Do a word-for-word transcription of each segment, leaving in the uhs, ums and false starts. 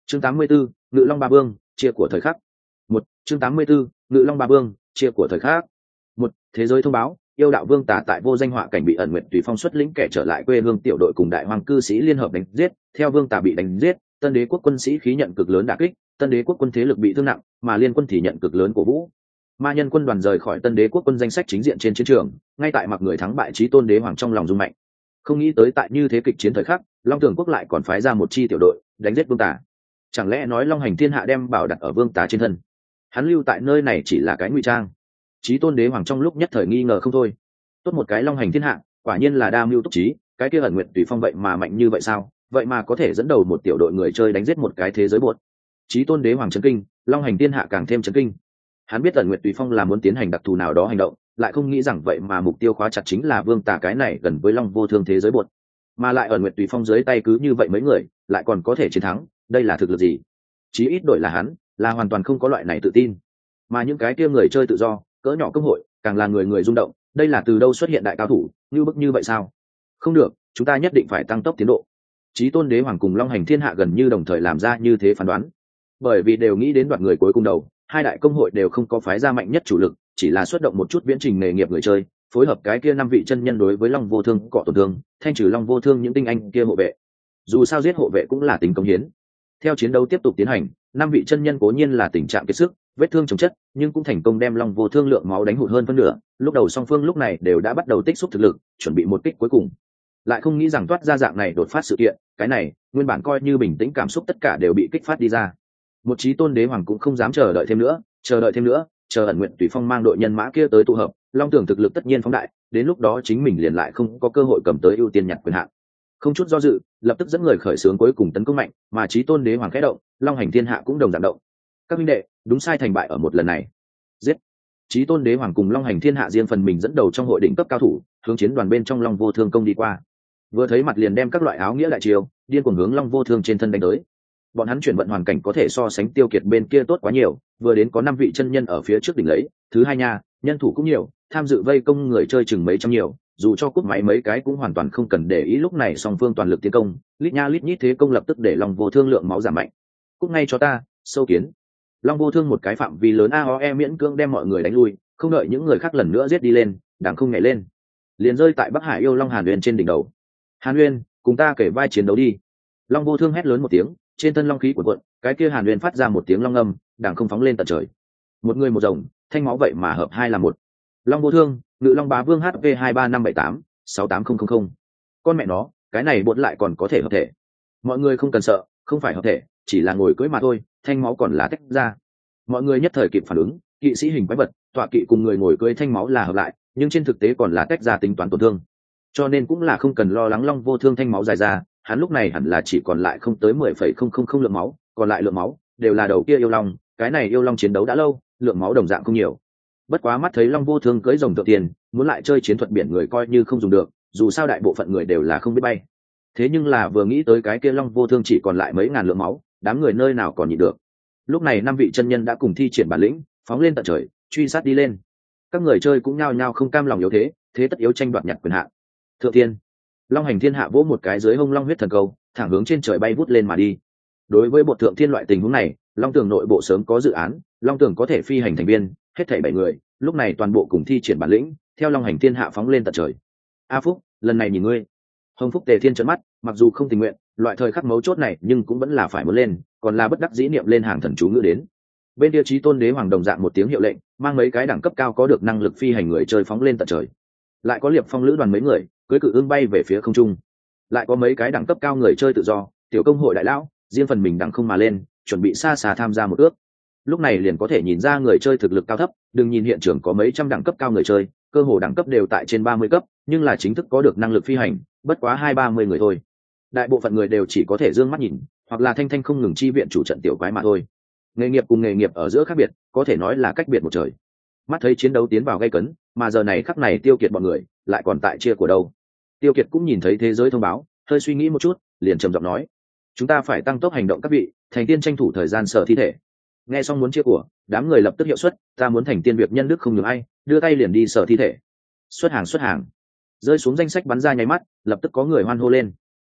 chương tám mươi 84, ngự long ba vương chia của thời khắc. Một chương tám mươi 84, ngự long ba vương chia của thời khắc. Một thế giới thông báo, yêu đạo vương tà tại vô danh họa cảnh bị ẩn nguyện tùy phong xuất lĩnh kẻ trở lại quê hương tiểu đội cùng đại hoàng cư sĩ liên hợp đánh giết. Theo vương tà bị đánh giết, tân đế quốc quân sĩ khí nhận cực lớn đả kích, tân đế quốc quân thế lực bị thương nặng, mà liên quân thì nhận cực lớn cổ vũ. Ma nhân quân đoàn rời khỏi tân đế quốc quân danh sách chính diện trên chiến trường, ngay tại mặc người thắng bại chí tôn đế hoàng trong lòng rung mạnh. Không nghĩ tới tại như thế kịch chiến thời khắc, Long Tường quốc lại còn phái ra một chi tiểu đội đánh giết vương tà. Chẳng lẽ nói Long Hành Thiên Hạ đem bảo đặt ở vương tà trên thân? Hắn lưu tại nơi này chỉ là cái ngụy trang? Chí tôn đế hoàng trong lúc nhất thời nghi ngờ không thôi. Tốt một cái Long Hành Thiên Hạ, quả nhiên là đa mưu túc trí, cái kia ẩn nguyện tùy phong vậy mà mạnh như vậy sao? Vậy mà có thể dẫn đầu một tiểu đội người chơi đánh giết một cái thế giới bột. Chí tôn đế hoàng chấn kinh, Long Hành Thiên Hạ càng thêm chấn kinh. Hắn biết ẩn nguyện tùy phong là muốn tiến hành đặc thù nào đó hành động, lại không nghĩ rằng vậy mà mục tiêu khóa chặt chính là vương tà cái này gần với Long vô thương thế giới bột. Mà lại ẩn nguyện tùy phong dưới tay cứ như vậy mấy người, lại còn có thể chiến thắng, đây là thực lực gì? Chí ít đội là hắn, là hoàn toàn không có loại này tự tin. Mà những cái kia người chơi tự do, cỡ nhỏ công hội, càng là người người rung động, đây là từ đâu xuất hiện đại cao thủ, như bức như vậy sao? Không được, chúng ta nhất định phải tăng tốc tiến độ. Chí tôn đế hoàng cùng Long Hành Thiên Hạ gần như đồng thời làm ra như thế phán đoán, bởi vì đều nghĩ đến đoạt người cuối cùng đầu, hai đại công hội đều không có phái ra mạnh nhất chủ lực, chỉ là xuất động một chút viễn trình nghề nghiệp người chơi, phối hợp cái kia năm vị chân nhân đối với Long vô thương cọ tổn thương, thanh trừ Long vô thương những tinh anh kia hộ vệ. Dù sao giết hộ vệ cũng là tính công hiến. Theo chiến đấu tiếp tục tiến hành, năm vị chân nhân cố nhiên là tình trạng kiệt sức, vết thương chồng chất, nhưng cũng thành công đem Long vô thương lượng máu đánh hụt hơn phân nửa. Lúc đầu song phương lúc này đều đã bắt đầu tích xúc thực lực, chuẩn bị một kích cuối cùng. Lại không nghĩ rằng toát ra dạng này đột phát sự kiện, cái này nguyên bản coi như bình tĩnh cảm xúc tất cả đều bị kích phát đi ra. Một chí tôn đế hoàng cũng không dám chờ đợi thêm nữa, chờ đợi thêm nữa, chờ ẩn nguyện tùy phong mang đội nhân mã kia tới tụ hợp, Long tưởng thực lực tất nhiên phóng đại, đến lúc đó chính mình liền lại không có cơ hội cầm tới ưu tiên nhặt quyền hạn. Không chút do dự, lập tức dẫn người khởi xướng cuối cùng tấn công mạnh, mà chí tôn đế hoàng khẽ động, Long Hành Thiên Hạ cũng đồng dạng động. Các huynh đệ, đúng sai thành bại ở một lần này. Giết! Chí tôn đế hoàng cùng Long Hành Thiên Hạ riêng phần mình dẫn đầu trong hội đỉnh cấp cao thủ, hướng chiến đoàn bên trong Long vô thương công đi qua. Vừa thấy mặt liền đem các loại áo nghĩa đại chiêu, điên cuồng hướng Long vô thương trên thân đánh tới. Bọn hắn chuyển vận hoàn cảnh có thể so sánh Tiêu Kiệt bên kia tốt quá nhiều, vừa đến có năm vị chân nhân ở phía trước đỉnh lấy, thứ hai nha, nhân thủ cũng nhiều, tham dự vây công người chơi chừng mấy trăm nhiều, dù cho cúp máy mấy cái cũng hoàn toàn không cần để ý. Lúc này song phương toàn lực tiến công, lít nha lít nhít thế công lập tức để Long vô thương lượng máu giảm mạnh. Cúp ngay cho ta, sâu kiến. Long vô thương một cái phạm vi lớn a o e miễn cưỡng đem mọi người đánh lui, không đợi những người khác lần nữa giết đi lên, đàng không nhảy lên, liền rơi tại Bắc Hải yêu Long Hàn Uyên trên đỉnh đầu. Hàn Uyên, cùng ta kể vai chiến đấu đi. Long vô thương hét lớn một tiếng, trên thân long khí của quận, cái kia Hàn Uyên phát ra một tiếng long âm, đàng không phóng lên tận trời. Một người một rồng, thanh máu vậy mà hợp hai là một. Long vô thương, ngự long bá vương H P hai ba năm bảy tám sáu tám không không không. Con mẹ nó, cái này bột lại còn có thể hợp thể. Mọi người không cần sợ, không phải hợp thể, chỉ là ngồi cưỡi mà thôi, thanh máu còn là tách ra. Mọi người nhất thời kịp phản ứng, kỵ sĩ hình quái vật, tọa kỵ cùng người ngồi cưỡi thanh máu là hợp lại, nhưng trên thực tế còn là tách ra tính toán tổn thương. Cho nên cũng là không cần lo lắng Long vô thương thanh máu dài ra, hắn lúc này hẳn là chỉ còn lại không tới mười phẩy không không không lượng máu, còn lại lượng máu đều là đầu kia yêu long, cái này yêu long chiến đấu đã lâu, lượng máu đồng dạng không nhiều. Bất quá mắt thấy Long vô thương cưỡi rồng thượng tiền, muốn lại chơi chiến thuật biển người coi như không dùng được, dù sao đại bộ phận người đều là không biết bay. Thế nhưng là vừa nghĩ tới cái kia Long vô thương chỉ còn lại mấy ngàn lượng máu, đám người nơi nào còn nhịn được. Lúc này năm vị chân nhân đã cùng thi triển bản lĩnh, phóng lên tận trời, truy sát đi lên. Các người chơi cũng nhao nhao không cam lòng yếu thế, thế tất yếu tranh đoạt nhặt quyền hạn. Thượng thiên, Long Hành Thiên Hạ vỗ một cái dưới hông long huyết thần câu, thẳng hướng trên trời bay vút lên mà đi. Đối với bột thượng thiên loại tình huống này, Long Tường nội bộ sớm có dự án, Long Tường có thể phi hành thành viên, hết thảy bảy người, lúc này toàn bộ cùng thi triển bản lĩnh, theo Long Hành Thiên Hạ phóng lên tận trời. A Phúc, lần này nhìn ngươi. Hồng Phúc Tề Thiên trợn mắt, mặc dù không tình nguyện, loại thời khắc mấu chốt này nhưng cũng vẫn là phải muốn lên, còn là bất đắc dĩ niệm lên hàng thần chú ngữ đến. Bên kia Chí Tôn Đế Hoàng đồng dạng một tiếng hiệu lệnh, mang mấy cái đẳng cấp cao có được năng lực phi hành người chơi phóng lên tận trời. Lại có Liệp Phong lữ đoàn mấy người, cưỡi cự ưng bay về phía không trung. Lại có mấy cái đẳng cấp cao người chơi tự do, tiểu công hội đại lão, riêng phần mình đẳng không mà lên, chuẩn bị xa xa tham gia một ước. Lúc này liền có thể nhìn ra người chơi thực lực cao thấp, đừng nhìn hiện trường có mấy trăm đẳng cấp cao người chơi, cơ hồ đẳng cấp đều tại trên ba mươi cấp, nhưng là chính thức có được năng lực phi hành, bất quá hai ba mươi người thôi. Đại bộ phận người đều chỉ có thể dương mắt nhìn, hoặc là thanh thanh không ngừng chi viện chủ trận tiểu quái mà thôi. Nghề nghiệp cùng nghề nghiệp ở giữa khác biệt, có thể nói là cách biệt một trời. Mắt thấy chiến đấu tiến vào gay cấn, mà giờ này khắc này Tiêu Kiệt bọn người lại còn tại chia của đâu. Tiêu Kiệt cũng nhìn thấy thế giới thông báo, hơi suy nghĩ một chút, liền trầm giọng nói: "Chúng ta phải tăng tốc hành động các vị, thành tiên tranh thủ thời gian sở thi thể." Nghe xong muốn chia của, đám người lập tức hiệu suất, ta muốn thành tiên việc nhân đức không nhường ai, đưa tay liền đi sở thi thể. Xuất hàng xuất hàng. Rơi xuống danh sách bắn ra nháy mắt, lập tức có người hoan hô lên.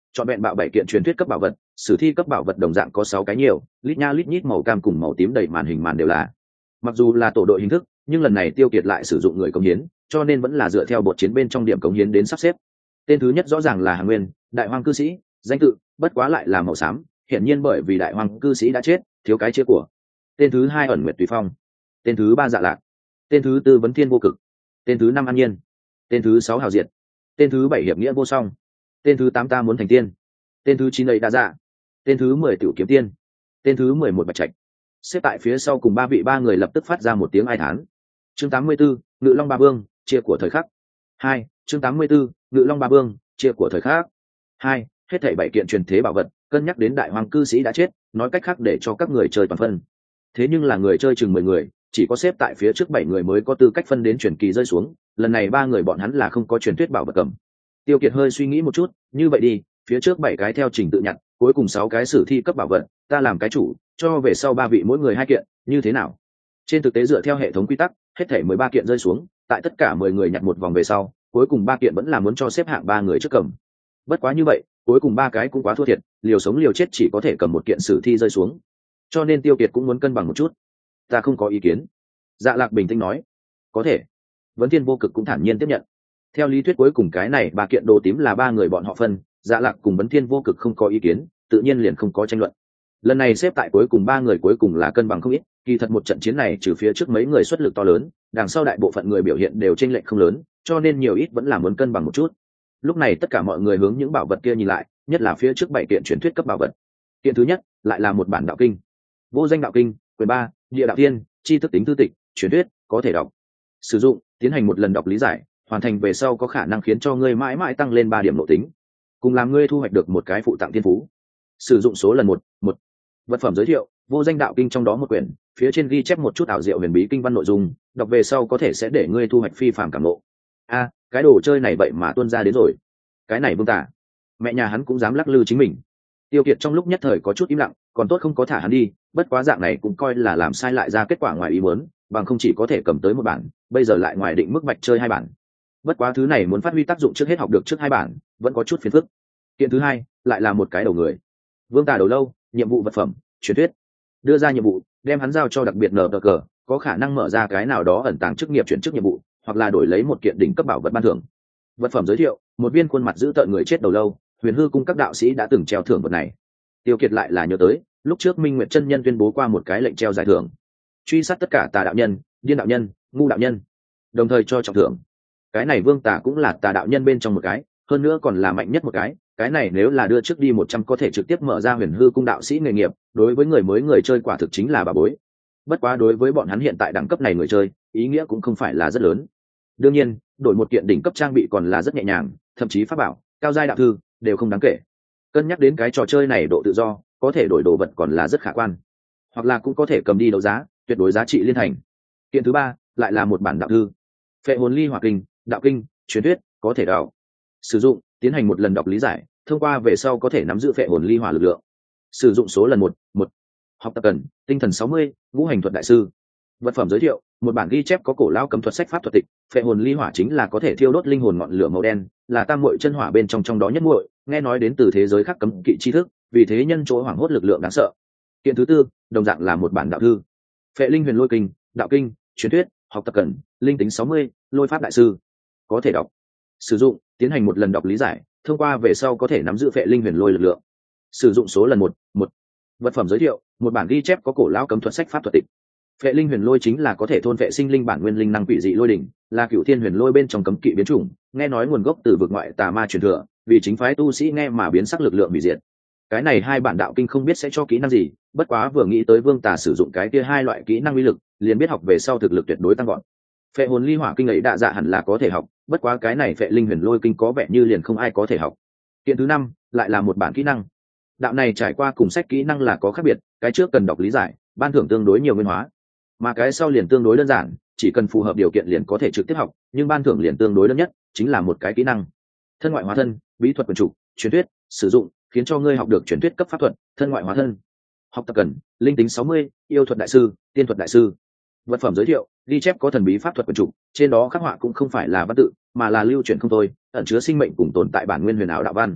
chọn vẹn bạo bảy kiện truyền thuyết cấp bảo vật, sử thi cấp bảo vật đồng dạng có sáu cái nhiều, lít nha lít nhít màu cam cùng màu tím đầy màn hình màn đều là. Mặc dù là tổ đội hình thức, nhưng lần này Tiêu Kiệt lại sử dụng người cống hiến, cho nên vẫn là dựa theo bột chiến bên trong điểm cống hiến đến sắp xếp. Tên thứ nhất rõ ràng là Hàng Nguyên, Đại Hoang cư sĩ, danh tự, bất quá lại là màu xám, hiển nhiên bởi vì Đại Hoang cư sĩ đã chết, thiếu cái chia của. Tên thứ hai Ẩn Nguyệt Tùy Phong, tên thứ ba Dạ Lạc, tên thứ tư Vấn Thiên Vô Cực, tên thứ năm An Nhiên, tên thứ sáu Hào Diệt, tên thứ bảy Hiệp Nghĩa Vô Song, tên thứ tám Ta Muốn Thành Tiên, tên thứ chín Ấy Đa Dạ, tên thứ mười Tiểu Kiếm Tiên, tên thứ mười một Bạch Trạch. Xếp tại phía sau cùng ba vị ba người lập tức phát ra một tiếng ai thán. Chương tám mươi 84, Ngự Long Ba Vương, chia của thời khắc. Hai, chương tám mươi 84, Ngự Long Ba Vương, chia của thời khắc. Hai, hết thảy bảy kiện truyền thế bảo vật, cân nhắc đến Đại Hoàng cư sĩ đã chết, nói cách khác để cho các người chơi toàn phân. Thế nhưng là người chơi chừng mười người, chỉ có xếp tại phía trước bảy người mới có tư cách phân đến truyền kỳ rơi xuống, lần này ba người bọn hắn là không có truyền thuyết bảo vật cầm. Tiêu Kiệt hơi suy nghĩ một chút, như vậy đi, phía trước bảy cái theo trình tự nhặt, cuối cùng sáu cái sử thi cấp bảo vật, ta làm cái chủ, cho về sau ba vị mỗi người hai kiện, như thế nào? Trên thực tế dựa theo hệ thống quy tắc, hết thảy mười ba kiện rơi xuống, tại tất cả mười người nhặt một vòng về sau, cuối cùng ba kiện vẫn là muốn cho xếp hạng ba người trước cầm. Bất quá như vậy, cuối cùng ba cái cũng quá thua thiệt, liều sống liều chết chỉ có thể cầm một kiện sử thi rơi xuống. Cho nên Tiêu Kiệt cũng muốn cân bằng một chút. Ta không có ý kiến. Dạ Lạc bình tĩnh nói, có thể. Vấn Thiên Vô Cực cũng thản nhiên tiếp nhận. Theo lý thuyết cuối cùng cái này ba kiện đồ tím là ba người bọn họ phân, Dạ Lạc cùng Vấn Thiên Vô Cực không có ý kiến, tự nhiên liền không có tranh luận. Lần này xếp tại cuối cùng ba người cuối cùng là cân bằng không ít, kỳ thật một trận chiến này trừ phía trước mấy người xuất lực to lớn, đằng sau đại bộ phận người biểu hiện đều chênh lệch không lớn, cho nên nhiều ít vẫn là muốn cân bằng một chút. Lúc này tất cả mọi người hướng những bảo vật kia nhìn lại, nhất là phía trước bảy kiện truyền thuyết cấp bảo vật. Kiện thứ nhất lại là một bản đạo kinh. Vô Danh Đạo Kinh, quyển ba, Địa Đạo Tiên, chi thức tính thư tịch, truyền thuyết, có thể đọc. Sử dụng, tiến hành một lần đọc lý giải, hoàn thành về sau có khả năng khiến cho ngươi mãi mãi tăng lên ba điểm nội tính, cùng làm ngươi thu hoạch được một cái phụ tặng thiên phú. Sử dụng số lần một, một. Vật phẩm giới thiệu, Vô Danh Đạo Kinh trong đó một quyển, phía trên ghi chép một chút ảo diệu huyền bí kinh văn nội dung, đọc về sau có thể sẽ để ngươi thu hoạch phi phàm cảm ngộ. A, cái đồ chơi này vậy mà tuôn ra đến rồi. Cái này Vương Tả, mẹ nhà hắn cũng dám lắc lư chính mình. Tiêu Kiệt trong lúc nhất thời có chút im lặng, còn tốt không có thả hắn đi, bất quá dạng này cũng coi là làm sai lại ra kết quả ngoài ý muốn, bằng không chỉ có thể cầm tới một bản, bây giờ lại ngoài định mức bạch chơi hai bản. Bất quá thứ này muốn phát huy tác dụng trước hết học được trước hai bản, vẫn có chút phiền phức. Kiện thứ hai, lại là một cái đầu người. Vương Tả đầu lâu, nhiệm vụ vật phẩm, truyền thuyết. Đưa ra nhiệm vụ, đem hắn giao cho đặc biệt nở cờ, có khả năng mở ra cái nào đó ẩn tàng chức nghiệp chuyển chức nhiệm vụ, hoặc là đổi lấy một kiện đỉnh cấp bảo vật ban thưởng. Vật phẩm giới thiệu, một viên khuôn mặt giữ tợn người chết đầu lâu, Huyền Hư cung các đạo sĩ đã từng treo thưởng vật này. Tiêu Kiệt lại là nhớ tới, lúc trước Minh Nguyệt chân nhân tuyên bố qua một cái lệnh treo giải thưởng, truy sát tất cả tà đạo nhân, điên đạo nhân, ngu đạo nhân, đồng thời cho trọng thưởng. Cái này Vương Tà cũng là tà đạo nhân bên trong một cái, hơn nữa còn là mạnh nhất một cái. Cái này nếu là đưa trước đi một trăm có thể trực tiếp mở ra Huyền Hư cung đạo sĩ nghề nghiệp, đối với người mới người chơi quả thực chính là bà bối. Bất quá đối với bọn hắn hiện tại đẳng cấp này người chơi, ý nghĩa cũng không phải là rất lớn. Đương nhiên, đổi một kiện đỉnh cấp trang bị còn là rất nhẹ nhàng, thậm chí pháp bảo, cao giai đạo thư đều không đáng kể. Cân nhắc đến cái trò chơi này độ tự do, có thể đổi đồ vật còn là rất khả quan, hoặc là cũng có thể cầm đi đấu giá, tuyệt đối giá trị liên thành. Kiện thứ ba lại là một bản đạo thư, Phệ Hồn Ly Hỏa Kinh, đạo kinh, truyền thuyết, có thể đọc. Sử dụng, tiến hành một lần đọc lý giải, thông qua về sau có thể nắm giữ Phệ Hồn Ly Hỏa lực lượng. Sử dụng số lần một, một. Học tập cần, tinh thần sáu mươi, ngũ hành thuật đại sư. Vật phẩm giới thiệu, một bản ghi chép có cổ lao cấm thuật sách pháp thuật tịch. Phệ Hồn Ly Hỏa chính là có thể thiêu đốt linh hồn ngọn lửa màu đen, là tam muội chân hỏa bên trong trong đó nhất muội, nghe nói đến từ thế giới khác cấm kỵ tri thức, vì thế nhân chỗ hoảng hốt lực lượng đáng sợ. Kiện thứ tư, đồng dạng là một bản đạo thư, Phệ Linh Huyền Lôi Kinh, đạo kinh, truyền thuyết, học tập cần, linh tính sáu mươi, lôi pháp đại sư. Có thể đọc. Sử dụng, tiến hành một lần đọc lý giải, thông qua về sau có thể nắm giữ Phệ Linh Huyền Lôi lực lượng. Sử dụng số lần một, một. Vật phẩm giới thiệu, một bản ghi chép có cổ lao cấm thuật sách pháp thuật tịch. Phệ Linh Huyền Lôi chính là có thể thôn vệ sinh linh bản nguyên linh năng quỷ dị lôi đỉnh, là cựu thiên huyền lôi bên trong cấm kỵ biến chủng, nghe nói nguồn gốc từ vực ngoại tà ma truyền thừa, vì chính phái tu sĩ nghe mà biến sắc lực lượng hủy diệt. Cái này hai bản đạo kinh không biết sẽ cho kỹ năng gì, bất quá vừa nghĩ tới Vương Tà sử dụng cái kia hai loại kỹ năng uy lực, liền biết học về sau thực lực tuyệt đối tăng gọn. Phệ Hồn Ly Hỏa Kinh ấy đạ dạ hẳn là có thể học, bất quá cái này Phệ Linh Huyền Lôi Kinh có vẻ như liền không ai có thể học. Kiện thứ năm lại là một bản kỹ năng. Đạo này trải qua cùng sách kỹ năng là có khác biệt, cái trước cần đọc lý giải, ban thưởng tương đối nhiều nguyên hóa, mà cái sau liền tương đối đơn giản, chỉ cần phù hợp điều kiện liền có thể trực tiếp học, nhưng ban thưởng liền tương đối đơn nhất, chính là một cái kỹ năng. Thân ngoại hóa thân, bí thuật quyền chủ, truyền thuyết, sử dụng, khiến cho ngươi học được truyền thuyết cấp pháp thuật, thân ngoại hóa thân. Học tập cần, linh tính sáu mươi, yêu thuật đại sư, tiên thuật đại sư. Vật phẩm giới thiệu, ghi chép có thần bí pháp thuật quyền chủ, trên đó khắc họa cũng không phải là văn tự, mà là lưu truyền không thôi, ẩn chứa sinh mệnh cùng tồn tại bản nguyên huyền ảo đạo văn.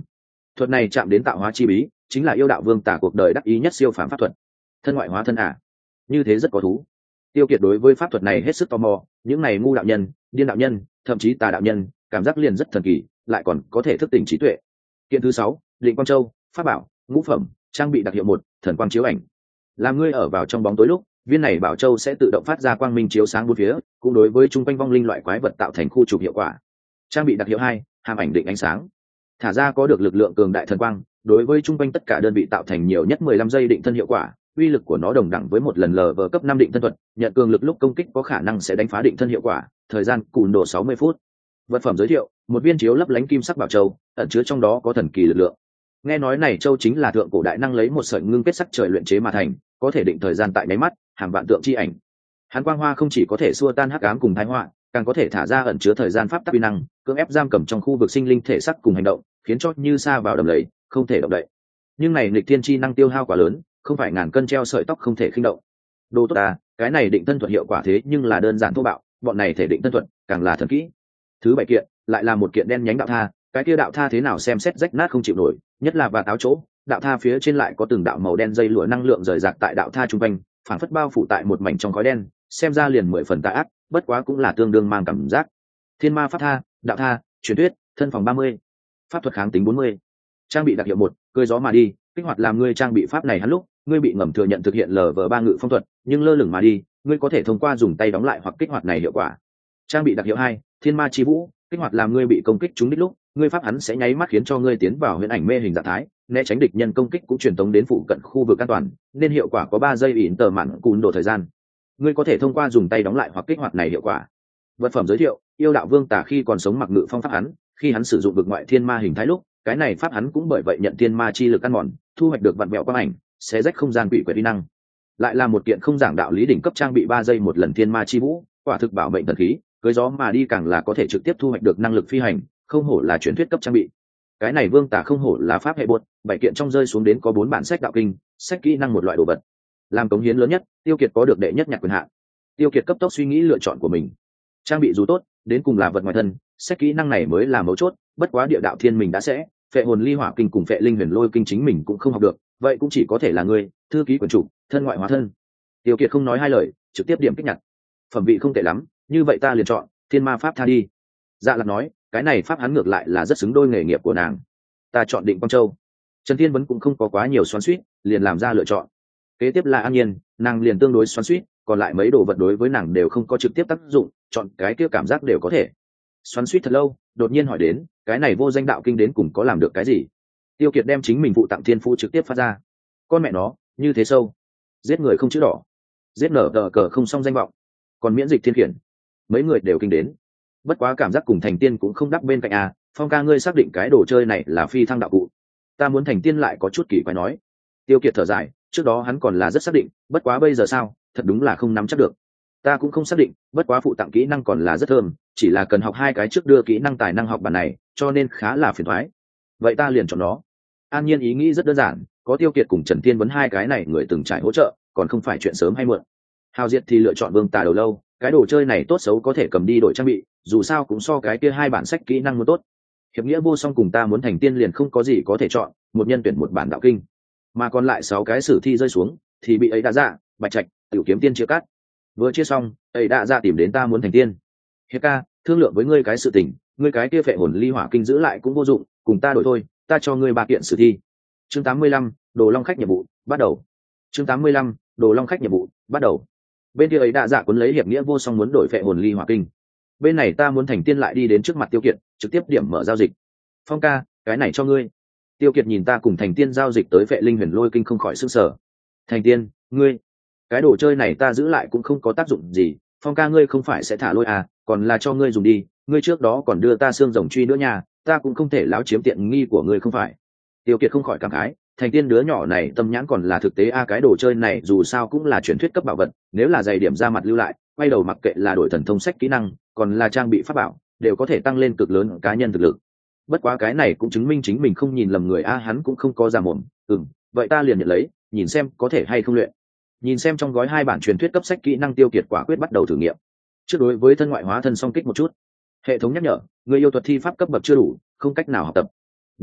Thuật này chạm đến tạo hóa chi bí, chính là yêu đạo vương tả cuộc đời đắc ý nhất siêu phàm pháp thuật. Thân ngoại hóa thân à? Như thế rất có thú. Tiêu Kiệt đối với pháp thuật này hết sức tò mò, những này ngu đạo nhân, điên đạo nhân, thậm chí tà đạo nhân, cảm giác liền rất thần kỳ, lại còn có thể thức tỉnh trí tuệ. Kiện thứ sáu, Định Quang Châu, pháp bảo, ngũ phẩm, trang bị đặc hiệu một, thần quang chiếu ảnh. Làm ngươi ở vào trong bóng tối lúc, viên này bảo châu sẽ tự động phát ra quang minh chiếu sáng bốn phía, cũng đối với trung quanh vong linh loại quái vật tạo thành khu trục hiệu quả. Trang bị đặc hiệu hai, hàm ảnh định ánh sáng. Thả ra có được lực lượng cường đại thần quang, đối với trung quanh tất cả đơn vị tạo thành nhiều nhất mười lăm giây định thân hiệu quả. Uy lực của nó đồng đẳng với một lần lv cấp năm định thân thuật, nhận cường lực lúc công kích có khả năng sẽ đánh phá định thân hiệu quả, thời gian cùn độ sáu mươi phút. Vật phẩm giới thiệu: một viên chiếu lấp lánh kim sắc bảo châu, ẩn chứa trong đó có thần kỳ lực lượng. Nghe nói này châu chính là thượng cổ đại năng lấy một sợi ngưng kết sắc trời luyện chế mà thành, có thể định thời gian tại nháy mắt, hàm vạn tượng chi ảnh. Hắn quang hoa không chỉ có thể xua tan hắc ám cùng tai họa, càng có thể thả ra ẩn chứa thời gian pháp tắc uy năng, cưỡng ép giam cầm trong khu vực sinh linh thể sắc cùng hành động, khiến cho như sa vào đầm lầy, không thể động đậy. Nhưng này nghịch thiên chi năng tiêu hao quá lớn, không phải ngàn cân treo sợi tóc không thể khinh động. Đồ tốt à, cái này định thân thuật hiệu quả thế nhưng là đơn giản thô bạo, bọn này thể định thân thuật càng là thần kỹ. Thứ bảy kiện lại là một kiện đen nhánh đạo tha, cái kia đạo tha thế nào xem xét rách nát không chịu nổi, nhất là và táo chỗ, đạo tha phía trên lại có từng đạo màu đen dây lụa năng lượng rời rạc tại đạo tha trung quanh, phản phất bao phủ tại một mảnh trong khói đen, xem ra liền mười phần tà ác, bất quá cũng là tương đương mang cảm giác. Thiên ma pháp tha, đạo tha, truyền thuyết, thân phòng ba mươi, pháp thuật kháng tính bốn mươi. Trang bị đặc hiệu một, cười gió mà đi, kích hoạt làm ngươi trang bị pháp này hắn lúc, ngươi bị ngầm thừa nhận thực hiện lv ba ngự phong thuật, nhưng lơ lửng mà đi, ngươi có thể thông qua dùng tay đóng lại hoặc kích hoạt này hiệu quả. Trang bị đặc hiệu hai, thiên ma chi vũ, kích hoạt làm ngươi bị công kích trúng đích lúc, ngươi pháp hắn sẽ nháy mắt khiến cho ngươi tiến vào huyễn ảnh mê hình dạng thái, né tránh địch nhân công kích cũng truyền tống đến phụ cận khu vực an toàn, nên hiệu quả có ba giây ỉn tờ mạn cùn độ thời gian. Ngươi có thể thông qua dùng tay đóng lại hoặc kích hoạt này hiệu quả. Vật phẩm giới thiệu: yêu đạo vương tả khi còn sống mặc ngự phong pháp hắn, khi hắn sử dụng vực ngoại thiên ma hình thái lúc, cái này pháp hắn cũng bởi vậy nhận thiên ma chi lực ăn mòn, thu hoạch được vặn vẹo quang ảnh, xé rách không gian quỷ quyệt uy năng. Lại là một kiện không giảng đạo lý đỉnh cấp trang bị ba giây một lần thiên ma chi vũ, quả thực bảo mệnh thần khí, cưới gió mà đi càng là có thể trực tiếp thu hoạch được năng lực phi hành, không hổ là truyền thuyết cấp trang bị. Cái này vương tả không hổ là pháp hệ buột, bảy kiện trong rơi xuống đến có bốn bản sách đạo kinh, sách kỹ năng một loại đồ vật. Làm cống hiến lớn nhất, Tiêu Kiệt có được đệ nhất nhạc quyền hạn. Tiêu Kiệt cấp tốc suy nghĩ lựa chọn của mình. Trang bị dù tốt, đến cùng là vật ngoài thân, sách kỹ năng này mới là mấu chốt, bất quá địa đạo thiên mình đã sẽ, phệ hồn ly hỏa kinh cùng phệ linh huyền lôi kinh chính mình cũng không học được, vậy cũng chỉ có thể là ngươi, thư ký quần chủ, thân ngoại hóa thân. Tiêu Kiệt không nói hai lời, trực tiếp điểm kích nhặt. Phẩm vị không tệ lắm, như vậy ta liền chọn thiên ma pháp tha đi. Dạ Lạc nói, cái này pháp hắn ngược lại là rất xứng đôi nghề nghiệp của nàng. Ta chọn Định Quang Châu. Trần Thiên Vấn cũng không có quá nhiều xoắn xuýt, liền làm ra lựa chọn. Kế tiếp là An Nhiên, nàng liền tương đối xoắn xuýt, còn lại mấy đồ vật đối với nàng đều không có trực tiếp tác dụng, chọn cái kia cảm giác đều có thể. Xoắn xuýt thật lâu, đột nhiên hỏi đến, cái này vô danh đạo kinh đến cùng có làm được cái gì? Tiêu Kiệt đem chính mình phụ tặng thiên phú trực tiếp phát ra. Con mẹ nó, như thế sâu, giết người không chữ đỏ, giết nở tờ cờ không xong danh vọng, còn miễn dịch thiên khiển, mấy người đều kinh đến. Bất quá cảm giác cùng thành tiên cũng không đắp bên cạnh à, Phong ca ngươi xác định cái đồ chơi này là phi thăng đạo cụ. Ta muốn thành tiên lại có chút kỳ quái nói. Tiêu Kiệt thở dài, trước đó hắn còn là rất xác định, bất quá bây giờ sao, thật đúng là không nắm chắc được. Ta cũng không xác định, bất quá phụ tặng kỹ năng còn là rất thơm, chỉ là cần học hai cái trước đưa kỹ năng tài năng học bản này, cho nên khá là phiền toái. Vậy ta liền chọn nó. An Nhiên ý nghĩ rất đơn giản, có Tiêu Kiệt cùng Trần Thiên Vấn hai cái này người từng trải hỗ trợ, còn không phải chuyện sớm hay muộn. Hào Diệt thì lựa chọn Vương Tà đầu lâu, cái đồ chơi này tốt xấu có thể cầm đi đổi trang bị, dù sao cũng so cái kia hai bản sách kỹ năng muốn tốt. Hiệp nghĩa vô song cùng ta muốn thành tiên liền không có gì có thể chọn, một nhân tuyển một bản đạo kinh, mà còn lại sáu cái sử thi rơi xuống thì bị ấy đã ra, Bạch Trạch, Tiểu Kiếm Tiên chia cắt. Vừa chia xong, ấy đã ra tìm đến ta muốn thành tiên. Hiệp ca, thương lượng với ngươi cái sự tình, ngươi cái kia phệ hồn ly hỏa kinh giữ lại cũng vô dụng, cùng ta đổi thôi, ta cho ngươi ba kiện sử thi. Chương tám mươi lăm, Đồ Long khách nhiệm vụ, bắt đầu. Chương tám mươi lăm, Đồ Long khách nhiệm vụ, bắt đầu. Bên kia ấy đã dạ cuốn lấy hiệp nghĩa vô song muốn đổi phệ hồn ly hỏa kinh. Bên này ta muốn thành tiên lại đi đến trước mặt Tiêu Kiệt, trực tiếp điểm mở giao dịch. Phong ca, cái này cho ngươi. Tiêu Kiệt nhìn ta cùng thành tiên giao dịch tới phệ linh huyền lôi kinh không khỏi sửng sở. Thành tiên, ngươi, cái đồ chơi này ta giữ lại cũng không có tác dụng gì. Phong ca ngươi không phải sẽ thả lôi à, còn là cho ngươi dùng đi. Ngươi trước đó còn đưa ta xương rồng truy nữa nha, ta cũng không thể láo chiếm tiện nghi của ngươi không phải. Tiêu Kiệt không khỏi cảm khái, thành tiên đứa nhỏ này tâm nhãn còn là thực tế a à, cái đồ chơi này dù sao cũng là truyền thuyết cấp bảo vật, nếu là dày điểm ra mặt lưu lại, quay đầu mặc kệ là đổi thần thông sách kỹ năng, còn là trang bị pháp bảo, đều có thể tăng lên cực lớn cá nhân thực lực. Bất quá cái này cũng chứng minh chính mình không nhìn lầm người a, hắn cũng không có giả mồm. Ừm, vậy ta liền nhận lấy, nhìn xem có thể hay không luyện. Nhìn xem trong gói hai bản truyền thuyết cấp sách kỹ năng, Tiêu Kiệt quả quyết bắt đầu thử nghiệm. Trước đối với thân ngoại hóa thân song kích một chút. Hệ thống nhắc nhở, người yêu thuật thi pháp cấp bậc chưa đủ, không cách nào học tập. Đáng tiếc,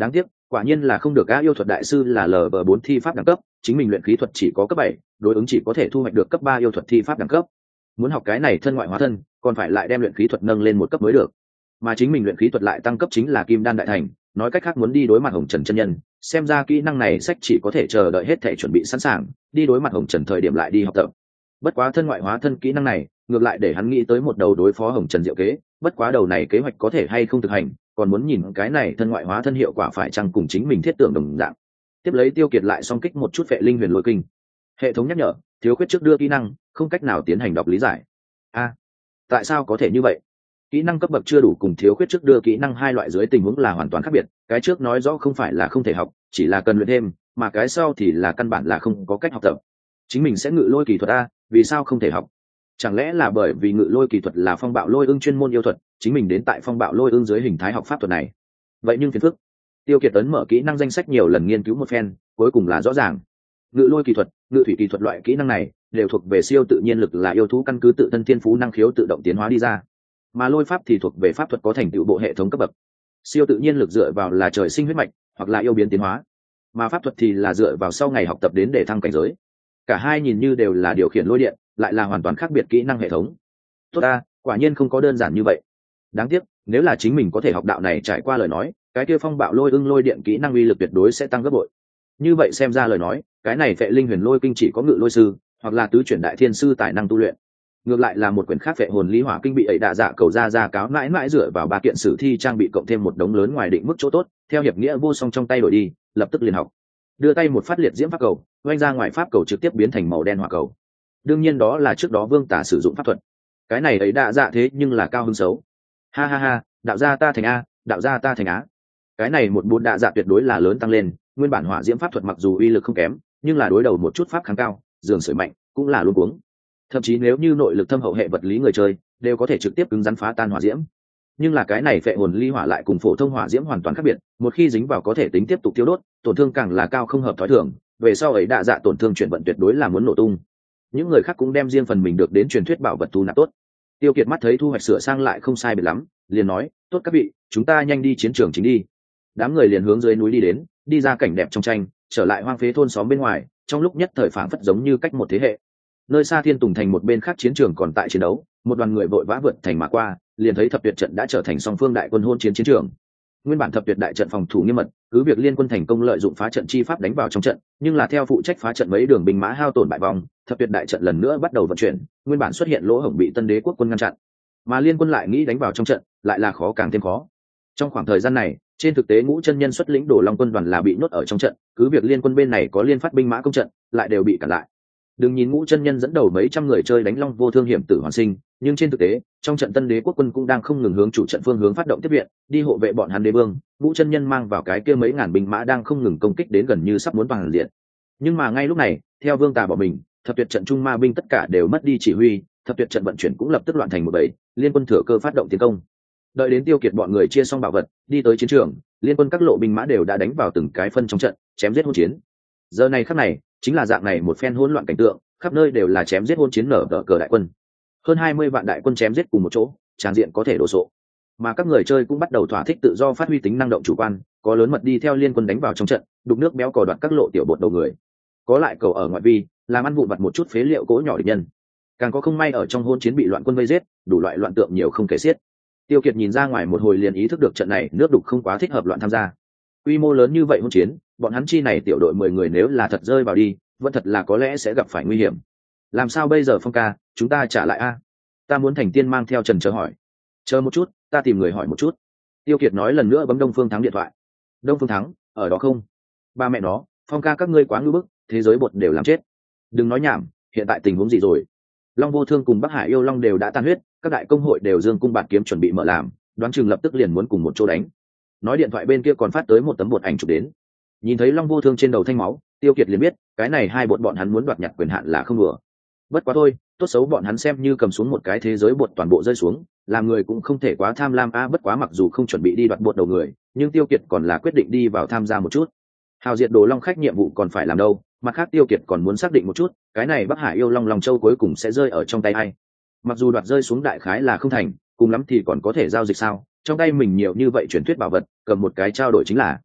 quả nhiên là không được á, yêu thuật đại sư là lv bốn thi pháp đẳng cấp, chính mình luyện khí thuật chỉ có cấp bảy, đối ứng chỉ có thể thu hoạch được cấp ba yêu thuật thi pháp đẳng cấp. Muốn học cái này thân ngoại hóa thân, còn phải lại đem luyện khí thuật nâng lên một cấp mới được. Mà chính mình luyện khí thuật lại tăng cấp chính là kim đan đại thành, nói cách khác muốn đi đối mặt Hồng Trần chân nhân, xem ra kỹ năng này sách chỉ có thể chờ đợi hết thể chuẩn bị sẵn sàng, đi đối mặt Hồng Trần thời điểm lại đi học tập. Bất quá thân ngoại hóa thân kỹ năng này, ngược lại để hắn nghĩ tới một đầu đối phó Hồng Trần diệu kế, bất quá đầu này kế hoạch có thể hay không thực hành, còn muốn nhìn cái này thân ngoại hóa thân hiệu quả phải chăng cùng chính mình thiết tưởng đồng dạng. Tiếp lấy Tiêu Kiệt lại song kích một chút vệ linh huyền lôi kinh. Hệ thống nhắc nhở, thiếu khuyết trước đưa kỹ năng, không cách nào tiến hành đọc lý giải. A, tại sao có thể như vậy? Kỹ năng cấp bậc chưa đủ cùng thiếu khuyết trước đưa kỹ năng hai loại dưới tình huống là hoàn toàn khác biệt, cái trước nói rõ không phải là không thể học, chỉ là cần luyện thêm, mà cái sau thì là căn bản là không có cách học tập. Chính mình sẽ ngự lôi kỳ thuật a, vì sao không thể học? Chẳng lẽ là bởi vì ngự lôi kỳ thuật là phong bạo lôi ưng chuyên môn yêu thuật, chính mình đến tại phong bạo lôi ưng dưới hình thái học pháp thuật này? Vậy nhưng phiền phức. Tiêu Kiệt tấn mở kỹ năng danh sách nhiều lần nghiên cứu một phen, cuối cùng là rõ ràng. Ngự lôi kỳ thuật, ngự thủy kỳ thuật loại kỹ năng này đều thuộc về siêu tự nhiên lực, là yêu thú căn cứ tự thân thiên phú năng khiếu tự động tiến hóa đi ra. Mà lôi pháp thì thuộc về pháp thuật có thành tựu bộ hệ thống cấp bậc. Siêu tự nhiên lực dựa vào là trời sinh huyết mạch hoặc là yêu biến tiến hóa, mà pháp thuật thì là dựa vào sau ngày học tập đến để thăng cảnh giới. Cả hai nhìn như đều là điều khiển lôi điện, lại là hoàn toàn khác biệt kỹ năng hệ thống. Tốt ta, quả nhiên không có đơn giản như vậy. Đáng tiếc, nếu là chính mình có thể học đạo này trải qua lời nói, cái kia phong bạo lôi ưng lôi điện kỹ năng uy lực tuyệt đối sẽ tăng gấp bội. Như vậy xem ra lời nói, cái này vệ linh huyền lôi kinh chỉ có ngự lôi sư hoặc là tứ chuyển đại thiên sư tài năng tu luyện. Ngược lại là một quyển khác vệ hồn lý hỏa kinh bị ấy đạ dạ cầu ra ra cáo mãi mãi dựa vào ba kiện sử thi trang bị cộng thêm một đống lớn ngoài định mức chỗ tốt, theo hiệp nghĩa vô song trong tay đổi đi, lập tức liền học. Đưa tay một phát liệt diễm pháp cầu, oanh ra ngoài pháp cầu trực tiếp biến thành màu đen hỏa cầu. Đương nhiên đó là trước đó Vương Tả sử dụng pháp thuật. Cái này ấy đạ dạ thế nhưng là cao hứng xấu. Ha ha ha, đạo gia ta thành a, đạo gia ta thành á. Cái này một bốn đạ dạ tuyệt đối là lớn tăng lên, nguyên bản hỏa diễm pháp thuật mặc dù uy lực không kém, nhưng là đối đầu một chút pháp kháng cao, giường sưởi mạnh, cũng là luôn cuống. Thậm chí nếu như nội lực thâm hậu hệ vật lý người chơi, đều có thể trực tiếp cứng rắn phá tan hỏa diễm. Nhưng là cái này phệ hồn ly hỏa lại cùng phổ thông hỏa diễm hoàn toàn khác biệt, một khi dính vào có thể tính tiếp tục tiêu đốt, tổn thương càng là cao không hợp thói thường, về sau ấy đạ dạ tổn thương chuyển vận tuyệt đối là muốn nổ tung. Những người khác cũng đem riêng phần mình được đến truyền thuyết bảo vật thu nạp tốt. Tiêu Kiệt mắt thấy thu hoạch sửa sang lại không sai biệt lắm, liền nói, tốt các vị, chúng ta nhanh đi chiến trường chính đi. Đám người liền hướng dưới núi đi đến, đi ra cảnh đẹp trong tranh, trở lại hoang phế thôn xóm bên ngoài, trong lúc nhất thời phảng phất giống như cách một thế hệ. Nơi xa Thiên Tùng thành một bên khác chiến trường còn tại chiến đấu, một đoàn người vội vã vượt thành mà qua, liền thấy thập tuyệt trận đã trở thành song phương đại quân hôn chiến chiến trường. Nguyên bản thập tuyệt đại trận phòng thủ nghiêm mật, cứ việc liên quân thành công lợi dụng phá trận chi pháp đánh vào trong trận, nhưng là theo phụ trách phá trận mấy đường binh mã hao tổn bại vong, thập tuyệt đại trận lần nữa bắt đầu vận chuyển, nguyên bản xuất hiện lỗ hổng bị Tân Đế quốc quân ngăn chặn, mà liên quân lại nghĩ đánh vào trong trận, lại là khó càng thêm khó. Trong khoảng thời gian này, trên thực tế Ngũ chân nhân xuất lĩnh Đồ Long quân đoàn là bị nhốt ở trong trận, cứ việc liên quân bên này có liên phát binh mã công trận, lại đều bị cản lại. Đừng nhìn Ngũ chân nhân dẫn đầu mấy trăm người chơi đánh Long vô thương hiểm tử hoàn sinh, nhưng trên thực tế, trong trận Tân Đế quốc quân cũng đang không ngừng hướng chủ trận phương hướng phát động tiếp viện, đi hộ vệ bọn hắn đế vương. Ngũ chân nhân mang vào cái kia mấy ngàn binh mã đang không ngừng công kích đến gần như sắp muốn bằng diện. Nhưng mà ngay lúc này, theo Vương Tà bỏ mình, thập tuyệt trận trung ma binh tất cả đều mất đi chỉ huy, thập tuyệt trận vận chuyển cũng lập tức loạn thành một bầy, liên quân thừa cơ phát động tiến công. Đợi đến Tiêu Kiệt bọn người chia xong bảo vật, đi tới chiến trường, liên quân các lộ binh mã đều đã đánh vào từng cái phân trong trận, chém giết hỗn chiến. Giờ này khắc này, chính là dạng này một phen hỗn loạn cảnh tượng, khắp nơi đều là chém giết hỗn chiến nở đỡ cờ đại quân. Hơn hai mươi vạn đại quân chém giết cùng một chỗ, tràn diện có thể đổ sộ. Mà các người chơi cũng bắt đầu thỏa thích tự do phát huy tính năng động chủ quan, có lớn mật đi theo liên quân đánh vào trong trận, đục nước béo cò đoạt các lộ tiểu bột đầu người. Có lại cầu ở ngoại vi, làm ăn vụn vặt một chút phế liệu cỗ nhỏ địch nhân. Càng có không may ở trong hỗn chiến bị loạn quân vây giết, đủ loại loạn tượng nhiều không kể xiết. Tiêu Kiệt nhìn ra ngoài một hồi liền ý thức được trận này nước đục không quá thích hợp loạn tham gia. Quy mô lớn như vậy hỗn chiến, bọn hắn chi này tiểu đội mười người nếu là thật rơi vào đi, vẫn thật là có lẽ sẽ gặp phải nguy hiểm. Làm sao bây giờ Phong ca, chúng ta trả lại a? Ta muốn thành tiên mang theo Trần chờ hỏi. Chờ một chút, ta tìm người hỏi một chút. Tiêu Kiệt nói lần nữa bấm Đông Phương Thắng điện thoại. Đông Phương Thắng, ở đó không? Ba mẹ nó, Phong ca các ngươi quá ngưu bức, thế giới bột đều làm chết. Đừng nói nhảm, hiện tại tình huống gì rồi? Long vô thương cùng Bắc Hải yêu long đều đã tan huyết, các đại công hội đều dương cung bạt kiếm chuẩn bị mở làm, đoán chừng lập tức liền muốn cùng một chỗ đánh. Nói điện thoại bên kia còn phát tới một tấm bột ảnh chụp đến. Nhìn thấy Long vô thương trên đầu thanh máu, Tiêu Kiệt liền biết, cái này hai bột bọn hắn muốn đoạt nhặt quyền hạn là không đùa. Bất quá thôi, tốt xấu bọn hắn xem như cầm xuống một cái thế giới bột toàn bộ rơi xuống, làm người cũng không thể quá tham lam a. À, bất quá mặc dù không chuẩn bị đi đoạt bột đầu người, nhưng Tiêu Kiệt còn là quyết định đi vào tham gia một chút. Hào diệt Đồ Long khách nhiệm vụ còn phải làm đâu, mặt khác Tiêu Kiệt còn muốn xác định một chút, cái này Bắc Hải yêu long Long Châu cuối cùng sẽ rơi ở trong tay ai. Mặc dù đoạt rơi xuống đại khái là không thành, cùng lắm thì còn có thể giao dịch sao, trong tay mình nhiều như vậy truyền thuyết bảo vật, cầm một cái trao đổi chính là.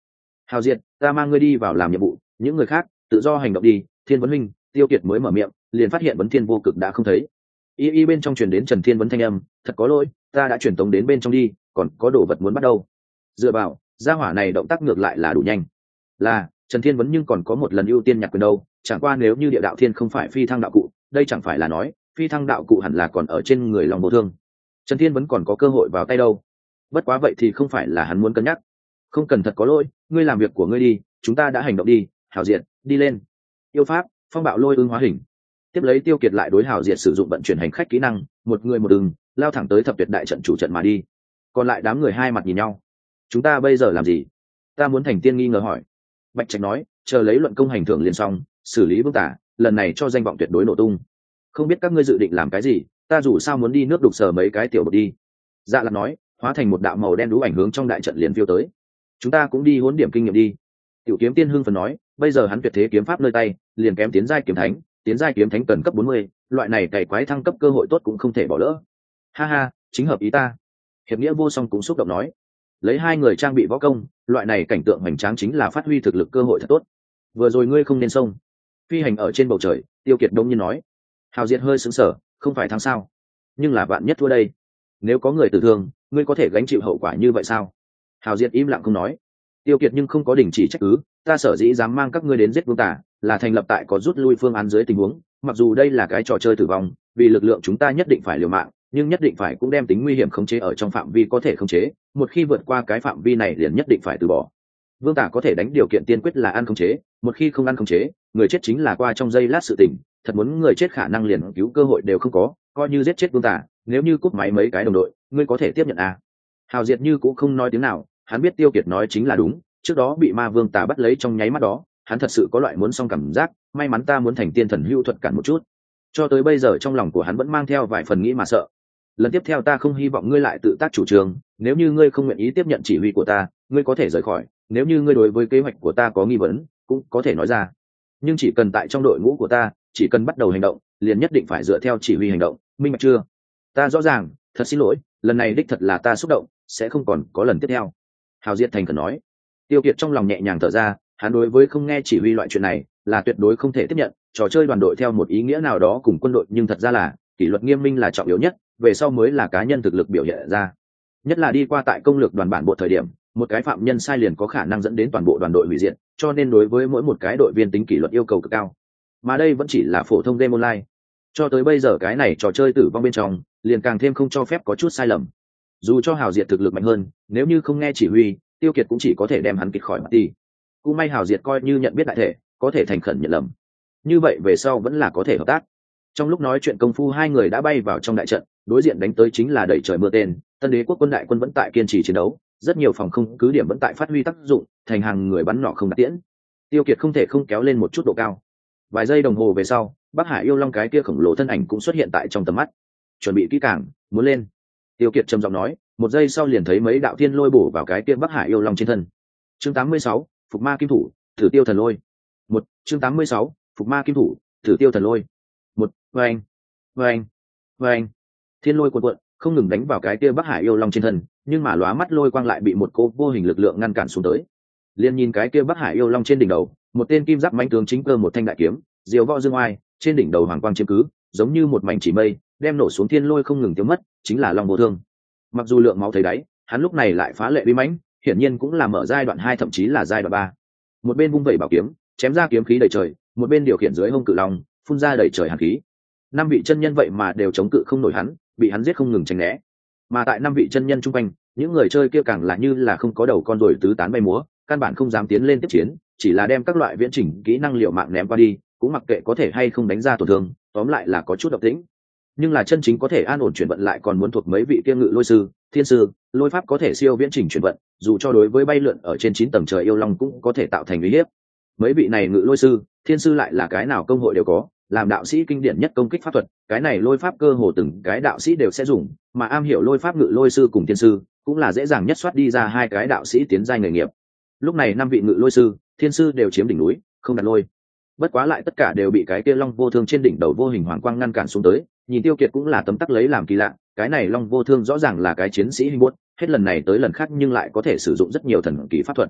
Hào Diệt, ta mang ngươi đi vào làm nhiệm vụ, những người khác tự do hành động đi. Thiên Vấn Minh, Tiêu Kiệt mới mở miệng, liền phát hiện Vấn Thiên Vô Cực đã không thấy. Y y bên trong truyền đến Trần Thiên Vấn thanh âm, thật có lỗi, ta đã truyền tống đến bên trong đi, còn có đồ vật muốn bắt đầu. Dựa vào, gia hỏa này động tác ngược lại là đủ nhanh. Là Trần Thiên Vấn, nhưng còn có một lần ưu tiên nhặt quyền đâu, chẳng qua nếu như địa đạo thiên không phải phi thăng đạo cụ, đây chẳng phải là nói phi thăng đạo cụ hẳn là còn ở trên người lòng vô thương. Trần Thiên Vấn còn có cơ hội vào tay đâu. Bất quá vậy thì không phải là hắn muốn cân nhắc. Không cần, thật có lỗi, ngươi làm việc của ngươi đi, chúng ta đã hành động đi. Hào Diệt, đi lên. Yêu pháp phong bạo lôi ương hóa hình. Tiếp lấy Tiêu Kiệt lại đối Hào Diệt sử dụng vận chuyển hành khách kỹ năng, một người một đường lao thẳng tới thập tuyệt đại trận chủ trận mà đi. Còn lại đám người hai mặt nhìn nhau. Chúng ta bây giờ làm gì? Ta muốn thành tiên nghi ngờ hỏi. Bạch Trạch nói, chờ lấy luận công hành thưởng liền xong, xử lý Vương Tả, lần này cho danh vọng tuyệt đối nổ tung. Không biết các ngươi dự định làm cái gì, ta dù sao muốn đi nước đục sờ mấy cái tiểu bột đi. Dạ Lạc nói, hóa thành một đạo màu đen đú ảnh hướng trong đại trận liền phiêu tới. Chúng ta cũng đi huấn điểm kinh nghiệm đi. Tiểu Kiếm Tiên hưng phấn nói, bây giờ hắn tuyệt thế kiếm pháp nơi tay, liền kém tiến giai kiếm thánh, tiến giai kiếm thánh cần cấp bốn mươi, loại này cày quái thăng cấp cơ hội tốt cũng không thể bỏ lỡ. Ha ha, chính hợp ý ta. Hiệp Nghĩa Vô Song cũng xúc động nói, lấy hai người trang bị võ công, loại này cảnh tượng hoành tráng chính là phát huy thực lực cơ hội thật tốt. Vừa rồi ngươi không nên xông. Phi hành ở trên bầu trời, Tiêu Kiệt đông nhiên nói. Hào Diệt hơi sững sờ, không phải thắng sao? Nhưng là vạn nhất thua đây. Nếu có người tử thương, ngươi có thể gánh chịu hậu quả như vậy sao? Hào Diệt im lặng không nói. Tiêu Kiệt nhưng không có đình chỉ trách cứ, ta sở dĩ dám mang các ngươi đến giết Vương Tả, là thành lập tại có rút lui phương án dưới tình huống, mặc dù đây là cái trò chơi tử vong, vì lực lượng chúng ta nhất định phải liều mạng, nhưng nhất định phải cũng đem tính nguy hiểm khống chế ở trong phạm vi có thể khống chế, một khi vượt qua cái phạm vi này liền nhất định phải từ bỏ. Vương Tả có thể đánh điều kiện tiên quyết là ăn khống chế, một khi không ăn khống chế, người chết chính là qua trong giây lát sự tình, thật muốn người chết khả năng liền cứu cơ hội đều không có, coi như giết chết Vương Tả, nếu như cúp máy mấy cái đồng đội, ngươi có thể tiếp nhận à? Hào Diệt như cũng không nói tiếng nào, hắn biết Tiêu Kiệt nói chính là đúng, trước đó bị Ma Vương Tả bắt lấy trong nháy mắt đó, hắn thật sự có loại muốn xong cảm giác, may mắn ta muốn thành tiên thần hưu thuật cản một chút. Cho tới bây giờ trong lòng của hắn vẫn mang theo vài phần nghĩ mà sợ. Lần tiếp theo ta không hy vọng ngươi lại tự tác chủ trương, nếu như ngươi không nguyện ý tiếp nhận chỉ huy của ta, ngươi có thể rời khỏi, nếu như ngươi đối với kế hoạch của ta có nghi vấn, cũng có thể nói ra. Nhưng chỉ cần tại trong đội ngũ của ta, chỉ cần bắt đầu hành động, liền nhất định phải dựa theo chỉ huy hành động, minh bạch chưa? Ta rõ ràng, thật xin lỗi, lần này đích thật là ta xúc động, sẽ không còn có lần tiếp theo. Hào Diệt thành khẩn nói. Tiêu Kiệt trong lòng nhẹ nhàng thở ra, hắn đối với không nghe chỉ huy loại chuyện này là tuyệt đối không thể tiếp nhận. Trò chơi đoàn đội theo một ý nghĩa nào đó cùng quân đội, nhưng thật ra là kỷ luật nghiêm minh là trọng yếu nhất, về sau mới là cá nhân thực lực biểu hiện ra. Nhất là đi qua tại công lược đoàn bản bộ thời điểm, một cái phạm nhân sai liền có khả năng dẫn đến toàn bộ đoàn đội hủy diệt, cho nên đối với mỗi một cái đội viên tính kỷ luật yêu cầu cực cao. Mà đây vẫn chỉ là phổ thông game online. Cho tới bây giờ cái này trò chơi tử vong bên trong, liền càng thêm không cho phép có chút sai lầm. Dù cho Hào Diệt thực lực mạnh hơn, nếu như không nghe chỉ huy, Tiêu Kiệt cũng chỉ có thể đem hắn kịch khỏi mặt đi. Cũng may Hào Diệt coi như nhận biết đại thể, có thể thành khẩn nhận lầm. Như vậy về sau vẫn là có thể hợp tác. Trong lúc nói chuyện công phu, hai người đã bay vào trong đại trận, đối diện đánh tới chính là đẩy trời mưa tên. Tân Đế quốc quân đại quân vẫn tại kiên trì chiến đấu, rất nhiều phòng không cứ điểm vẫn tại phát huy tác dụng, thành hàng người bắn nỏ không đặt tiễn. Tiêu Kiệt không thể không kéo lên một chút độ cao. Vài giây đồng hồ về sau, Bắc Hải yêu long cái kia khổng lồ thân ảnh cũng xuất hiện tại trong tầm mắt. Chuẩn bị kỹ càng, muốn lên. Tiêu Kiệt trầm giọng nói, một giây sau liền thấy mấy đạo thiên lôi bổ vào cái kia Bắc Hải yêu long trên thân. Chương tám mươi sáu, Phục Ma Kim Thủ, thử tiêu thần lôi. Một, chương tám mươi sáu, Phục Ma Kim Thủ, thử tiêu thần lôi. Một, vâng, vâng, vâng. Thiên lôi cuộn cuộn, không ngừng đánh vào cái kia Bắc Hải yêu long trên thân, nhưng mà lóa mắt lôi quang lại bị một cô vô hình lực lượng ngăn cản xuống tới. Liên nhìn cái kia Bắc Hải yêu long trên đỉnh đầu, một tên kim giáp mãnh tướng chính cơ một thanh đại kiếm, diều võ dương oai, trên đỉnh đầu hoàng quang chiếm cứ, giống như một mảnh chỉ mây, đem nổ xuống thiên lôi không ngừng tiêu mất, chính là Long Vô Thương. Mặc dù lượng máu thấy đáy, hắn lúc này lại phá lệ uy mãnh, hiển nhiên cũng là mở giai đoạn hai thậm chí là giai đoạn ba. Một bên vung vẩy bảo kiếm, chém ra kiếm khí đầy trời, một bên điều khiển dưới hông cự long, phun ra đầy trời hàn khí. Năm vị chân nhân vậy mà đều chống cự không nổi hắn, bị hắn giết không ngừng tránh né. Mà tại năm vị chân nhân trung quanh, những người chơi kia càng là như là không có đầu con rồi tứ tán bay múa, căn bản không dám tiến lên tiếp chiến, chỉ là đem các loại viễn chỉnh kỹ năng liệu mạng ném qua đi, cũng mặc kệ có thể hay không đánh ra tổn thương, tóm lại là có chút độc tĩnh. Nhưng là chân chính có thể an ổn chuyển vận lại còn muốn thuộc mấy vị kia ngự lôi sư, thiên sư, lôi pháp có thể siêu viễn chỉnh chuyển vận, dù cho đối với bay lượn ở trên chín tầng trời yêu long cũng có thể tạo thành uy hiếp. Mấy vị này ngự lôi sư, thiên sư lại là cái nào công hội đều có, làm đạo sĩ kinh điển nhất công kích pháp thuật, cái này lôi pháp cơ hồ từng cái đạo sĩ đều sẽ dùng, mà am hiểu lôi pháp ngự lôi sư cùng thiên sư, cũng là dễ dàng nhất soát đi ra hai cái đạo sĩ tiến giai nghề nghiệp. Lúc này năm vị ngự lôi sư, thiên sư đều chiếm đỉnh núi, không đặt lôi. Bất quá lại tất cả đều bị cái kia Long Vô Thương trên đỉnh đầu vô hình hoàng quang ngăn cản xuống tới, nhìn Tiêu Kiệt cũng là tấm tắc lấy làm kỳ lạ, cái này Long Vô Thương rõ ràng là cái chiến sĩ hình buốt, hết lần này tới lần khác nhưng lại có thể sử dụng rất nhiều thần kỳ pháp thuật.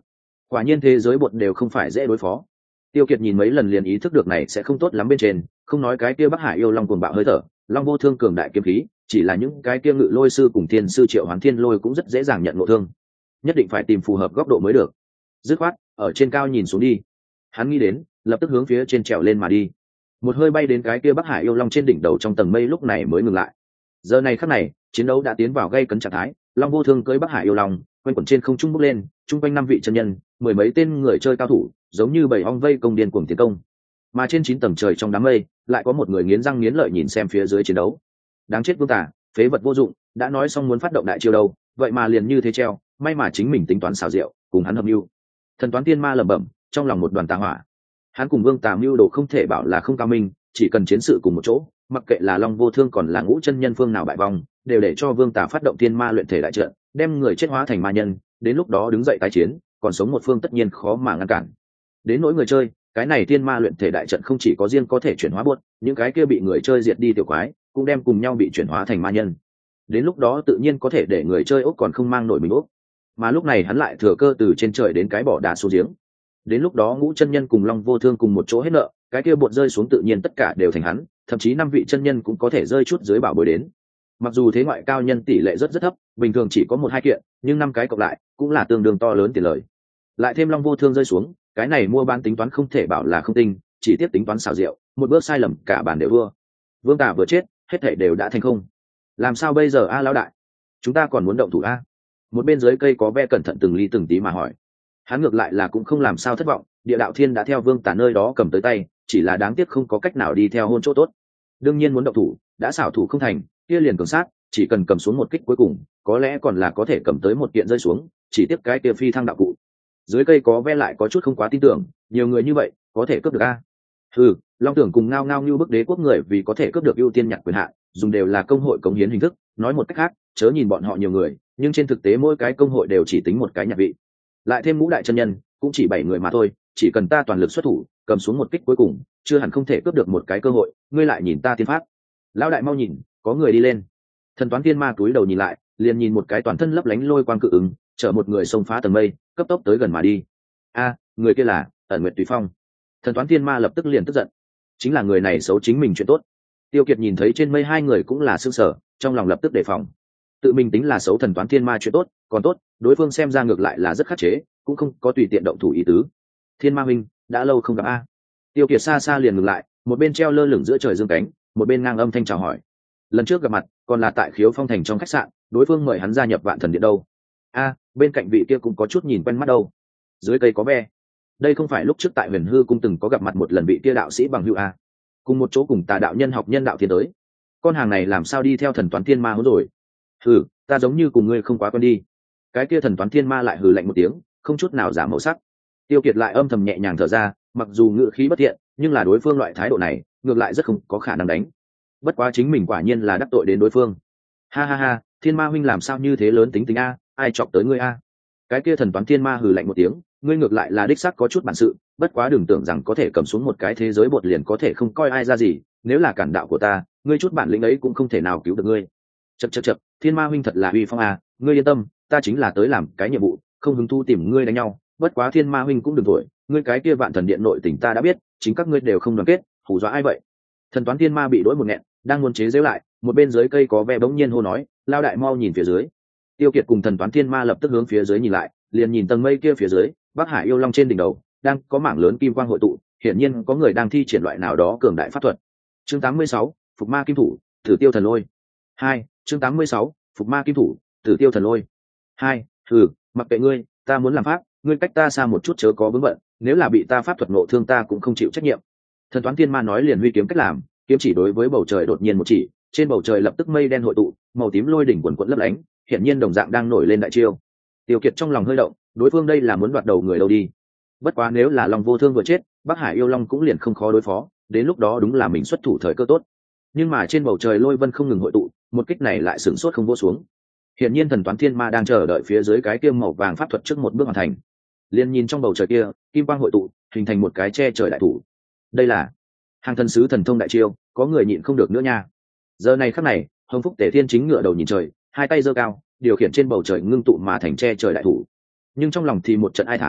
quả nhiên thế giới bột đều không phải dễ đối phó. Tiêu Kiệt nhìn mấy lần liền ý thức được này sẽ không tốt lắm bên trên, không nói cái kia Bắc Hải yêu long cuồng bạo hơi thở, long vô thương cường đại kiếm khí, chỉ là những cái kia ngự lôi sư cùng thiên sư triệu hoán thiên lôi cũng rất dễ dàng nhận ngộ thương, nhất định phải tìm phù hợp góc độ mới được. Dứt khoát ở trên cao nhìn xuống đi, hắn nghĩ đến, lập tức hướng phía trên trèo lên mà đi. Một hơi bay đến cái kia Bắc Hải yêu long trên đỉnh đầu trong tầng mây, lúc này mới ngừng lại. Giờ này khắc này, chiến đấu đã tiến vào gây cấn trạng thái, long vô thương cưỡi Bắc Hải yêu long quanh quẩn trên không trung bốc lên, trung quanh năm vị chân nhân, mười mấy tên người chơi cao thủ, giống như bầy ong vây công điên cuồng tiến công. Mà trên chín tầng trời trong đám mây, lại có một người nghiến răng nghiến lợi nhìn xem phía dưới chiến đấu. Đáng chết vương tà, phế vật vô dụng, đã nói xong muốn phát động đại chiêu đâu, vậy mà liền như thế treo, may mà chính mình tính toán xảo diệu, cùng hắn hợp mưu. Thần toán tiên ma lẩm bẩm, trong lòng một đoàn tà hỏa. Hắn cùng vương tà mưu đồ không thể bảo là không cao minh, chỉ cần chiến sự cùng một chỗ, mặc kệ là long vô thương còn là ngũ chân nhân phương nào bại vong, đều để cho vương tà phát động tiên ma luyện thể đại trận, đem người chết hóa thành ma nhân, đến lúc đó đứng dậy tái chiến, còn sống một phương tất nhiên khó mà ngăn cản. Đến nỗi người chơi, cái này tiên ma luyện thể đại trận không chỉ có riêng có thể chuyển hóa buốt, những cái kia bị người chơi diệt đi tiểu quái cũng đem cùng nhau bị chuyển hóa thành ma nhân. Đến lúc đó tự nhiên có thể để người chơi ốc còn không mang nổi mình ốc. Mà lúc này hắn lại thừa cơ từ trên trời đến cái bỏ đá xuống giếng. Đến lúc đó ngũ chân nhân cùng long vô thương cùng một chỗ hết nợ, cái kia bột rơi xuống tự nhiên tất cả đều thành hắn, thậm chí năm vị chân nhân cũng có thể rơi chút dưới bảo bối đến. Mặc dù thế ngoại cao nhân tỷ lệ rất rất thấp, bình thường chỉ có một hai kiện, nhưng năm cái cộng lại cũng là tương đương to lớn tiền lời. Lại thêm long vô thương rơi xuống, cái này mua bán tính toán không thể bảo là không tinh, chỉ tiếp tính toán xảo diệu, một bước sai lầm cả bàn đều thua. Vương Tà vừa chết, hết thảy đều đã thành không. Làm sao bây giờ a lão đại? Chúng ta còn muốn động thủ a? Một bên dưới cây có ve cẩn thận từng ly từng tí mà hỏi. Hắn ngược lại là cũng không làm sao thất vọng, địa đạo thiên đã theo Vương Tà nơi đó cầm tới tay, chỉ là đáng tiếc không có cách nào đi theo hôn chỗ tốt. Đương nhiên muốn động thủ, đã xảo thủ không thành, kia liền cường sát, chỉ cần cầm xuống một kích cuối cùng, có lẽ còn là có thể cầm tới một kiện rơi xuống, chỉ tiếp cái kia phi thăng đạo cụ. Dưới cây có ve lại có chút không quá tin tưởng, nhiều người như vậy có thể cướp được a? Ừ, long tưởng cùng ngao ngao như bức đế quốc người vì có thể cướp được ưu tiên nhặt quyền hạn, dùng đều là công hội cống hiến hình thức, nói một cách khác, chớ nhìn bọn họ nhiều người, nhưng trên thực tế mỗi cái công hội đều chỉ tính một cái nhạc vị. Lại thêm ngũ đại chân nhân, cũng chỉ bảy người mà thôi, chỉ cần ta toàn lực xuất thủ, cầm xuống một kích cuối cùng, chưa hẳn không thể cướp được một cái cơ hội, ngươi lại nhìn ta tiên pháp. Lão đại mau nhìn, có người đi lên. Thần toán tiên ma túi đầu nhìn lại, liền nhìn một cái toàn thân lấp lánh lôi quang cự ứng, chở một người xông phá tầng mây, cấp tốc tới gần mà đi. A, người kia là Ẩn Nguyệt Tùy Phong. Thần toán tiên ma lập tức liền tức giận, chính là người này xấu chính mình chuyện tốt. Tiêu Kiệt nhìn thấy trên mây hai người cũng là sương sở, trong lòng lập tức đề phòng. Tự mình tính là xấu thần toán tiên ma chuyện tốt, còn tốt, đối phương xem ra ngược lại là rất khắc chế, cũng không có tùy tiện động thủ ý tứ. Thiên Ma huynh, đã lâu không gặp a. Tiêu Kiệt xa xa liền ngừng lại, một bên treo lơ lửng giữa trời dương cánh, một bên ngang âm thanh chào hỏi. Lần trước gặp mặt, còn là tại Khiếu Phong thành trong khách sạn, đối phương mời hắn gia nhập Vạn Thần Điện đâu. A, bên cạnh vị kia cũng có chút nhìn quen mắt đâu. Dưới cây có ve. Đây không phải lúc trước tại Huyền Hư cung từng có gặp mặt một lần vị kia đạo sĩ bằng hữu a. Cùng một chỗ cùng Tà đạo nhân học nhân đạo thiên tới. Con hàng này làm sao đi theo thần toán thiên ma hỗn rồi? Hừ, ta giống như cùng ngươi không quá quen đi. Cái kia thần toán thiên ma lại hừ lạnh một tiếng, không chút nào giảm màu sắc. Tiêu Kiệt lại âm thầm nhẹ nhàng thở ra, mặc dù ngữ khí bất thiện, nhưng là đối phương loại thái độ này, ngược lại rất không có khả năng đánh. Bất quá chính mình quả nhiên là đắc tội đến đối phương. Ha ha ha, thiên ma huynh làm sao như thế lớn tính tính a, ai chọc tới ngươi a? Cái kia thần toán thiên ma hừ lạnh một tiếng, ngươi ngược lại là đích xác có chút bản sự, bất quá đừng tưởng rằng có thể cầm xuống một cái thế giới bột liền có thể không coi ai ra gì, nếu là cản đạo của ta, ngươi chút bản lĩnh ấy cũng không thể nào cứu được ngươi. Chậc chậc chậc, thiên ma huynh thật là uy phong a, ngươi yên tâm, ta chính là tới làm cái nhiệm vụ, không hứng thú tìm ngươi đánh nhau, bất quá thiên ma huynh cũng đừng thổi, ngươi cái kia Vạn Thần Điện nội tình ta đã biết, chính các ngươi đều không đoàn kết, hù dọa ai vậy? Thần toán thiên ma bị đỗi một nghẹn, đang muốn chế giễu lại, một bên dưới cây có ve bỗng nhiên hô nói, lao đại mau nhìn phía dưới. Tiêu Kiệt cùng thần toán thiên ma lập tức hướng phía dưới nhìn lại, liền nhìn tầng mây kia phía dưới, Bắc Hải yêu long trên đỉnh đầu đang có mảng lớn kim quang hội tụ, hiển nhiên có người đang thi triển loại nào đó cường đại pháp thuật. Chương tám mươi sáu, Phục Ma Kim Thủ, Tử Tiêu Thần Lôi. Hai, chương tám mươi sáu, Phục Ma Kim Thủ, Tử Tiêu Thần Lôi. Hai, hừ, mặc kệ ngươi, ta muốn làm pháp, ngươi cách ta xa một chút chớ có vướng bận, nếu là bị ta pháp thuật nộ thương ta cũng không chịu trách nhiệm. Thần toán thiên ma nói liền huy kiếm cách làm, kiếm chỉ đối với bầu trời đột nhiên một chỉ, trên bầu trời lập tức mây đen hội tụ, màu tím lôi đỉnh quần quần lấp lánh, hiển nhiên đồng dạng đang nổi lên đại chiêu. Tiêu Kiệt trong lòng hơi động, đối phương đây là muốn đoạt đầu người đâu đi. Bất quá nếu là Long Vô Thương vừa chết, Bắc Hải yêu long cũng liền không khó đối phó, đến lúc đó đúng là mình xuất thủ thời cơ tốt. Nhưng mà trên bầu trời lôi vân không ngừng hội tụ, một kích này lại sửng sốt không vô xuống. Hiển nhiên thần toán thiên ma đang chờ đợi phía dưới cái kia màu vàng pháp thuật trước một bước hoàn thành. Liên nhìn trong bầu trời kia, kim quang hội tụ, hình thành một cái che trời đại thủ. Đây là hàng thần sứ thần thông đại chiêu, có người nhịn không được nữa nha. Giờ này khắc này, Hồng Phúc Tề Thiên chính ngửa đầu nhìn trời, hai tay giơ cao, điều khiển trên bầu trời ngưng tụ mà thành che trời đại thủ. Nhưng trong lòng thì một trận ai thán,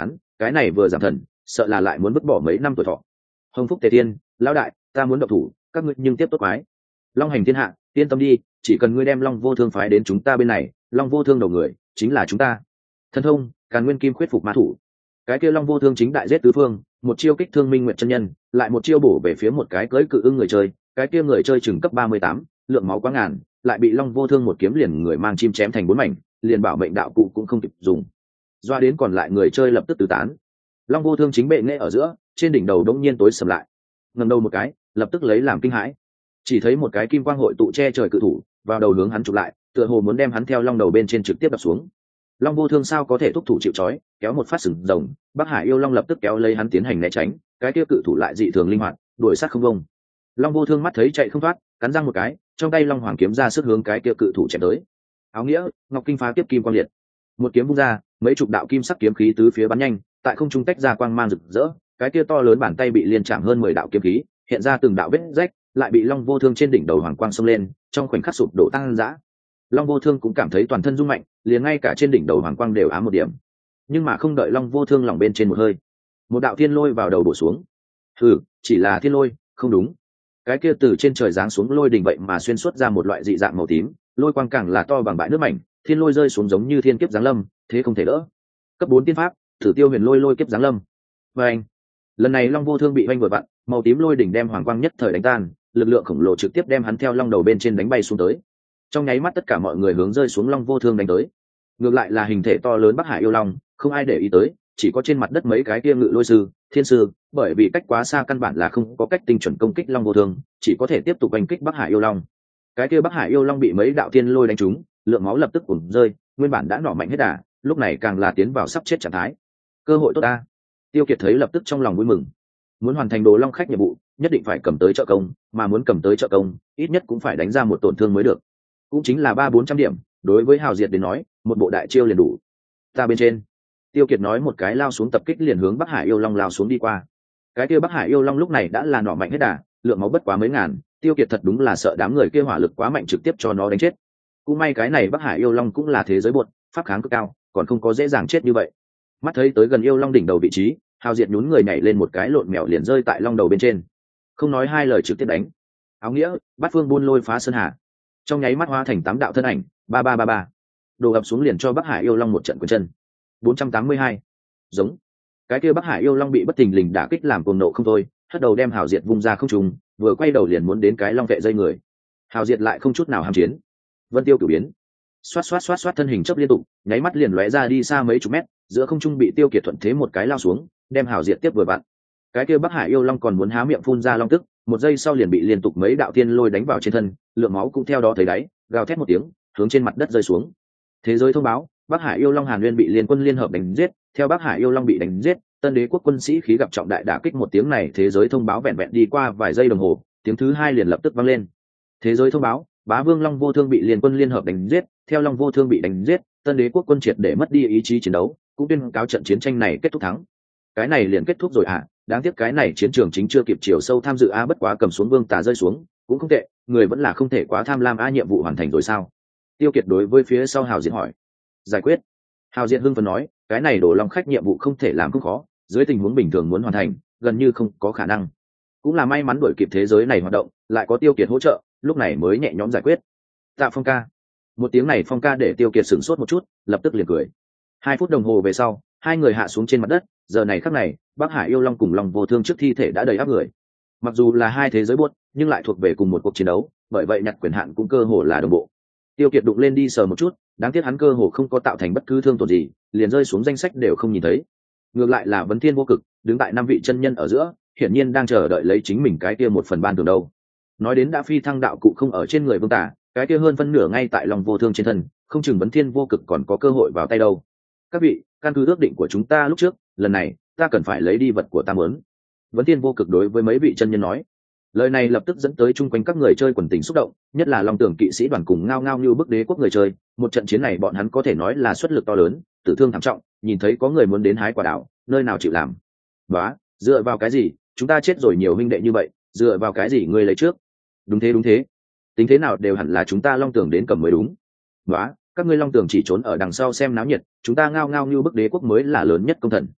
cái này vừa giảm thần sợ là lại muốn vứt bỏ mấy năm tuổi thọ. Hồng Phúc Tề Thiên, lão đại, ta muốn động thủ, các ngươi nhưng tiếp tốt quái. Long Hành thiên hạ, yên tâm đi, chỉ cần ngươi đem Long Vô Thương phái đến chúng ta bên này, Long Vô Thương đầu người chính là chúng ta. Thần thông, Càn Nguyên Kim khuyết phục ma thủ. Cái kia Long Vô Thương chính đại giết tứ phương, một chiêu kích thương Minh Nguyệt chân nhân, lại một chiêu bổ về phía một cái cưỡi cự ưng người chơi, cái kia người chơi chừng cấp ba mươi tám, lượng máu quá ngàn, lại bị Long Vô Thương một kiếm liền người mang chim chém thành bốn mảnh, liền bảo mệnh đạo cụ cũng không kịp dùng. Doa đến còn lại người chơi lập tức tứ tán. Long Vô Thương chính bệ nghệ ở giữa, trên đỉnh đầu đống nhiên tối sầm lại. Ngẩng đầu một cái, lập tức lấy làm kinh hãi. Chỉ thấy một cái kim quang hội tụ che trời cự thủ, vào đầu hướng hắn chụp lại, tựa hồ muốn đem hắn theo long đầu bên trên trực tiếp đập xuống. Long Vô Thương sao có thể thúc thủ chịu trói, kéo một phát sừng rồng, Bắc Hải yêu long lập tức kéo lấy hắn tiến hành né tránh, cái kia cự thủ lại dị thường linh hoạt, đuổi sát không vông. Long Vô Thương mắt thấy chạy không thoát, cắn răng một cái, trong tay long hoàng kiếm ra sức hướng cái kia cự thủ chém tới. Áo nghĩa, Ngọc Kinh phá tiếp kim quang liệt. Một kiếm vung ra, mấy chục đạo kim sắc kiếm khí tứ phía bắn nhanh, tại không trung tách ra quang mang rực rỡ, cái kia to lớn bàn tay bị liên chạm hơn mười đạo kiếm khí, hiện ra từng đạo vết rách, lại bị Long Vô Thương trên đỉnh đầu hoàng quang xông lên, trong khoảnh khắc sụp đổ tăng dã. Long Vô Thương cũng cảm thấy toàn thân rung mạnh, liền ngay cả trên đỉnh đầu hoàng quang đều ám một điểm. Nhưng mà không đợi Long Vô Thương lỏng bên trên một hơi, một đạo thiên lôi vào đầu bổ xuống. Hừ, chỉ là thiên lôi, không đúng. Cái kia từ trên trời giáng xuống lôi đình vậy mà xuyên suốt ra một loại dị dạng màu tím, lôi quang càng là to bằng bãi nước mảnh, thiên lôi rơi xuống giống như thiên kiếp giáng lâm, thế không thể đỡ. Cấp bốn tiên pháp, Thử Tiêu Huyền Lôi Lôi kiếp giáng lâm. Và anh, lần này Long Vô Thương bị oanh vừa vặn, màu tím lôi đỉnh đem hoàng quang nhất thời đánh tan, lực lượng khổng lồ trực tiếp đem hắn theo long đầu bên trên đánh bay xuống tới. Trong nháy mắt tất cả mọi người hướng rơi xuống Long Vô Thương đánh tới. Ngược lại là hình thể to lớn Bắc Hải yêu long, không ai để ý tới, chỉ có trên mặt đất mấy cái kia ngự lôi sư, thiên sư, bởi vì cách quá xa căn bản là không có cách tinh chuẩn công kích Long Vô Thương, chỉ có thể tiếp tục đánh kích Bắc Hải yêu long. Cái kia Bắc Hải yêu long bị mấy đạo thiên lôi đánh trúng, lượng máu lập tức cuồn rơi, nguyên bản đã nỏ mạnh hết đà, lúc này càng là tiến vào sắp chết trạng thái. Cơ hội tốt ta. Tiêu Kiệt thấy lập tức trong lòng vui mừng. Muốn hoàn thành Đồ Long khách nhiệm vụ, nhất định phải cầm tới trợ công, mà muốn cầm tới trợ công, ít nhất cũng phải đánh ra một tổn thương mới được. Cũng chính là ba bốn trăm điểm, đối với Hào Diệt đến nói, một bộ đại chiêu liền đủ. Ta bên trên. Tiêu Kiệt nói một cái lao xuống tập kích liền hướng Bắc Hải yêu long lao xuống đi qua. Cái kia Bắc Hải yêu long lúc này đã là nỏ mạnh hết đà, lượng máu bất quá mấy ngàn, Tiêu Kiệt thật đúng là sợ đám người kia hỏa lực quá mạnh trực tiếp cho nó đánh chết. Cũng may cái này Bắc Hải yêu long cũng là thế giới buột, pháp kháng cực cao, còn không có dễ dàng chết như vậy. Mắt thấy tới gần yêu long đỉnh đầu vị trí, Hào Diệt nhún người nhảy lên một cái lộn mèo liền rơi tại long đầu bên trên, không nói hai lời trực tiếp đánh. Áo nghĩa, Bát Phương Buôn Lôi Phá Sơn Hà, trong nháy mắt hóa thành tám đạo thân ảnh, ba ba ba ba, đổ ập xuống liền cho Bắc Hải yêu long một trận quyền chân. bốn trăm tám mươi hai, giống. Cái kia Bắc Hải yêu long bị bất thình lình đả kích làm cuồng nộ không thôi, hất đầu đem Hào Diệt vung ra không trung, vừa quay đầu liền muốn đến cái long vệ dây người. Hào Diệt lại không chút nào ham chiến. Vân Tiêu cửu biến, xoát xoát xoát xoát thân hình chớp liên tục, nháy mắt liền lóe ra đi xa mấy chục mét, giữa không trung bị Tiêu Kiệt thuận thế một cái lao xuống, đem Hào Diệt tiếp vừa vặn. Cái kia Bắc Hải yêu long còn muốn há miệng phun ra long tức, một giây sau liền bị liên tục mấy đạo tiên lôi đánh vào trên thân, lượng máu cũng theo đó thấy đáy, gào thét một tiếng, hướng trên mặt đất rơi xuống. Thế giới thông báo, Bắc Hải yêu long Hàn Nguyên bị liên quân liên hợp đánh giết, theo Bắc Hải yêu long bị đánh giết, Tân Đế quốc quân sĩ khí gặp trọng đại đả kích. Một tiếng này thế giới thông báo vẹn vẹn đi qua vài giây đồng hồ, tiếng thứ hai liền lập tức vang lên. Thế giới thông báo, Bá Vương Long Vô Thương bị liên quân liên hợp đánh giết, theo Long Vô Thương bị đánh giết, Tân Đế quốc quân triệt để mất đi ý chí chiến đấu, cũng tuyên cáo trận chiến tranh này kết thúc thắng. Cái này liền kết thúc rồi à? Đáng tiếc cái này chiến trường chính chưa kịp chiều sâu tham dự a, bất quá cầm xuống Vương Tà rơi xuống, cũng không tệ, người vẫn là không thể quá tham lam a, nhiệm vụ hoàn thành rồi sao? Tiêu Kiệt đối với phía sau Hào Diệt hỏi. Giải quyết. Hào Diệt hưng phấn nói, cái này Đồ Long khách nhiệm vụ không thể làm không khó, dưới tình huống bình thường muốn hoàn thành, gần như không có khả năng. Cũng là may mắn đuổi kịp thế giới này hoạt động, lại có Tiêu Kiệt hỗ trợ, lúc này mới nhẹ nhõm giải quyết. Tạ Phong ca. Một tiếng này Phong ca để Tiêu Kiệt sửng sốt một chút, lập tức liền cười. Hai phút đồng hồ về sau, hai người hạ xuống trên mặt đất, giờ này khắc này, Bắc Hải yêu long cùng Long Vô Thương trước thi thể đã đầy áp người. Mặc dù là hai thế giới buốt, nhưng lại thuộc về cùng một cuộc chiến đấu, bởi vậy nhặt quyền hạn cũng cơ hồ là đồng bộ. Tiêu Kiệt đụng lên đi sờ một chút, đáng tiếc hắn cơ hồ không có tạo thành bất cứ thương tổn gì, liền rơi xuống danh sách đều không nhìn thấy. Ngược lại là Vấn Thiên Vô Cực, đứng tại năm vị chân nhân ở giữa, hiển nhiên đang chờ đợi lấy chính mình cái kia một phần ban thưởng đâu. Nói đến đã phi thăng đạo cụ không ở trên người Vương Tả, cái kia hơn phân nửa ngay tại Long Vô Thương trên thân, không chừng Vấn Thiên Vô Cực còn có cơ hội vào tay đâu. Các vị, căn cứ ước định của chúng ta lúc trước, lần này ta cần phải lấy đi vật của ta muốn. Vấn Thiên Vô Cực đối với mấy vị chân nhân nói. Lời này lập tức dẫn tới chung quanh các người chơi quần tình xúc động, nhất là Long Tưởng kỵ sĩ đoàn cùng ngao ngao như bức đế quốc người chơi, một trận chiến này bọn hắn có thể nói là xuất lực to lớn, tử thương thảm trọng, nhìn thấy có người muốn đến hái quả đảo, nơi nào chịu làm. Đó, dựa vào cái gì, chúng ta chết rồi nhiều huynh đệ như vậy, dựa vào cái gì ngươi lấy trước? Đúng thế đúng thế, tính thế nào đều hẳn là chúng ta Long Tưởng đến cầm mới đúng. Đó, các ngươi Long Tưởng chỉ trốn ở đằng sau xem náo nhiệt, chúng ta ngao ngao như bức đế quốc mới là lớn nhất công thần.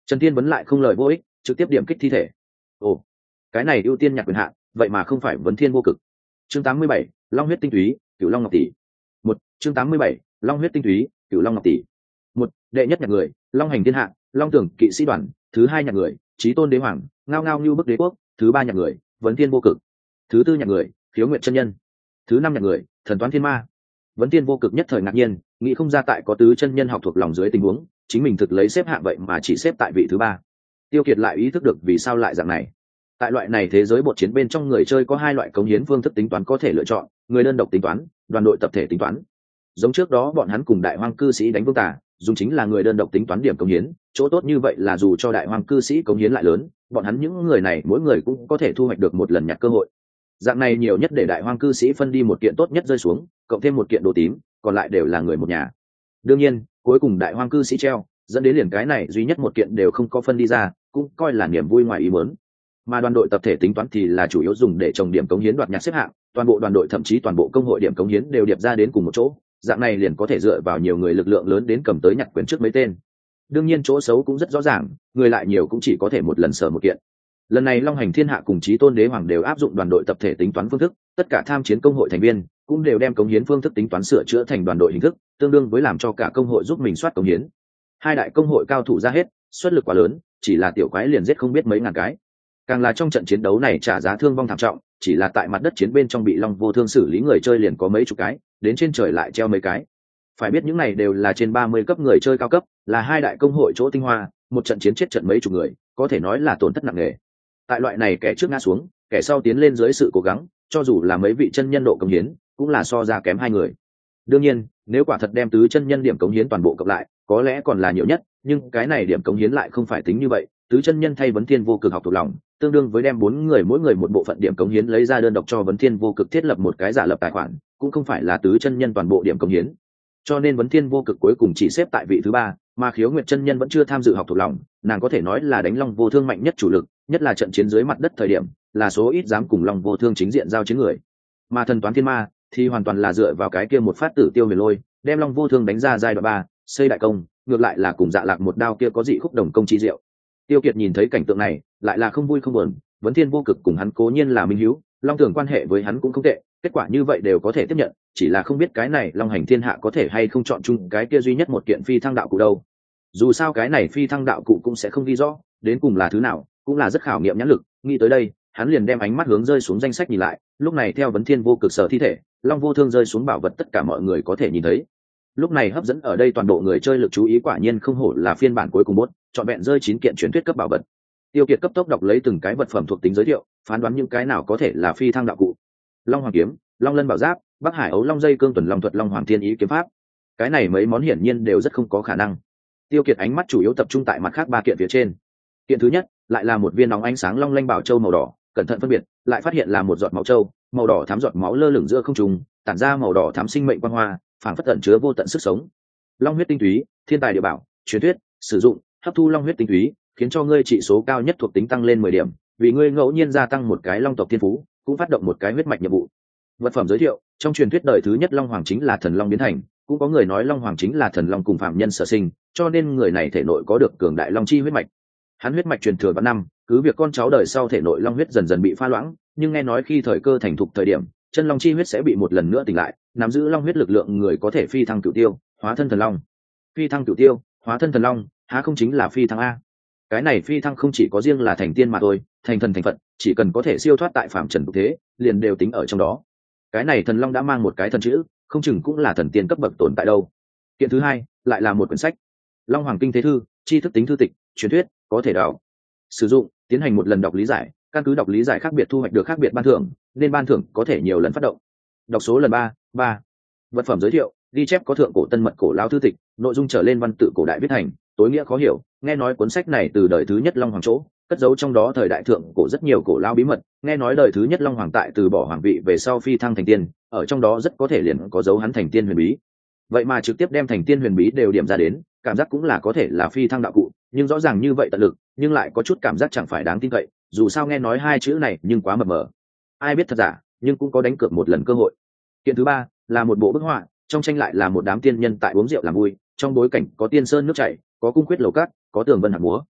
Trần Tiên vấn lại không lời vô ích, trực tiếp điểm kích thi thể. Ồ, cái này ưu tiên nhặt quyền hạn, vậy mà không phải vấn thiên vô cực. Chương tám mươi bảy, Long huyết tinh túy, Cửu Long Ngọc tỷ. Một, chương tám mươi bảy, Long huyết tinh túy, Cửu Long Ngọc tỷ. Một, đệ nhất nhặt người, Long hành thiên hạ, Long tưởng kỵ sĩ đoàn, thứ hai nhặt người, Chí Tôn đế hoàng, ngao ngao như bức đế quốc, thứ ba nhặt người, vấn thiên vô cực, thứ tư nhặt người, Khiếu Nguyệt chân nhân, thứ năm nhặt người, thần toán thiên ma. Vấn thiên vô cực nhất thời ngạc nhiên, nghĩ không ra tại có tứ chân nhân học thuộc lòng dưới tình huống, chính mình thực lấy xếp hạng vậy mà chỉ xếp tại vị thứ ba. Tiêu Kiệt lại ý thức được vì sao lại dạng này. Tại loại này thế giới bột chiến bên trong, người chơi có hai loại cống hiến phương thức tính toán có thể lựa chọn, người đơn độc tính toán, đoàn đội tập thể tính toán. Giống trước đó bọn hắn cùng đại hoang cư sĩ đánh vương tà, dùng chính là người đơn độc tính toán điểm cống hiến, chỗ tốt như vậy là dù cho đại hoang cư sĩ cống hiến lại lớn, bọn hắn những người này mỗi người cũng có thể thu hoạch được một lần nhặt cơ hội. Dạng này nhiều nhất để đại hoang cư sĩ phân đi một kiện tốt nhất rơi xuống, cộng thêm một kiện đồ tím, còn lại đều là người một nhà. Đương nhiên, cuối cùng đại hoang cư sĩ treo, dẫn đến liền cái này duy nhất một kiện đều không có phân đi ra, cũng coi là niềm vui ngoài ý muốn. Mà đoàn đội tập thể tính toán thì là chủ yếu dùng để trồng điểm cống hiến đoạt nhặt xếp hạng, toàn bộ đoàn đội thậm chí toàn bộ công hội điểm cống hiến đều điệp ra đến cùng một chỗ, dạng này liền có thể dựa vào nhiều người lực lượng lớn đến cầm tới nhặt quyền trước mấy tên. Đương nhiên chỗ xấu cũng rất rõ ràng, người lại nhiều cũng chỉ có thể một lần sở một kiện. Lần này Long hành thiên hạ cùng Chí Tôn đế hoàng đều áp dụng đoàn đội tập thể tính toán phương thức, tất cả tham chiến công hội thành viên cũng đều đem cống hiến phương thức tính toán sửa chữa thành đoàn đội hình thức, tương đương với làm cho cả công hội giúp mình soát cống hiến. Hai đại công hội cao thủ ra hết, xuất lực quá lớn, chỉ là tiểu quái liền giết không biết mấy ngàn cái. Càng là trong trận chiến đấu này trả giá thương vong thảm trọng, chỉ là tại mặt đất chiến bên trong bị Long vô thương xử lý người chơi liền có mấy chục cái, đến trên trời lại treo mấy cái. Phải biết những này đều là trên ba mươi cấp người chơi cao cấp, là hai đại công hội chỗ tinh hoa, một trận chiến chết trận mấy chục người, có thể nói là tổn thất nặng nề. Tại loại này kẻ trước ngã xuống, kẻ sau tiến lên dưới sự cố gắng, cho dù là mấy vị chân nhân độ cống hiến, cũng là so ra kém hai người. Đương nhiên, nếu quả thật đem tứ chân nhân điểm cống hiến toàn bộ cộng lại, có lẽ còn là nhiều nhất, nhưng cái này điểm cống hiến lại không phải tính như vậy, tứ chân nhân thay vấn thiên vô cực học thuộc lòng, tương đương với đem bốn người mỗi người một bộ phận điểm cống hiến lấy ra đơn độc cho vấn thiên vô cực thiết lập một cái giả lập tài khoản, cũng không phải là tứ chân nhân toàn bộ điểm cống hiến. Cho nên vấn thiên vô cực cuối cùng chỉ xếp tại vị thứ ba, mà Khiếu Nguyệt chân nhân vẫn chưa tham dự học thuộc lòng, nàng có thể nói là đánh Long vô thương mạnh nhất chủ lực, nhất là trận chiến dưới mặt đất thời điểm, là số ít dám cùng Long vô thương chính diện giao chiến người. Mà thần toán thiên ma thì hoàn toàn là dựa vào cái kia một phát tử tiêu huyền lôi, đem Long vô thương đánh ra giai đoạn ba, xây đại công, ngược lại là cùng Dạ Lạc một đao kia có dị khúc đồng công chi diệu. Tiêu Kiệt nhìn thấy cảnh tượng này, lại là không vui không buồn, vấn thiên vô cực cùng hắn cố nhiên là minh hữu, Long tưởng quan hệ với hắn cũng không tệ, kết quả như vậy đều có thể tiếp nhận, chỉ là không biết cái này Long hành thiên hạ có thể hay không chọn chung cái kia duy nhất một kiện phi thăng đạo cụ đâu. Dù sao cái này phi thăng đạo cụ cũng sẽ không ghi rõ đến cùng là thứ nào, cũng là rất khảo nghiệm nhãn lực. Nghĩ tới đây, hắn liền đem ánh mắt hướng rơi xuống danh sách nhìn lại, lúc này theo vấn thiên vô cực sở thi thể, Long vô thương rơi xuống bảo vật tất cả mọi người có thể nhìn thấy. Lúc này hấp dẫn ở đây toàn bộ người chơi lực chú ý, quả nhiên không hổ là phiên bản cuối cùng bốt, chọn vẹn rơi chín kiện truyền thuyết cấp bảo vật. Tiêu Kiệt cấp tốc đọc lấy từng cái vật phẩm thuộc tính giới thiệu, phán đoán những cái nào có thể là phi thăng đạo cụ. Long hoàng kiếm, Long lân bảo giáp, Bắc Hải ấu long dây cương tuần long thuật, Long hoàng thiên ý kiếm pháp. Cái này mấy món hiển nhiên đều rất không có khả năng. Tiêu Kiệt ánh mắt chủ yếu tập trung tại mặt khác ba kiện phía trên. Kiện thứ nhất lại là một viên nóng ánh sáng long lanh bảo châu màu đỏ, cẩn thận phân biệt, lại phát hiện là một giọt máu châu, màu đỏ thắm giọt máu lơ lửng giữa không trung, tản ra màu đỏ thắm sinh mệnh quang hoa, phảng phất tẩn chứa vô tận sức sống. Long huyết tinh túy, thiên tài địa bảo, truyền thuyết, sử dụng, hấp thu long huyết tinh túy, khiến cho ngươi trị số cao nhất thuộc tính tăng lên mười điểm, vì ngươi ngẫu nhiên gia tăng một cái long tộc thiên phú, cũng phát động một cái huyết mạch nhiệm vụ. Vật phẩm giới thiệu, trong truyền thuyết đời thứ nhất long hoàng chính là thần long biến thành, cũng có người nói long hoàng chính là thần long cùng phạm nhân sở sinh, cho nên người này thể nội có được cường đại long chi huyết mạch. Hắn huyết mạch truyền thừa vạn năm, cứ việc con cháu đời sau thể nội long huyết dần dần bị pha loãng, nhưng nghe nói khi thời cơ thành thục thời điểm, chân long chi huyết sẽ bị một lần nữa tỉnh lại, nắm giữ long huyết lực lượng người có thể phi thăng cửu tiêu, hóa thân thần long. Phi thăng cửu tiêu, hóa thân thần long, há không chính là phi thăng a? Cái này phi thăng không chỉ có riêng là thành tiên mà thôi, thành thần thành phật, chỉ cần có thể siêu thoát tại phạm trần tục thế, liền đều tính ở trong đó. Cái này thần long đã mang một cái thần chữ, không chừng cũng là thần tiên cấp bậc tồn tại đâu. Kiện thứ hai lại là một quyển sách, Long Hoàng Kinh Thế Thư, tri thức tính thư tịch, truyền thuyết, có thể đọc. Sử dụng, tiến hành một lần đọc lý giải, căn cứ đọc lý giải khác biệt thu hoạch được khác biệt ban thưởng, nên ban thưởng có thể nhiều lần phát động. Đọc số lần ba, ba. Vật phẩm giới thiệu, ghi chép có thượng cổ tân mật cổ lao thư tịch, nội dung trở lên văn tự cổ đại viết thành, tối nghĩa khó hiểu, nghe nói cuốn sách này từ đời thứ nhất Long Hoàng chỗ, cất giấu trong đó thời đại thượng cổ rất nhiều cổ lao bí mật, nghe nói đời thứ nhất Long Hoàng tại từ bỏ hoàng vị về sau phi thăng thành tiên, ở trong đó rất có thể liền có dấu hắn thành tiên huyền bí. Vậy mà trực tiếp đem thành tiên huyền bí đều điểm ra đến, cảm giác cũng là có thể là phi thăng đạo cụ, nhưng rõ ràng như vậy tận lực, nhưng lại có chút cảm giác chẳng phải đáng tin cậy, dù sao nghe nói hai chữ này nhưng quá mờ mờ. Ai biết thật giả, nhưng cũng có đánh cược một lần cơ hội. Kiện thứ ba là một bộ bức họa, trong tranh lại là một đám tiên nhân tại uống rượu làm vui, trong bối cảnh có tiên sơn nước chảy, có cung quyết lầu cát, có tường vân hạt múa.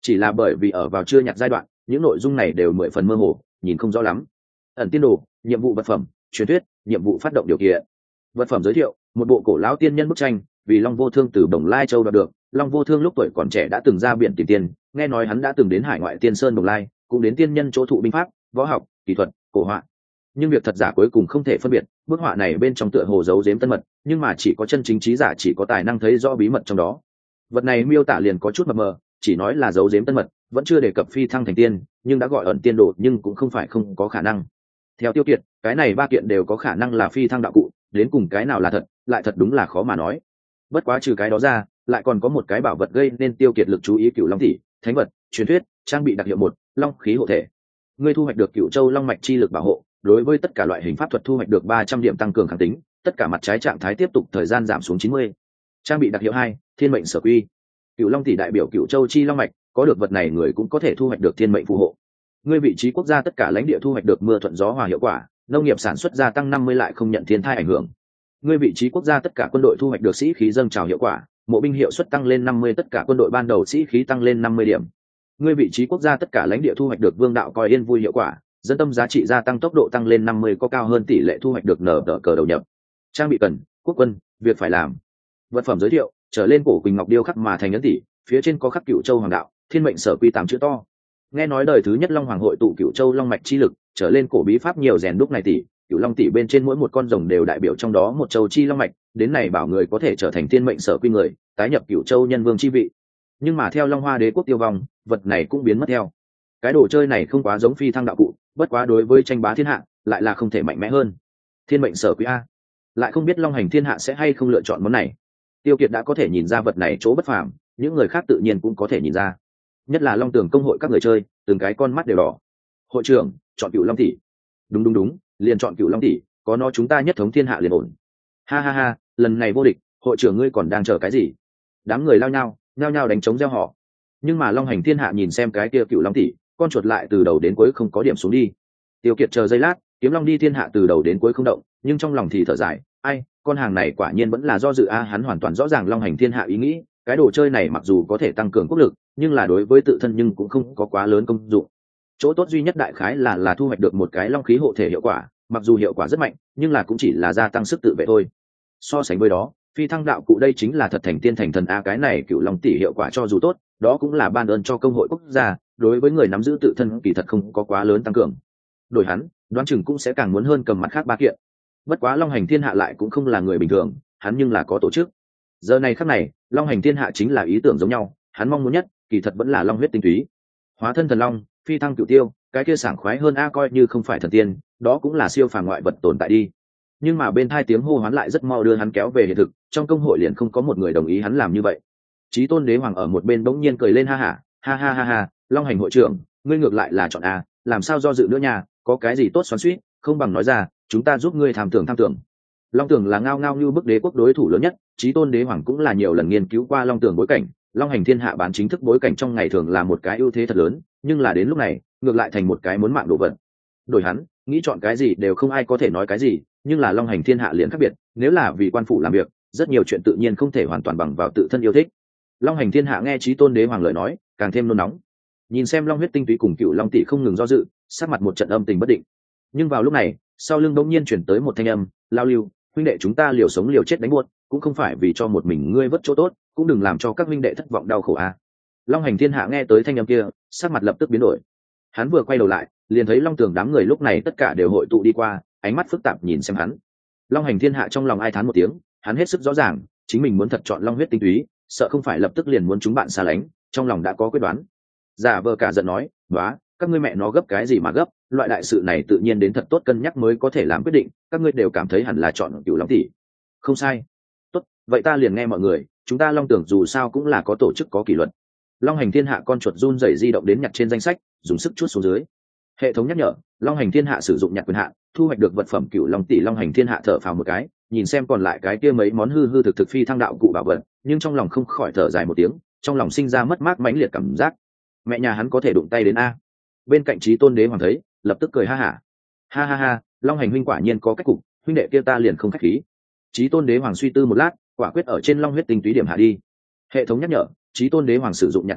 chỉ là bởi vì ở vào chưa nhặt giai đoạn, những nội dung này đều mười phần mơ hồ, nhìn không rõ lắm. Ẩn tiên đồ, nhiệm vụ vật phẩm, truyền thuyết, nhiệm vụ phát động điều kiện. Vật phẩm giới thiệu: một bộ cổ lão tiên nhân bức tranh, vì Long Vô Thương từ Đồng Lai Châu đoạt được. Long Vô Thương lúc tuổi còn trẻ đã từng ra biển tìm tiền, nghe nói hắn đã từng đến hải ngoại tiên sơn Đồng Lai, cũng đến tiên nhân chỗ thụ binh pháp, võ học, kỹ thuật, cổ họa. Nhưng việc thật giả cuối cùng không thể phân biệt, bức họa này bên trong tựa hồ giấu giếm tân mật, nhưng mà chỉ có chân chính trí giả chỉ có tài năng thấy rõ bí mật trong đó. Vật này miêu tả liền có chút mập mờ, chỉ nói là giấu giếm tân mật, vẫn chưa đề cập phi thăng thành tiên, nhưng đã gọi ẩn tiên đồ, nhưng cũng không phải không có khả năng. Theo Tiêu Kiệt, cái này ba kiện đều có khả năng là phi thăng đạo cụ, đến cùng cái nào là thật, lại thật đúng là khó mà nói. Bất quá trừ cái đó ra, lại còn có một cái bảo vật gây nên Tiêu Kiệt lực chú ý, Cửu Long Tỷ, thánh vật, truyền thuyết, trang bị đặc hiệu một, long khí hộ thể. Ngươi thu hoạch được Cửu Châu Long mạch chi lực bảo hộ, đối với tất cả loại hình pháp thuật thu hoạch được ba trăm điểm tăng cường kháng tính, tất cả mặt trái trạng thái tiếp tục thời gian giảm xuống chín mươi. Trang bị đặc hiệu hai, thiên mệnh sở quy. Cửu Long Tỷ đại biểu Cửu Châu chi long mạch, có được vật này người cũng có thể thu hoạch được thiên mệnh phù hộ. Ngươi vị trí quốc gia tất cả lãnh địa thu hoạch được mưa thuận gió hòa hiệu quả, nông nghiệp sản xuất gia tăng năm mươi lại không nhận thiên tai ảnh hưởng. Ngươi vị trí quốc gia tất cả quân đội thu hoạch được sĩ khí dâng trào hiệu quả, mộ binh hiệu suất tăng lên năm mươi, tất cả quân đội ban đầu sĩ khí tăng lên năm mươi điểm. Ngươi vị trí quốc gia tất cả lãnh địa thu hoạch được vương đạo coi yên vui hiệu quả, dân tâm giá trị gia tăng tốc độ tăng lên năm mươi, có cao hơn tỷ lệ thu hoạch được nở tờ cờ đầu nhập. Trang bị cần: quốc quân, việc phải làm. Vật phẩm giới thiệu: trở lên cổ quỳnh ngọc điêu khắc mà thành ấn tỷ, phía trên có khắc Cửu Châu hoàng đạo, thiên mệnh sở quy tám chữ to. Nghe nói đời thứ nhất Long Hoàng hội tụ Cửu Châu long mạch chi lực, trở lên cổ bí pháp nhiều rèn đúc này tỷ, Cửu Long tỷ bên trên mỗi một con rồng đều đại biểu trong đó một châu chi long mạch, đến này bảo người có thể trở thành thiên mệnh sở quy người, tái nhập Cửu Châu nhân vương chi vị. Nhưng mà theo Long Hoa Đế quốc tiêu vong, vật này cũng biến mất theo. Cái đồ chơi này không quá giống phi thăng đạo cụ, bất quá đối với tranh bá thiên hạ, lại là không thể mạnh mẽ hơn. Thiên mệnh sở quy a, lại không biết Long Hành thiên hạ sẽ hay không lựa chọn món này. Tiêu Kiệt đã có thể nhìn ra vật này chỗ bất phàm, những người khác tự nhiên cũng có thể nhìn ra. Nhất là Long Tường công hội các người chơi, từng cái con mắt đều đỏ. Hội trưởng, chọn Cửu Long tỷ. Đúng đúng đúng, liền chọn Cửu Long tỷ, có nó chúng ta nhất thống thiên hạ liền ổn. Ha ha ha, lần này vô địch, hội trưởng ngươi còn đang chờ cái gì? Đám người lao nhau, nhao nhao đánh trống reo hò. Nhưng mà Long Hành thiên hạ nhìn xem cái kia Cửu Long tỷ, con chuột lại từ đầu đến cuối không có điểm xuống đi. Tiêu Kiệt chờ giây lát, kiếm long đi thiên hạ từ đầu đến cuối không động, nhưng trong lòng thì thở dài, ai, con hàng này quả nhiên vẫn là do dự a, hắn hoàn toàn rõ ràng Long Hành thiên hạ ý nghĩ, cái đồ chơi này mặc dù có thể tăng cường quốc lực, nhưng là đối với tự thân nhưng cũng không có quá lớn công dụng. Chỗ tốt duy nhất đại khái là là thu hoạch được một cái long khí hộ thể hiệu quả, mặc dù hiệu quả rất mạnh, nhưng là cũng chỉ là gia tăng sức tự vệ thôi. So sánh với đó, phi thăng đạo cụ đây chính là thật thành tiên thành thần a, cái này Cửu Long tỷ hiệu quả cho dù tốt, đó cũng là ban ơn cho công hội quốc gia, đối với người nắm giữ tự thân kỳ thật không có quá lớn tăng cường. Đổi hắn, đoán chừng cũng sẽ càng muốn hơn cầm mặt khác ba kiện. Bất quá Long Hành thiên hạ lại cũng không là người bình thường, hắn nhưng là có tổ chức. Giờ này khắc này, Long Hành thiên hạ chính là ý tưởng giống nhau, hắn mong muốn nhất, kỳ thật vẫn là long huyết tinh túy. Hóa thân thần long, phi thăng cửu tiêu, cái kia sảng khoái hơn a, coi như không phải thần tiên, đó cũng là siêu phàm ngoại vật tồn tại đi. Nhưng mà bên tai tiếng hô hoán lại rất mau đưa hắn kéo về hiện thực, trong công hội liền không có một người đồng ý hắn làm như vậy. Chí Tôn Đế Hoàng ở một bên bỗng nhiên cười lên ha hả, ha ha ha ha, Long Hành hội trưởng, ngươi ngược lại là chọn a, làm sao do dự nữa nha, có cái gì tốt xoắn xuýt, không bằng nói ra, chúng ta giúp ngươi tham tưởng tham tưởng. Long Tường là ngao ngao như bức đế quốc đối thủ lớn nhất, Chí Tôn Đế Hoàng cũng là nhiều lần nghiên cứu qua Long Tường bối cảnh, Long Hành thiên hạ bán chính thức bối cảnh trong ngày thường là một cái ưu thế thật lớn, nhưng là đến lúc này, ngược lại thành một cái muốn mạng đồ vật. Đổi hắn, nghĩ chọn cái gì đều không ai có thể nói cái gì, nhưng là Long Hành thiên hạ liền khác biệt, nếu là vì quan phủ làm việc, rất nhiều chuyện tự nhiên không thể hoàn toàn bằng vào tự thân yêu thích. Long Hành thiên hạ nghe Chí Tôn Đế Hoàng lời nói, càng thêm nôn nóng. Nhìn xem Long huyết tinh túy cùng Cựu Long tỷ không ngừng do dự, sát mặt một trận âm tình bất định. Nhưng vào lúc này, sau lưng bỗng nhiên chuyển tới một thanh âm, lao lưu, huynh đệ chúng ta liều sống liều chết đánh buốt, cũng không phải vì cho một mình ngươi vất chỗ tốt, cũng đừng làm cho các huynh đệ thất vọng đau khổ a. À. Long Hành thiên hạ nghe tới thanh âm kia, sắc mặt lập tức biến đổi. Hắn vừa quay đầu lại, liền thấy Long Tường đám người lúc này tất cả đều hội tụ đi qua, ánh mắt phức tạp nhìn xem hắn. Long Hành thiên hạ trong lòng ai thán một tiếng, hắn hết sức rõ ràng, chính mình muốn thật chọn long huyết tinh túy, sợ không phải lập tức liền muốn chúng bạn xa lánh, trong lòng đã có quyết đoán. Giả vờ cả giận nói, "Nóa, các ngươi mẹ nó gấp cái gì mà gấp, loại đại sự này tự nhiên đến thật tốt cân nhắc mới có thể làm quyết định, các ngươi đều cảm thấy hẳn là chọn Cửu Long tỷ." Không sai. Tốt, vậy ta liền nghe mọi người, chúng ta Long Tưởng dù sao cũng là có tổ chức có kỷ luật. Long Hành thiên hạ con chuột run rẩy di động đến nhặt trên danh sách, dùng sức chuốt xuống dưới. Hệ thống nhắc nhở, Long Hành thiên hạ sử dụng nhặt quyền hạn, thu hoạch được vật phẩm Cửu Long tỷ. Long Hành thiên hạ thở phào một cái, nhìn xem còn lại cái kia mấy món hư hư thực thực phi thăng đạo cụ bảo vật, nhưng trong lòng không khỏi thở dài một tiếng, trong lòng sinh ra mất mát mãnh liệt cảm giác. Mẹ nhà hắn có thể đụng tay đến a. Bên cạnh Chí Tôn Đế Hoàng thấy, lập tức cười ha hả. Ha ha ha, Long Hành huynh quả nhiên có cách cục, huynh đệ kia ta liền không khách khí. Chí Tôn Đế Hoàng suy tư một lát, quả quyết ở trên long huyết tinh túy điểm hạ đi. Hệ thống nhắc nhở, Chí Tôn Đế Hoàng sử dụng nhặt quyền hạn,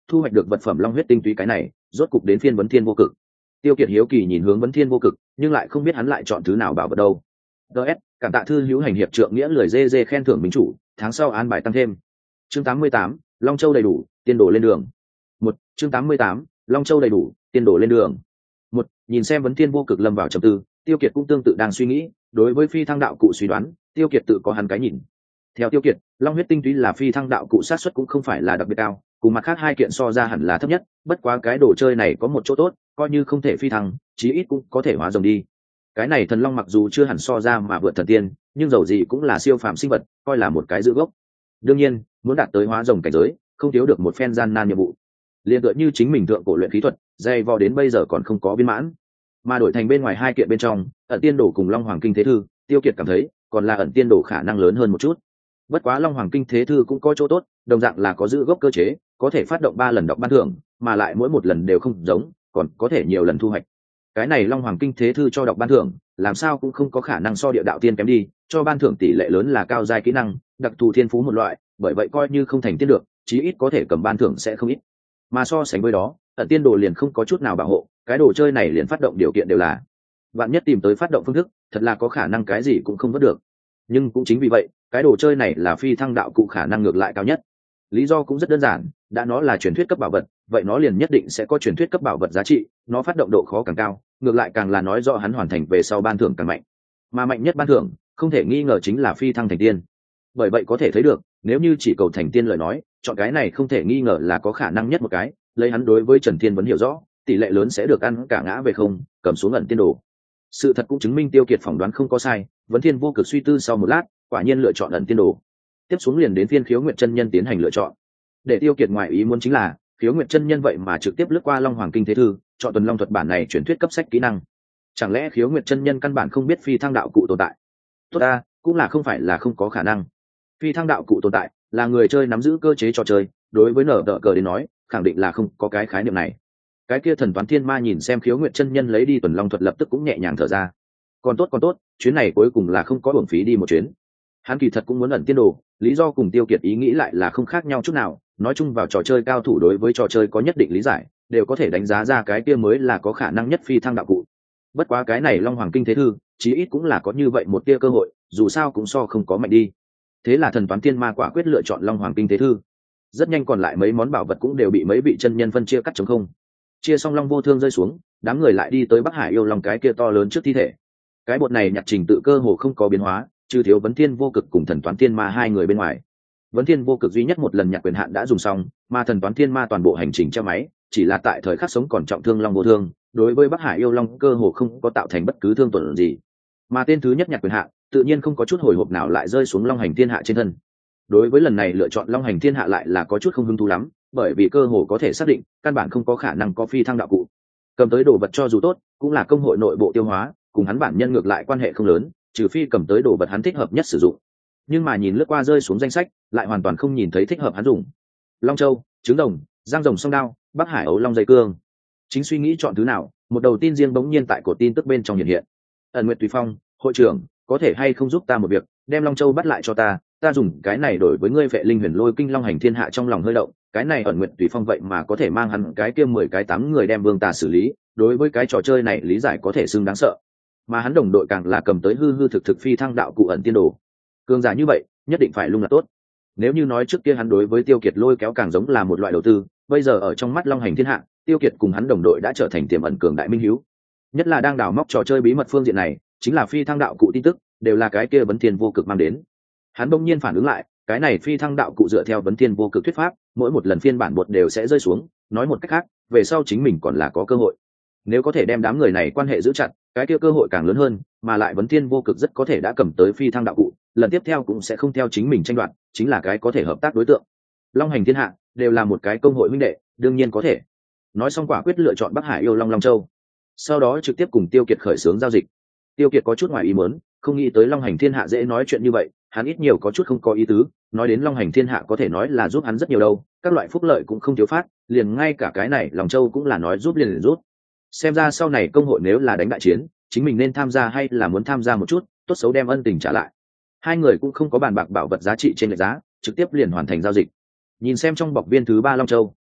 thu hoạch được vật phẩm long huyết tinh túy, cái này rốt cục đến phiên Vấn Thiên Vô Cực. Tiêu Kiệt hiếu kỳ nhìn hướng Vấn Thiên Vô Cực, nhưng lại không biết hắn lại chọn thứ nào bảo vật đâu. ds cảm tạ thư hữu hành hiệp trượng nghĩa lời dê dê khen thưởng minh chủ, tháng sau an bài tăng thêm. Chương tám mươi tám, Long Châu đầy đủ, tiên đổ lên đường. Một chương tám mươi tám, Long Châu đầy đủ, tiên đổ lên đường. Một nhìn xem Vấn Thiên Vô Cực lâm vào trầm tư, Tiêu Kiệt cũng tương tự đang suy nghĩ. Đối với phi thăng đạo cụ suy đoán, Tiêu Kiệt tự có hắn cái nhìn. Theo Tiêu Kiệt, long huyết tinh túy là phi thăng đạo cụ sát xuất cũng không phải là đặc biệt cao, cùng mặt khác hai kiện so ra hẳn là thấp nhất. Bất quá cái đồ chơi này có một chỗ tốt, coi như không thể phi thăng, chí ít cũng có thể hóa rồng đi. Cái này thần long mặc dù chưa hẳn so ra mà vượt thần tiên, nhưng dầu gì cũng là siêu phàm sinh vật, coi là một cái giữ gốc. Đương nhiên, muốn đạt tới hóa rồng cảnh giới, không thiếu được một phen gian nan nhiệm vụ. Liên tựa như chính mình thượng cổ luyện khí thuật, dày vò đến bây giờ còn không có viên mãn. Mà đổi thành bên ngoài hai kiện bên trong, ẩn tiên đồ cùng long hoàng kinh thế thư, Tiêu Kiệt cảm thấy còn là ẩn tiên đồ khả năng lớn hơn một chút. Bất quá long hoàng kinh thế thư cũng có chỗ tốt, đồng dạng là có giữ gốc cơ chế, có thể phát động ba lần đọc ban thưởng, mà lại mỗi một lần đều không giống, còn có thể nhiều lần thu hoạch. Cái này long hoàng kinh thế thư cho đọc ban thưởng, làm sao cũng không có khả năng so địa đạo tiên kém đi, cho ban thưởng tỷ lệ lớn là cao giai kỹ năng, đặc thù thiên phú một loại, bởi vậy coi như không thành tiên được, chí ít có thể cầm ban thưởng sẽ không ít. Mà so sánh với đó, ẩn tiên đồ liền không có chút nào bảo hộ, cái đồ chơi này liền phát động điều kiện đều là bạn nhất tìm tới phát động phương thức, thật là có khả năng cái gì cũng không vớt được. Nhưng cũng chính vì vậy, cái đồ chơi này là phi thăng đạo cụ khả năng ngược lại cao nhất. Lý do cũng rất đơn giản, đã nó là truyền thuyết cấp bảo vật, vậy nó liền nhất định sẽ có truyền thuyết cấp bảo vật giá trị, nó phát động độ khó càng cao, ngược lại càng là nói rõ hắn hoàn thành về sau ban thưởng càng mạnh. Mà mạnh nhất ban thưởng, không thể nghi ngờ chính là phi thăng thành tiên. Bởi vậy có thể thấy được, nếu như chỉ cầu thành tiên lời nói, chọn cái này không thể nghi ngờ là có khả năng nhất một cái, lấy hắn đối với Trần Thiên vẫn hiểu rõ, tỷ lệ lớn sẽ được ăn cả ngã về không, cầm xuống ẩn tiên đồ. Sự thật cũng chứng minh Tiêu Kiệt phỏng đoán không có sai, Vấn Thiên Vô Cực suy tư sau một lát, quả nhiên lựa chọn ẩn tiên đồ. Tiếp xuống liền đến phiên Khiếu Nguyệt chân nhân tiến hành lựa chọn. Để Tiêu Kiệt ngoài ý muốn chính là, Khiếu Nguyệt chân nhân vậy mà trực tiếp lướt qua Long Hoàng Kinh thế thư, chọn tuần long thuật bản này truyền thuyết cấp sách kỹ năng. Chẳng lẽ Khiếu Nguyệt chân nhân căn bản không biết phi thăng đạo cụ tồn tại? Tốt ta, cũng là không phải là không có khả năng. Phi thăng đạo cụ tồn tại, là người chơi nắm giữ cơ chế trò chơi, đối với nở đỡ cờ đến nói, khẳng định là không có cái khái niệm này. Cái kia thần toán thiên ma nhìn xem Khiếu Nguyệt chân nhân lấy đi tuần long thuật lập tức cũng nhẹ nhàng thở ra. Còn tốt còn tốt, chuyến này cuối cùng là không có uổng phí đi một chuyến. Hắn kỳ thật cũng muốn ẩn tiên đồ, lý do cùng Tiêu Kiệt ý nghĩ lại là không khác nhau chút nào, nói chung vào trò chơi cao thủ đối với trò chơi có nhất định lý giải, đều có thể đánh giá ra cái kia mới là có khả năng nhất phi thăng đạo cụ. Bất quá cái này Long Hoàng Kinh thế thư, chí ít cũng là có như vậy một tia cơ hội, dù sao cũng so không có mạnh đi. Thế là thần toán thiên ma quả quyết lựa chọn Long Hoàng Kinh thế thư. Rất nhanh còn lại mấy món bảo vật cũng đều bị mấy vị chân nhân phân chia cắt trống không. Chia xong long vô thương rơi xuống, đám người lại đi tới Bắc Hải yêu long cái kia to lớn trước thi thể. Cái bột này nhặt trình tự cơ hồ không có biến hóa, trừ thiếu Vấn Thiên Vô Cực cùng thần toán thiên ma hai người bên ngoài. Vấn Thiên Vô Cực duy nhất một lần nhặt quyền hạn đã dùng xong, mà thần toán thiên ma toàn bộ hành trình treo máy, chỉ là tại thời khắc sống còn trọng thương long vô thương, đối với Bắc Hải yêu long cơ hồ không có tạo thành bất cứ thương tổn gì. Mà tên thứ nhất nhặt quyền hạn, tự nhiên không có chút hồi hộp nào lại rơi xuống long hành thiên hạ trên thân. Đối với lần này lựa chọn long hành thiên hạ lại là có chút không hứng thú lắm, bởi vì cơ hồ có thể xác định căn bản không có khả năng có phi thăng đạo cụ. Cầm tới đồ vật cho dù tốt, cũng là công hội nội bộ tiêu hóa, cùng hắn bản nhân ngược lại quan hệ không lớn, trừ phi cầm tới đồ vật hắn thích hợp nhất sử dụng. Nhưng mà nhìn lướt qua rơi xuống danh sách, lại hoàn toàn không nhìn thấy thích hợp hắn dùng. Long châu, trứng rồng, giang rồng song đao, Bắc Hải ấu long dây cương. Chính suy nghĩ chọn thứ nào, một đầu tin riêng bỗng nhiên tại cột tin tức bên trong hiện hiện. Ẩn Nguyệt Tùy Phong, hội trưởng, có thể hay không giúp ta một việc, đem long châu bắt lại cho ta, ta dùng cái này đổi với ngươi vệ linh huyền lôi kinh long hành thiên hạ. Trong lòng hơi động, cái này Ẩn Nguyệt Tùy Phong vậy mà có thể mang hắn cái kia mười cái tám người đem vương tà xử lý, đối với cái trò chơi này lý giải có thể xưng đáng sợ. Mà hắn đồng đội càng là cầm tới hư hư thực thực phi thăng đạo cụ ẩn tiên đồ, cường giả như vậy nhất định phải lung là tốt. Nếu như nói trước kia hắn đối với Tiêu Kiệt lôi kéo càng giống là một loại đầu tư, bây giờ ở trong mắt long hành thiên hạ, Tiêu Kiệt cùng hắn đồng đội đã trở thành tiềm ẩn cường đại minh hiếu. Nhất là đang đào móc trò chơi bí mật phương diện này, chính là phi thăng đạo cụ tin tức đều là cái kia Vấn Thiên Vô Cực mang đến. Hắn bỗng nhiên phản ứng lại, cái này phi thăng đạo cụ dựa theo Vấn Thiên Vô Cực thuyết pháp, mỗi một lần phiên bản bột đều sẽ rơi xuống, nói một cách khác, về sau chính mình còn là có cơ hội. Nếu có thể đem đám người này quan hệ giữ chặt, cái kia cơ hội càng lớn hơn, mà lại Vấn Thiên Vô Cực rất có thể đã cầm tới phi thăng đạo cụ, lần tiếp theo cũng sẽ không theo chính mình tranh đoạt, chính là cái có thể hợp tác đối tượng. Long hành thiên hạ đều là một cái công hội huynh đệ, đương nhiên có thể. Nói xong quả quyết lựa chọn Bắc Hải yêu long long châu, sau đó trực tiếp cùng Tiêu Kiệt khởi xướng giao dịch. Tiêu Kiệt có chút ngoài ý muốn, không nghĩ tới long hành thiên hạ dễ nói chuyện như vậy, hắn ít nhiều có chút không có ý tứ, nói đến long hành thiên hạ có thể nói là giúp hắn rất nhiều đâu, các loại phúc lợi cũng không thiếu phát, liền ngay cả cái này long châu cũng là nói giúp liền liền rút. Xem ra sau này công hội nếu là đánh đại chiến, chính mình nên tham gia hay là muốn tham gia một chút, tốt xấu đem ân tình trả lại. Hai người cũng không có bàn bạc bảo vật giá trị trên lệch giá, trực tiếp liền hoàn thành giao dịch. Nhìn xem trong bọc viên thứ ba long châu,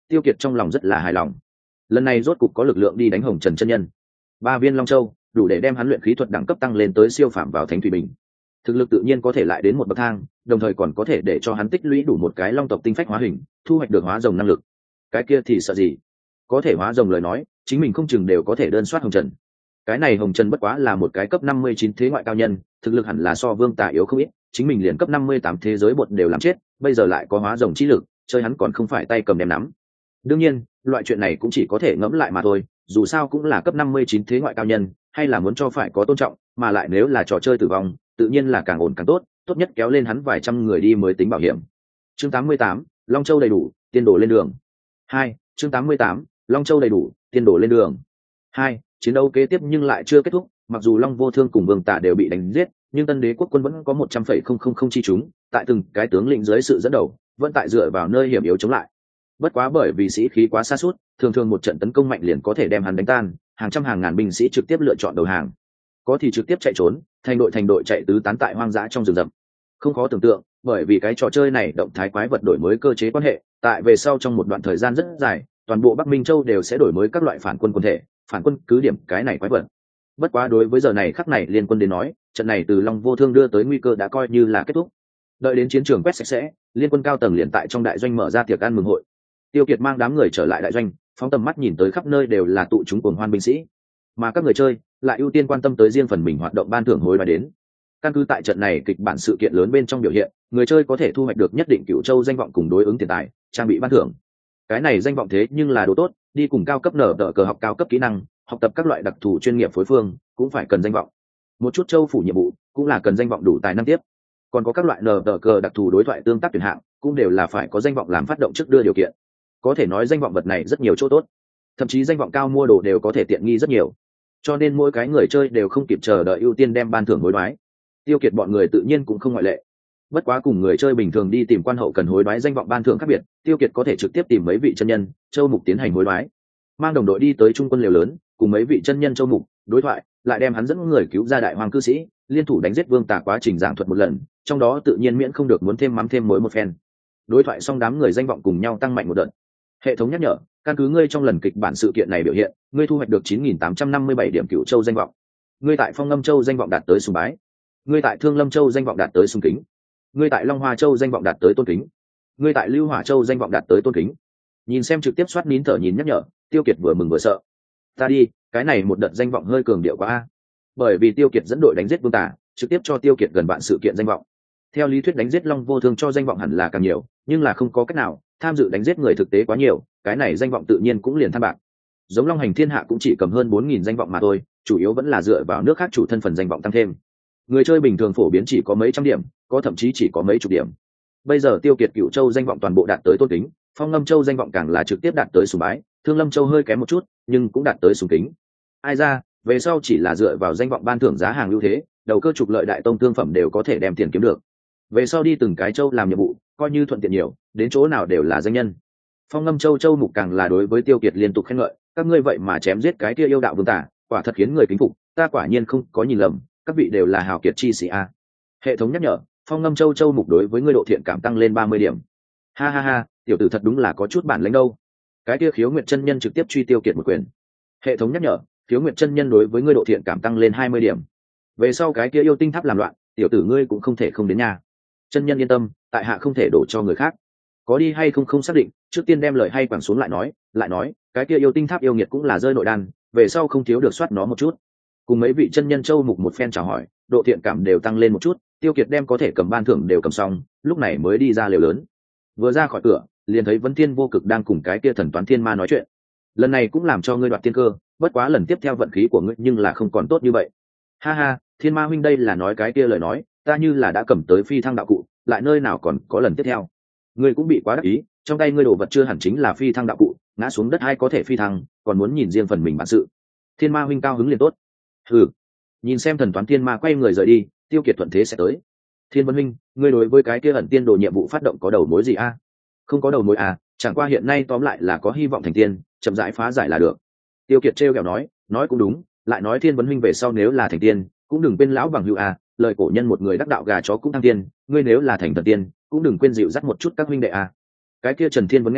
Tiêu Kiệt trong lòng rất là hài lòng. Lần này rốt cục có lực lượng đi đánh Hồng Trần chân nhân. Ba viên Long Châu đủ để đem hắn luyện khí thuật đẳng cấp tăng lên tới siêu phạm vào Thánh Thủy Bình. Thực lực tự nhiên có thể lại đến một bậc thang, đồng thời còn có thể để cho hắn tích lũy đủ một cái long tộc tinh phách hóa hình, thu hoạch được hóa rồng năng lực. Cái kia thì sợ gì? Có thể hóa rồng lời nói, chính mình không chừng đều có thể đơn soát Hồng Trần. Cái này Hồng Trần bất quá là một cái cấp năm mươi chín thế ngoại cao nhân, thực lực hẳn là so Vương Tà yếu không ít, chính mình liền cấp năm mươi tám thế giới bột đều làm chết, bây giờ lại có hóa rồng chi lực, chơi hắn còn không phải tay cầm đem nắm. Đương nhiên, loại chuyện này cũng chỉ có thể ngẫm lại mà thôi, dù sao cũng là cấp năm mươi chín thế ngoại cao nhân, hay là muốn cho phải có tôn trọng, mà lại nếu là trò chơi tử vong, tự nhiên là càng ổn càng tốt, tốt nhất kéo lên hắn vài trăm người đi mới tính bảo hiểm. Chương tám mươi tám, Long Châu đầy đủ, tiên đồ lên đường. Hai, chương tám mươi tám, Long Châu đầy đủ, tiên đồ lên đường. Hai, chiến đấu kế tiếp nhưng lại chưa kết thúc, mặc dù Long Vô Thương cùng Vương Tả đều bị đánh giết, nhưng Tân Đế quốc quân vẫn có một trăm phẩy không không không chi chúng, tại từng cái tướng lĩnh dưới sự dẫn đầu, vẫn tại dựa vào nơi hiểm yếu chống lại. Bất quá bởi vì sĩ khí quá xa suốt, thường thường một trận tấn công mạnh liền có thể đem hắn đánh tan, hàng trăm hàng ngàn binh sĩ trực tiếp lựa chọn đầu hàng, có thì trực tiếp chạy trốn, thành đội thành đội chạy tứ tán tại hoang dã trong rừng rậm. Không khó tưởng tượng, bởi vì cái trò chơi này động thái quái vật đổi mới cơ chế quan hệ, tại về sau trong một đoạn thời gian rất dài, toàn bộ Bắc Minh Châu đều sẽ đổi mới các loại phản quân quân thể, phản quân cứ điểm cái này quái vật. Bất quá đối với giờ này khắc này liên quân đến nói, trận này từ Long Vô Thương đưa tới nguy cơ đã coi như là kết thúc. Đợi đến chiến trường quét sạch sẽ, liên quân cao tầng liền tại trong đại doanh mở ra tiệc ăn mừng hội. Tiêu Kiệt mang đám người trở lại đại doanh, phóng tầm mắt nhìn tới khắp nơi đều là tụ chúng cuồng hoan binh sĩ, mà các người chơi lại ưu tiên quan tâm tới riêng phần mình hoạt động ban thưởng hối đoái đến. Căn cứ tại trận này kịch bản sự kiện lớn bên trong biểu hiện, người chơi có thể thu hoạch được nhất định Cửu Châu danh vọng cùng đối ứng tiền tài, trang bị ban thưởng. Cái này danh vọng thế nhưng là đồ tốt, đi cùng cao cấp nở đỡ cờ học cao cấp kỹ năng, học tập các loại đặc thù chuyên nghiệp phối phương, cũng phải cần danh vọng. Một chút châu phủ nhiệm vụ cũng là cần danh vọng đủ tài năng tiếp. Còn có các loại nở đỡ cờ đặc thù đối thoại tương tác tuyển hạng, cũng đều là phải có danh vọng làm phát động trước đưa điều kiện. Có thể nói danh vọng vật này rất nhiều chỗ tốt, thậm chí danh vọng cao mua đồ đều có thể tiện nghi rất nhiều, cho nên mỗi cái người chơi đều không kịp chờ đợi ưu tiên đem ban thưởng hối đoái. Tiêu Kiệt bọn người tự nhiên cũng không ngoại lệ. Bất quá cùng người chơi bình thường đi tìm quan hậu cần hối đoái danh vọng ban thưởng khác biệt, Tiêu Kiệt có thể trực tiếp tìm mấy vị chân nhân châu mục tiến hành hối đoái, mang đồng đội đi tới trung quân liều lớn, cùng mấy vị chân nhân châu mục đối thoại, lại đem hắn dẫn người cứu ra đại hoàng cư sĩ, liên thủ đánh giết Vương Tà quá trình giảng thuật một lần, trong đó tự nhiên miễn không được muốn thêm mắm thêm muối một phen. Đối thoại xong đám người danh vọng cùng nhau tăng mạnh một đợt. Hệ thống nhắc nhở, căn cứ ngươi trong lần kịch bản sự kiện này biểu hiện, ngươi thu hoạch được chín nghìn tám trăm năm mươi bảy điểm Cửu Châu danh vọng. Ngươi tại Phong Lâm Châu danh vọng đạt tới sùng bái. Ngươi tại Thương Lâm Châu danh vọng đạt tới sùng kính. Ngươi tại Long Hoa Châu danh vọng đạt tới tôn kính. Ngươi tại Lưu Hỏa Châu danh vọng đạt tới tôn kính. Nhìn xem trực tiếp soát nín thở nhìn nhắc nhở, Tiêu Kiệt vừa mừng vừa sợ. Ta đi, cái này một đợt danh vọng hơi cường điệu quá a. Bởi vì Tiêu Kiệt dẫn đội đánh giết Vương Tà, trực tiếp cho Tiêu Kiệt gần bạn sự kiện danh vọng. Theo lý thuyết đánh giết Long Vô Thương cho danh vọng hẳn là càng nhiều, nhưng là không có cách nào, tham dự đánh giết người thực tế quá nhiều, cái này danh vọng tự nhiên cũng liền than bạc. Giống Long Hành Thiên Hạ cũng chỉ cầm hơn bốn nghìn danh vọng mà thôi, chủ yếu vẫn là dựa vào nước khác chủ thân phần danh vọng tăng thêm. Người chơi bình thường phổ biến chỉ có mấy trăm điểm, có thậm chí chỉ có mấy chục điểm. Bây giờ Tiêu Kiệt Cửu Châu danh vọng toàn bộ đạt tới tôn kính, Phong Lâm Châu danh vọng càng là trực tiếp đạt tới sùng bái, Thương Lâm Châu hơi kém một chút, nhưng cũng đạt tới sùng kính. Ai ra, về sau chỉ là dựa vào danh vọng ban thưởng giá hàng ưu thế, đầu cơ trục lợi đại tông thương phẩm đều có thể đem tiền kiếm được. Về sau đi từng cái châu làm nhiệm vụ, coi như thuận tiện nhiều, đến chỗ nào đều là danh nhân. Phong Lâm Châu châu mục càng là đối với Tiêu Kiệt liên tục khen ngợi, các ngươi vậy mà chém giết cái kia yêu đạo Vương Tà, quả thật khiến người kính phục, ta quả nhiên không có nhìn lầm, các vị đều là hào kiệt chi sĩ a. Hệ thống nhắc nhở, Phong Lâm Châu châu mục đối với ngươi độ thiện cảm tăng lên ba mươi điểm. Ha ha ha, tiểu tử thật đúng là có chút bản lĩnh đâu. Cái kia Khiếu Nguyệt chân nhân trực tiếp truy Tiêu Kiệt một quyền. Hệ thống nhắc nhở, Khiếu Nguyệt chân nhân đối với ngươi độ thiện cảm tăng lên hai mươi điểm. Về sau cái kia yêu tinh tháp làm loạn, tiểu tử ngươi cũng không thể không đến nhà. Chân nhân yên tâm, tại hạ không thể đổ cho người khác. Có đi hay không không xác định, trước tiên đem lời hay quẳng xuống lại nói, lại nói, cái kia yêu tinh tháp yêu nghiệt cũng là rơi nội đan, về sau không thiếu được soát nó một chút. Cùng mấy vị chân nhân châu mục một phen chào hỏi, độ thiện cảm đều tăng lên một chút, Tiêu Kiệt đem có thể cầm ban thưởng đều cầm xong, lúc này mới đi ra lều lớn. Vừa ra khỏi cửa, liền thấy Vân Thiên Vô Cực đang cùng cái kia thần toán thiên ma nói chuyện. Lần này cũng làm cho ngươi đoạt tiên cơ, bất quá lần tiếp theo vận khí của ngươi nhưng là không còn tốt như vậy. Ha ha, thiên ma huynh đây là nói cái kia lời nói, ta như là đã cầm tới phi thăng đạo cụ, lại nơi nào còn có lần tiếp theo. Ngươi cũng bị quá đắc ý, trong tay ngươi đồ vật chưa hẳn chính là phi thăng đạo cụ, ngã xuống đất hay có thể phi thăng, còn muốn nhìn riêng phần mình bản sự. Thiên ma huynh cao hứng liền tốt. Ừ, nhìn xem thần toán thiên ma quay người rời đi, Tiêu Kiệt thuận thế sẽ tới. Thiên Vân huynh, ngươi đối với cái kia ẩn tiên đồ nhiệm vụ phát động có đầu mối gì a? Không có đầu mối à, chẳng qua hiện nay tóm lại là có hy vọng thành tiên, chậm rãi phá giải là được. Tiêu Kiệt trêu ghẹo nói, nói cũng đúng, lại nói Thiên Vân huynh về sau nếu là thành tiên, cũng đừng quên lão bằng hữu à, lời cổ nhân một người đắc đạo gà chó cũng thăng tiên, ngươi nếu là thành thần tiên, cũng đừng quên dịu dắt một chút các huynh đệ à. Cái kia Trần Thiên Vân nghe,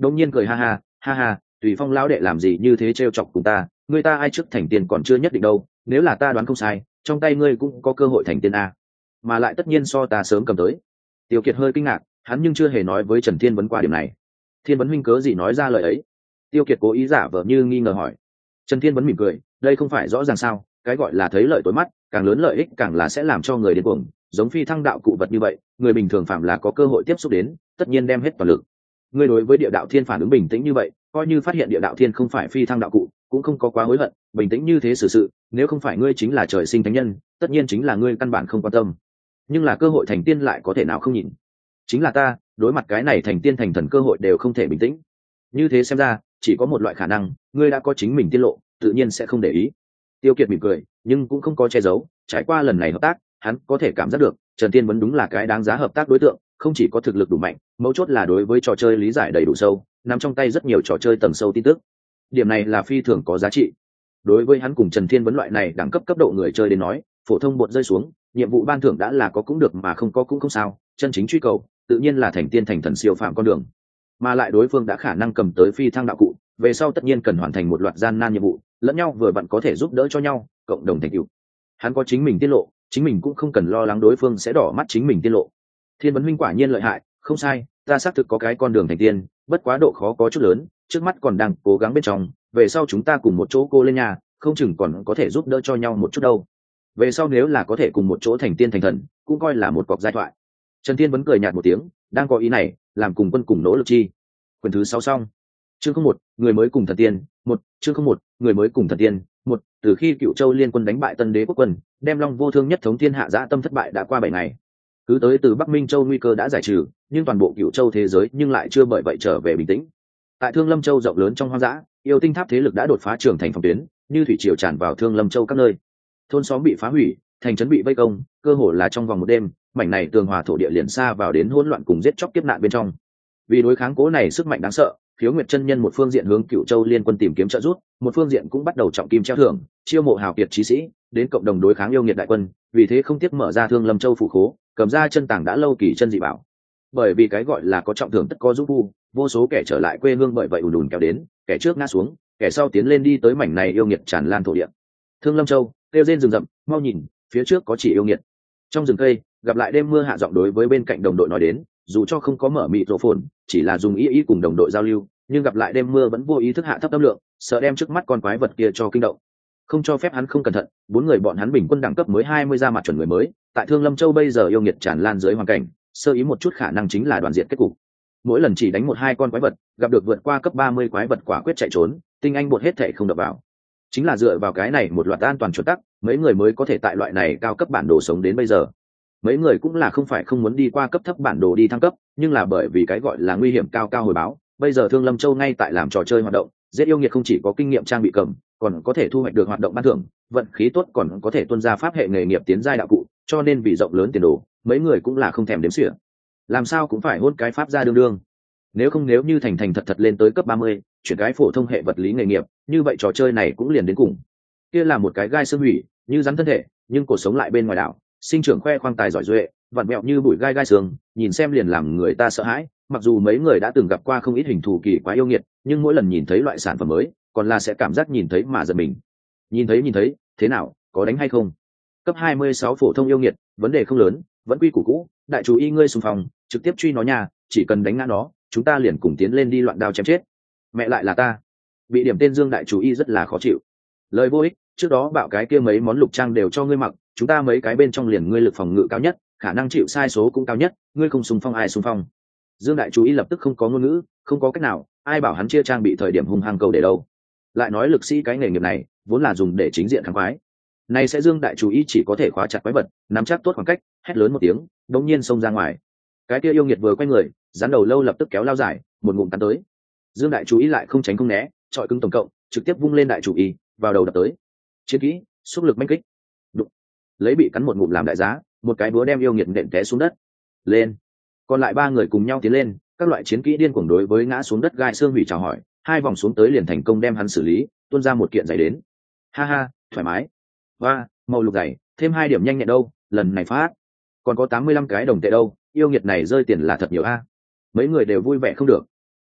đông nhiên cười ha ha ha ha, tùy phong lão đệ làm gì như thế trêu chọc cùng ta, người ta ai trước thành tiên còn chưa nhất định đâu, nếu là ta đoán không sai trong tay ngươi cũng có cơ hội thành tiên a, mà lại tất nhiên so ta sớm cầm tới. Tiêu Kiệt hơi kinh ngạc, hắn nhưng chưa hề nói với Trần Thiên Vấn qua điểm này. Thiên Vấn huynh cớ gì nói ra lời ấy? Tiêu Kiệt cố ý giả vờ như nghi ngờ hỏi. Trần Thiên Vấn mỉm cười, đây không phải rõ ràng sao, cái gọi là thấy lợi tối mắt, càng lớn lợi ích càng là sẽ làm cho người điên cuồng, giống phi thăng đạo cụ vật như vậy, người bình thường phạm là có cơ hội tiếp xúc đến, tất nhiên đem hết toàn lực. Ngươi đối với địa đạo thiên phản ứng bình tĩnh như vậy, coi như phát hiện địa đạo thiên không phải phi thăng đạo cụ, cũng không có quá hối hận, bình tĩnh như thế xử sự, nếu không phải ngươi chính là trời sinh thánh nhân, tất nhiên chính là ngươi căn bản không quan tâm. Nhưng là cơ hội thành tiên lại có thể nào không nhìn? Chính là ta, đối mặt cái này thành tiên thành thần cơ hội đều không thể bình tĩnh. Như thế xem ra, chỉ có một loại khả năng, ngươi đã có chính mình tiết lộ, tự nhiên sẽ không để ý. Tiêu Kiệt mỉm cười, nhưng cũng không có che giấu, trải qua lần này hợp tác, hắn có thể cảm giác được, Trần Tiên Vấn đúng là cái đáng giá hợp tác đối tượng, không chỉ có thực lực đủ mạnh, mấu chốt là đối với trò chơi lý giải đầy đủ sâu, nắm trong tay rất nhiều trò chơi tầng sâu tin tức. Điểm này là phi thường có giá trị. Đối với hắn cùng Trần Thiên Vấn loại này đẳng cấp cấp độ người chơi đến nói, phổ thông bột rơi xuống, nhiệm vụ ban thưởng đã là có cũng được mà không có cũng không sao, chân chính truy cầu, tự nhiên là thành tiên thành thần siêu phàm con đường. Mà lại đối phương đã khả năng cầm tới phi thăng đạo cụ, về sau tất nhiên cần hoàn thành một loạt gian nan nhiệm vụ, lẫn nhau vừa vặn có thể giúp đỡ cho nhau, cộng đồng thành tựu. Hắn có chính mình tiết lộ, chính mình cũng không cần lo lắng đối phương sẽ đỏ mắt chính mình tiết lộ. Thiên Vấn huynh quả nhiên lợi hại, không sai, ta xác thực có cái con đường thành tiên, bất quá độ khó có chút lớn, trước mắt còn đang cố gắng bên trong, về sau chúng ta cùng một chỗ cô lên nhà, không chừng còn có thể giúp đỡ cho nhau một chút đâu. Về sau nếu là có thể cùng một chỗ thành tiên thành thần, cũng coi là một cọc giai thoại. Trần Thiên Vấn cười nhạt một tiếng, đang có ý này, làm cùng quân cùng nỗ lực chi. Quyển thứ sáu xong. Chương không một, người mới cùng thần tiên, một, chương không một, người mới cùng thần tiên, một, từ khi Cựu Châu liên quân đánh bại Tân Đế quốc quân, đem Long Vô Thương nhất thống thiên hạ dã tâm thất bại đã qua bảy ngày. Cứ tới từ Bắc Minh Châu nguy cơ đã giải trừ, nhưng toàn bộ Cựu Châu thế giới nhưng lại chưa bởi vậy trở về bình tĩnh. Tại Thương Lâm Châu rộng lớn trong hoang dã, yêu tinh tháp thế lực đã đột phá trưởng thành phòng tuyến, như thủy triều tràn vào Thương Lâm Châu các nơi. Thôn xóm bị phá hủy, thành trấn bị vây công, cơ hồ là trong vòng một đêm, mảnh này tường hòa thổ địa liền xa vào đến hỗn loạn cùng giết chóc kiếp nạn bên trong. Vì đối kháng cố này sức mạnh đáng sợ, Khiếu Nguyệt chân nhân một phương diện hướng Cựu Châu liên quân tìm kiếm trợ giúp, một phương diện cũng bắt đầu trọng kim treo thưởng, chiêu mộ hào kiệt chí sĩ, đến cộng đồng đối kháng yêu nghiệt đại quân, vì thế không tiếc mở ra Thương Lâm Châu phủ khố, cầm ra chân tàng đã lâu kỳ chân dị bảo. Bởi vì cái gọi là có trọng thưởng tất có giúp vu, vô số kẻ trở lại quê hương bởi vậy ùn ùn kéo đến, kẻ trước ngã xuống, kẻ sau tiến lên đi tới mảnh này yêu nghiệt tràn lan thổ địa. Thương Lâm Châu, kêu rên rừng rậm, mau nhìn, phía trước có chỉ yêu nghiệt. Trong rừng cây, gặp lại đêm mưa hạ giọng đối với bên cạnh đồng đội nói đến, dù cho không có mở mịt rộ phồn, chỉ là dùng ý ý cùng đồng đội giao lưu, nhưng gặp lại đêm mưa vẫn vô ý thức hạ thấp âm lượng, sợ đem trước mắt con quái vật kia cho kinh động. Không cho phép hắn không cẩn thận, bốn người bọn hắn bình quân đẳng cấp mới hai mươi ra mặt chuẩn người mới, tại Thương Lâm Châu bây giờ yêu nghiệt tràn lan dưới hoàn cảnh, sơ ý một chút khả năng chính là đoàn diện kết cục. Mỗi lần chỉ đánh một hai con quái vật, gặp được vượt qua cấp ba mươi quái vật quả quyết chạy trốn, tinh anh bột hết thảy không đập vào. Chính là dựa vào cái này một loạt an toàn chuẩn tắc, mấy người mới có thể tại loại này cao cấp bản đồ sống đến bây giờ. Mấy người cũng là không phải không muốn đi qua cấp thấp bản đồ đi thăng cấp, nhưng là bởi vì cái gọi là nguy hiểm cao cao hồi báo, bây giờ Thương Lâm Châu ngay tại làm trò chơi hoạt động, giết yêu nghiệt không chỉ có kinh nghiệm trang bị cầm, còn có thể thu hoạch được hoạt động ban thưởng, vận khí tốt còn có thể tuân ra pháp hệ nghề nghiệp tiến giai đạo cụ, cho nên vì rộng lớn tiền đồ, mấy người cũng là không thèm đếm xỉa. Làm sao cũng phải hôn cái pháp ra đương đương. Nếu không nếu như thành thành thật thật lên tới cấp ba mươi, chuyển cái phổ thông hệ vật lý nghề nghiệp, như vậy trò chơi này cũng liền đến cùng. Kia là một cái gai xương hủy, như rắn thân thể, nhưng cuộc sống lại bên ngoài đảo, sinh trưởng khoe khoang tài giỏi duệ, vặn vẹo như bụi gai gai xương, nhìn xem liền làm người ta sợ hãi. Mặc dù mấy người đã từng gặp qua không ít hình thù kỳ quái yêu nghiệt, nhưng mỗi lần nhìn thấy loại sản phẩm mới, còn là sẽ cảm giác nhìn thấy mà giật mình. Nhìn thấy nhìn thấy, thế nào, có đánh hay không? Cấp hai mươi sáu phổ thông yêu nghiệt, vấn đề không lớn, vẫn quy củ cũ, đại chủ y ngươi xung phong, trực tiếp truy nó nhà, chỉ cần đánh ngã nó, chúng ta liền cùng tiến lên đi loạn đao chém chết. Mẹ lại là ta. Bị điểm tên Dương đại chủ y rất là khó chịu. Lời vô ích, trước đó bạo cái kia mấy món lục trang đều cho ngươi mặc, chúng ta mấy cái bên trong liền ngươi lực phòng ngự cao nhất, khả năng chịu sai số cũng cao nhất, ngươi không xung phong ai xung phong. Dương đại chú ý lập tức không có ngôn ngữ, không có cách nào, ai bảo hắn chia trang bị thời điểm hung hăng câu để đâu. Lại nói lực sĩ cái nghề nghiệp này vốn là dùng để chính diện kháng quái, nay sẽ Dương đại chú ý chỉ có thể khóa chặt quái vật, nắm chắc tốt khoảng cách, hét lớn một tiếng, đống nhiên xông ra ngoài. Cái kia yêu nghiệt vừa quay người, dán đầu lâu lập tức kéo lao dài, một ngụm cắn tới. Dương đại chú ý lại không tránh không né, trọi cứng tổng cộng, trực tiếp vung lên đại chủ ý, vào đầu đập tới. Chiến kỹ, xúc lực manh kích. Đụng. Lấy bị cắn một ngụm làm đại giá, một cái búa đem yêu nghiệt nện té xuống đất. Lên. Còn lại ba người cùng nhau tiến lên, các loại chiến kỹ điên cuồng đối với ngã xuống đất gai xương hủy chào hỏi, hai vòng xuống tới liền thành công đem hắn xử lý, tuôn ra một kiện giày đến. Ha ha, thoải mái. Và, màu lục giày, thêm hai điểm nhanh nhẹn đâu, lần này phát. Còn có tám mươi lăm cái đồng tệ đâu, yêu nghiệt này rơi tiền là thật nhiều a. Mấy người đều vui vẻ không được.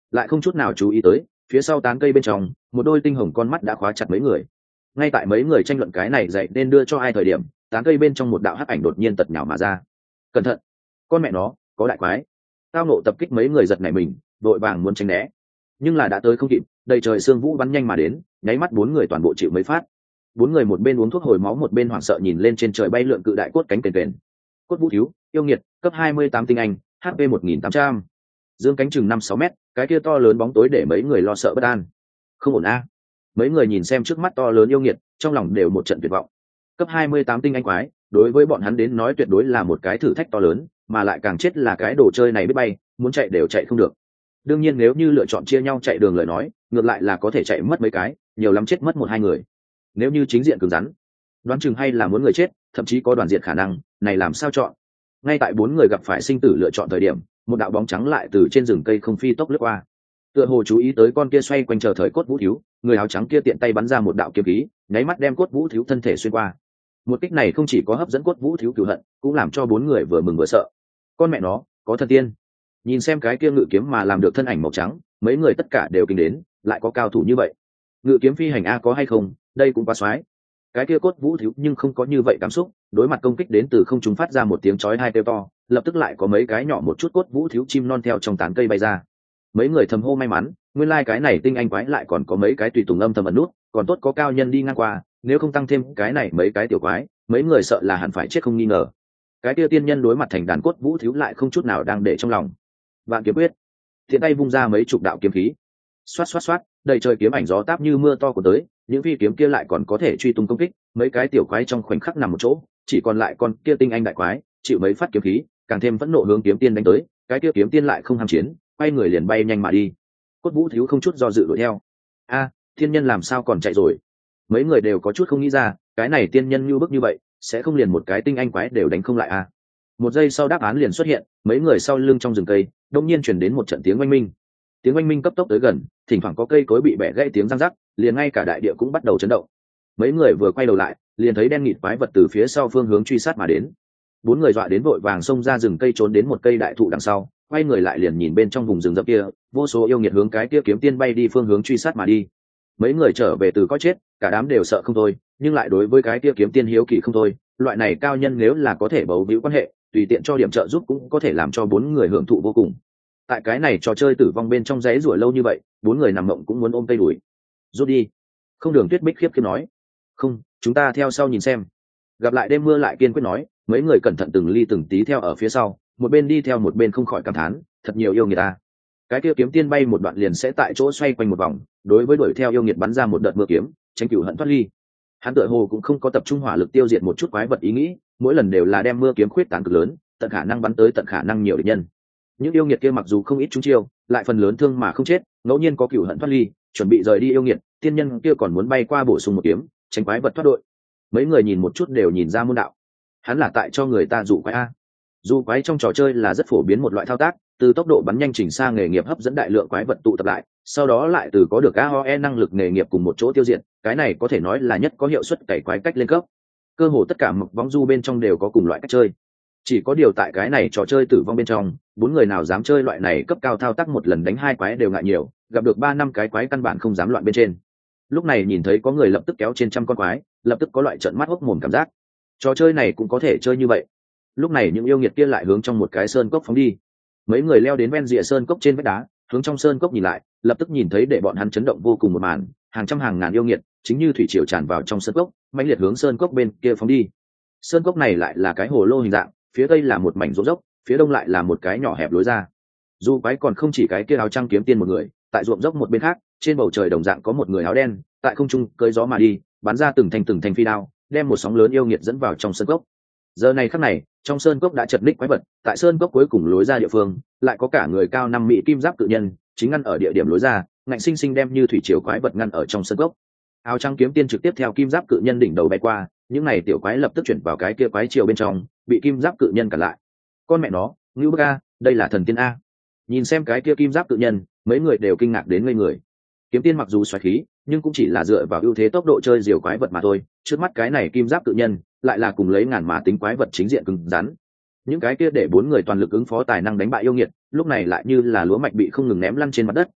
lại không chút nào chú ý tới phía sau tán cây bên trong một đôi tinh hồng con mắt đã khóa chặt mấy người. Ngay tại mấy người tranh luận cái này dạy nên đưa cho ai thời điểm, tán cây bên trong một đạo hắc ảnh đột nhiên tật nhào mà ra. Cẩn thận, con mẹ nó có đại quái! Tao nộ tập kích, mấy người giật nảy mình vội vàng muốn tránh né, nhưng là đã tới không kịp, đầy trời sương vũ bắn nhanh mà đến, nháy mắt bốn người toàn bộ chịu mấy phát. Bốn người một bên uống thuốc hồi máu một bên hoảng sợ nhìn lên trên trời bay lượn cự đại cốt cánh kềnh kềnh. Cốt vũ thiếu yêu nghiệt cấp hai mươi tám tinh anh, H P một nghìn tám trăm, dương cánh chừng năm sáu mét, cái kia to lớn bóng tối để mấy người lo sợ bất an. Không ổn a. Mấy người nhìn xem trước mắt to lớn yêu nghiệt, trong lòng đều một trận tuyệt vọng. Cấp hai mươi tám tinh anh quái, đối với bọn hắn đến nói tuyệt đối là một cái thử thách to lớn, mà lại càng chết là cái đồ chơi này biết bay, muốn chạy đều chạy không được. Đương nhiên nếu như lựa chọn chia nhau chạy đường lời nói, ngược lại là có thể chạy mất mấy cái, nhiều lắm chết mất một hai người. Nếu như chính diện cứng rắn, đoán chừng hay là muốn người chết, thậm chí có đoàn diệt khả năng, này làm sao chọn? Ngay tại bốn người gặp phải sinh tử lựa chọn thời điểm, một đạo bóng trắng lại từ trên rừng cây không phi tốc lướt qua. Tựa hồ chú ý tới con kia xoay quanh chờ thời cốt vũ thiếu, người áo trắng kia tiện tay bắn ra một đạo kiếm khí, nháy mắt đem cốt vũ thiếu thân thể xuyên qua. Một kích này không chỉ có hấp dẫn cốt vũ thiếu cửu hận, cũng làm cho bốn người vừa mừng vừa sợ. Con mẹ nó, có thần tiên! Nhìn xem cái kia ngự kiếm mà làm được thân ảnh màu trắng, mấy người tất cả đều kinh đến, lại có cao thủ như vậy. Ngự kiếm phi hành a có hay không, đây cũng quá xoái. Cái kia cốt vũ thiếu nhưng không có như vậy cảm xúc, đối mặt công kích đến từ không trung phát ra một tiếng chói hai kêu to, lập tức lại có mấy cái nhỏ một chút cốt vũ thiếu chim non theo trong tán cây bay ra. Mấy người thầm hô may mắn, nguyên lai like cái này tinh anh quái lại còn có mấy cái tùy tùng âm thầm ẩn nút, còn tốt có cao nhân đi ngang qua, nếu không tăng thêm cái này mấy cái tiểu quái, mấy người sợ là hẳn phải chết không nghi ngờ. Cái kia tiên nhân đối mặt thành đàn cốt vũ thiếu lại không chút nào đang để trong lòng. Vạn kiếm quyết, thiện tay vung ra mấy chục đạo kiếm khí, xoát xoát xoát, đầy trời kiếm ảnh gió táp như mưa to của tới, những phi kiếm kia lại còn có thể truy tung công kích, mấy cái tiểu quái trong khoảnh khắc nằm một chỗ, chỉ còn lại con kia tinh anh đại quái, chịu mấy phát kiếm khí, càng thêm phẫn nộ hướng kiếm tiên đánh tới, cái kia kiếm tiên lại không ham chiến, quay người liền bay nhanh mà đi. Cốt vũ thiếu không chút do dự đuổi theo. A, thiên nhân làm sao còn chạy rồi? Mấy người đều có chút không nghĩ ra, cái này tiên nhân như bức như vậy, sẽ không liền một cái tinh anh quái đều đánh không lại a. Một giây sau đáp án liền xuất hiện, mấy người sau lưng trong rừng cây, đột nhiên truyền đến một trận tiếng oanh minh. Tiếng oanh minh cấp tốc tới gần, thỉnh thoảng có cây cối bị bẻ gãy tiếng răng rắc, liền ngay cả đại địa cũng bắt đầu chấn động. Mấy người vừa quay đầu lại, liền thấy đen nghịt quái vật từ phía sau phương hướng truy sát mà đến. Bốn người dọa đến vội vàng xông ra rừng cây trốn đến một cây đại thụ đằng sau, quay người lại liền nhìn bên trong vùng rừng rậm kia, vô số yêu nghiệt hướng cái kia kiếm tiên bay đi phương hướng truy sát mà đi. Mấy người trở về từ có chết, cả đám đều sợ không thôi, nhưng lại đối với cái kia kiếm tiên hiếu kỳ không thôi, loại này cao nhân nếu là có thể bấu víu quan hệ, tùy tiện cho điểm trợ giúp cũng có thể làm cho bốn người hưởng thụ vô cùng. Tại cái này trò chơi tử vong bên trong giấy rủa lâu như vậy, bốn người nằm mộng cũng muốn ôm tay đuổi. Rút đi. Không Đường Tuyết Bích khiếp khiếp nói. Không, chúng ta theo sau nhìn xem. Gặp lại đêm mưa lại kiên quyết nói, mấy người cẩn thận từng ly từng tí theo ở phía sau, một bên đi theo một bên không khỏi cảm thán, thật nhiều yêu nghiệt ta. Cái kia kiếm tiên bay một đoạn liền sẽ tại chỗ xoay quanh một vòng, đối với đuổi theo yêu nghiệt bắn ra một đợt mưa kiếm, tránh cửu hận thoát ly. Hắn tựa hồ cũng không có tập trung hỏa lực tiêu diệt một chút quái vật ý nghĩ, mỗi lần đều là đem mưa kiếm khuyết tán cực lớn, tận khả năng bắn tới tận khả năng nhiều địch nhân. Những yêu nghiệt kia mặc dù không ít trúng chiêu, lại phần lớn thương mà không chết, ngẫu nhiên có cửu hận thoát ly, chuẩn bị rời đi yêu nghiệt, tiên nhân kia còn muốn bay qua bổ sung một kiếm, tránh quái vật thoát đội. Mấy người nhìn một chút đều nhìn ra môn đạo. Hắn là tại cho người ta dụ quái a. Dụ quái trong trò chơi là rất phổ biến một loại thao tác, từ tốc độ bắn nhanh chỉnh xa nghề nghiệp hấp dẫn đại lượng quái vật tụ tập lại, sau đó lại từ có được a o e năng lực nghề nghiệp cùng một chỗ tiêu diệt, cái này có thể nói là nhất có hiệu suất cày quái cách lên cấp. Cơ hồ tất cả mực vong du bên trong đều có cùng loại cách chơi. Chỉ có điều tại cái này trò chơi tử vong bên trong, bốn người nào dám chơi loại này cấp cao thao tác một lần đánh hai quái đều ngại nhiều, gặp được ba năm cái quái căn bản không dám loạn bên trên. Lúc này nhìn thấy có người lập tức kéo trên trăm con quái, lập tức có loại trận mắt hốc mồm cảm giác. Trò chơi này cũng có thể chơi như vậy. Lúc này những yêu nghiệt kia lại hướng trong một cái sơn cốc phóng đi. Mấy người leo đến ven rìa sơn cốc trên vách đá, hướng trong sơn cốc nhìn lại, lập tức nhìn thấy để bọn hắn chấn động vô cùng một màn, hàng trăm hàng ngàn yêu nghiệt chính như thủy triều tràn vào trong sơn cốc, mãnh liệt hướng sơn cốc bên kia phóng đi. Sơn cốc này lại là cái hồ lô hình dạng, phía tây là một mảnh rỗ dốc, phía đông lại là một cái nhỏ hẹp lối ra. Dù quái còn không chỉ cái kia áo trăng kiếm tiên một người, tại ruộng dốc một bên khác, trên bầu trời đồng dạng có một người áo đen, tại không trung cưỡi gió mà đi, bắn ra từng thanh từng thanh phi đao, đem một sóng lớn yêu nghiệt dẫn vào trong sơn cốc. Giờ này khắc này, trong sơn cốc đã chật ních quái vật, tại sơn cốc cuối cùng lối ra địa phương, lại có cả người cao năm mỹ kim giáp cự nhân, chính ngăn ở địa điểm lối ra, ngạnh sinh sinh đem như thủy triều quái vật ngăn ở trong sơn cốc. Áo trắng kiếm tiên trực tiếp theo kim giáp cự nhân đỉnh đầu bay qua, những này tiểu quái lập tức chuyển vào cái kia quái triều bên trong, bị kim giáp cự nhân cản lại. Con mẹ nó, ngưu bức a, đây là thần tiên a. Nhìn xem cái kia kim giáp cự nhân, mấy người đều kinh ngạc đến ngây người. Kiếm tiên mặc dù xoáy khí, nhưng cũng chỉ là dựa vào ưu thế tốc độ chơi diều quái vật mà thôi, trước mắt cái này kim giáp cự nhân lại là cùng lấy ngàn mà tính quái vật chính diện cứng rắn. Những cái kia để bốn người toàn lực ứng phó tài năng đánh bại yêu nghiệt, lúc này lại như là lúa mạch bị không ngừng ném lăn trên mặt đất,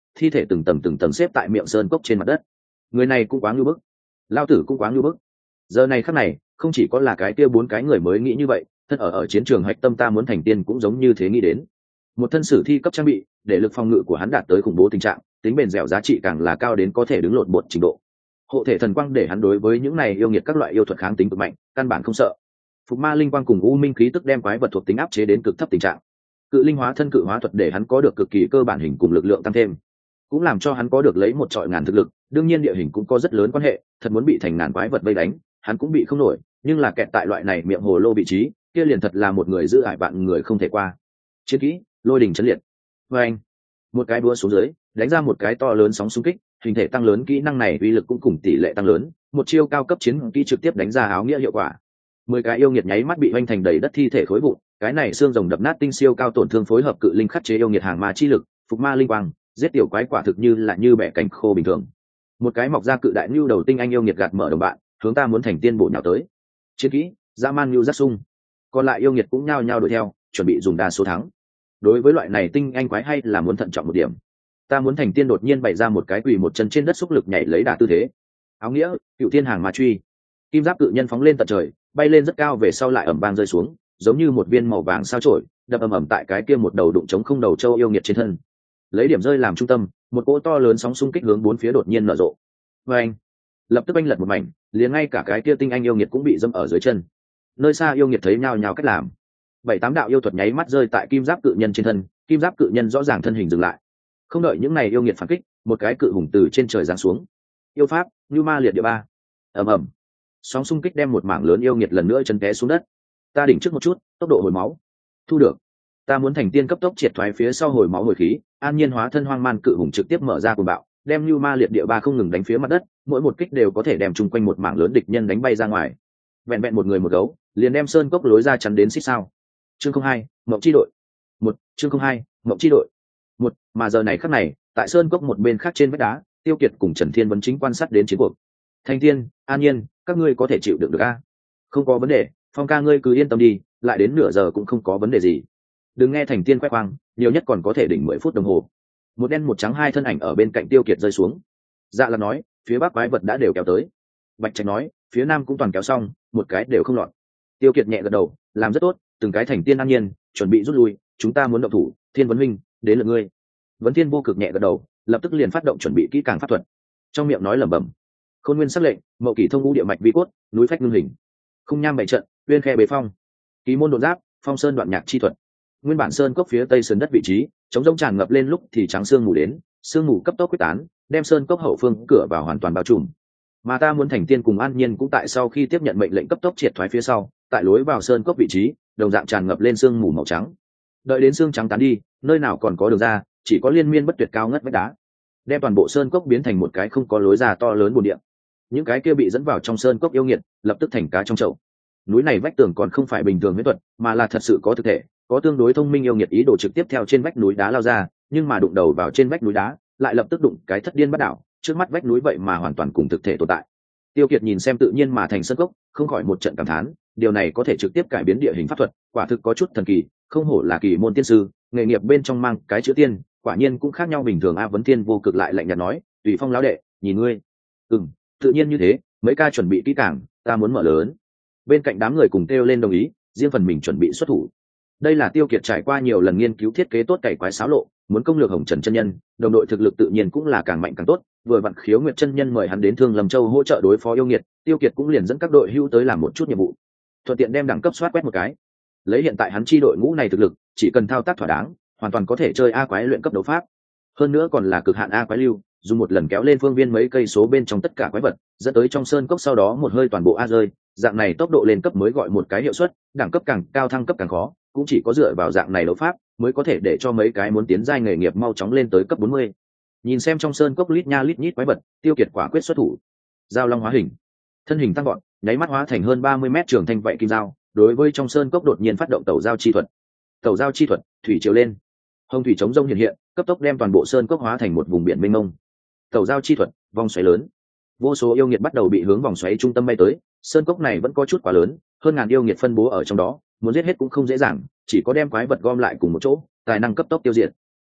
thi thể từng tầng từng tầng xếp tại miệng sơn cốc trên mặt đất. Người này cũng quá ngưu bức, lao tử cũng quá ngưu bức. Giờ này khắc này không chỉ có là cái kia bốn cái người mới nghĩ như vậy, thân ở ở chiến trường hạch tâm ta muốn thành tiên cũng giống như thế nghĩ đến. Một thân sử thi cấp trang bị để lực phòng ngự của hắn đạt tới khủng bố tình trạng, tính bền dẻo giá trị càng là cao đến có thể đứng lộn bột trình độ. Hộ thể thần quang để hắn đối với những này yêu nghiệt các loại yêu thuật kháng tính cực mạnh, căn bản không sợ. Phục ma linh quang cùng u minh khí tức đem quái vật thuộc tính áp chế đến cực thấp tình trạng. Cự linh hóa thân cự hóa thuật để hắn có được cực kỳ cơ bản hình cùng lực lượng tăng thêm, cũng làm cho hắn có được lấy một trọi ngàn thực lực. Đương nhiên địa hình cũng có rất lớn quan hệ, thật muốn bị thành ngàn quái vật vây đánh, hắn cũng bị không nổi, nhưng là kẹt tại loại này miệng hồ lô vị trí, kia liền thật là một người giữ ải bạn người không thể qua. Chiến kỹ, lôi đỉnh chấn liệt. Và anh, một cái búa xuống dưới, đánh ra một cái to lớn sóng xung kích, hình thể tăng lớn, kỹ năng này uy lực cũng cùng tỷ lệ tăng lớn, một chiêu cao cấp chiến kỹ trực tiếp đánh ra áo nghĩa hiệu quả. Mười cái yêu nghiệt nháy mắt bị hoành thành đầy đất thi thể khối vụn, cái này xương rồng đập nát tinh siêu cao tổn thương phối hợp cự linh khắc chế yêu nghiệt hàng ma chi lực, phục ma linh quang, giết tiểu quái quả thực như là như bẻ cánh khô bình thường. Một cái mọc ra cự đại nhu đầu tinh anh yêu nghiệt gạt mở đồng bạn, hướng ta muốn thành tiên bổ nhào tới. Chiến kỹ, dã man nhu giác sung. Còn lại yêu nghiệt cũng nhao nhao đuổi theo, chuẩn bị dùng đa số thắng. Đối với loại này tinh anh quái hay là muốn thận trọng một điểm. Ta muốn thành tiên đột nhiên bày ra một cái quỳ một chân trên đất xúc lực nhảy lấy đà tư thế. Áo nghĩa, cựu thiên hàng ma truy. Kim giáp cự nhân phóng lên tận trời, bay lên rất cao về sau lại ẩm vang rơi xuống, giống như một viên màu vàng sao chổi, đập ầm ầm tại cái kia một đầu đụng chống không đầu châu yêu nghiệt trên thân. Lấy điểm rơi làm trung tâm, một cỗ to lớn sóng xung kích hướng bốn phía đột nhiên nở rộ. Và anh, lập tức anh lật một mảnh, liền ngay cả cái kia tinh anh yêu nghiệt cũng bị dẫm ở dưới chân. Nơi xa yêu nghiệt thấy nhao nhao cách làm, bảy tám đạo yêu thuật nháy mắt rơi tại kim giáp cự nhân trên thân. Kim giáp cự nhân rõ ràng thân hình dừng lại, không đợi những này yêu nghiệt phản kích, một cái cự hùng từ trên trời giáng xuống. Yêu pháp, như ma liệt địa ba. Ầm ầm, sóng xung kích đem một mảng lớn yêu nghiệt lần nữa chân té xuống đất. Ta đỉnh trước một chút, tốc độ hồi máu. Thu được. Ta muốn thành tiên cấp tốc triệt thoái phía sau hồi máu hồi khí, an nhiên hóa thân hoang man cự hùng trực tiếp mở ra cuồng bạo, đem như ma liệt địa ba không ngừng đánh phía mặt đất, mỗi một kích đều có thể đem chung quanh một mảng lớn địch nhân đánh bay ra ngoài. Vẹn vẹn một người một gấu, liền đem sơn cốc lối ra chắn đến xích sao. Chương không hai, Mộng chi đội. Một, chương không hai, Mộng chi đội. Một, mà giờ này khắc này, tại sơn cốc một bên khác trên vách đá, Tiêu Kiệt cùng Trần Thiên Vấn chính quan sát đến chiến cuộc. Thành tiên, an nhiên, các ngươi có thể chịu đựng được a? Không có vấn đề, Phong ca ngươi cứ yên tâm đi, lại đến nửa giờ cũng không có vấn đề gì. Đừng nghe Thành tiên quét quang, nhiều nhất còn có thể đỉnh mười phút đồng hồ. Một đen một trắng hai thân ảnh ở bên cạnh Tiêu Kiệt rơi xuống. Dạ là nói, phía bắc quái vật đã đều kéo tới. Bạch Trạch nói, phía nam cũng toàn kéo xong, một cái đều không lọt. Tiêu Kiệt nhẹ gật đầu, làm rất tốt, từng cái Thành tiên an nhiên, chuẩn bị rút lui, chúng ta muốn động thủ. Thiên Vấn Minh, đến lượt ngươi. Vấn Thiên vô cực nhẹ gật đầu, lập tức liền phát động chuẩn bị kỹ càng pháp thuật, trong miệng nói lẩm bẩm. Khôn Nguyên sắc lệnh, Mậu Kỷ thông ngũ địa mạch vi cốt, núi phách ngưng hình, khung nham bảy trận, uyên khe bế phong, ký môn đột giáp, phong sơn đoạn nhạc chi thuật. Nguyên bản sơn cốc phía tây sườn đất vị trí chống rông tràn ngập lên, lúc thì trắng sương mù đến, sương mù cấp tốc quyết tán, đem sơn cốc hậu phương cửa vào hoàn toàn bao trùm. Mà ta muốn thành tiên cùng an nhiên cũng tại sau khi tiếp nhận mệnh lệnh cấp tốc triệt thoái phía sau, tại lối vào sơn cốc vị trí đồng dạng tràn ngập lên sương mù màu trắng. Đợi đến sương trắng tán đi, nơi nào còn có đường ra, chỉ có liên miên bất tuyệt cao ngất vách đá, đem toàn bộ sơn cốc biến thành một cái không có lối ra to lớn bồn địa. Những cái kia bị dẫn vào trong sơn cốc yêu nghiệt lập tức thành cá trong chậu. Núi này vách tường còn không phải bình thường huyễn thuật, mà là thật sự có thực thể, có tương đối thông minh yêu nghiệt ý đồ trực tiếp theo trên vách núi đá lao ra, nhưng mà đụng đầu vào trên vách núi đá, lại lập tức đụng cái thất điên bắt đảo, trước mắt vách núi vậy mà hoàn toàn cùng thực thể tồn tại. Tiêu Kiệt nhìn xem tự nhiên mà thành sơn cốc, không khỏi một trận cảm thán, điều này có thể trực tiếp cải biến địa hình pháp thuật, quả thực có chút thần kỳ, không hổ là kỳ môn tiên sư, nghề nghiệp bên trong mang cái chữ tiên, quả nhiên cũng khác nhau bình thường. A Vấn Thiên vô cực lại lạnh nhạt nói, tùy phong lão đệ, nhìn ngươi. Ừm, tự nhiên như thế, mấy ca chuẩn bị kỹ càng, ta muốn mở lớn. Bên cạnh đám người cùng kêu lên đồng ý, riêng phần mình chuẩn bị xuất thủ. Đây là Tiêu Kiệt trải qua nhiều lần nghiên cứu thiết kế tốt cày quái xáo lộ, muốn công lược Hồng Trần chân nhân, đồng đội thực lực tự nhiên cũng là càng mạnh càng tốt. Vừa vặn Khiếu Nguyệt chân nhân mời hắn đến Thương Lâm Châu hỗ trợ đối phó yêu nghiệt, Tiêu Kiệt cũng liền dẫn các đội hưu tới làm một chút nhiệm vụ, thuận tiện đem đẳng cấp soát quét một cái. Lấy hiện tại hắn chi đội ngũ này thực lực, chỉ cần thao tác thỏa đáng, hoàn toàn có thể chơi a quái luyện cấp đấu pháp. Hơn nữa còn là cực hạn a quái lưu, dùng một lần kéo lên phương viên mấy cây số bên trong tất cả quái vật, dẫn tới trong sơn cốc, sau đó một hơi toàn bộ a rơi. Dạng này tốc độ lên cấp mới gọi một cái hiệu suất, đẳng cấp càng cao thăng cấp càng khó, cũng chỉ có dựa vào dạng này đấu pháp mới có thể để cho mấy cái muốn tiến giai nghề nghiệp mau chóng lên tới cấp bốn mươi. Nhìn xem trong sơn cốc lít nha lít nhít quái vật, Tiêu Kiệt quả quyết xuất thủ. Giao long hóa hình, thân hình tăng gọn, nháy mắt hóa thành hơn ba mươi mét trường thanh vậy kim dao, đối với trong sơn cốc đột nhiên phát động tẩu giao chi thuật. Tẩu giao chi thuật, thủy triều lên, hồng thủy chống rông hiện hiện, cấp tốc đem toàn bộ sơn cốc hóa thành một vùng biển mênh mông. Tẩu giao chi thuật, vòng xoáy lớn, vô số yêu nghiệt bắt đầu bị hướng vòng xoáy trung tâm bay tới. Sơn cốc này vẫn có chút quá lớn, hơn ngàn yêu nghiệt phân bố ở trong đó, muốn giết hết cũng không dễ dàng, chỉ có đem quái vật gom lại cùng một chỗ, tài năng cấp tốc tiêu diệt.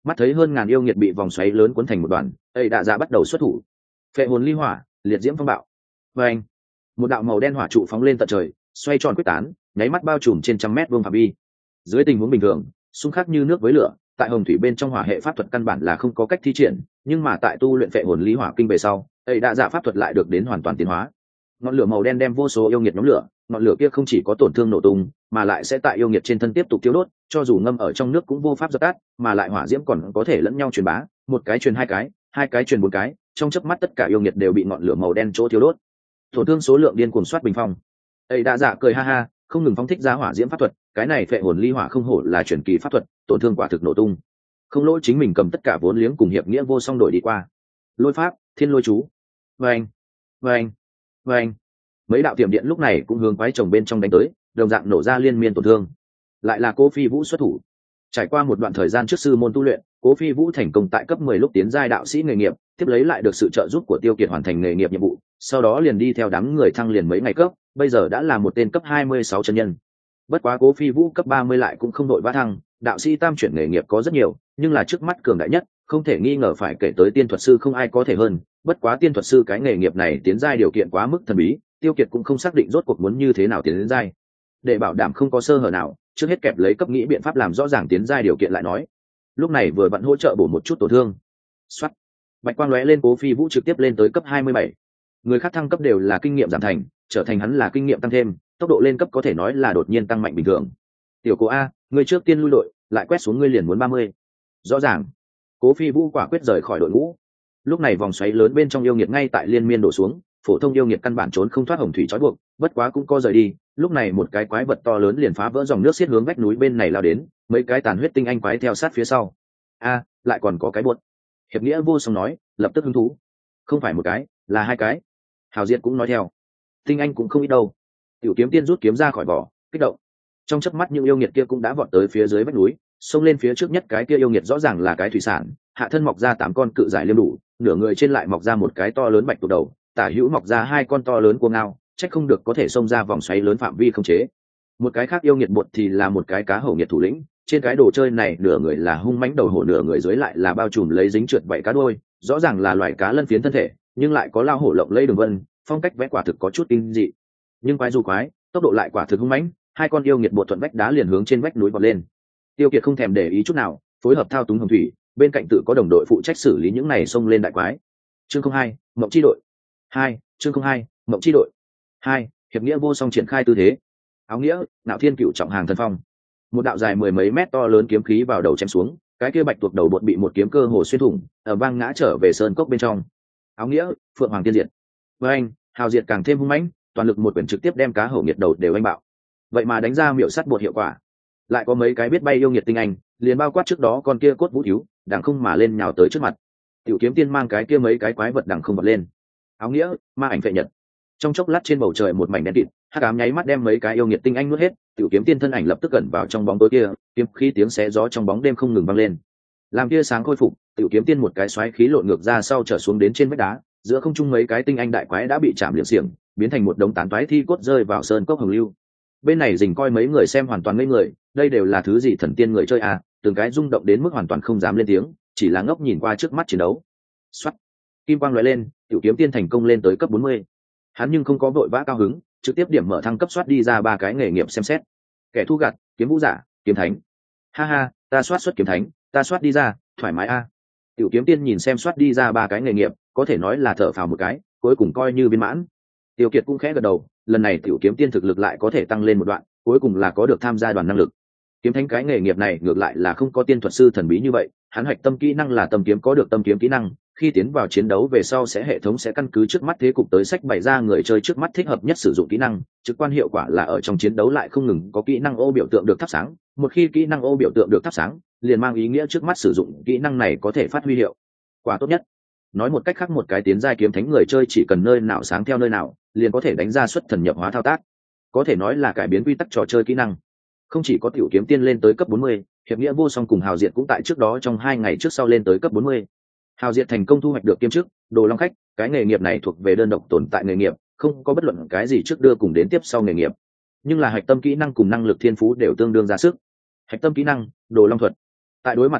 Mắt thấy hơn ngàn yêu nghiệt bị vòng xoáy lớn cuốn thành một đoàn, ấy đạ dạ bắt đầu xuất thủ. Phệ hồn ly hỏa, liệt diễm phong bạo. Và anh, một đạo màu đen hỏa trụ phóng lên tận trời, xoay tròn quyết tán, nháy mắt bao trùm trên trăm mét vuông phạm vi. Dưới tình huống bình thường, xung khắc như nước với lửa, tại hồng thủy bên trong hỏa hệ pháp thuật căn bản là không có cách thi triển, nhưng mà tại tu luyện phệ hồn ly hỏa kinh về sau, ấy đạ dạ pháp thuật lại được đến hoàn toàn tiến hóa. Ngọn lửa màu đen đem vô số yêu nghiệt nhóm lửa, ngọn lửa kia không chỉ có tổn thương nổ tung, mà lại sẽ tại yêu nghiệt trên thân tiếp tục thiêu đốt, cho dù ngâm ở trong nước cũng vô pháp dập tắt, mà lại hỏa diễm còn có thể lẫn nhau truyền bá, một cái truyền hai cái, hai cái truyền bốn cái, trong chớp mắt tất cả yêu nghiệt đều bị ngọn lửa màu đen chỗ thiêu đốt. Tổn thương số lượng điên cuồng soát bình phong. Ấy đã dạ cười ha ha, không ngừng phóng thích ra hỏa diễm pháp thuật, cái này phệ hồn ly hỏa không hổ là truyền kỳ pháp thuật, tổn thương quả thực nổ tung. Không lỗi chính mình cầm tất cả vốn liếng cùng hiệp nghĩa vô song đổi đi qua. Lôi pháp, thiên lôi chú. Vâng, vâng, vâng. Mấy đạo tiềm điện lúc này cũng hướng quái chồng bên trong đánh tới, đồng dạng nổ ra liên miên tổn thương. Lại là Cố Phi Vũ xuất thủ. Trải qua một đoạn thời gian trước sư môn tu luyện, Cố Phi Vũ thành công tại cấp mười lúc tiến giai đạo sĩ nghề nghiệp, tiếp lấy lại được sự trợ giúp của Tiêu Kiệt hoàn thành nghề nghiệp nhiệm vụ, sau đó liền đi theo đám người thăng liền mấy ngày cấp, bây giờ đã là một tên cấp hai mươi sáu chân nhân. Bất quá Cố Phi Vũ cấp ba mươi lại cũng không đội vã thăng, đạo sĩ tam chuyển nghề nghiệp có rất nhiều, nhưng là trước mắt cường đại nhất, không thể nghi ngờ phải kể tới tiên thuật sư không ai có thể hơn, bất quá tiên thuật sư cái nghề nghiệp này tiến giai điều kiện quá mức thần bí, Tiêu Kiệt cũng không xác định rốt cuộc muốn như thế nào tiến đến giai. Để bảo đảm không có sơ hở nào, trước hết kẹp lấy cấp nghĩ biện pháp làm rõ ràng tiến giai điều kiện lại nói. Lúc này vừa vặn hỗ trợ bổ một chút tổn thương. Soát. Bạch quang lóe lên, Cố Phi Vũ trực tiếp lên tới cấp hai mươi bảy. Người khác thăng cấp đều là kinh nghiệm giảm thành, trở thành hắn là kinh nghiệm tăng thêm, tốc độ lên cấp có thể nói là đột nhiên tăng mạnh bình thường. Tiểu Cố a, người trước tiên lui đội, lại quét xuống ngươi liền muốn ba mươi. Rõ ràng. Cố Phi Vũ quả quyết rời khỏi đội ngũ. Lúc này vòng xoáy lớn bên trong yêu nghiệt ngay tại liên miên đổ xuống, phổ thông yêu nghiệt căn bản trốn không thoát hồng thủy trói buộc, bất quá cũng co rời đi. Lúc này một cái quái vật to lớn liền phá vỡ dòng nước xiết hướng vách núi bên này lao đến, mấy cái tàn huyết tinh anh quái theo sát phía sau. A, lại còn có cái buột. Hiệp nghĩa vô song nói, lập tức hứng thú. Không phải một cái, là hai cái. Hào Diệt cũng nói theo. Tinh anh cũng không ít đâu. Tiểu Kiếm Tiên rút kiếm ra khỏi vỏ, kích động. Trong chớp mắt những yêu nghiệt kia cũng đã vọt tới phía dưới vách núi, xông lên phía trước nhất cái kia yêu nghiệt rõ ràng là cái thủy sản, hạ thân mọc ra tám con cự giải liêm đủ, nửa người trên lại mọc ra một cái to lớn bạch tuộc đầu, tả hữu mọc ra hai con to lớn cua ngao, trách không được có thể xông ra vòng xoáy lớn phạm vi không chế. Một cái khác yêu nghiệt bột thì là một cái cá hổ nghiệt thủ lĩnh, trên cái đồ chơi này nửa người là hung mãnh đầu hổ, nửa người dưới lại là bao trùm lấy dính trượt vậy cá đuôi, rõ ràng là loài cá lân phiến thân thể, nhưng lại có lao hổ lộng lẫy đường vân, phong cách vẽ quả thực có chút kinh dị. Nhưng quái dù quái, tốc độ lại quả thực hung mãnh, hai con yêu nghiệt bột thuận vách đá liền hướng trên vách núi vọt lên. Tiêu Kiệt không thèm để ý chút nào, phối hợp thao túng hồng thủy, bên cạnh tự có đồng đội phụ trách xử lý những này xông lên đại quái. Chương không hai, Mộng chi đội. Hai, chương không hai, Mộng chi đội. Hai, hiệp nghĩa vô song triển khai tư thế. Áo nghĩa, Nạo Thiên Cựu trọng hàng thần phong. Một đạo dài mười mấy mét to lớn kiếm khí vào đầu chém xuống, cái kia bạch tuộc đầu bột bị một kiếm cơ hồ xuyên thủng, ở vang ngã trở về sơn cốc bên trong. Áo nghĩa, Phượng Hoàng Tiên Diệt. Với anh, Hào Diệt càng thêm hung mãnh, toàn lực một quyền trực tiếp đem cá hổ nghiệt đầu đều anh bạo. Vậy mà đánh ra miểu sắt bột hiệu quả. Lại có mấy cái biết bay yêu nghiệt tinh anh, liền bao quát trước đó con kia cốt vũ thiếu, đằng không mà lên nhào tới trước mặt. Tiểu Kiếm Tiên mang cái kia mấy cái quái vật đằng không bật lên. Áo nghĩa, ma ảnh phệ nhật. Trong chốc lát trên bầu trời một mảnh đen kịt, hắc ám nháy mắt đem mấy cái yêu nghiệt tinh anh nuốt hết. Tiểu Kiếm Tiên thân ảnh lập tức gần vào trong bóng tối kia, kiếm khí tiếng xé gió trong bóng đêm không ngừng vang lên. Làm tia sáng khôi phục, Tiểu Kiếm Tiên một cái xoáy khí lộn ngược ra sau trở xuống đến trên vách đá, giữa không trung mấy cái tinh anh đại quái đã bị chạm liệng xiềng, biến thành một đống tán toái thi cốt rơi vào sơn cốc hồng lưu. Bên này dình coi mấy người xem hoàn toàn ngây người, đây đều là thứ gì thần tiên người chơi à, từng cái rung động đến mức hoàn toàn không dám lên tiếng, chỉ là ngốc nhìn qua trước mắt chiến đấu. Soát, kim quang lóe lên, Tiểu Kiếm Tiên thành công lên tới cấp bốn mươi. Hắn nhưng không có vội vã cao hứng, trực tiếp điểm mở thăng cấp soát đi ra ba cái nghề nghiệp xem xét. Kẻ thu gặt, kiếm vũ giả, kiếm thánh. Ha ha, ta soát xuất kiếm thánh, ta soát đi ra, thoải mái a. À. Tiểu Kiếm Tiên nhìn xem soát đi ra ba cái nghề nghiệp, có thể nói là thở phào một cái, cuối cùng coi như viên mãn. Tiêu Kiệt cũng khẽ gật đầu, lần này Tiểu Kiếm Tiên thực lực lại có thể tăng lên một đoạn, cuối cùng là có được tham gia đoàn năng lực. Kiếm thánh cái nghề nghiệp này ngược lại là không có tiên thuật sư thần bí như vậy, hắn hoạch tâm kỹ năng là tâm kiếm, có được tâm kiếm kỹ năng, khi tiến vào chiến đấu về sau sẽ hệ thống sẽ căn cứ trước mắt thế cục tới sách bày ra người chơi trước mắt thích hợp nhất sử dụng kỹ năng, trực quan hiệu quả là ở trong chiến đấu lại không ngừng có kỹ năng ô biểu tượng được thắp sáng, một khi kỹ năng ô biểu tượng được thắp sáng, liền mang ý nghĩa trước mắt sử dụng kỹ năng này có thể phát huy hiệu quả tốt nhất. Nói một cách khác, một cái tiến giai kiếm thánh người chơi chỉ cần nơi nào sáng theo nơi nào, liền có thể đánh ra xuất thần nhập hóa thao tác, có thể nói là cải biến quy tắc trò chơi kỹ năng. Không chỉ có Tiểu Kiếm Tiên lên tới cấp bốn mươi, hiệp nghĩa vô song cùng Hào Diệt cũng tại trước đó trong hai ngày trước sau lên tới cấp bốn mươi. Hào Diệt thành công thu hoạch được kiêm chức Đồ Long Khách, cái nghề nghiệp này thuộc về đơn độc tồn tại nghề nghiệp, không có bất luận cái gì trước đưa cùng đến tiếp sau nghề nghiệp. Nhưng là hạch tâm kỹ năng cùng năng lực thiên phú đều tương đương ra sức. Hạch tâm kỹ năng, Đồ Long thuật. Tại đối mặt tinh anh,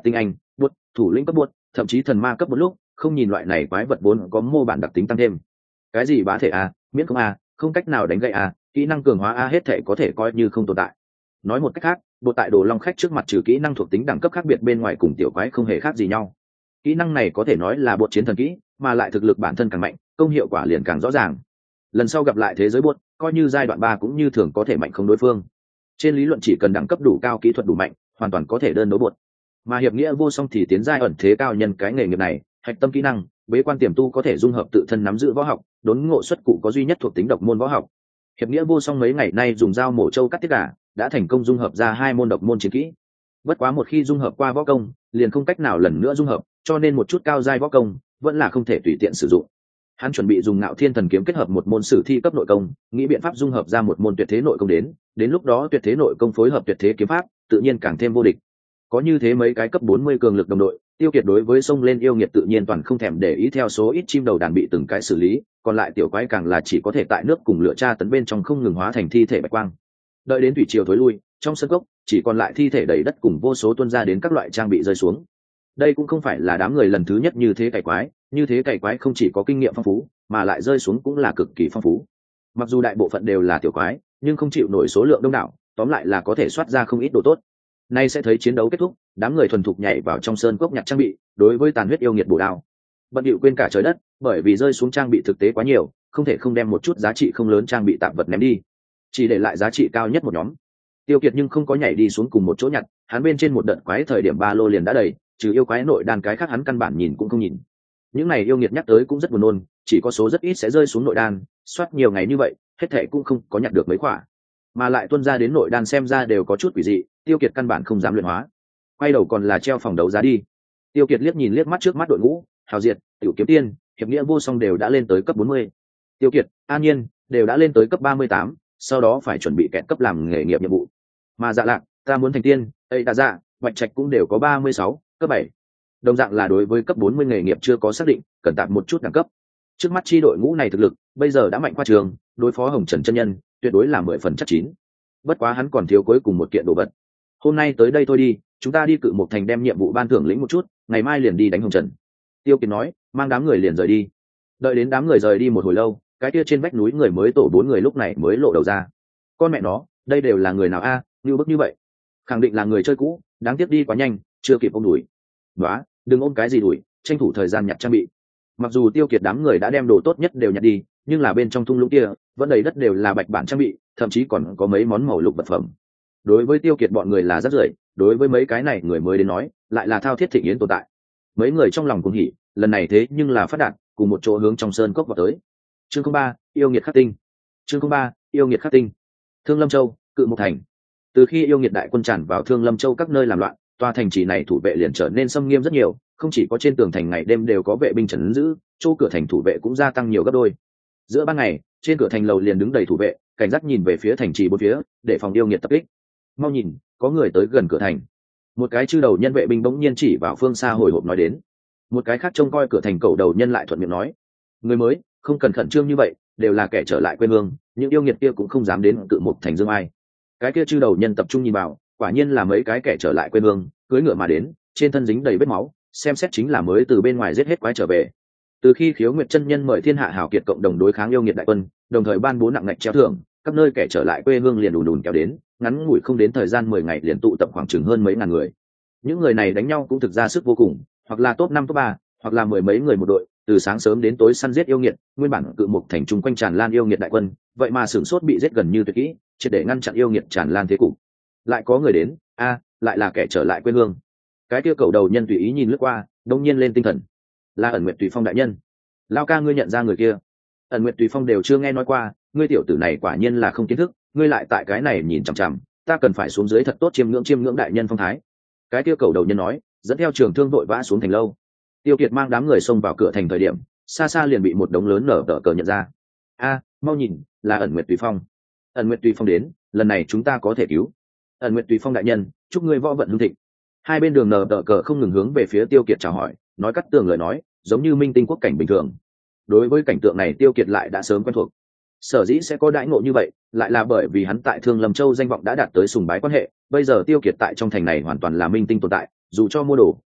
bột thủ lĩnh cấp bột thậm chí thần ma cấp một lúc không nhìn loại này quái vật vốn có mô bản đặc tính tăng thêm. Cái gì bá thể a miễn không a không cách nào đánh gậy a kỹ năng cường hóa a hết thể có thể coi như không tồn tại. Nói một cách khác, bột tại đồ long khách trước mặt trừ kỹ năng thuộc tính đẳng cấp khác biệt bên ngoài cùng tiểu quái không hề khác gì nhau. Kỹ năng này có thể nói là bột chiến thần kỹ, mà lại thực lực bản thân càng mạnh, công hiệu quả liền càng rõ ràng. Lần sau gặp lại thế giới bột, coi như giai đoạn ba cũng như thường có thể mạnh không đối phương. Trên lý luận chỉ cần đẳng cấp đủ cao, kỹ thuật đủ mạnh, hoàn toàn có thể đơn đấu bột. Mà hiệp nghĩa vô song thì tiến giai ẩn thế cao nhân cái nghề nghiệp này, hạch tâm kỹ năng, bế quan tiềm tu có thể dung hợp tự thân nắm giữ võ học, đốn ngộ xuất cụ có duy nhất thuộc tính độc môn võ học. Hiệp nghĩa vô song mấy ngày nay dùng dao mổ trâu cắt tiết gà, đã thành công dung hợp ra hai môn độc môn chiến kỹ. Bất quá một khi dung hợp qua võ công, liền không cách nào lần nữa dung hợp, cho nên một chút cao giai võ công vẫn là không thể tùy tiện sử dụng. Hắn chuẩn bị dùng Ngạo Thiên Thần kiếm kết hợp một môn sử thi cấp nội công, nghĩ biện pháp dung hợp ra một môn tuyệt thế nội công đến, đến lúc đó tuyệt thế nội công phối hợp tuyệt thế kiếm pháp, tự nhiên càng thêm vô địch. Có như thế mấy cái cấp bốn mươi cường lực đồng đội, Tiêu Kiệt đối với sông lên yêu nghiệt tự nhiên toàn không thèm để ý, theo số ít chim đầu đàn bị từng cái xử lý, còn lại tiểu quái càng là chỉ có thể tại nước cùng lửa tra tấn bên trong không ngừng hóa thành thi thể bạch quang. Đợi đến thủy triều thối lui, trong sân cốc chỉ còn lại thi thể đầy đất cùng vô số tuôn ra đến các loại trang bị rơi xuống. Đây cũng không phải là đám người lần thứ nhất như thế cày quái, như thế cày quái không chỉ có kinh nghiệm phong phú, mà lại rơi xuống cũng là cực kỳ phong phú. Mặc dù đại bộ phận đều là tiểu quái, nhưng không chịu nổi số lượng đông đảo, tóm lại là có thể soát ra không ít đồ tốt. Nay sẽ thấy chiến đấu kết thúc, đám người thuần thục nhảy vào trong sơn cốc nhặt trang bị, đối với tàn huyết yêu nghiệt bổ đao. Bận điệu quên cả trời đất, bởi vì rơi xuống trang bị thực tế quá nhiều, không thể không đem một chút giá trị không lớn trang bị tạm vật ném đi, chỉ để lại giá trị cao nhất một nhóm. Tiêu Kiệt nhưng không có nhảy đi xuống cùng một chỗ nhặt, hắn bên trên một đợt quái thời điểm ba lô liền đã đầy, trừ yêu quái nội đan cái khác hắn căn bản nhìn cũng không nhìn. Những này yêu nghiệt nhắc tới cũng rất buồn nôn, chỉ có số rất ít sẽ rơi xuống nội đan, soát nhiều ngày như vậy, hết thệ cũng không có nhặt được mấy quả, mà lại tuân ra đến nội đan xem ra đều có chút quỷ dị, Tiêu Kiệt căn bản không dám luyện hóa. Quay đầu còn là treo phòng đấu giá đi. Tiêu Kiệt liếc nhìn liếc mắt trước mắt đội ngũ, Hào Diệt, Tiểu Kiếm Tiên, Hiệp Nghĩa Vô Song đều đã lên tới cấp bốn mươi. Tiêu Kiệt, An Nhiên đều đã lên tới cấp ba mươi tám, sau đó phải chuẩn bị kẹt cấp làm nghề nghiệp nhiệm vụ. Mà Dạ Lạc, Ta Muốn Thành Tiên, Tây Đa Dạ, Bạch Trạch cũng đều có ba mươi sáu, cấp bảy. Đồng dạng là đối với cấp bốn mươi nghề nghiệp chưa có xác định, cần tạm một chút đẳng cấp. Trước mắt chi đội ngũ này thực lực, bây giờ đã mạnh qua trường, đối phó Hồng Trần chân nhân, tuyệt đối là mười phần chắc chín. Bất quá hắn còn thiếu cuối cùng một kiện đồ vật. Hôm nay tới đây thôi đi, chúng ta đi Cự Mộc Thành đem nhiệm vụ ban thưởng lĩnh một chút, ngày mai liền đi đánh Hồng Trần. Tiêu Kiệt nói, mang đám người liền rời đi. Đợi đến đám người rời đi một hồi lâu, cái kia trên vách núi người mới tổ bốn người lúc này mới lộ đầu ra. Con mẹ nó, đây đều là người nào a, như bức như vậy? Khẳng định là người chơi cũ, đáng tiếc đi quá nhanh, chưa kịp ôm đuổi. Nóa, đừng ôm cái gì đuổi, tranh thủ thời gian nhặt trang bị. Mặc dù Tiêu Kiệt đám người đã đem đồ tốt nhất đều nhặt đi, nhưng là bên trong thung lũng kia vẫn đầy đất đều là bạch bản trang bị, thậm chí còn có mấy món màu lục vật phẩm. Đối với Tiêu Kiệt bọn người là rất rưởi, đối với mấy cái này người mới đến nói, lại là thao thiết thịnh yến tồn tại. Mấy người trong lòng cuồng hỉ, lần này thế nhưng là phát đạt, cùng một chỗ hướng trong sơn cốc vào tới. Chương không ba, yêu nghiệt khắc tinh. Chương không ba, yêu nghiệt khắc tinh. Thương Lâm Châu, Cự Mộc Thành. Từ khi yêu nghiệt đại quân tràn vào Thương Lâm Châu các nơi làm loạn, tòa thành trì này thủ vệ liền trở nên xâm nghiêm rất nhiều, không chỉ có trên tường thành ngày đêm đều có vệ binh trấn giữ, chỗ cửa thành thủ vệ cũng gia tăng nhiều gấp đôi. Giữa ban ngày, trên cửa thành lầu liền đứng đầy thủ vệ, cảnh giác nhìn về phía thành trì bốn phía, để phòng yêu nghiệt tập kích. Mau nhìn, có người tới gần cửa thành. Một cái chư đầu nhân vệ binh bỗng nhiên chỉ vào phương xa hồi hộp nói đến. Một cái khác trông coi cửa thành cầu đầu nhân lại thuận miệng nói, người mới, không cần khẩn trương như vậy, đều là kẻ trở lại quê hương, những yêu nghiệt kia cũng không dám đến Cự Mộc Thành dương ai. Cái kia chư đầu nhân tập trung nhìn vào, quả nhiên là mấy cái kẻ trở lại quê hương, cưỡi ngựa mà đến, trên thân dính đầy vết máu, xem xét chính là mới từ bên ngoài giết hết quái trở về. Từ khi Khiếu Nguyệt chân nhân mời thiên hạ hảo kiệt cộng đồng đối kháng yêu nghiệt đại quân, đồng thời ban bố nặng ngạch treo thưởng, các nơi kẻ trở lại quê hương liền đùn đùn kéo đến, ngắn ngủi không đến thời gian mười ngày liền tụ tập khoảng chừng hơn mấy ngàn người. Những người này đánh nhau cũng thực ra sức vô cùng, hoặc là top năm top ba, hoặc là mười mấy người một đội, từ sáng sớm đến tối săn giết yêu nghiệt, nguyên bản Cự Mộc Thành chung quanh tràn lan yêu nghiệt đại quân, vậy mà sửng sốt bị giết gần như tuyệt kỹ, triệt để ngăn chặn yêu nghiệt tràn lan thế cục. Lại có người đến, a, lại là kẻ trở lại quê hương. Cái kia cầu đầu nhân tùy ý nhìn lướt qua, đông nhiên lên tinh thần, là Ẩn Nguyệt Tùy Phong đại nhân. Lao ca, ngươi nhận ra người kia? Ẩn Nguyệt Tùy Phong đều chưa nghe nói qua, ngươi tiểu tử này quả nhiên là không kiến thức, ngươi lại tại cái này nhìn chằm chằm, ta cần phải xuống dưới thật tốt chiêm ngưỡng chiêm ngưỡng đại nhân phong thái. Cái kia cầu đầu nhân nói, dẫn theo trường thương vội vã xuống thành lâu. Tiêu Kiệt mang đám người xông vào cửa thành thời điểm, xa xa liền bị một đống lớn nở tờ cờ nhận ra. A, mau nhìn, là Ẩn Nguyệt Tùy Phong. Ẩn Nguyệt Tùy Phong đến, lần này chúng ta có thể cứu. Ẩn Nguyệt Tùy Phong đại nhân, chúc ngươi võ vận hưng thịnh. Hai bên đường nở tờ cờ không ngừng hướng về phía Tiêu Kiệt chào hỏi, nói cắt tường lời nói, giống như minh tinh quốc cảnh bình thường. Đối với cảnh tượng này Tiêu Kiệt lại đã sớm quen thuộc. Sở dĩ sẽ có đãi ngộ như vậy, lại là bởi vì hắn tại Thương Lâm Châu danh vọng đã đạt tới sùng bái quan hệ, bây giờ Tiêu Kiệt tại trong thành này hoàn toàn là minh tinh tồn tại, dù cho mua đồ,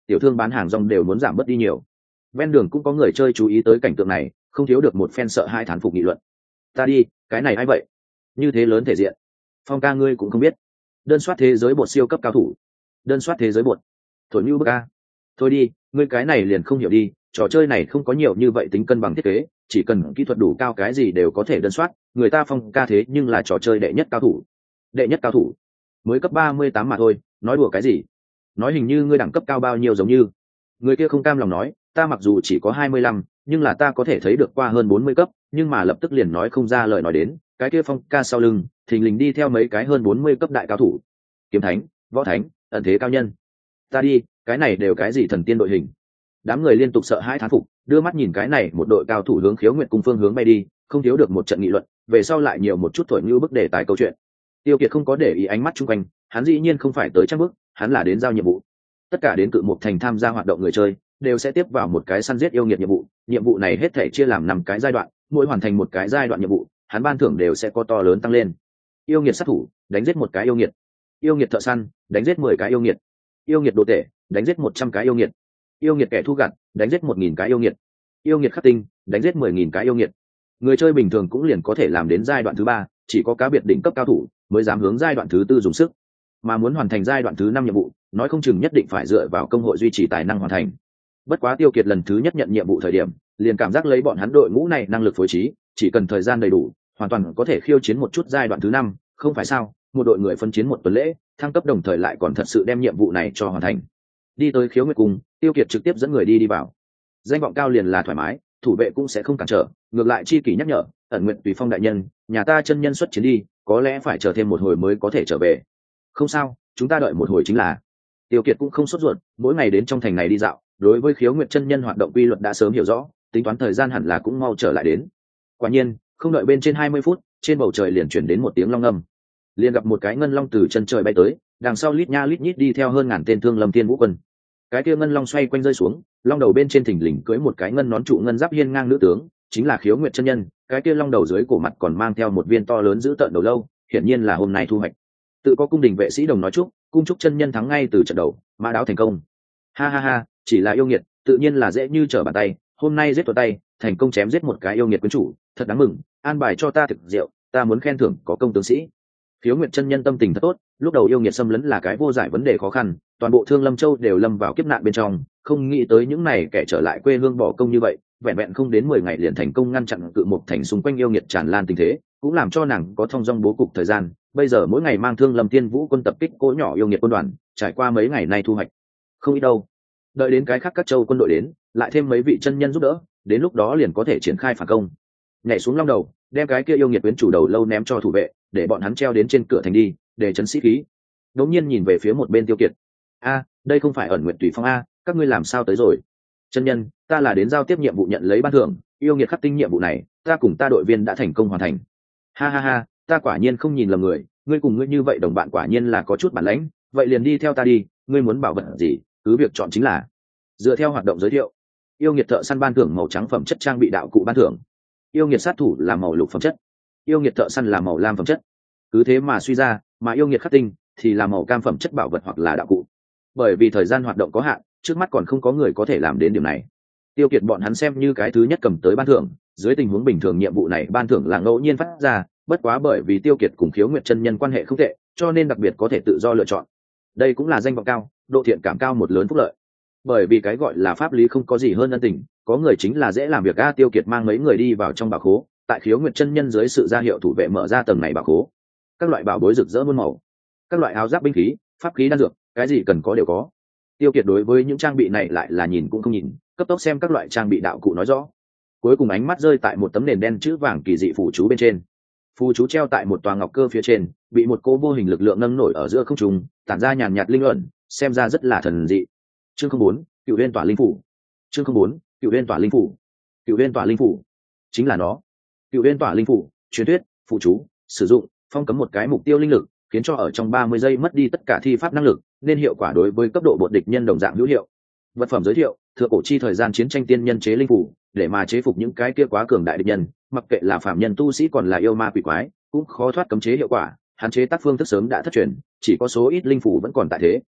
tiểu thương bán hàng rong đều muốn giảm bớt đi nhiều. Ven đường cũng có người chơi chú ý tới cảnh tượng này, không thiếu được một phen sợ hai thán phục nghị luận. Ta đi, cái này ai vậy? Như thế lớn thể diện. Phong ca ngươi cũng không biết. Đơn soát thế giới bột siêu cấp cao thủ. Đơn soát thế giới bột. Thổi như bức ca. Thôi đi, ngươi cái này liền không hiểu đi, trò chơi này không có nhiều như vậy tính cân bằng thiết kế, chỉ cần kỹ thuật đủ cao cái gì đều có thể đơn soát, người ta Phong ca thế nhưng là trò chơi đệ nhất cao thủ. Đệ nhất cao thủ? Mới cấp ba mươi tám mà thôi, nói đùa cái gì? Nói hình như ngươi đẳng cấp cao bao nhiêu giống như. Người kia không cam lòng nói, ta mặc dù chỉ có hai mươi lăm, nhưng là ta có thể thấy được qua hơn bốn mươi cấp, nhưng mà lập tức liền nói không ra lời nói đến, cái kia Phong ca sau lưng, thình lình đi theo mấy cái hơn bốn mươi cấp đại cao thủ. Kiếm thánh, võ thánh, ẩn thế cao nhân. Ta đi, cái này đều cái gì thần tiên đội hình. Đám người liên tục sợ hãi thán phục, đưa mắt nhìn cái này một đội cao thủ hướng Khiếu Nguyệt cung phương hướng bay đi, không thiếu được một trận nghị luận, về sau lại nhiều một chút thổi như bức đề tài câu chuyện. Tiêu Kiệt không có để ý ánh mắt chung quanh, hắn dĩ nhiên không phải tới chắc bước, hắn là đến giao nhiệm vụ. Tất cả đến Cự Mục Thành tham gia hoạt động người chơi đều sẽ tiếp vào một cái săn giết yêu nghiệt nhiệm vụ, nhiệm vụ này hết thể chia làm năm cái giai đoạn, mỗi hoàn thành một cái giai đoạn nhiệm vụ, hắn ban thưởng đều sẽ có to lớn tăng lên. Yêu nghiệt sát thủ, đánh giết một cái yêu nghiệt. Yêu nghiệt thợ săn, đánh giết mười cái yêu nghiệt. Yêu nghiệt đồ tể, đánh giết một trăm cái yêu nghiệt. Yêu nghiệt kẻ thu gặt, đánh giết một nghìn cái yêu nghiệt. Yêu nghiệt khắc tinh, đánh giết mười nghìn cái yêu nghiệt. Người chơi bình thường cũng liền có thể làm đến giai đoạn thứ ba, chỉ có cá biệt đỉnh cấp cao thủ mới dám hướng giai đoạn thứ tư dùng sức, mà muốn hoàn thành giai đoạn thứ năm nhiệm vụ, nói không chừng nhất định phải dựa vào công hội duy trì tài năng hoàn thành. Bất quá Tiêu Kiệt lần thứ nhất nhận nhiệm vụ thời điểm, liền cảm giác lấy bọn hắn đội ngũ này năng lực phối trí, chỉ cần thời gian đầy đủ, hoàn toàn có thể khiêu chiến một chút giai đoạn thứ năm, không phải sao? Một đội người phân chiến một tuần lễ, thăng cấp đồng thời lại còn thật sự đem nhiệm vụ này cho hoàn thành. Đi tới Khiếu Nguyệt cung, Tiêu Kiệt trực tiếp dẫn người đi đi vào. Danh vọng cao liền là thoải mái, thủ vệ cũng sẽ không cản trở, ngược lại chi kỷ nhắc nhở, ẩn nguyện tùy phong đại nhân, nhà ta chân nhân xuất chiến đi, có lẽ phải chờ thêm một hồi mới có thể trở về. Không sao, chúng ta đợi một hồi chính là. Tiêu Kiệt cũng không sốt ruột, mỗi ngày đến trong thành này đi dạo, đối với Khiếu Nguyệt chân nhân hoạt động quy luật đã sớm hiểu rõ, tính toán thời gian hẳn là cũng mau trở lại đến. Quả nhiên, không đợi bên trên hai mươi phút, trên bầu trời liền chuyển đến một tiếng long ngâm. Liền gặp một cái ngân long từ chân trời bay tới, đằng sau lít nha lít nhít đi theo hơn ngàn tên Thương Lâm Thiên Vũ quân. Cái kia ngân long xoay quanh rơi xuống, long đầu bên trên thình lình cưỡi một cái ngân nón trụ ngân giáp hiên ngang nữ tướng, chính là Khiếu Nguyệt chân nhân. Cái kia long đầu dưới cổ mặt còn mang theo một viên to lớn dữ tợn đầu lâu, hiển nhiên là hôm nay thu hoạch. Tự có cung đình vệ sĩ đồng nói chúc, cung chúc chân nhân thắng ngay từ trận đầu, mã đáo thành công. Ha ha ha, chỉ là yêu nghiệt, tự nhiên là dễ như trở bàn tay, hôm nay giết tuột tay, thành công chém giết một cái yêu nghiệt quyến chủ, thật đáng mừng, an bài cho ta thực rượu, ta muốn khen thưởng có công tướng sĩ. Khiếu Nguyệt chân nhân tâm tình thật tốt, lúc đầu yêu nghiệt xâm lấn là cái vô giải vấn đề khó khăn, toàn bộ Thương Lâm Châu đều lâm vào kiếp nạn bên trong, không nghĩ tới những này kẻ trở lại quê hương bỏ công như vậy, vẹn vẹn không đến mười ngày liền thành công ngăn chặn Cự Mục Thành xung quanh yêu nghiệt tràn lan tình thế, cũng làm cho nàng có thông dong bố cục thời gian, bây giờ mỗi ngày mang Thương Lâm Tiên Vũ quân tập kích cỗ nhỏ yêu nghiệt quân đoàn, trải qua mấy ngày nay thu hoạch không ít đâu. Đợi đến cái khác các châu quân đội đến, lại thêm mấy vị chân nhân giúp đỡ, đến lúc đó liền có thể triển khai phản công. Nhảy xuống long đầu, đem cái kia yêu nghiệt quyến chủ đầu lâu ném cho thủ vệ, để bọn hắn treo đến trên cửa thành đi, để chấn sĩ khí. Đống nhiên nhìn về phía một bên Tiêu Kiệt. A, đây không phải ẩn nguyện tùy phong a, các ngươi làm sao tới rồi? Chân nhân, ta là đến giao tiếp nhiệm vụ nhận lấy ban thưởng, yêu nghiệt khắc tinh nhiệm vụ này, ta cùng ta đội viên đã thành công hoàn thành. Ha ha ha, ta quả nhiên không nhìn lầm người, ngươi cùng ngươi như vậy đồng bạn quả nhiên là có chút bản lãnh, vậy liền đi theo ta đi, ngươi muốn bảo vật gì, cứ việc chọn chính là. Dựa theo hoạt động giới thiệu, yêu nghiệt thợ săn ban thưởng màu trắng phẩm chất trang bị đạo cụ ban thưởng, yêu nghiệt sát thủ là màu lục phẩm chất, yêu nghiệt thợ săn là màu lam phẩm chất. Cứ thế mà suy ra, mà yêu nghiệt khắc tinh thì là màu cam phẩm chất bảo vật hoặc là đạo cụ. Bởi vì thời gian hoạt động có hạn, trước mắt còn không có người có thể làm đến điểm này. Tiêu Kiệt bọn hắn xem như cái thứ nhất cầm tới ban thưởng, dưới tình huống bình thường nhiệm vụ này ban thưởng là ngẫu nhiên phát ra, bất quá bởi vì Tiêu Kiệt cùng Khiếu Nguyệt chân nhân quan hệ không tệ, cho nên đặc biệt có thể tự do lựa chọn. Đây cũng là danh vọng cao, độ thiện cảm cao một lớn phúc lợi. Bởi vì cái gọi là pháp lý không có gì hơn ân tình, có người chính là dễ làm việc. A Tiêu Kiệt mang mấy người đi vào trong bảo khố, tại Khiếu Nguyệt chân nhân dưới sự ra hiệu thủ vệ mở ra tầng này bảo khố. Các loại bảo bối rực rỡ muôn màu, các loại áo giáp binh khí, pháp khí đan dược, cái gì cần có đều có. Tiêu Kiệt đối với những trang bị này lại là nhìn cũng không nhìn, cấp tốc xem các loại trang bị đạo cụ nói rõ. Cuối cùng ánh mắt rơi tại một tấm nền đen chữ vàng kỳ dị phù chú bên trên. Phù chú treo tại một tòa ngọc cơ phía trên, bị một cô vô hình lực lượng nâng nổi ở giữa không trung, tản ra nhàn nhạt linh ẩn, xem ra rất là thần dị. Chương không bốn, Cựu Uyên Tỏa Linh Phủ. Chương không bốn, Cựu Uyên Tỏa Linh Phủ. Cựu Uyên Tỏa Linh Phủ chính là nó. Cựu Uyên Tỏa Linh Phủ, truyền thuyết, phù chú, sử dụng, phong cấm một cái mục tiêu linh lực, khiến cho ở trong ba mươi giây mất đi tất cả thi pháp năng lực, nên hiệu quả đối với cấp độ bột địch nhân đồng dạng hữu hiệu. Vật phẩm giới thiệu, thượng cổ chi thời gian chiến tranh tiên nhân chế linh phủ, để mà chế phục những cái kia quá cường đại địch nhân, mặc kệ là phạm nhân tu sĩ còn là yêu ma quỷ quái, cũng khó thoát cấm chế hiệu quả, hạn chế tác phương thức sớm đã thất truyền, chỉ có số ít linh phủ vẫn còn tại thế.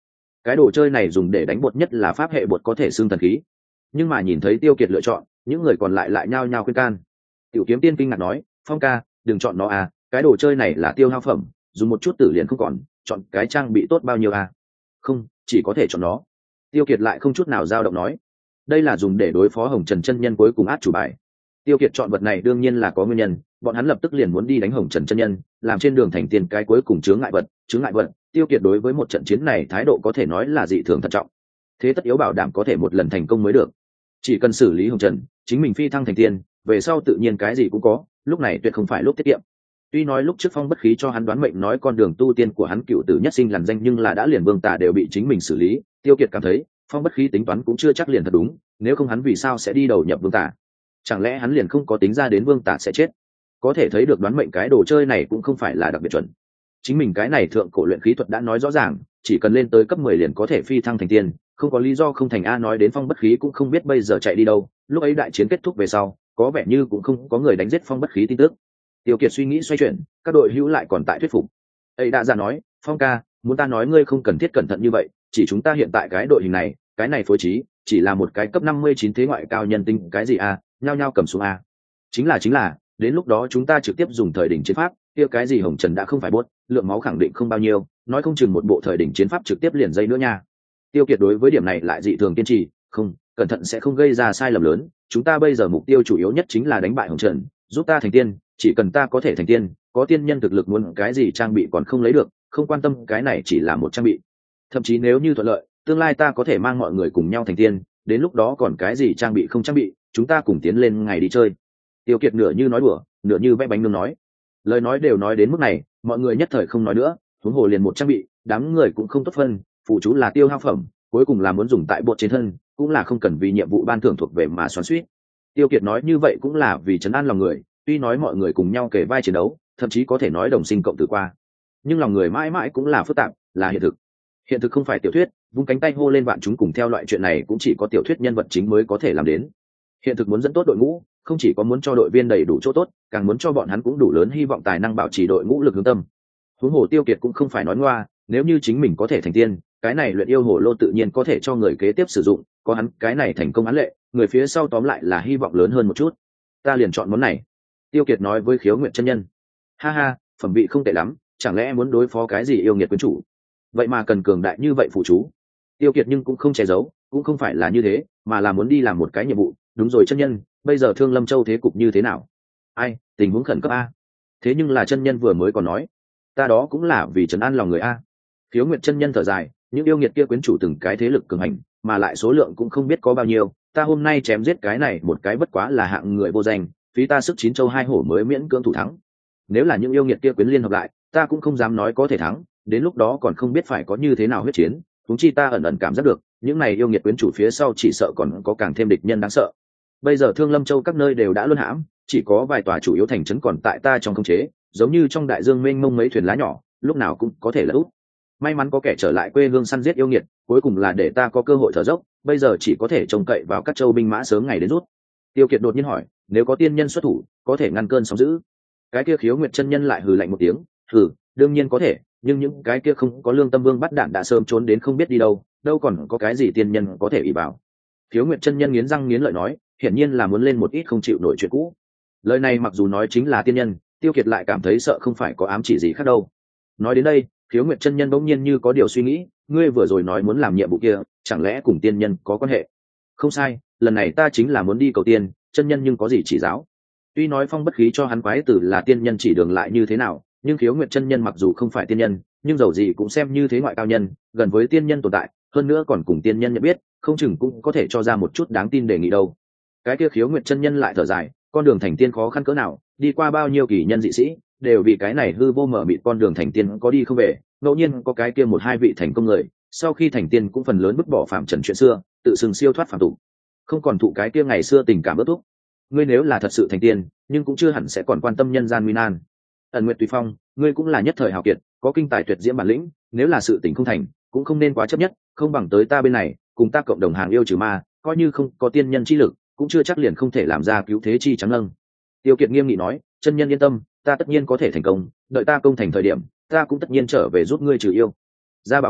cái đồ chơi này dùng để đánh bột nhất là pháp hệ bột có thể xương thần khí. Nhưng mà nhìn thấy Tiêu Kiệt lựa chọn, những người còn lại lại nhao nhao khuyên can. Tiểu Kiếm Tiên kinh ngạc nói, Phong ca, đừng chọn nó à, cái đồ chơi này là tiêu hao phẩm, dùng một chút tử liền không còn, chọn cái trang bị tốt bao nhiêu à? Không, chỉ có thể chọn nó. Tiêu Kiệt lại không chút nào dao động nói, đây là dùng để đối phó Hồng Trần chân nhân cuối cùng át chủ bài. Tiêu Kiệt chọn vật này đương nhiên là có nguyên nhân, bọn hắn lập tức liền muốn đi đánh Hồng Trần chân nhân, làm trên đường thành tiền cái cuối cùng chướng ngại vật, chướng ngại vật. Tiêu Kiệt đối với một trận chiến này thái độ có thể nói là dị thường thận trọng. Thế tất yếu bảo đảm có thể một lần thành công mới được. Chỉ cần xử lý Hồng Trần, chính mình phi thăng thành tiên, về sau tự nhiên cái gì cũng có, lúc này tuyệt không phải lúc tiết kiệm. Tuy nói lúc trước Phong Bất Khí cho hắn đoán mệnh nói con đường tu tiên của hắn cựu tử nhất sinh lằn danh, nhưng là đã liền vương tà đều bị chính mình xử lý, Tiêu Kiệt cảm thấy Phong Bất Khí tính toán cũng chưa chắc liền thật đúng, nếu không hắn vì sao sẽ đi đầu nhập vương tà? Chẳng lẽ hắn liền không có tính ra đến vương tà sẽ chết? Có thể thấy được đoán mệnh cái đồ chơi này cũng không phải là đặc biệt chuẩn. Chính mình cái này thượng cổ luyện khí thuật đã nói rõ ràng, chỉ cần lên tới cấp mười liền có thể phi thăng thành tiên, không có lý do không thành. A nói đến Phong Bất Khí cũng không biết bây giờ chạy đi đâu, lúc ấy đại chiến kết thúc về sau, có vẻ như cũng không có người đánh giết Phong Bất Khí tin tức. Tiêu Kiệt suy nghĩ xoay chuyển, các đội hữu lại còn tại thuyết phục. ấy đã ra nói, Phong ca, muốn ta nói ngươi không cần thiết cẩn thận như vậy, chỉ chúng ta hiện tại cái đội hình này, cái này phối trí, chỉ là một cái cấp năm mươi chín thế ngoại cao nhân tinh, cái gì a, nhao nhao cầm xuống a. Chính là chính là, đến lúc đó chúng ta trực tiếp dùng thời đỉnh chiến pháp, kia cái gì Hồng Trần đã không phải buốt, lượng máu khẳng định không bao nhiêu, nói không chừng một bộ thời đỉnh chiến pháp trực tiếp liền dây nữa nha. Tiêu Kiệt đối với điểm này lại dị thường kiên trì, không, cẩn thận sẽ không gây ra sai lầm lớn, chúng ta bây giờ mục tiêu chủ yếu nhất chính là đánh bại Hồng Trần, giúp ta thành tiên, chỉ cần ta có thể thành tiên, có tiên nhân thực lực muốn cái gì trang bị còn không lấy được, không quan tâm cái này chỉ là một trang bị. Thậm chí nếu như thuận lợi, tương lai ta có thể mang mọi người cùng nhau thành tiên, đến lúc đó còn cái gì trang bị không trang bị, chúng ta cùng tiến lên ngày đi chơi. Tiêu Kiệt nửa như nói đùa, nửa như vẽ bánh nướng nói. Lời nói đều nói đến mức này, mọi người nhất thời không nói nữa, huống hồ liền một trang bị, đám người cũng không tốt phân, phụ chú là tiêu hao phẩm, cuối cùng là muốn dùng tại bột trên thân, cũng là không cần vì nhiệm vụ ban thưởng thuộc về mà xoắn xuýt. Tiêu Kiệt nói như vậy cũng là vì trấn an lòng người, tuy nói mọi người cùng nhau kề vai chiến đấu, thậm chí có thể nói đồng sinh cộng tử qua, nhưng lòng người mãi mãi cũng là phức tạp, là hiện thực. Hiện thực không phải tiểu thuyết, vung cánh tay hô lên vạn chúng cùng theo loại chuyện này cũng chỉ có tiểu thuyết nhân vật chính mới có thể làm đến. Hiện thực muốn dẫn tốt đội ngũ, không chỉ có muốn cho đội viên đầy đủ chỗ tốt, càng muốn cho bọn hắn cũng đủ lớn hy vọng tài năng bảo trì đội ngũ lực hướng tâm. Huống hồ Tiêu Kiệt cũng không phải nói ngoa, nếu như chính mình có thể thành tiên, cái này luyện yêu hồ lô tự nhiên có thể cho người kế tiếp sử dụng, có hắn cái này thành công án lệ, người phía sau tóm lại là hy vọng lớn hơn một chút. Ta liền chọn món này. Tiêu Kiệt nói với Khiếu Nguyệt chân nhân. Ha ha, phẩm vị không tệ lắm, chẳng lẽ muốn đối phó cái gì yêu nghiệt quyến chủ? Vậy mà cần cường đại như vậy phụ chú. Tiêu Kiệt nhưng cũng không che giấu, cũng không phải là như thế, mà là muốn đi làm một cái nhiệm vụ. Đúng rồi chân nhân, bây giờ Thương Lâm Châu thế cục như thế nào? Ai, tình huống khẩn cấp a. Thế nhưng là chân nhân vừa mới còn nói, ta đó cũng là vì trấn an lòng người a. Khiếu Nguyệt chân nhân thở dài, những yêu nghiệt kia quyến chủ từng cái thế lực cường hành, mà lại số lượng cũng không biết có bao nhiêu, ta hôm nay chém giết cái này một cái bất quá là hạng người vô danh, phí ta sức chín châu hai hổ mới miễn cưỡng thủ thắng. Nếu là những yêu nghiệt kia quyến liên hợp lại, ta cũng không dám nói có thể thắng, đến lúc đó còn không biết phải có như thế nào huyết chiến, huống chi ta ẩn ẩn cảm giác được, những này yêu nghiệt quyến chủ phía sau chỉ sợ còn có càng thêm địch nhân đáng sợ. Bây giờ Thương Lâm Châu các nơi đều đã luân hãm, chỉ có vài tòa chủ yếu thành trấn còn tại ta trong khống chế, giống như trong đại dương mênh mông mấy thuyền lá nhỏ, lúc nào cũng có thể lật úp. May mắn có kẻ trở lại quê hương săn giết yêu nghiệt, cuối cùng là để ta có cơ hội thở dốc, bây giờ chỉ có thể trông cậy vào các châu binh mã sớm ngày đến rút. Tiêu Kiệt đột nhiên hỏi, nếu có tiên nhân xuất thủ, có thể ngăn cơn sóng dữ? Cái kia Khiếu Nguyệt chân nhân lại hừ lạnh một tiếng, hừ, đương nhiên có thể, nhưng những cái kia không có lương tâm vương bắt đạn đã sớm trốn đến không biết đi đâu, đâu còn có cái gì tiên nhân có thể ỷ vào. Khiếu Nguyệt chân nhân nghiến răng nghiến lợi nói, hiển nhiên là muốn lên một ít không chịu nổi chuyện cũ. Lời này mặc dù nói chính là tiên nhân, Tiêu Kiệt lại cảm thấy sợ không phải có ám chỉ gì khác đâu. Nói đến đây, Khiếu Nguyệt chân nhân bỗng nhiên như có điều suy nghĩ, ngươi vừa rồi nói muốn làm nhiệm vụ kia, chẳng lẽ cùng tiên nhân có quan hệ? Không sai, lần này ta chính là muốn đi cầu tiên, chân nhân nhưng có gì chỉ giáo? Tuy nói Phong Bất Khí cho hắn quái tử là tiên nhân chỉ đường lại như thế nào, nhưng Khiếu Nguyệt chân nhân mặc dù không phải tiên nhân, nhưng dầu gì cũng xem như thế ngoại cao nhân, gần với tiên nhân tồn tại, hơn nữa còn cùng tiên nhân nhận biết, không chừng cũng có thể cho ra một chút đáng tin đề nghị đâu. Cái kia Khiếu Nguyệt chân nhân lại thở dài, con đường thành tiên khó khăn cỡ nào, đi qua bao nhiêu kỳ nhân dị sĩ, đều vì cái này hư vô mở mịt con đường thành tiên có đi không về, ngẫu nhiên có cái kia một hai vị thành công người, sau khi thành tiên cũng phần lớn vứt bỏ phạm trần chuyện xưa, tự xưng siêu thoát phàm tục, không còn thụ cái kia ngày xưa tình cảm ước thúc. Ngươi nếu là thật sự thành tiên, nhưng cũng chưa hẳn sẽ còn quan tâm nhân gian nguy nan. Ẩn Nguyệt Tùy Phong, ngươi cũng là nhất thời hào kiệt, có kinh tài tuyệt diễm bản lĩnh, nếu là sự tình không thành, cũng không nên quá chấp nhất, không bằng tới ta bên này, cùng ta cộng đồng hàng yêu trừ ma, coi như không có tiên nhân chi lực, cũng chưa chắc liền không thể làm ra cứu thế chi trắng nâng. Tiêu Kiệt nghiêm nghị nói, chân nhân yên tâm, ta tất nhiên có thể thành công, đợi ta công thành thời điểm, ta cũng tất nhiên trở về giúp ngươi trừ yêu. Ra Bảo Khố,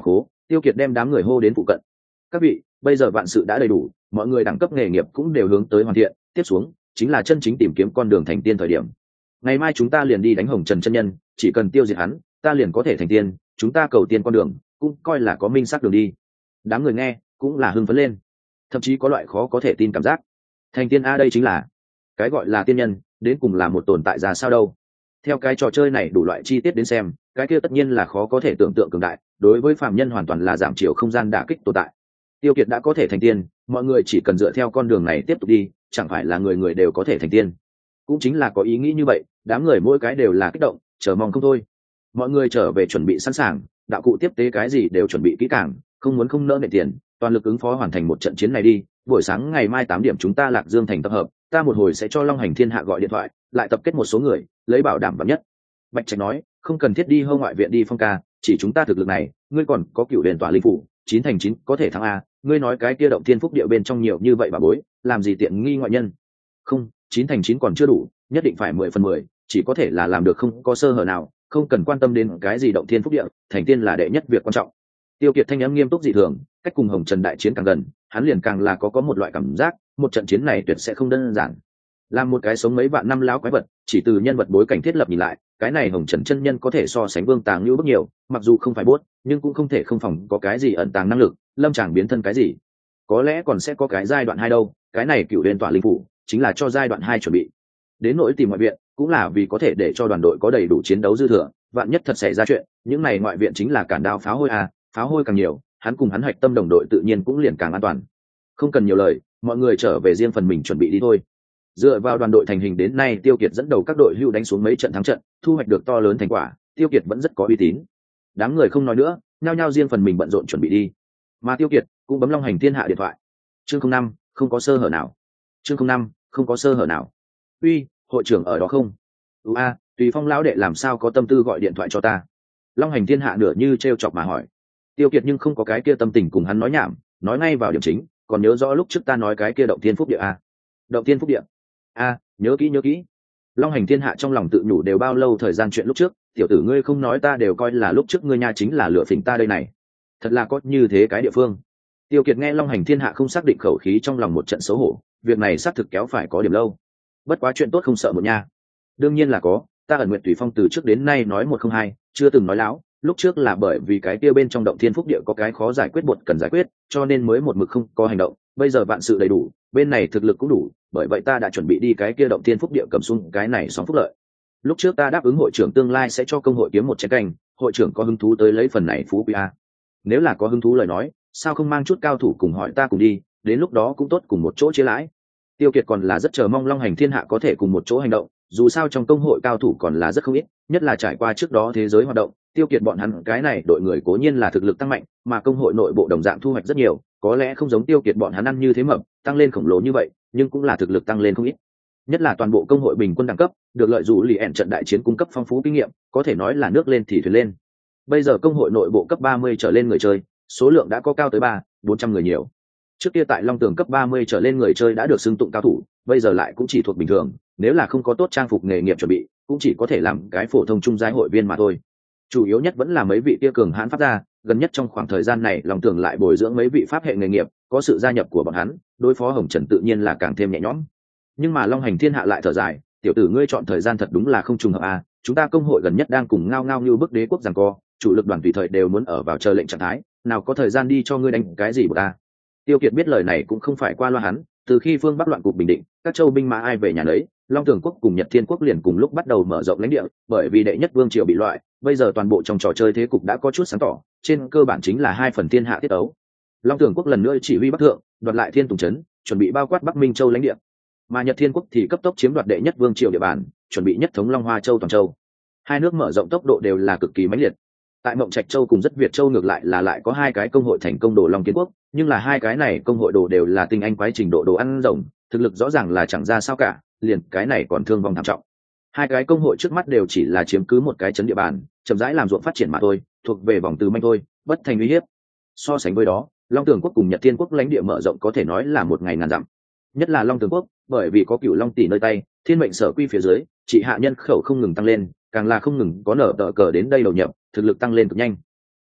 Tiêu Kiệt đem đám người hô đến phụ cận. Các vị, bây giờ vạn sự đã đầy đủ, mọi người đẳng cấp nghề nghiệp cũng đều hướng tới hoàn thiện, tiếp xuống chính là chân chính tìm kiếm con đường thành tiên thời điểm. Ngày mai chúng ta liền đi đánh Hồng Trần chân nhân, chỉ cần tiêu diệt hắn, ta liền có thể thành tiên, chúng ta cầu tiên con đường cũng coi là có minh xác đường đi. Đám người nghe cũng là hưng phấn lên, thậm chí có loại khó có thể tin cảm giác. Thành tiên a, đây chính là cái gọi là tiên nhân, đến cùng là một tồn tại ra sao đâu. Theo cái trò chơi này đủ loại chi tiết đến xem, cái kia tất nhiên là khó có thể tưởng tượng cường đại, đối với phàm nhân hoàn toàn là giảm chiều không gian đả kích tồn tại. Tiêu Kiệt đã có thể thành tiên, mọi người chỉ cần dựa theo con đường này tiếp tục đi, chẳng phải là người người đều có thể thành tiên. Cũng chính là có ý nghĩ như vậy, đám người mỗi cái đều là kích động, chờ mong không thôi. Mọi người trở về chuẩn bị sẵn sàng, đạo cụ tiếp tế cái gì đều chuẩn bị kỹ càng, không muốn không nỡ nệ tiền, toàn lực ứng phó hoàn thành một trận chiến này đi. Buổi sáng ngày mai tám điểm chúng ta Lạc Dương thành tập hợp, ta một hồi sẽ cho Long Hành Thiên Hạ gọi điện thoại, lại tập kết một số người, lấy bảo đảm vạn nhất. Bạch Trạch nói, không cần thiết đi hô ngoại viện đi phong ca, chỉ chúng ta thực lực này, ngươi còn có cựu đền tỏa linh phủ, chín thành chín có thể thắng a. Ngươi nói cái kia động thiên phúc địa bên trong nhiều như vậy bà bối, làm gì tiện nghi ngoại nhân? Không, chín thành chín còn chưa đủ, nhất định phải mười phần mười, chỉ có thể là làm được không có sơ hở nào, không cần quan tâm đến cái gì động thiên phúc địa, thành tiên là đệ nhất việc quan trọng. Tiêu Kiệt thanh âm nghiêm túc dị thường, cách cùng Hồng Trần đại chiến càng gần, hắn liền càng là có có một loại cảm giác, một trận chiến này tuyệt sẽ không đơn giản. Làm một cái sống mấy vạn năm láo quái vật, chỉ từ nhân vật bối cảnh thiết lập nhìn lại, cái này Hồng Trần chân nhân có thể so sánh Vương Tàng Lưu bất nhiều, mặc dù không phải bốt, nhưng cũng không thể không phòng có cái gì ẩn tàng năng lực, lâm tràng biến thân cái gì. Có lẽ còn sẽ có cái giai đoạn hai đâu, cái này cựu đền tỏa linh phủ, chính là cho giai đoạn hai chuẩn bị. Đến nỗi tìm ngoại viện, cũng là vì có thể để cho đoàn đội có đầy đủ chiến đấu dư thừa, vạn nhất thật xảy ra chuyện, những này ngoại viện chính là cản đao pháo hôi à, pháo hôi càng nhiều, hắn cùng hắn hạch tâm đồng đội tự nhiên cũng liền càng an toàn. Không cần nhiều lời, mọi người trở về riêng phần mình chuẩn bị đi thôi. Dựa vào đoàn đội thành hình đến nay, Tiêu Kiệt dẫn đầu các đội hưu đánh xuống mấy trận thắng trận, thu hoạch được to lớn thành quả, Tiêu Kiệt vẫn rất có uy tín. Đám người không nói nữa, nhao nhao riêng phần mình bận rộn chuẩn bị đi. Mà Tiêu Kiệt cũng bấm Long Hành Thiên Hạ điện thoại. Chương không năm, không có sơ hở nào. Chương không năm, không có sơ hở nào. Uy, hội trưởng ở đó không? Ừ a, Tùy Phong lão đệ làm sao có tâm tư gọi điện thoại cho ta? Long Hành Thiên Hạ nửa như trêu chọc mà hỏi. Tiêu Kiệt nhưng không có cái kia tâm tình cùng hắn nói nhảm, nói ngay vào điểm chính, còn nhớ rõ lúc trước ta nói cái kia động thiên phúc địa a. Động thiên phúc địa? A, nhớ kỹ nhớ kỹ. Long Hành Thiên Hạ trong lòng tự nhủ đều bao lâu thời gian chuyện lúc trước, tiểu tử ngươi không nói ta đều coi là lúc trước ngươi nha chính là lựa phỉnh ta đây này. Thật là có như thế cái địa phương. Tiêu Kiệt nghe Long Hành Thiên Hạ không xác định khẩu khí, trong lòng một trận xấu hổ, việc này xác thực kéo phải có điểm lâu. Bất quá chuyện tốt không sợ một nha. Đương nhiên là có, ta ẩn nguyện Tùy Phong từ trước đến nay nói một không hai, chưa từng nói láo, lúc trước là bởi vì cái kia bên trong động thiên phúc địa có cái khó giải quyết bột cần giải quyết, cho nên mới một mực không có hành động, bây giờ vạn sự đầy đủ, bên này thực lực cũng đủ, bởi vậy ta đã chuẩn bị đi cái kia động thiên phúc địa cầm xuống cái này xóm phúc lợi. Lúc trước ta đáp ứng hội trưởng tương lai sẽ cho công hội kiếm một chén canh, hội trưởng có hứng thú tới lấy phần này phú quý a? Nếu là có hứng thú lời nói, sao không mang chút cao thủ cùng hỏi ta cùng đi, đến lúc đó cũng tốt cùng một chỗ chia lãi. Tiêu Kiệt còn là rất chờ mong Long Hành Thiên Hạ có thể cùng một chỗ hành động, dù sao trong công hội cao thủ còn là rất không ít, nhất là trải qua trước đó thế giới hoạt động, Tiêu Kiệt bọn hắn cái này đội người cố nhiên là thực lực tăng mạnh, mà công hội nội bộ đồng dạng thu hoạch rất nhiều, có lẽ không giống Tiêu Kiệt bọn hắn ăn như thế mập, tăng lên khổng lồ như vậy, nhưng cũng là thực lực tăng lên không ít. Nhất là toàn bộ công hội bình quân đẳng cấp, được lợi dụng lì ẻn trận đại chiến cung cấp phong phú kinh nghiệm, có thể nói là nước lên thì thuyền lên. Bây giờ công hội nội bộ cấp ba mươi trở lên người chơi, số lượng đã có cao tới ba, bốn trăm người nhiều. Trước kia tại Long Tường cấp ba mươi trở lên người chơi đã được xưng tụng cao thủ, bây giờ lại cũng chỉ thuộc bình thường, nếu là không có tốt trang phục nghề nghiệp chuẩn bị, cũng chỉ có thể làm cái phổ thông trung giai hội viên mà thôi. Chủ yếu nhất vẫn là mấy vị kia cường hãn pháp gia, gần nhất trong khoảng thời gian này Long Tường lại bồi dưỡng mấy vị pháp hệ nghề nghiệp, có sự gia nhập của bọn hắn, đối phó Hồng Trần tự nhiên là càng thêm nhẹ nhõm. Nhưng mà Long Hành Thiên Hạ lại thở dài, tiểu tử ngươi chọn thời gian thật đúng là không trùng hợp a, chúng ta công hội gần nhất đang cùng ngao ngao như bức đế quốc giằng co, chủ lực đoàn tùy thời đều muốn ở vào chờ lệnh trạng thái, nào có thời gian đi cho ngươi đánh cái gì của ta. Tiêu Kiệt biết lời này cũng không phải qua loa hắn, từ khi phương Bắc loạn cục bình định, các châu binh mã ai về nhà nấy, Long Tường quốc cùng Nhật Thiên quốc liền cùng lúc bắt đầu mở rộng lãnh địa, bởi vì đệ nhất vương triều bị loại, bây giờ toàn bộ trong trò chơi thế cục đã có chút sáng tỏ, trên cơ bản chính là hai phần thiên hạ tiết ấu. Long Tường quốc lần nữa chỉ huy Bắc thượng, đoạt lại Thiên Tùng trấn, chuẩn bị bao quát Bắc Minh châu lãnh địa. Mà Nhật Thiên quốc thì cấp tốc chiếm đoạt đệ nhất vương triều địa bàn, chuẩn bị nhất thống Long Hoa châu toàn châu. Hai nước mở rộng tốc độ đều là cực kỳ mãnh liệt. Tại Mộng Trạch châu cùng Rất Việt châu ngược lại là lại có hai cái công hội thành công đồ Long Kiến quốc, nhưng là hai cái này công hội đồ đều là tinh anh quái trình độ đồ ăn rồng, thực lực rõ ràng là chẳng ra sao cả, liền cái này còn thương vong thảm trọng. Hai cái công hội trước mắt đều chỉ là chiếm cứ một cái chấn địa bàn, chậm rãi làm ruộng phát triển mà thôi, thuộc về vòng từ manh thôi, bất thành uy hiếp. So sánh với đó, Long Tường quốc cùng Nhật Thiên quốc lãnh địa mở rộng có thể nói là một ngày ngàn dặm. Nhất là Long Tường quốc, bởi vì có Cửu Long tỷ nơi tay, thiên mệnh sở quy phía dưới, trị hạ nhân khẩu không ngừng tăng lên, càng là không ngừng có nở tờ cờ đến đây đầu nhập, thực lực tăng lên cực nhanh.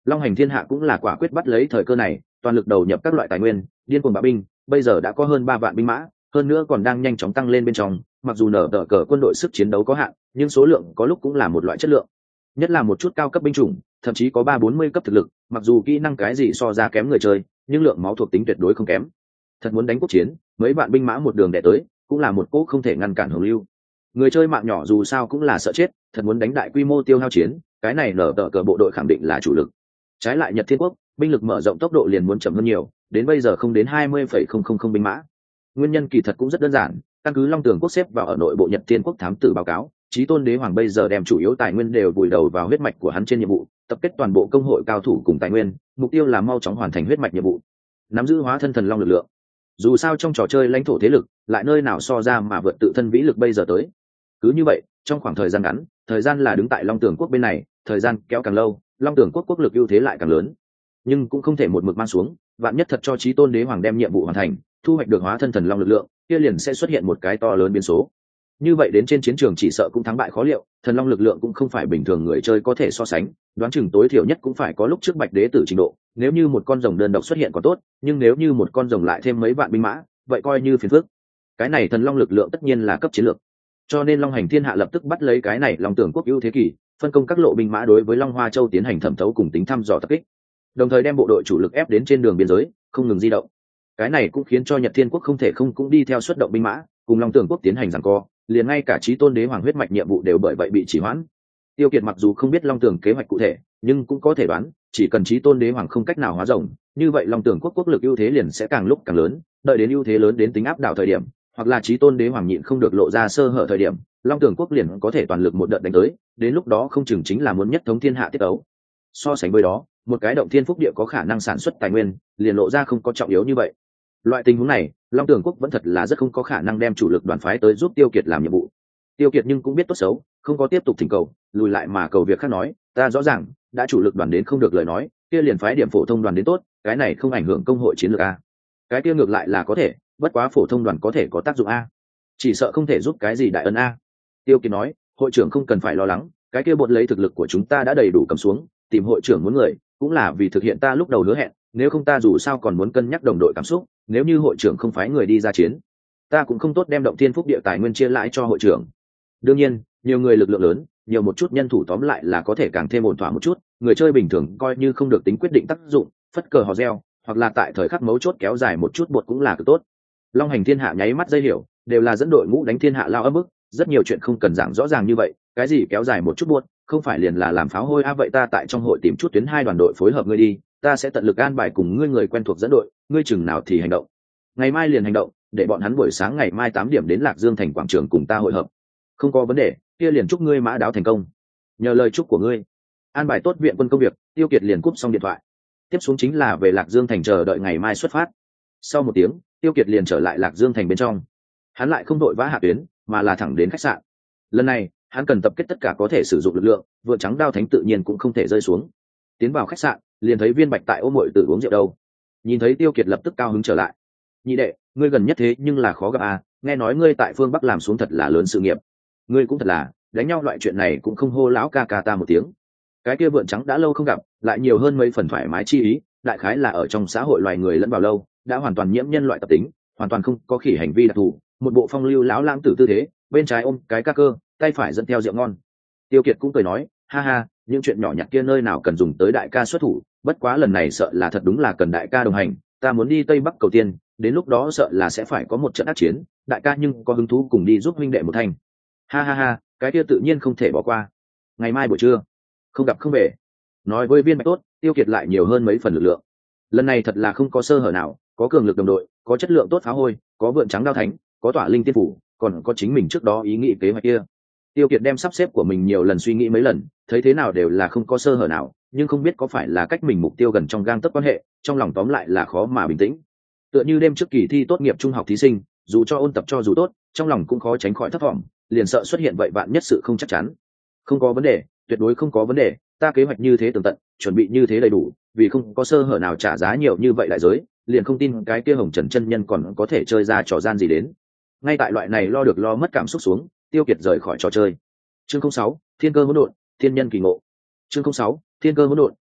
Long hành thiên hạ cũng là quả quyết bắt lấy thời cơ này, toàn lực đầu nhập các loại tài nguyên, điên cuồng bạo binh, bây giờ đã có hơn ba vạn binh mã, hơn nữa còn đang nhanh chóng tăng lên bên trong. Mặc dù nở tờ cờ quân đội sức chiến đấu có hạn, nhưng số lượng có lúc cũng là một loại chất lượng, nhất là một chút cao cấp binh chủng thậm chí có ba bốn mươi cấp thực lực, mặc dù kỹ năng cái gì so ra kém người chơi, nhưng lượng máu thuộc tính tuyệt đối không kém. Thật muốn đánh quốc chiến, mấy vạn binh mã một đường đè tới, cũng là một cỗ không thể ngăn cản hồng lưu. Người chơi mạng nhỏ dù sao cũng là sợ chết, thật muốn đánh đại quy mô tiêu hao chiến, cái này nở tờ cờ bộ đội khẳng định là chủ lực. Trái lại Nhật Thiên Quốc, binh lực mở rộng tốc độ liền muốn chậm hơn nhiều, đến bây giờ không đến hai mươi phẩy không không không binh mã. Nguyên nhân kỳ thật cũng rất đơn giản, căn cứ Long Tường Quốc xếp vào ở nội bộ Nhật Thiên Quốc thám tử báo cáo, Chí Tôn Đế Hoàng bây giờ đem chủ yếu tài nguyên đều vùi đầu vào huyết mạch của hắn trên nhiệm vụ, tập kết toàn bộ công hội cao thủ cùng tài nguyên, mục tiêu là mau chóng hoàn thành huyết mạch nhiệm vụ, nắm giữ hóa thân thần long lực lượng. Dù sao trong trò chơi lãnh thổ thế lực, lại nơi nào so ra mà vượt tự thân vĩ lực bây giờ tới. Cứ như vậy, trong khoảng thời gian ngắn, thời gian là đứng tại Long Tường Quốc bên này, thời gian kéo càng lâu, Long Tường Quốc quốc lực ưu thế lại càng lớn. Nhưng cũng không thể một mực mang xuống, vạn nhất thật cho Chí Tôn Đế Hoàng đem nhiệm vụ hoàn thành, thu hoạch được hóa thân thần long lực lượng, kia liền sẽ xuất hiện một cái to lớn biến số. Như vậy đến trên chiến trường chỉ sợ cũng thắng bại khó liệu, thần long lực lượng cũng không phải bình thường người chơi có thể so sánh, đoán chừng tối thiểu nhất cũng phải có lúc trước Bạch Đế tử trình độ. Nếu như một con rồng đơn độc xuất hiện còn tốt, nhưng nếu như một con rồng lại thêm mấy vạn binh mã, vậy coi như phiền phức. Cái này thần long lực lượng tất nhiên là cấp chiến lược, cho nên Long Hành Thiên Hạ lập tức bắt lấy cái này Long Tưởng Quốc ưu thế kỷ, phân công các lộ binh mã đối với Long Hoa Châu tiến hành thẩm thấu cùng tính thăm dò tập kích, đồng thời đem bộ đội chủ lực ép đến trên đường biên giới, không ngừng di động. Cái này cũng khiến cho Nhật Thiên Quốc không thể không cũng đi theo xuất động binh mã, cùng Long Tưởng Quốc tiến hành giằng co, liền ngay cả Chí Tôn Đế Hoàng huyết mạch nhiệm vụ đều bởi vậy bị trì hoãn. Tiêu Kiệt mặc dù không biết Long Tưởng kế hoạch cụ thể, nhưng cũng có thể đoán, chỉ cần Chí Tôn Đế Hoàng không cách nào hóa rồng, như vậy Long Tưởng Quốc quốc lực ưu thế liền sẽ càng lúc càng lớn, đợi đến ưu thế lớn đến tính áp đảo thời điểm, hoặc là Chí Tôn Đế Hoàng nhịn không được lộ ra sơ hở thời điểm, Long Tưởng Quốc liền có thể toàn lực một đợt đánh tới, đến lúc đó không chừng chính là muốn nhất thống thiên hạ tiết ấu. So sánh với đó, một cái động thiên phúc địa có khả năng sản xuất tài nguyên, liền lộ ra không có trọng yếu như vậy. Loại tình huống này, Long Tưởng Quốc vẫn thật là rất không có khả năng đem chủ lực đoàn phái tới giúp Tiêu Kiệt làm nhiệm vụ. Tiêu Kiệt nhưng cũng biết tốt xấu, không có tiếp tục thỉnh cầu, lùi lại mà cầu việc khác nói, ta rõ ràng, đã chủ lực đoàn đến không được lời nói, kia liền phái điểm phổ thông đoàn đến tốt, cái này không ảnh hưởng công hội chiến lược a. Cái kia ngược lại là có thể, bất quá phổ thông đoàn có thể có tác dụng a, chỉ sợ không thể giúp cái gì đại ân a. Tiêu Kiệt nói, hội trưởng không cần phải lo lắng, cái kia bột lấy thực lực của chúng ta đã đầy đủ cầm xuống, tìm hội trưởng muốn người, cũng là vì thực hiện ta lúc đầu hứa hẹn, nếu không ta dù sao còn muốn cân nhắc đồng đội cảm xúc, nếu như hội trưởng không phái người đi ra chiến, ta cũng không tốt đem động thiên phúc địa tài nguyên chia lại cho hội trưởng. Đương nhiên, nhiều người lực lượng lớn, nhiều một chút nhân thủ tóm lại là có thể càng thêm ổn thỏa một chút, người chơi bình thường coi như không được tính quyết định tác dụng, phất cờ hò reo, hoặc là tại thời khắc mấu chốt kéo dài một chút bột cũng là cực tốt. Long Hành Thiên Hạ nháy mắt dây hiểu, đều là dẫn đội ngũ đánh thiên hạ lao ấm ức, rất nhiều chuyện không cần giảng rõ ràng như vậy, cái gì kéo dài một chút buốt, không phải liền là làm pháo hôi a. À, vậy ta tại trong hội tìm chút tuyến hai đoàn đội phối hợp ngươi đi, ta sẽ tận lực an bài cùng ngươi người quen thuộc dẫn đội, ngươi chừng nào thì hành động. Ngày mai liền hành động, để bọn hắn buổi sáng ngày mai tám điểm đến Lạc Dương thành quảng trường cùng ta hội hợp. Không có vấn đề, kia liền chúc ngươi mã đáo thành công. Nhờ lời chúc của ngươi, an bài tốt viện quân công việc, Tiêu Kiệt liền cúp xong điện thoại. Tiếp xuống chính là về Lạc Dương thành chờ đợi ngày mai xuất phát. Sau một tiếng, Tiêu Kiệt liền trở lại Lạc Dương thành bên trong. Hắn lại không đội vã hạ tuyến, mà là thẳng đến khách sạn. Lần này, hắn cần tập kết tất cả có thể sử dụng lực lượng, vượn trắng đao thánh tự nhiên cũng không thể rơi xuống. Tiến vào khách sạn, liền thấy Viên Bạch tại ôm muội tử uống rượu đâu. Nhìn thấy Tiêu Kiệt lập tức cao hứng trở lại. Nhị đệ, ngươi gần nhất thế nhưng là khó gặp à, nghe nói ngươi tại phương Bắc làm xuống thật là lớn sự nghiệp. Ngươi cũng thật là, đánh nhau loại chuyện này cũng không hô lão ca ca ta một tiếng. Cái kia vượn trắng đã lâu không gặp, lại nhiều hơn mấy phần thoải mái chi ý, đại khái là ở trong xã hội loài người lẫn vào lâu, đã hoàn toàn nhiễm nhân loại tập tính, hoàn toàn không có khỉ hành vi đặc thù, một bộ phong lưu lão lãng tử tư thế, bên trái ôm cái ca cơ, tay phải dẫn theo rượu ngon. Tiêu Kiệt cũng cười nói, ha ha, những chuyện nhỏ nhặt kia nơi nào cần dùng tới đại ca xuất thủ, bất quá lần này sợ là thật đúng là cần đại ca đồng hành, ta muốn đi Tây Bắc cầu tiên, đến lúc đó sợ là sẽ phải có một trận ác chiến, đại ca nhưng có hứng thú cùng đi giúp huynh đệ một thành. Ha ha ha, cái kia tự nhiên không thể bỏ qua. Ngày mai buổi trưa, không gặp không về. Nói với Viên Bạch tốt, Tiêu Kiệt lại nhiều hơn mấy phần lực lượng. Lần này thật là không có sơ hở nào, có cường lực đồng đội, có chất lượng tốt pháo hôi, có vượn trắng đao thánh, có tỏa linh tiên phủ, còn có chính mình trước đó ý nghĩ kế hoạch kia. Tiêu Kiệt đem sắp xếp của mình nhiều lần suy nghĩ mấy lần, thấy thế nào đều là không có sơ hở nào, nhưng không biết có phải là cách mình mục tiêu gần trong gang tấc quan hệ, trong lòng tóm lại là khó mà bình tĩnh. Tựa như đêm trước kỳ thi tốt nghiệp trung học thí sinh, dù cho ôn tập cho dù tốt, trong lòng cũng khó tránh khỏi thất vọng, liền sợ xuất hiện vậy vạn nhất sự không chắc chắn. Không có vấn đề, tuyệt đối không có vấn đề, ta kế hoạch như thế tường tận, chuẩn bị như thế đầy đủ, vì không có sơ hở nào trả giá nhiều như vậy đại giới, liền không tin cái kia Hồng Trần chân nhân còn có thể chơi ra trò gian gì đến. Ngay tại loại này lo được lo mất cảm xúc xuống, Tiêu Kiệt rời khỏi trò chơi. Chương không sáu, Thiên cơ hỗn độn, thiên nhân kỳ ngộ. Chương không sáu, Thiên cơ hỗn độn,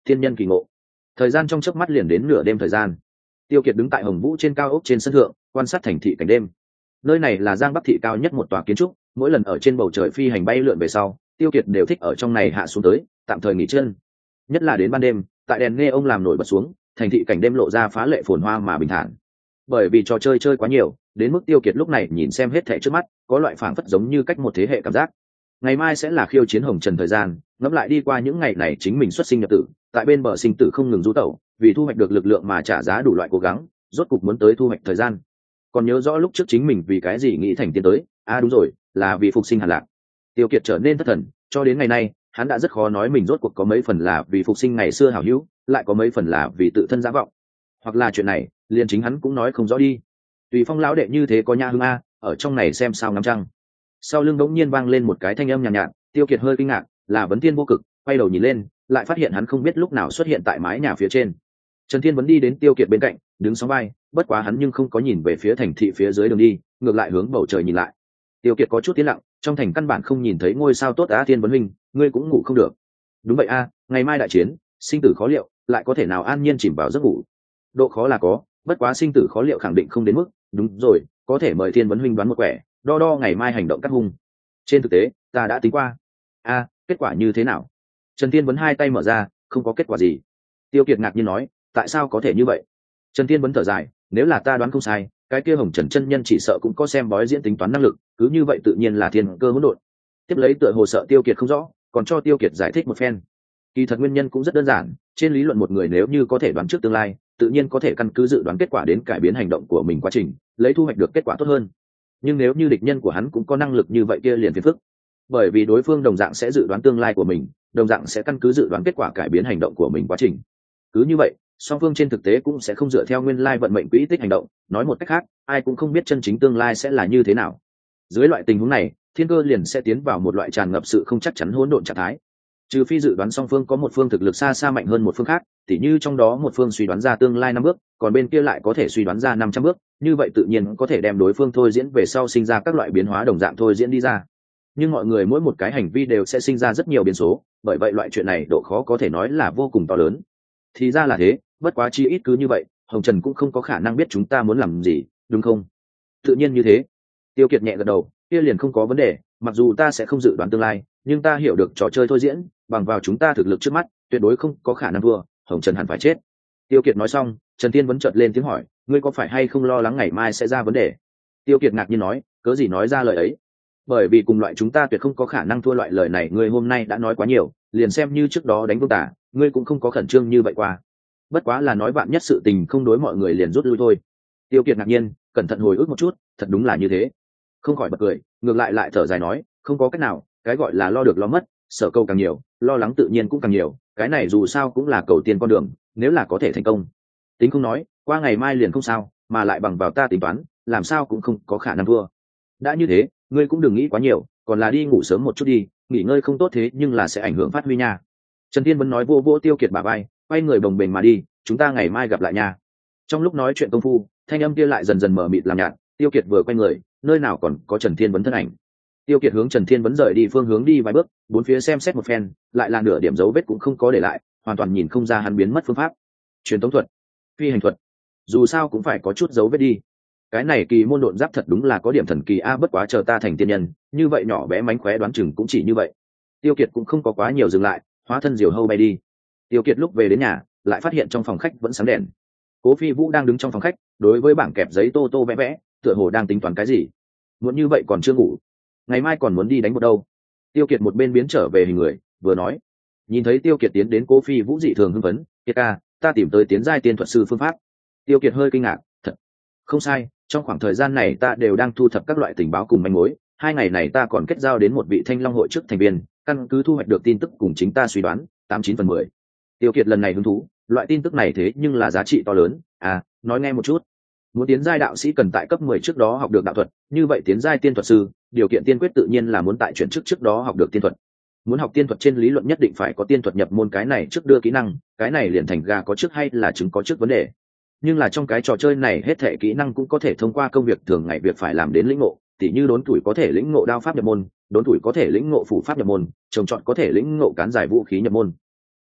thiên nhân kỳ ngộ. Thời gian trong chớp mắt liền đến nửa đêm thời gian. Tiêu Kiệt đứng tại Hồng Vũ trên cao ốc trên sân thượng, quan sát thành thị cảnh đêm. Nơi này là Giang Bắc thị cao nhất một tòa kiến trúc, mỗi lần ở trên bầu trời phi hành bay lượn về sau, Tiêu Kiệt đều thích ở trong này hạ xuống tới, tạm thời nghỉ chân. Nhất là đến ban đêm, tại đèn nghe ông làm nổi bật xuống, thành thị cảnh đêm lộ ra phá lệ phồn hoa mà bình thản. Bởi vì trò chơi chơi quá nhiều, đến mức Tiêu Kiệt lúc này nhìn xem hết thảy trước mắt, có loại phảng phất giống như cách một thế hệ cảm giác. Ngày mai sẽ là khiêu chiến hồng trần thời gian, ngẫm lại đi qua những ngày này chính mình xuất sinh nhập tử, tại bên bờ sinh tử không ngừng du tẩu, vì thu hoạch được lực lượng mà trả giá đủ loại cố gắng, rốt cục muốn tới thu hoạch thời gian. Còn nhớ rõ lúc trước chính mình vì cái gì nghĩ thành tiến tới, à đúng rồi, là vì phục sinh Hàn Lạc. Tiêu Kiệt trở nên thất thần, cho đến ngày nay, hắn đã rất khó nói mình rốt cuộc có mấy phần là vì phục sinh ngày xưa hảo hữu, lại có mấy phần là vì tự thân giả vọng, hoặc là chuyện này, liền chính hắn cũng nói không rõ đi. Tùy Phong lão đệ như thế có nha hương a, ở trong này xem sao ngắm trăng. Sau lưng đống nhiên vang lên một cái thanh âm nhàn nhạt, nhạt, Tiêu Kiệt hơi kinh ngạc, là Vấn Thiên vô cực, quay đầu nhìn lên, lại phát hiện hắn không biết lúc nào xuất hiện tại mái nhà phía trên. Trần Thiên Vấn đi đến Tiêu Kiệt bên cạnh, đứng sóng vai, bất quá hắn nhưng không có nhìn về phía thành thị phía dưới đường đi, ngược lại hướng bầu trời nhìn lại. Tiêu Kiệt có chút tiến lặng, trong thành căn bản không nhìn thấy ngôi sao tốt á. Thiên Vấn huynh, ngươi cũng ngủ không được. Đúng vậy a, ngày mai đại chiến, sinh tử khó liệu, lại có thể nào an nhiên chìm vào giấc ngủ. Độ khó là có, bất quá sinh tử khó liệu khẳng định không đến mức. Đúng rồi, có thể mời Thiên Vấn huynh đoán một quẻ, đo đo ngày mai hành động cắt hung. Trên thực tế, ta đã tính qua. A, kết quả như thế nào? Trần Thiên Vấn hai tay mở ra, không có kết quả gì. Tiêu Kiệt ngạc nhiên nói, tại sao có thể như vậy? Trần Thiên Vấn thở dài, nếu là ta đoán không sai, cái kia Hồng Trần chân nhân chỉ sợ cũng có xem bói diễn tính toán năng lực, cứ như vậy tự nhiên là thiên cơ hỗn độn. Tiếp lấy tựa hồ sợ Tiêu Kiệt không rõ, còn cho Tiêu Kiệt giải thích một phen. Kỳ thật nguyên nhân cũng rất đơn giản, trên lý luận một người nếu như có thể đoán trước tương lai, tự nhiên có thể căn cứ dự đoán kết quả đến cải biến hành động của mình quá trình, lấy thu hoạch được kết quả tốt hơn. Nhưng nếu như địch nhân của hắn cũng có năng lực như vậy kia liền phiền phức, bởi vì đối phương đồng dạng sẽ dự đoán tương lai của mình, đồng dạng sẽ căn cứ dự đoán kết quả cải biến hành động của mình quá trình. Cứ như vậy, song phương trên thực tế cũng sẽ không dựa theo nguyên lai vận mệnh quỹ tích hành động, nói một cách khác, ai cũng không biết chân chính tương lai sẽ là như thế nào. Dưới loại tình huống này, thiên cơ liền sẽ tiến vào một loại tràn ngập sự không chắc chắn hỗn độn trạng thái. Trừ phi dự đoán song phương có một phương thực lực xa xa mạnh hơn một phương khác, tỉ như trong đó một phương suy đoán ra tương lai năm bước, còn bên kia lại có thể suy đoán ra năm trăm bước, như vậy tự nhiên có thể đem đối phương thôi diễn về sau sinh ra các loại biến hóa đồng dạng thôi diễn đi ra. Nhưng mọi người mỗi một cái hành vi đều sẽ sinh ra rất nhiều biến số, bởi vậy loại chuyện này độ khó có thể nói là vô cùng to lớn. Thì ra là thế, bất quá chi ít cứ như vậy, Hồng Trần cũng không có khả năng biết chúng ta muốn làm gì, đúng không? Tự nhiên như thế. Tiêu Kiệt nhẹ gật đầu, kia liền không có vấn đề, mặc dù ta sẽ không dự đoán tương lai, nhưng ta hiểu được trò chơi thôi diễn, bằng vào chúng ta thực lực trước mắt, tuyệt đối không có khả năng thua, Hồng Trần hẳn phải chết. Tiêu Kiệt nói xong, Trần Thiên vẫn chợt lên tiếng hỏi, ngươi có phải hay không lo lắng ngày mai sẽ ra vấn đề? Tiêu Kiệt ngạc nhiên nói, cớ gì nói ra lời ấy? Bởi vì cùng loại chúng ta tuyệt không có khả năng thua loại lời này, ngươi hôm nay đã nói quá nhiều, liền xem như trước đó đánh Vương Tả, ngươi cũng không có khẩn trương như vậy qua. Bất quá là nói bạn nhất sự tình không đối mọi người liền rút lui thôi. Tiêu Kiệt ngạc nhiên, cẩn thận hồi ức một chút, thật đúng là như thế. Không khỏi bật cười, ngược lại lại thở dài nói, không có cách nào, cái gọi là lo được lo mất, sợ câu càng nhiều, lo lắng tự nhiên cũng càng nhiều, cái này dù sao cũng là cầu tiên con đường, nếu là có thể thành công. Tính không nói, qua ngày mai liền không sao, mà lại bằng vào ta tính toán, làm sao cũng không có khả năng thua. Đã như thế, ngươi cũng đừng nghĩ quá nhiều, còn là đi ngủ sớm một chút đi, nghỉ ngơi không tốt thế nhưng là sẽ ảnh hưởng phát huy nha. Trần Thiên vẫn nói vô vô Tiêu Kiệt bả vai, quay người bồng bềnh mà đi, chúng ta ngày mai gặp lại nha. Trong lúc nói chuyện công phu, thanh âm kia lại dần dần mở mịt làm nhạt, Tiêu Kiệt vừa quay người, nơi nào còn có Trần Thiên vấn thân ảnh. Tiêu Kiệt hướng Trần Thiên vấn rời đi phương hướng đi vài bước, bốn phía xem xét một phen, lại là nửa điểm dấu vết cũng không có để lại, hoàn toàn nhìn không ra hắn biến mất phương pháp. Truyền tống thuật, phi hành thuật, dù sao cũng phải có chút dấu vết đi. Cái này kỳ môn độn giáp thật đúng là có điểm thần kỳ a, bất quá chờ ta thành tiên nhân, như vậy nhỏ bé mánh khóe đoán chừng cũng chỉ như vậy. Tiêu Kiệt cũng không có quá nhiều dừng lại, hóa thân diều hâu bay đi. Tiêu Kiệt lúc về đến nhà, lại phát hiện trong phòng khách vẫn sáng đèn. Cố Phi Vũ đang đứng trong phòng khách, đối với bảng kẹp giấy tô tô vẽ vẽ, tựa hồ đang tính toán cái gì. Muốn như vậy còn chưa ngủ, ngày mai còn muốn đi đánh một đâu. Tiêu Kiệt một bên biến trở về hình người, vừa nói. Nhìn thấy Tiêu Kiệt tiến đến, Cố Phi Vũ dị thường hưng phấn, "Kiệt ca, ta tìm tới tiến giai tiên thuật sư phương pháp." Tiêu Kiệt hơi kinh ngạc, "Thật?" "Không sai, trong khoảng thời gian này ta đều đang thu thập các loại tình báo cùng manh mối, hai ngày này ta còn kết giao đến một vị Thanh Long hội chức thành viên, căn cứ thu hoạch được tin tức cùng chính ta suy đoán, tám chín phần mười." Tiêu Kiệt lần này hứng thú, loại tin tức này thế nhưng là giá trị to lớn. À, nói nghe một chút. Muốn tiến giai đạo sĩ cần tại cấp mười trước đó học được đạo thuật, như vậy tiến giai tiên thuật sư, điều kiện tiên quyết tự nhiên là muốn tại chuyển chức trước đó học được tiên thuật. Muốn học tiên thuật trên lý luận nhất định phải có tiên thuật nhập môn, cái này trước đưa kỹ năng, cái này liền thành gà có trước hay là trứng có trước vấn đề. Nhưng là trong cái trò chơi này hết thảy kỹ năng cũng có thể thông qua công việc thường ngày việc phải làm đến lĩnh ngộ, tỉ như đốn tuổi có thể lĩnh ngộ đao pháp nhập môn, đốn tuổi có thể lĩnh ngộ phủ pháp nhập môn, trồng trọt có thể lĩnh ngộ cán giải vũ khí nhập môn.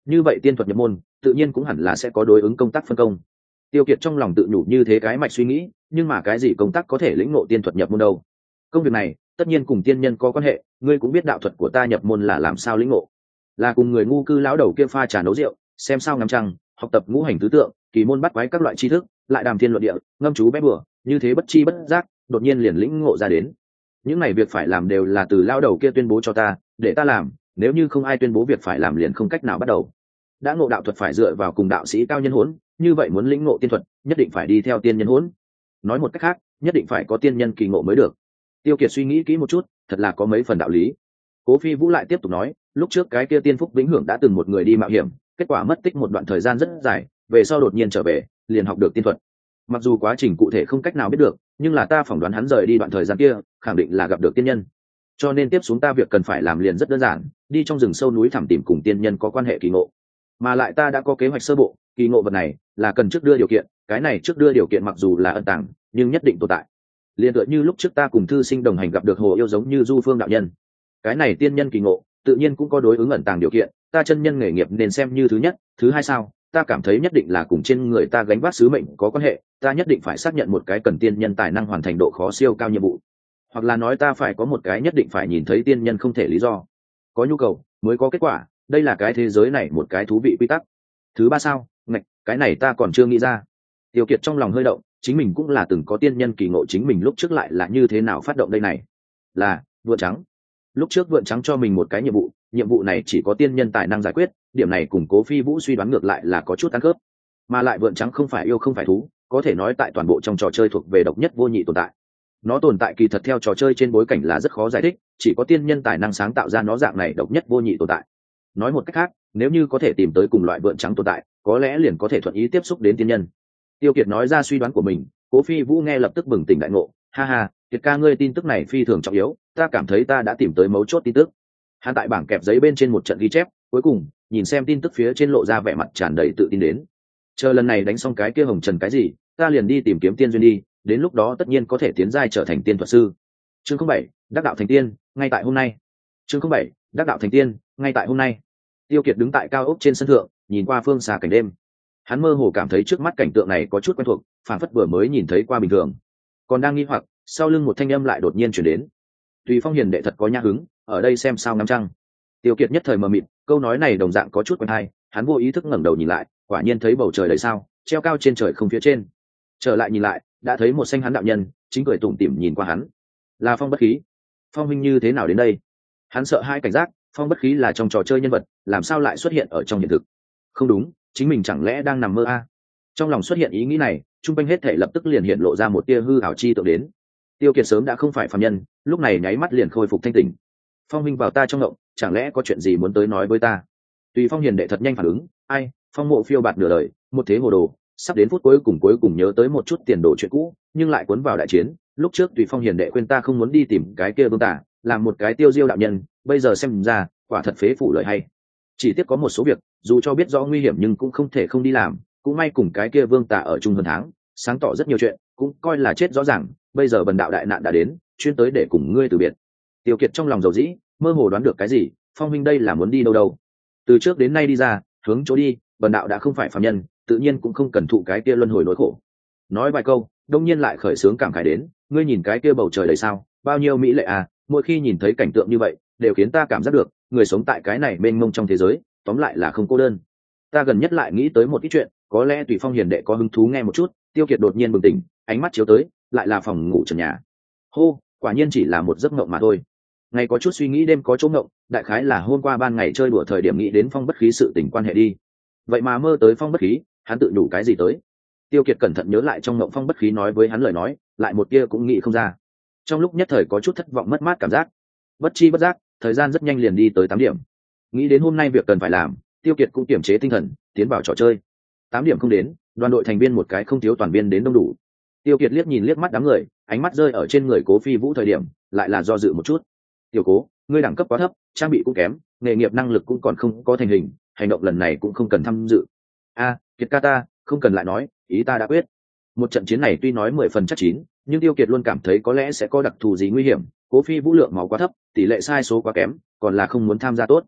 như vậy tiên thuật nhập môn tự nhiên cũng hẳn là sẽ có đối ứng công tác phân công. Tiêu Kiệt trong lòng tự nhủ như thế cái mạch suy nghĩ, nhưng mà cái gì công tác có thể lĩnh ngộ tiên thuật nhập môn đâu? Công việc này tất nhiên cùng tiên nhân có quan hệ, ngươi cũng biết đạo thuật của ta nhập môn là làm sao lĩnh ngộ, là cùng người ngu cư lão đầu kia pha trà nấu rượu, xem sao ngắm trăng, học tập ngũ hành tứ tượng, kỳ môn bắt quái các loại tri thức, lại đàm thiên luận địa, ngâm chú bé bừa, như thế bất chi bất giác, đột nhiên liền lĩnh ngộ ra đến. Những này việc phải làm đều là từ lão đầu kia tuyên bố cho ta, để ta làm, nếu như không ai tuyên bố việc phải làm liền không cách nào bắt đầu. Đã ngộ đạo thuật phải dựa vào cùng đạo sĩ cao nhân huấn, như vậy muốn lĩnh ngộ tiên thuật, nhất định phải đi theo tiên nhân huấn. Nói một cách khác, nhất định phải có tiên nhân kỳ ngộ mới được. Tiêu Kiệt suy nghĩ kỹ một chút, thật là có mấy phần đạo lý. Cố Phi Vũ lại tiếp tục nói, lúc trước cái kia tiên phúc vĩnh hưởng đã từng một người đi mạo hiểm, kết quả mất tích một đoạn thời gian rất dài, về sau đột nhiên trở về, liền học được tiên thuật. Mặc dù quá trình cụ thể không cách nào biết được, nhưng là ta phỏng đoán hắn rời đi đoạn thời gian kia, khẳng định là gặp được tiên nhân. Cho nên tiếp xuống ta việc cần phải làm liền rất đơn giản, đi trong rừng sâu núi thẳm tìm cùng tiên nhân có quan hệ kỳ ngộ. Mà lại ta đã có kế hoạch sơ bộ, kỳ ngộ vật này là cần trước đưa điều kiện, cái này trước đưa điều kiện mặc dù là ẩn tàng, nhưng nhất định tồn tại. Liên tựa như lúc trước ta cùng thư sinh đồng hành gặp được hồ yêu giống như Du Phương đạo nhân, cái này tiên nhân kỳ ngộ tự nhiên cũng có đối ứng ẩn tàng điều kiện, ta chân nhân nghề nghiệp nên xem như thứ nhất, thứ hai sao, ta cảm thấy nhất định là cùng trên người ta gánh vác sứ mệnh có quan hệ, ta nhất định phải xác nhận một cái cần tiên nhân tài năng hoàn thành độ khó siêu cao nhiệm vụ, hoặc là nói ta phải có một cái nhất định phải nhìn thấy tiên nhân không thể lý do, có nhu cầu mới có kết quả, đây là cái thế giới này một cái thú vị quy tắc. Thứ ba sao, ngạch, cái này ta còn chưa nghĩ ra. Tiêu Kiệt trong lòng hơi động, chính mình cũng là từng có tiên nhân kỳ ngộ, chính mình lúc trước lại là như thế nào phát động đây này? Là vượn trắng. Lúc trước vượn trắng cho mình một cái nhiệm vụ, nhiệm vụ này chỉ có tiên nhân tài năng giải quyết, điểm này cùng Cố Phi Vũ suy đoán ngược lại là có chút ăn khớp. Mà lại vượn trắng không phải yêu không phải thú, có thể nói tại toàn bộ trong trò chơi thuộc về độc nhất vô nhị tồn tại. Nó tồn tại kỳ thật theo trò chơi trên bối cảnh là rất khó giải thích, chỉ có tiên nhân tài năng sáng tạo ra nó dạng này độc nhất vô nhị tồn tại. Nói một cách khác, nếu như có thể tìm tới cùng loại vượn trắng tồn tại, có lẽ liền có thể thuận ý tiếp xúc đến tiên nhân. Tiêu Kiệt nói ra suy đoán của mình, Cố Phi Vũ nghe lập tức bừng tỉnh đại ngộ, ha ha, Kiệt ca ngươi tin tức này phi thường trọng yếu, ta cảm thấy ta đã tìm tới mấu chốt tin tức. Hắn tại bảng kẹp giấy bên trên một trận ghi chép, cuối cùng nhìn xem tin tức phía trên lộ ra vẻ mặt tràn đầy tự tin đến. Chờ lần này đánh xong cái kia hồng trần cái gì, ta liền đi tìm kiếm tiên duyên đi, đến lúc đó tất nhiên có thể tiến giai trở thành tiên thuật sư. Chương không bảy, đắc đạo thành tiên, ngay tại hôm nay. Chương không bảy, đắc đạo thành tiên, ngay tại hôm nay. Tiêu Kiệt đứng tại cao ốc trên sân thượng, nhìn qua phương xa cảnh đêm. Hắn mơ hồ cảm thấy trước mắt cảnh tượng này có chút quen thuộc, phản phất vừa mới nhìn thấy qua bình thường. Còn đang nghi hoặc, sau lưng một thanh âm lại đột nhiên chuyển đến. Tùy Phong hiền đệ thật có nhã hứng, ở đây xem sao ngắm trăng. Tiêu Kiệt nhất thời mờ mịt, câu nói này đồng dạng có chút quen tai, hắn vô ý thức ngẩng đầu nhìn lại, quả nhiên thấy bầu trời đầy sao, treo cao trên trời không phía trên. Trở lại nhìn lại, đã thấy một xanh hắn đạo nhân, chính cười tủm tỉm nhìn qua hắn. Là Phong Bất Khí. Phong huynh như thế nào đến đây? Hắn sợ hai cảnh giác, Phong Bất Khí là trong trò chơi nhân vật, làm sao lại xuất hiện ở trong hiện thực? Không đúng, chính mình chẳng lẽ đang nằm mơ a? Trong lòng xuất hiện ý nghĩ này, trung quanh hết thể lập tức liền hiện lộ ra một tia hư ảo chi tượng đến. Tiêu Kiệt sớm đã không phải phàm nhân, lúc này nháy mắt liền khôi phục thanh tỉnh. Phong huynh vào ta trong ngộng, chẳng lẽ có chuyện gì muốn tới nói với ta? Tùy Phong hiền đệ thật nhanh phản ứng, ai, Phong mộ phiêu bạt nửa đời, một thế hồ đồ, sắp đến phút cuối cùng cuối cùng nhớ tới một chút tiền đồ chuyện cũ, nhưng lại cuốn vào đại chiến. Lúc trước Tùy Phong hiền đệ khuyên ta không muốn đi tìm cái kia vương tả, làm một cái tiêu diêu đạo nhân, bây giờ xem ra, quả thật phế phủ lời hay. Chỉ tiếc có một số việc, dù cho biết rõ nguy hiểm nhưng cũng không thể không đi làm, cũng may cùng cái kia vương tả ở chung hơn tháng, sáng tỏ rất nhiều chuyện, cũng coi là chết rõ ràng, bây giờ bần đạo đại nạn đã đến, chuyên tới để cùng ngươi từ biệt. Tiêu Kiệt trong lòng dầu dĩ, mơ hồ đoán được cái gì, Phong huynh đây là muốn đi đâu đâu? Từ trước đến nay đi ra, hướng chỗ đi, bần đạo đã không phải phàm nhân, tự nhiên cũng không cần thụ cái kia luân hồi nỗi khổ. Nói vài câu, đông nhiên lại khởi sướng cảm khái đến, ngươi nhìn cái kia bầu trời đầy sao, bao nhiêu mỹ lệ à, mỗi khi nhìn thấy cảnh tượng như vậy, đều khiến ta cảm giác được, người sống tại cái này mênh mông trong thế giới, tóm lại là không cô đơn. Ta gần nhất lại nghĩ tới một ít chuyện, có lẽ Tùy Phong hiền đệ có hứng thú nghe một chút. Tiêu Kiệt đột nhiên bừng tỉnh, ánh mắt chiếu tới, lại là phòng ngủ trần nhà. Hô, quả nhiên chỉ là một giấc mộng mà thôi. Ngày có chút suy nghĩ, đêm có chỗ mộng, đại khái là hôm qua ban ngày chơi đùa thời điểm nghĩ đến Phong Bất Khí sự tình quan hệ đi. Vậy mà mơ tới Phong Bất Khí, hắn tự đủ cái gì tới? Tiêu Kiệt cẩn thận nhớ lại trong mộng Phong Bất Khí nói với hắn lời nói, lại một kia cũng nghĩ không ra. Trong lúc nhất thời có chút thất vọng mất mát cảm giác. Bất chi bất giác, thời gian rất nhanh liền đi tới tám điểm. Nghĩ đến hôm nay việc cần phải làm, Tiêu Kiệt cũng kiềm chế tinh thần, tiến vào trò chơi. Tám điểm không đến, đoàn đội thành viên một cái không thiếu toàn viên đến đông đủ. Tiêu Kiệt liếc nhìn liếc mắt đám người, ánh mắt rơi ở trên người Cố Phi Vũ thời điểm, lại là do dự một chút. Tiểu Cố, ngươi đẳng cấp quá thấp, trang bị cũng kém, nghề nghiệp năng lực cũng còn không có thành hình, hành động lần này cũng không cần tham dự. A, Kiệt ca ta, không cần lại nói, ý ta đã quyết. Một trận chiến này tuy nói mười phần chắc chín, nhưng Tiêu Kiệt luôn cảm thấy có lẽ sẽ có đặc thù gì nguy hiểm. Cố Phi Vũ lượng máu quá thấp, tỷ lệ sai số quá kém, còn là không muốn tham gia tốt.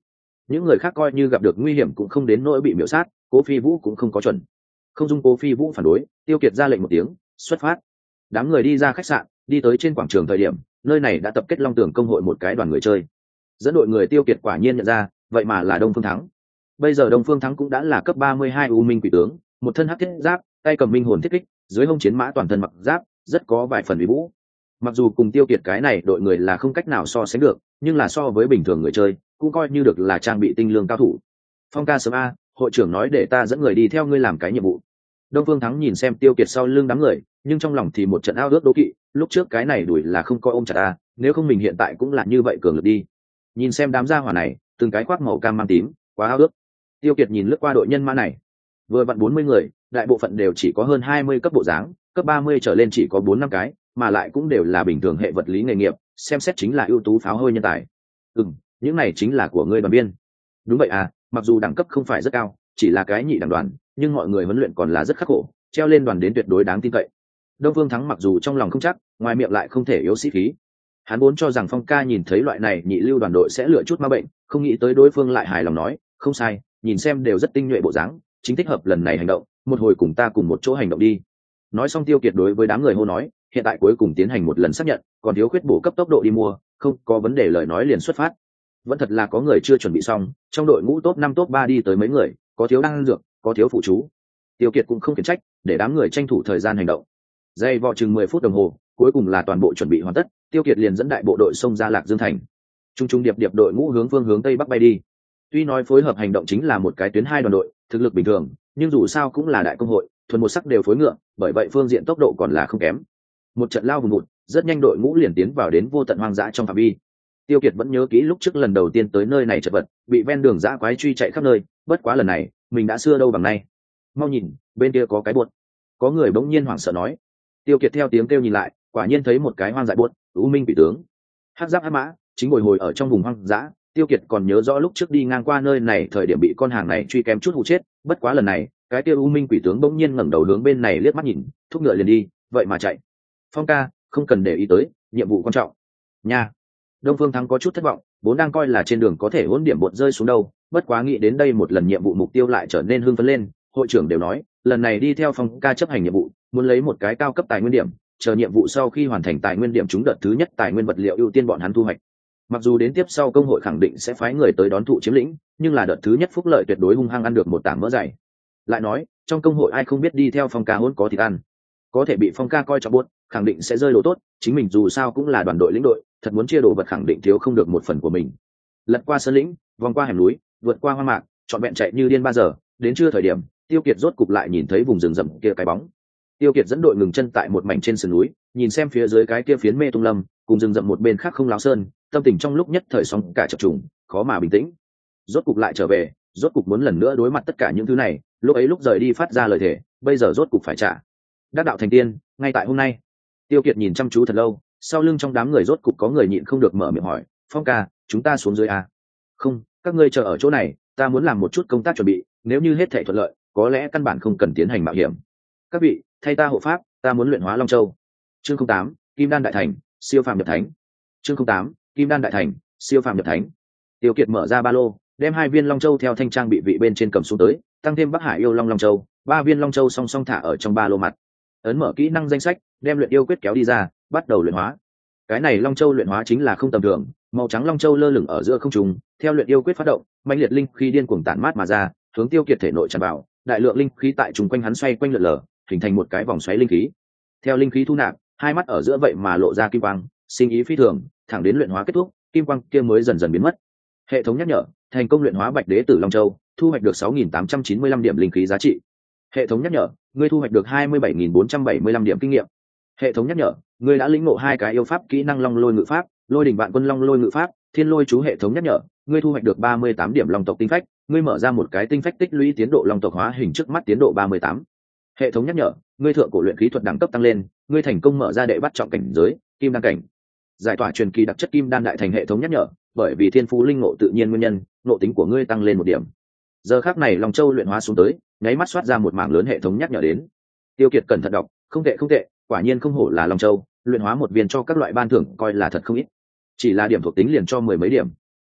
những người khác coi như gặp được nguy hiểm cũng không đến nỗi bị miễu sát. Cố Phi Vũ cũng không có chuẩn, không dung Cố Phi Vũ phản đối, Tiêu Kiệt ra lệnh một tiếng, xuất phát. Đám người đi ra khách sạn, đi tới trên quảng trường thời điểm, nơi này đã tập kết Long Tường công hội một cái đoàn người chơi. Dẫn đội người Tiêu Kiệt quả nhiên nhận ra, vậy mà là Đông Phương Thắng. Bây giờ Đông Phương Thắng cũng đã là cấp ba mươi hai U Minh Quỷ tướng, một thân hắc thiết giáp, tay cầm minh hồn thiết kích, dưới hông chiến mã toàn thân mặc giáp, rất có vài phần uy vũ. Mặc dù cùng Tiêu Kiệt cái này đội người là không cách nào so sánh được, nhưng là so với bình thường người chơi, cũng coi như được là trang bị tinh lương cao thủ. Phong ca sớm a, hội trưởng nói để ta dẫn người đi theo ngươi làm cái nhiệm vụ. Đông Phương Thắng nhìn xem Tiêu Kiệt sau lưng đám người, nhưng trong lòng thì một trận ao ước đố kỵ, lúc trước cái này đuổi là không coi ôm chặt ta, nếu không mình hiện tại cũng là như vậy cường lực đi. Nhìn xem đám gia hỏa này, từng cái khoác màu cam mang tím, quá ao ước. Tiêu Kiệt nhìn lướt qua đội nhân mã này, vừa vặn bốn mươi người, đại bộ phận đều chỉ có hơn hai mươi cấp bộ dáng, cấp ba mươi trở lên chỉ có bốn năm cái, mà lại cũng đều là bình thường hệ vật lý nghề nghiệp, xem xét chính là ưu tú pháo hôi nhân tài. Ừm, những này chính là của ngươi đoàn viên. Đúng vậy à, mặc dù đẳng cấp không phải rất cao, chỉ là cái nhị đẳng đoàn, nhưng mọi người huấn luyện còn là rất khắc khổ, treo lên đoàn đến tuyệt đối đáng tin cậy. Đông Phương Thắng mặc dù trong lòng không chắc, ngoài miệng lại không thể yếu sĩ khí. Hắn vốn cho rằng Phong ca nhìn thấy loại này nhị lưu đoàn đội sẽ lựa chút ma bệnh, không nghĩ tới đối phương lại hài lòng nói, không sai, nhìn xem đều rất tinh nhuệ bộ dáng, chính thích hợp lần này hành động, một hồi cùng ta cùng một chỗ hành động đi. Nói xong Tiêu Kiệt đối với đám người hô nói, hiện tại cuối cùng tiến hành một lần xác nhận, còn thiếu khuyết bổ cấp tốc độ đi mua, không có vấn đề lời nói liền xuất phát. Vẫn thật là có người chưa chuẩn bị xong, trong đội ngũ top năm top ba đi tới mấy người, có thiếu đan dược, có thiếu phụ chú. Tiêu Kiệt cũng không khiển trách, để đám người tranh thủ thời gian hành động. Dây vò chừng mười phút đồng hồ, cuối cùng là toàn bộ chuẩn bị hoàn tất, Tiêu Kiệt liền dẫn đại bộ đội xông ra Lạc Dương thành. Trung trung điệp điệp đội ngũ hướng phương hướng tây bắc bay đi. Tuy nói phối hợp hành động chính là một cái tuyến hai đoàn đội, thực lực bình thường, nhưng dù sao cũng là đại công hội, thuần một sắc đều phối ngựa, bởi vậy phương diện tốc độ còn là không kém. Một trận lao vùng vụt, rất nhanh đội ngũ liền tiến vào đến vô tận hoang dã trong phạm vi. Tiêu Kiệt vẫn nhớ kỹ lúc trước lần đầu tiên tới nơi này chật vật, bị ven đường dã quái truy chạy khắp nơi, bất quá lần này, mình đã xưa đâu bằng nay. Mau nhìn, bên kia có cái buột. Có người bỗng nhiên hoảng sợ nói. Tiêu Kiệt theo tiếng kêu nhìn lại, quả nhiên thấy một cái hoang dại buột, U Minh Quỷ tướng. Hắc giáp hắc mã, chính bồi hồi ở trong vùng hoang dã. Tiêu Kiệt còn nhớ rõ lúc trước đi ngang qua nơi này thời điểm bị con hàng này truy kém chút hụ chết, bất quá lần này, cái kia U Minh Quỷ tướng bỗng nhiên ngẩng đầu hướng bên này liếc mắt nhìn, thúc ngựa liền đi, vậy mà chạy. Phong ca, không cần để ý tới, nhiệm vụ quan trọng. Nha. Đông Phương Thắng có chút thất vọng, vốn đang coi là trên đường có thể hỗn điểm bột rơi xuống đâu, bất quá nghĩ đến đây một lần nhiệm vụ mục tiêu lại trở nên hưng phấn lên. Hội trưởng đều nói, lần này đi theo Phong ca chấp hành nhiệm vụ, muốn lấy một cái cao cấp tài nguyên điểm, chờ nhiệm vụ sau khi hoàn thành tài nguyên điểm chúng đợt thứ nhất tài nguyên vật liệu ưu tiên bọn hắn thu hoạch. Mặc dù đến tiếp sau công hội khẳng định sẽ phái người tới đón thụ chiếm lĩnh, nhưng là đợt thứ nhất phúc lợi tuyệt đối hung hăng ăn được một tảng mỡ dày. Lại nói, trong công hội ai không biết đi theo Phong ca hỗn có thịt ăn, có thể bị Phong ca coi trọng buốt, khẳng định sẽ rơi đồ tốt, chính mình dù sao cũng là đoàn đội lĩnh đội, thật muốn chia đồ vật khẳng định thiếu không được một phần của mình. Lật qua sơn lĩnh, vòng qua hẻm núi, vượt qua hoang mạc, trọn vẹn chạy như điên ba giờ, đến trưa thời điểm, Tiêu Kiệt rốt cục lại nhìn thấy vùng rừng rậm kia cái bóng. Tiêu Kiệt dẫn đội ngừng chân tại một mảnh trên sườn núi, nhìn xem phía dưới cái kia phiến mê tung lâm, cùng rừng rậm một bên khác không láo sơn, tâm tình trong lúc nhất thời sóng cả chập trùng, khó mà bình tĩnh. Rốt cục lại trở về, rốt cục muốn lần nữa đối mặt tất cả những thứ này, lúc ấy lúc rời đi phát ra lời thề, bây giờ rốt cục phải trả. Đắc đạo thành tiên, ngay tại hôm nay. Tiêu Kiệt nhìn chăm chú thật lâu, sau lưng trong đám người rốt cục có người nhịn không được mở miệng hỏi, Phong ca, chúng ta xuống dưới à? Không, các ngươi chờ ở chỗ này, ta muốn làm một chút công tác chuẩn bị, nếu như hết thảy thuận lợi, có lẽ căn bản không cần tiến hành mạo hiểm. Các vị, thay ta hộ pháp, ta muốn luyện hóa Long Châu. Chương không tám, Kim Đan đại thành, siêu phàm nhập thánh. Chương không tám, Kim Đan đại thành, siêu phàm nhập thánh. Tiêu Kiệt mở ra ba lô, đem hai viên Long Châu theo thanh trang bị vị bên trên cầm xuống tới, tăng thêm Bắc Hải yêu Long Long Châu, ba viên Long Châu song song thả ở trong ba lô mặt. Ấn mở kỹ năng danh sách, đem luyện yêu quyết kéo đi ra, bắt đầu luyện hóa. Cái này Long Châu luyện hóa chính là không tầm thường, màu trắng Long Châu lơ lửng ở giữa không trung, theo luyện yêu quyết phát động, mãnh liệt linh khí điên cuồng tản mát mà ra, hướng Tiêu Kiệt thể nội tràn vào, đại lượng linh khí tại trùng quanh hắn xoay quanh lượn lờ, hình thành một cái vòng xoáy linh khí. Theo linh khí thu nạp, hai mắt ở giữa vậy mà lộ ra kim quang, sinh ý phi thường, thẳng đến luyện hóa kết thúc, kim quang kia mới dần dần biến mất. Hệ thống nhắc nhở, thành công luyện hóa Bạch Đế Tử Long Châu, thu hoạch được sáu nghìn tám trăm chín mươi lăm điểm linh khí giá trị. Hệ thống nhắc nhở, ngươi thu hoạch được hai mươi bảy nghìn bốn trăm bảy mươi lăm điểm kinh nghiệm. Hệ thống nhắc nhở, ngươi đã lĩnh ngộ hai cái yêu pháp kỹ năng Long Lôi Ngự Pháp, Lôi Đỉnh Vạn Quân Long Lôi Ngự Pháp, Thiên Lôi Chú. Hệ thống nhắc nhở, ngươi thu hoạch được ba mươi tám điểm Long tộc tinh phách, ngươi mở ra một cái tinh phách tích lũy tiến độ Long tộc hóa hình trước mắt tiến độ ba mươi tám. Hệ thống nhắc nhở, ngươi thượng cổ luyện khí thuật đẳng cấp tăng lên, ngươi thành công mở ra đệ bắt trọng cảnh giới, Kim Đan cảnh. Giải tỏa truyền kỳ đặc chất Kim Đan đại thành. Hệ thống nhắc nhở, bởi vì thiên phú linh ngộ tự nhiên nguyên nhân, ngộ tính của ngươi tăng lên một điểm. Giờ khắc này Long Châu luyện hóa xuống tới, nháy mắt xoát ra một mảng lớn hệ thống nhắc nhở đến. Tiêu Kiệt cẩn thận đọc, không tệ không tệ, quả nhiên không hổ là Long Châu, luyện hóa một viên cho các loại ban thưởng coi là thật không ít. Chỉ là điểm thuộc tính liền cho mười mấy điểm.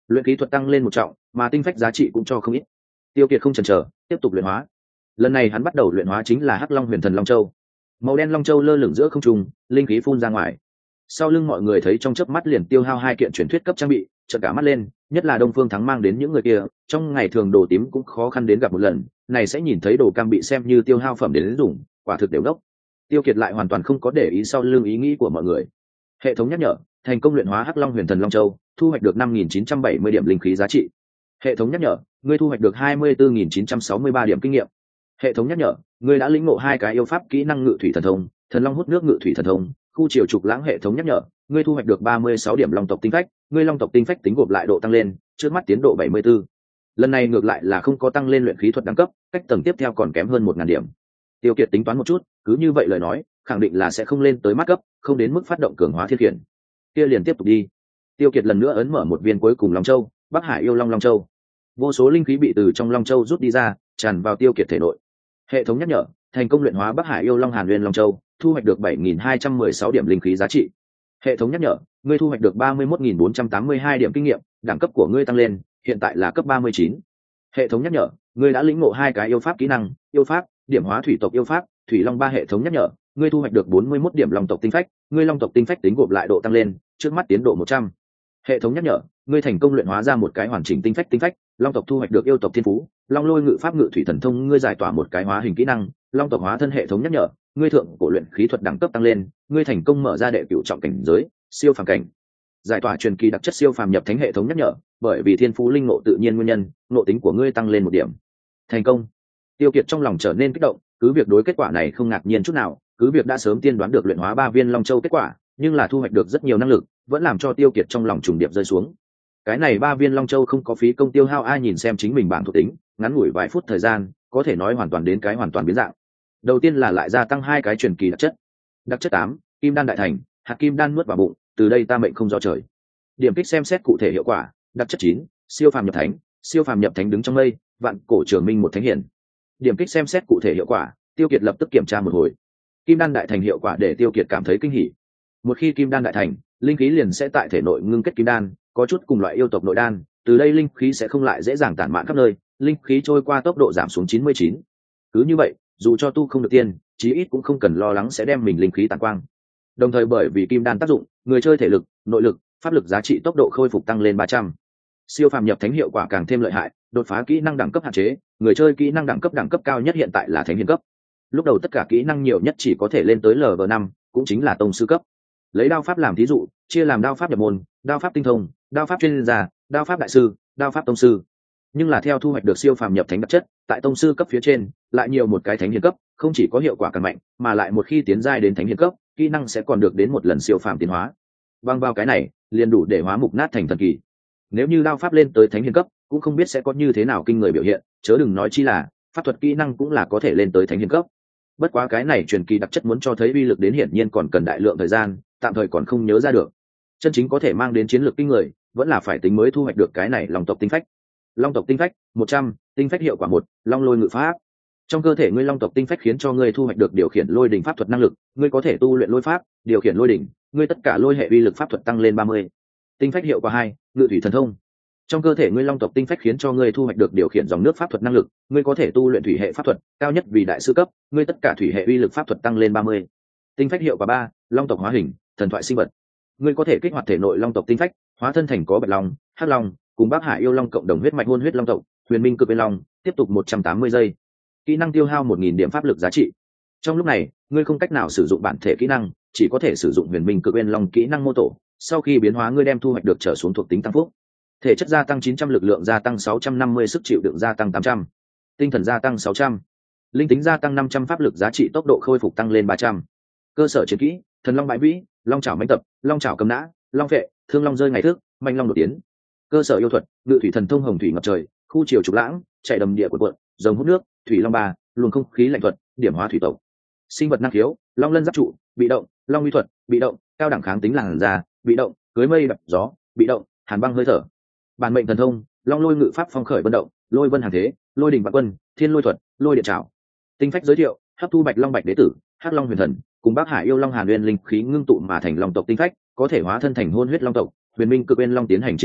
luyện khí thuật tăng lên một trọng, mà tinh phách giá trị cũng cho không ít. Tiêu Kiệt không chần chờ, tiếp tục luyện hóa. Lần này hắn bắt đầu luyện hóa chính là Hắc Long Huyền Thần Long Châu. Màu đen long châu lơ lửng giữa không trung, linh khí phun ra ngoài. Sau lưng mọi người thấy trong chớp mắt liền tiêu hao hai kiện truyền thuyết cấp trang bị, trợn cả mắt lên, nhất là Đông Phương Thắng mang đến những người kia, trong ngày thường đồ tím cũng khó khăn đến gặp một lần, này sẽ nhìn thấy đồ cam bị xem như tiêu hao phẩm đến dùng, quả thực đều đốc. Tiêu Kiệt lại hoàn toàn không có để ý sau lưng ý nghĩ của mọi người. Hệ thống nhắc nhở, thành công luyện hóa Hắc Long Huyền Thần Long Châu, thu hoạch được năm nghìn chín trăm bảy mươi điểm linh khí giá trị. Hệ thống nhắc nhở, ngươi thu hoạch được hai mươi tư nghìn chín trăm sáu mươi ba điểm kinh nghiệm. Hệ thống nhắc nhở, ngươi đã lĩnh ngộ hai cái yêu pháp kỹ năng ngự thủy thần thông, thần long hút nước ngự thủy thần thông. Khu chiều trục lãng. Hệ thống nhắc nhở, ngươi thu hoạch được ba mươi sáu điểm long tộc tinh phách, ngươi long tộc tinh phách tính gộp lại độ tăng lên, trước mắt tiến độ bảy mươi 74. Lần này ngược lại là không có tăng lên luyện khí thuật đẳng cấp, cách tầng tiếp theo còn kém hơn một nghìn điểm. Tiêu Kiệt tính toán một chút, cứ như vậy lời nói, khẳng định là sẽ không lên tới mắt cấp, không đến mức phát động cường hóa thiên khiển. Kia liền tiếp tục đi. Tiêu Kiệt lần nữa ấn mở một viên cuối cùng long châu, Bắc Hải yêu long long châu. Vô số linh khí bị từ trong long châu rút đi ra, tràn vào Tiêu Kiệt thể nội. Hệ thống nhắc nhở, thành công luyện hóa Bắc Hải yêu long Hàn Nguyên long châu, thu hoạch được bảy nghìn hai trăm mười sáu điểm linh khí giá trị. Hệ thống nhắc nhở, ngươi thu hoạch được ba mươi mốt nghìn bốn trăm tám mươi hai điểm kinh nghiệm, đẳng cấp của ngươi tăng lên, hiện tại là cấp ba mươi chín. Hệ thống nhắc nhở, ngươi đã lĩnh ngộ hai cái yêu pháp kỹ năng, yêu pháp, điểm hóa thủy tộc yêu pháp, thủy long ba. Hệ thống nhắc nhở, ngươi thu hoạch được bốn mươi mốt điểm long tộc tinh phách, ngươi long tộc tinh phách tính gộp lại độ tăng lên, trước mắt tiến độ một trăm. Hệ thống nhắc nhở, ngươi thành công luyện hóa ra một cái hoàn chỉnh tinh phách tinh phách, long tộc thu hoạch được yêu tộc thiên phú, long lôi ngự pháp ngự thủy thần thông. Ngươi giải tỏa một cái hóa hình kỹ năng, long tộc hóa thân. Hệ thống nhắc nhở, ngươi thượng cổ luyện khí thuật đẳng cấp tăng lên, ngươi thành công mở ra đệ cửu trọng cảnh giới, siêu phàm cảnh. Giải tỏa truyền kỳ đặc chất siêu phàm nhập thánh. Hệ thống nhắc nhở, bởi vì thiên phú linh ngộ tự nhiên nguyên nhân, ngộ tính của ngươi tăng lên một điểm. Thành công. Tiêu Kiệt trong lòng trở nên kích động, cứ việc đối kết quả này không ngạc nhiên chút nào, cứ việc đã sớm tiên đoán được luyện hóa ba viên long châu kết quả, nhưng là thu hoạch được rất nhiều năng lực, vẫn làm cho Tiêu Kiệt trong lòng trùng điệp rơi xuống. Cái này ba viên long châu không có phí công tiêu hao. Ai nhìn xem chính mình bảng thuộc tính, ngắn ngủi vài phút thời gian, có thể nói hoàn toàn đến cái hoàn toàn biến dạng. Đầu tiên là lại gia tăng hai cái truyền kỳ đặc chất. Đặc chất tám, kim đan đại thành, hạt kim đan nuốt vào bụng, từ đây ta mệnh không do trời. Điểm kích xem xét cụ thể hiệu quả. Đặc chất chín, siêu phàm nhập thánh, siêu phàm nhập thánh đứng trong mây, vạn cổ trường minh một thánh hiển. Điểm kích xem xét cụ thể hiệu quả. Tiêu Kiệt lập tức kiểm tra một hồi. Kim đan đại thành hiệu quả để Tiêu Kiệt cảm thấy kinh hỉ. Một khi kim đan đại thành, linh khí liền sẽ tại thể nội ngưng kết kim đan, có chút cùng loại yêu tộc nội đan, từ đây linh khí sẽ không lại dễ dàng tản mạn khắp nơi, linh khí trôi qua tốc độ giảm xuống chín mươi chín. Cứ như vậy, dù cho tu không được tiên, chí ít cũng không cần lo lắng sẽ đem mình linh khí tàn quang. Đồng thời bởi vì kim đan tác dụng, người chơi thể lực, nội lực, pháp lực giá trị tốc độ khôi phục tăng lên ba trăm. Siêu phàm nhập thánh hiệu quả càng thêm lợi hại, đột phá kỹ năng đẳng cấp hạn chế, người chơi kỹ năng đẳng cấp đẳng cấp cao nhất hiện tại là thánh hiền cấp. Lúc đầu tất cả kỹ năng nhiều nhất chỉ có thể lên tới lv năm, cũng chính là tông sư cấp. Lấy đao pháp làm thí dụ, chia làm đao pháp nhập môn, đao pháp tinh thông, đao pháp chuyên gia, đao pháp đại sư, đao pháp tông sư. Nhưng là theo thu hoạch được siêu phàm nhập thánh đặc chất, tại tông sư cấp phía trên lại nhiều một cái thánh hiền cấp, không chỉ có hiệu quả càng mạnh, mà lại một khi tiến giai đến thánh hiền cấp, kỹ năng sẽ còn được đến một lần siêu phàm tiến hóa. Bằng vào cái này, liền đủ để hóa mục nát thành thần kỳ. Nếu như đao pháp lên tới thánh hiền cấp, cũng không biết sẽ có như thế nào kinh người biểu hiện, chớ đừng nói chi là pháp thuật kỹ năng cũng là có thể lên tới thánh hiền cấp. Bất quá cái này truyền kỳ đặc chất muốn cho thấy uy lực đến hiển nhiên còn cần đại lượng thời gian, tạm thời còn không nhớ ra được. Chân chính có thể mang đến chiến lược kinh người, vẫn là phải tính mới thu hoạch được cái này long tộc tinh phách. Long tộc tinh phách một trăm, tinh phách hiệu quả một, long lôi ngự pháp. Trong cơ thể ngươi long tộc tinh phách khiến cho ngươi thu hoạch được điều khiển lôi đỉnh pháp thuật năng lực, ngươi có thể tu luyện lôi pháp, điều khiển lôi đỉnh, ngươi tất cả lôi hệ uy lực pháp thuật tăng lên ba mươi. Tinh phách hiệu quả hai, ngự thủy thần thông. Trong cơ thể ngươi long tộc tinh phách khiến cho ngươi thu hoạch được điều khiển dòng nước pháp thuật năng lực, ngươi có thể tu luyện thủy hệ pháp thuật, cao nhất vì đại sư cấp, ngươi tất cả thủy hệ uy lực pháp thuật tăng lên ba mươi. Tinh phách hiệu quả ba, long tộc hóa hình, thần thoại sinh vật. Ngươi có thể kích hoạt thể nội long tộc tinh phách, hóa thân thành có bạch long, hắc long, cùng Bắc Hải yêu long cộng đồng huyết mạch hôn huyết long tộc, huyền minh cực bên long, tiếp tục một trăm tám mươi giây. Kỹ năng tiêu hao một nghìn điểm pháp lực giá trị. Trong lúc này, ngươi không cách nào sử dụng bản thể kỹ năng, chỉ có thể sử dụng huyền minh cực bên long kỹ năng mô tổ. Sau khi biến hóa, ngươi đem thu hoạch được trở xuống thuộc tính tăng phúc. Thể chất gia tăng chín trăm, lực lượng gia tăng sáu trăm năm mươi, sức chịu đựng gia tăng tám trăm, tinh thần gia tăng sáu trăm, linh tính gia tăng năm trăm, pháp lực giá trị tốc độ khôi phục tăng lên ba trăm. Cơ sở chiến kỹ: thần long bãi vĩ, long chảo mãnh tập, long chảo cầm nã, long vệ, thương long rơi ngày thức, manh long đột tiến. Cơ sở yêu thuật: ngự thủy thần thông hồng thủy ngập trời, khu chiều trục lãng, chạy đầm địa của cuộn, rồng hút nước, thủy long ba, luồng không khí lạnh thuật, điểm hóa thủy tộc. Sinh vật năng khiếu: long lân giáp trụ, bị động, long uy thuật, bị động, cao đẳng kháng tính làn da, bị động, cưới mây đập gió, bị động, hàn băng hơi thở. Bản mệnh thần thông: long lôi ngự pháp phong khởi vân động, lôi vân hàng thế, lôi đình vạn quân, thiên lôi thuật, lôi điện trảo. Tinh phách giới thiệu: hấp thu bạch long bạch đế tử, hắc long huyền thần, cùng Bắc Hải yêu long hàn nguyên linh khí ngưng tụ mà thành long tộc tinh phách, có thể hóa thân thành hôn huyết long tộc, huyền minh cực bên long tiến hành chiến đấu,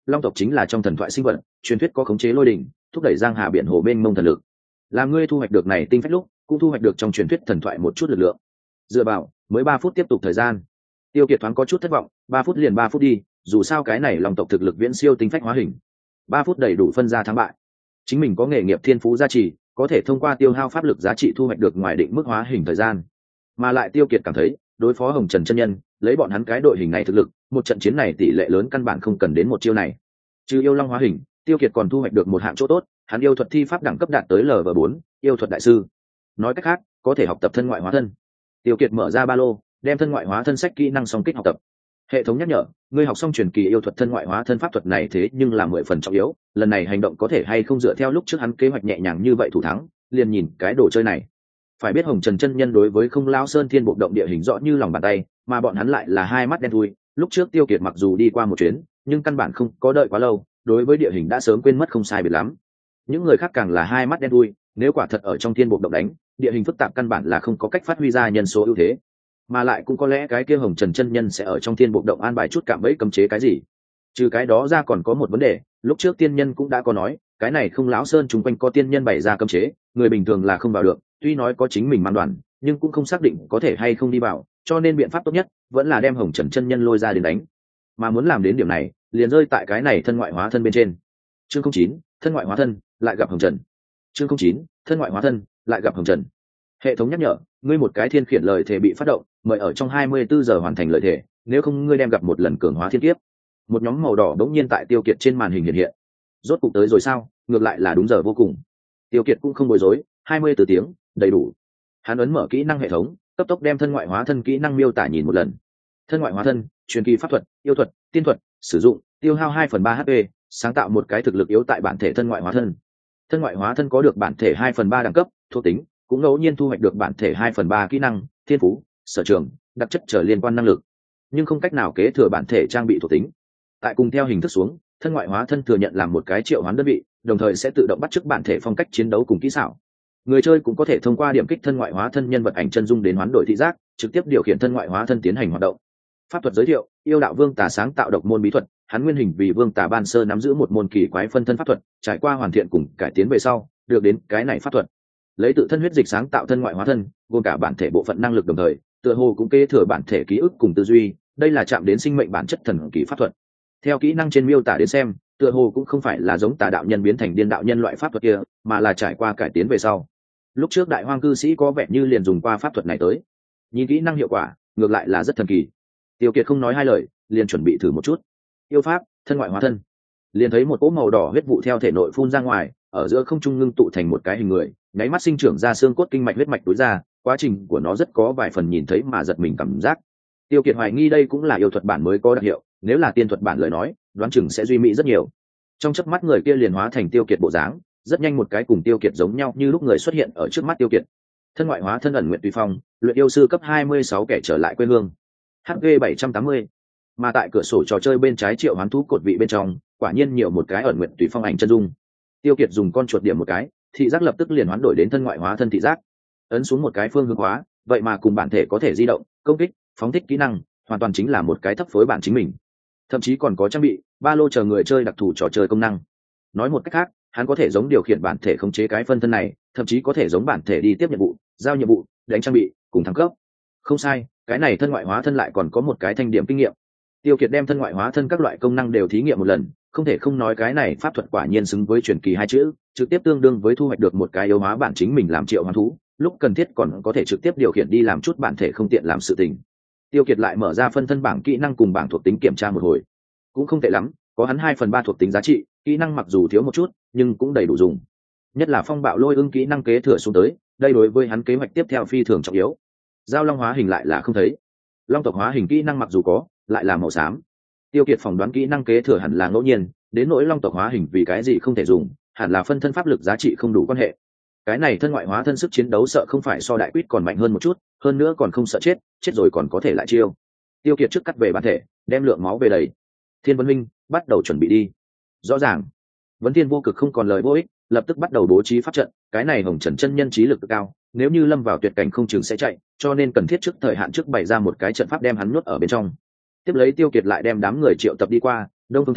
long tộc chính là trong thần thoại sinh vật, truyền thuyết có khống chế lôi đỉnh, thúc đẩy giang hà biển hồ mênh mông thần lực. Làm ngươi thu hoạch được này tinh phách lúc, cũng thu hoạch được trong truyền thuyết thần thoại một chút lực lượng. Dựa vào, mới ba phút tiếp tục thời gian. Tiêu Kiệt thoáng có chút thất vọng, ba phút liền ba phút đi, dù sao cái này long tộc thực lực viễn siêu tinh phách hóa hình. Ba phút đầy đủ phân ra thắng bại. Chính mình có nghề nghiệp thiên phú gia trì, có thể thông qua tiêu hao pháp lực giá trị thu hoạch được ngoài định mức hóa hình thời gian. Mà lại Tiêu Kiệt cảm thấy, đối phó Hồng Trần chân nhân, lấy bọn hắn cái đội hình này thực lực, một trận chiến này tỷ lệ lớn căn bản không cần đến một chiêu này. Trừ yêu long hóa hình, Tiêu Kiệt còn thu hoạch được một hạng chỗ tốt, hắn yêu thuật thi pháp đẳng cấp đạt tới L V bốn, yêu thuật đại sư. Nói cách khác, có thể học tập thân ngoại hóa thân. Tiêu Kiệt mở ra ba lô, đem thân ngoại hóa thân sách kỹ năng song kích học tập. Hệ thống nhắc nhở, ngươi học xong truyền kỳ yêu thuật thân ngoại hóa thân pháp thuật này thế nhưng là mười phần trọng yếu, lần này hành động có thể hay không dựa theo lúc trước hắn kế hoạch nhẹ nhàng như vậy thủ thắng, liền nhìn cái đồ chơi này. Phải biết Hồng Trần chân nhân đối với Không Lão Sơn Thiên Bộ động địa hình rõ như lòng bàn tay, mà bọn hắn lại là hai mắt đen thui, lúc trước Tiêu Kiệt mặc dù đi qua một chuyến, nhưng căn bản không có đợi quá lâu, đối với địa hình đã sớm quên mất không sai biệt lắm. Những người khác càng là hai mắt đen thui, nếu quả thật ở trong Thiên Bộ động đánh, địa hình phức tạp căn bản là không có cách phát huy ra nhân số ưu thế, mà lại cũng có lẽ cái kia Hồng Trần chân nhân sẽ ở trong Thiên Bộ động an bài chút cạm bẫy cấm chế cái gì. Trừ cái đó ra còn có một vấn đề, lúc trước tiên nhân cũng đã có nói, cái này Không Lão Sơn chúng quanh có tiên nhân bày ra cấm chế, người bình thường là không vào được, tuy nói có chính mình mang đoàn, nhưng cũng không xác định có thể hay không đi vào, cho nên biện pháp tốt nhất vẫn là đem Hồng Trần chân nhân lôi ra đến đánh. Mà muốn làm đến điểm này, liền rơi tại cái này thân ngoại hóa thân bên trên. Chương không chín, thân ngoại hóa thân, lại gặp Hồng Trần. Chương không chín, thân ngoại hóa thân, lại gặp Hồng Trần. Hệ thống nhắc nhở, ngươi một cái thiên khiển lời thể bị phát động, mời ở trong hai mươi bốn giờ hoàn thành lời thể, nếu không ngươi đem gặp một lần cường hóa thiên kiếp. Một nhóm màu đỏ đống nhiên tại Tiêu Kiệt trên màn hình hiện hiện. Rốt cục tới rồi sao? Ngược lại là đúng giờ vô cùng. Tiêu Kiệt cũng không bối rối, hai mươi từ tiếng, đầy đủ. Hắn ấn mở kỹ năng hệ thống, cấp tốc đem thân ngoại hóa thân kỹ năng miêu tả nhìn một lần. Thân ngoại hóa thân, truyền kỳ pháp thuật, yêu thuật, tiên thuật, sử dụng, tiêu hao hai phần ba H P, sáng tạo một cái thực lực yếu tại bản thể thân ngoại hóa thân. Thân ngoại hóa thân có được bản thể hai phần ba đẳng cấp, thuộc tính, cũng ngẫu nhiên thu hoạch được bản thể hai phần ba kỹ năng, thiên phú, sở trường, đặc chất trở liên quan năng lực, nhưng không cách nào kế thừa bản thể trang bị thuộc tính. Tại cùng theo hình thức xuống, thân ngoại hóa thân thừa nhận làm một cái triệu hoán đơn vị, đồng thời sẽ tự động bắt chước bản thể phong cách chiến đấu cùng kỹ xảo. Người chơi cũng có thể thông qua điểm kích thân ngoại hóa thân nhân vật ảnh chân dung đến hoán đổi thị giác, trực tiếp điều khiển thân ngoại hóa thân tiến hành hoạt động. Pháp thuật giới thiệu, yêu đạo vương tà sáng tạo độc môn bí thuật, hắn nguyên hình vì vương tà ban sơ nắm giữ một môn kỳ quái phân thân pháp thuật, trải qua hoàn thiện cùng cải tiến về sau, được đến cái này pháp thuật. Lấy tự thân huyết dịch sáng tạo thân ngoại hóa thân, gồm cả bản thể bộ phận năng lực đồng thời, tựa hồ cũng kế thừa bản thể ký ức cùng tư duy, đây là chạm đến sinh mệnh bản chất thần kỳ pháp thuật. Theo kỹ năng trên miêu tả đến xem, tựa hồ cũng không phải là giống tà đạo nhân biến thành điên đạo nhân loại pháp thuật kia, mà là trải qua cải tiến về sau. Lúc trước đại hoang cư sĩ có vẻ như liền dùng qua pháp thuật này tới, nhìn kỹ năng hiệu quả ngược lại là rất thần kỳ. Tiêu Kiệt không nói hai lời, liền chuẩn bị thử một chút. Yêu pháp, thân ngoại hóa thân. Liền thấy một cỗ màu đỏ huyết vụ theo thể nội phun ra ngoài, ở giữa không trung ngưng tụ thành một cái hình người, nháy mắt sinh trưởng ra xương cốt kinh mạch huyết mạch đối ra, quá trình của nó rất có vài phần nhìn thấy mà giật mình cảm giác. Tiêu Kiệt hoài nghi đây cũng là yêu thuật bản mới có đặc hiệu, nếu là tiên thuật bản lời nói, đoán chừng sẽ duy mỹ rất nhiều. Trong chớp mắt người kia liền hóa thành Tiêu Kiệt bộ dáng, rất nhanh một cái cùng Tiêu Kiệt giống nhau như lúc người xuất hiện ở trước mắt Tiêu Kiệt. Thân ngoại hóa thân ẩn nguyện tùy phong, luyện yêu sư cấp hai mươi sáu kẻ trở lại quê hương. H P bảy trăm tám mươi. Mà tại cửa sổ trò chơi bên trái triệu hoán thú cột vị bên trong, quả nhiên nhiều một cái ẩn nguyện tùy phong ảnh chân dung. Tiêu Kiệt dùng con chuột điểm một cái, thị giác lập tức liền hoán đổi đến thân ngoại hóa thân thị giác. Ấn xuống một cái phương hướng hóa, vậy mà cùng bản thể có thể di động, công kích, phóng thích kỹ năng, hoàn toàn chính là một cái thấp phối bản chính mình. Thậm chí còn có trang bị ba lô chờ người chơi đặc thù trò chơi công năng. Nói một cách khác, hắn có thể giống điều khiển bản thể khống chế cái phân thân này, thậm chí có thể giống bản thể đi tiếp nhiệm vụ, giao nhiệm vụ, đánh trang bị, cùng thăng cấp. Không sai, cái này thân ngoại hóa thân lại còn có một cái thanh điểm kinh nghiệm. Tiêu Kiệt đem thân ngoại hóa thân các loại công năng đều thí nghiệm một lần, không thể không nói cái này pháp thuật quả nhiên xứng với truyền kỳ hai chữ, trực tiếp tương đương với thu hoạch được một cái yếu hóa bản chính mình làm triệu hoán thú, lúc cần thiết còn có thể trực tiếp điều khiển đi làm chút bản thể không tiện làm sự tình. Tiêu Kiệt lại mở ra phân thân bảng kỹ năng cùng bảng thuộc tính kiểm tra một hồi, cũng không tệ lắm, có hắn hai phần ba thuộc tính giá trị, kỹ năng mặc dù thiếu một chút, nhưng cũng đầy đủ dùng. Nhất là phong bạo lôi ưng kỹ năng kế thừa xuống tới, đây đối với hắn kế hoạch tiếp theo phi thường trọng yếu. Giao long hóa hình lại là không thấy, long tộc hóa hình kỹ năng mặc dù có, lại là màu xám. Tiêu Kiệt phỏng đoán kỹ năng kế thừa hẳn là ngẫu nhiên, đến nỗi long tộc hóa hình vì cái gì không thể dùng, hẳn là phân thân pháp lực giá trị không đủ quan hệ. Cái này thân ngoại hóa thân sức chiến đấu sợ không phải so đại quýt còn mạnh hơn một chút, hơn nữa còn không sợ chết, chết rồi còn có thể lại chiêu. Tiêu Kiệt trước cắt về bản thể, đem lượng máu về đầy. Thiên Vân Minh, bắt đầu chuẩn bị đi. Rõ ràng, Vấn Thiên vô cực không còn lời vô ích, lập tức bắt đầu bố trí pháp trận. Cái này Hồng Trần chân nhân trí lực cao, nếu như lâm vào tuyệt cảnh không chừng sẽ chạy, cho nên cần thiết trước thời hạn trước bày ra một cái trận pháp đem hắn nuốt ở bên trong. Tiếp lấy Tiêu Kiệt lại đem đám người triệu tập đi qua, Đông Phương Thắng,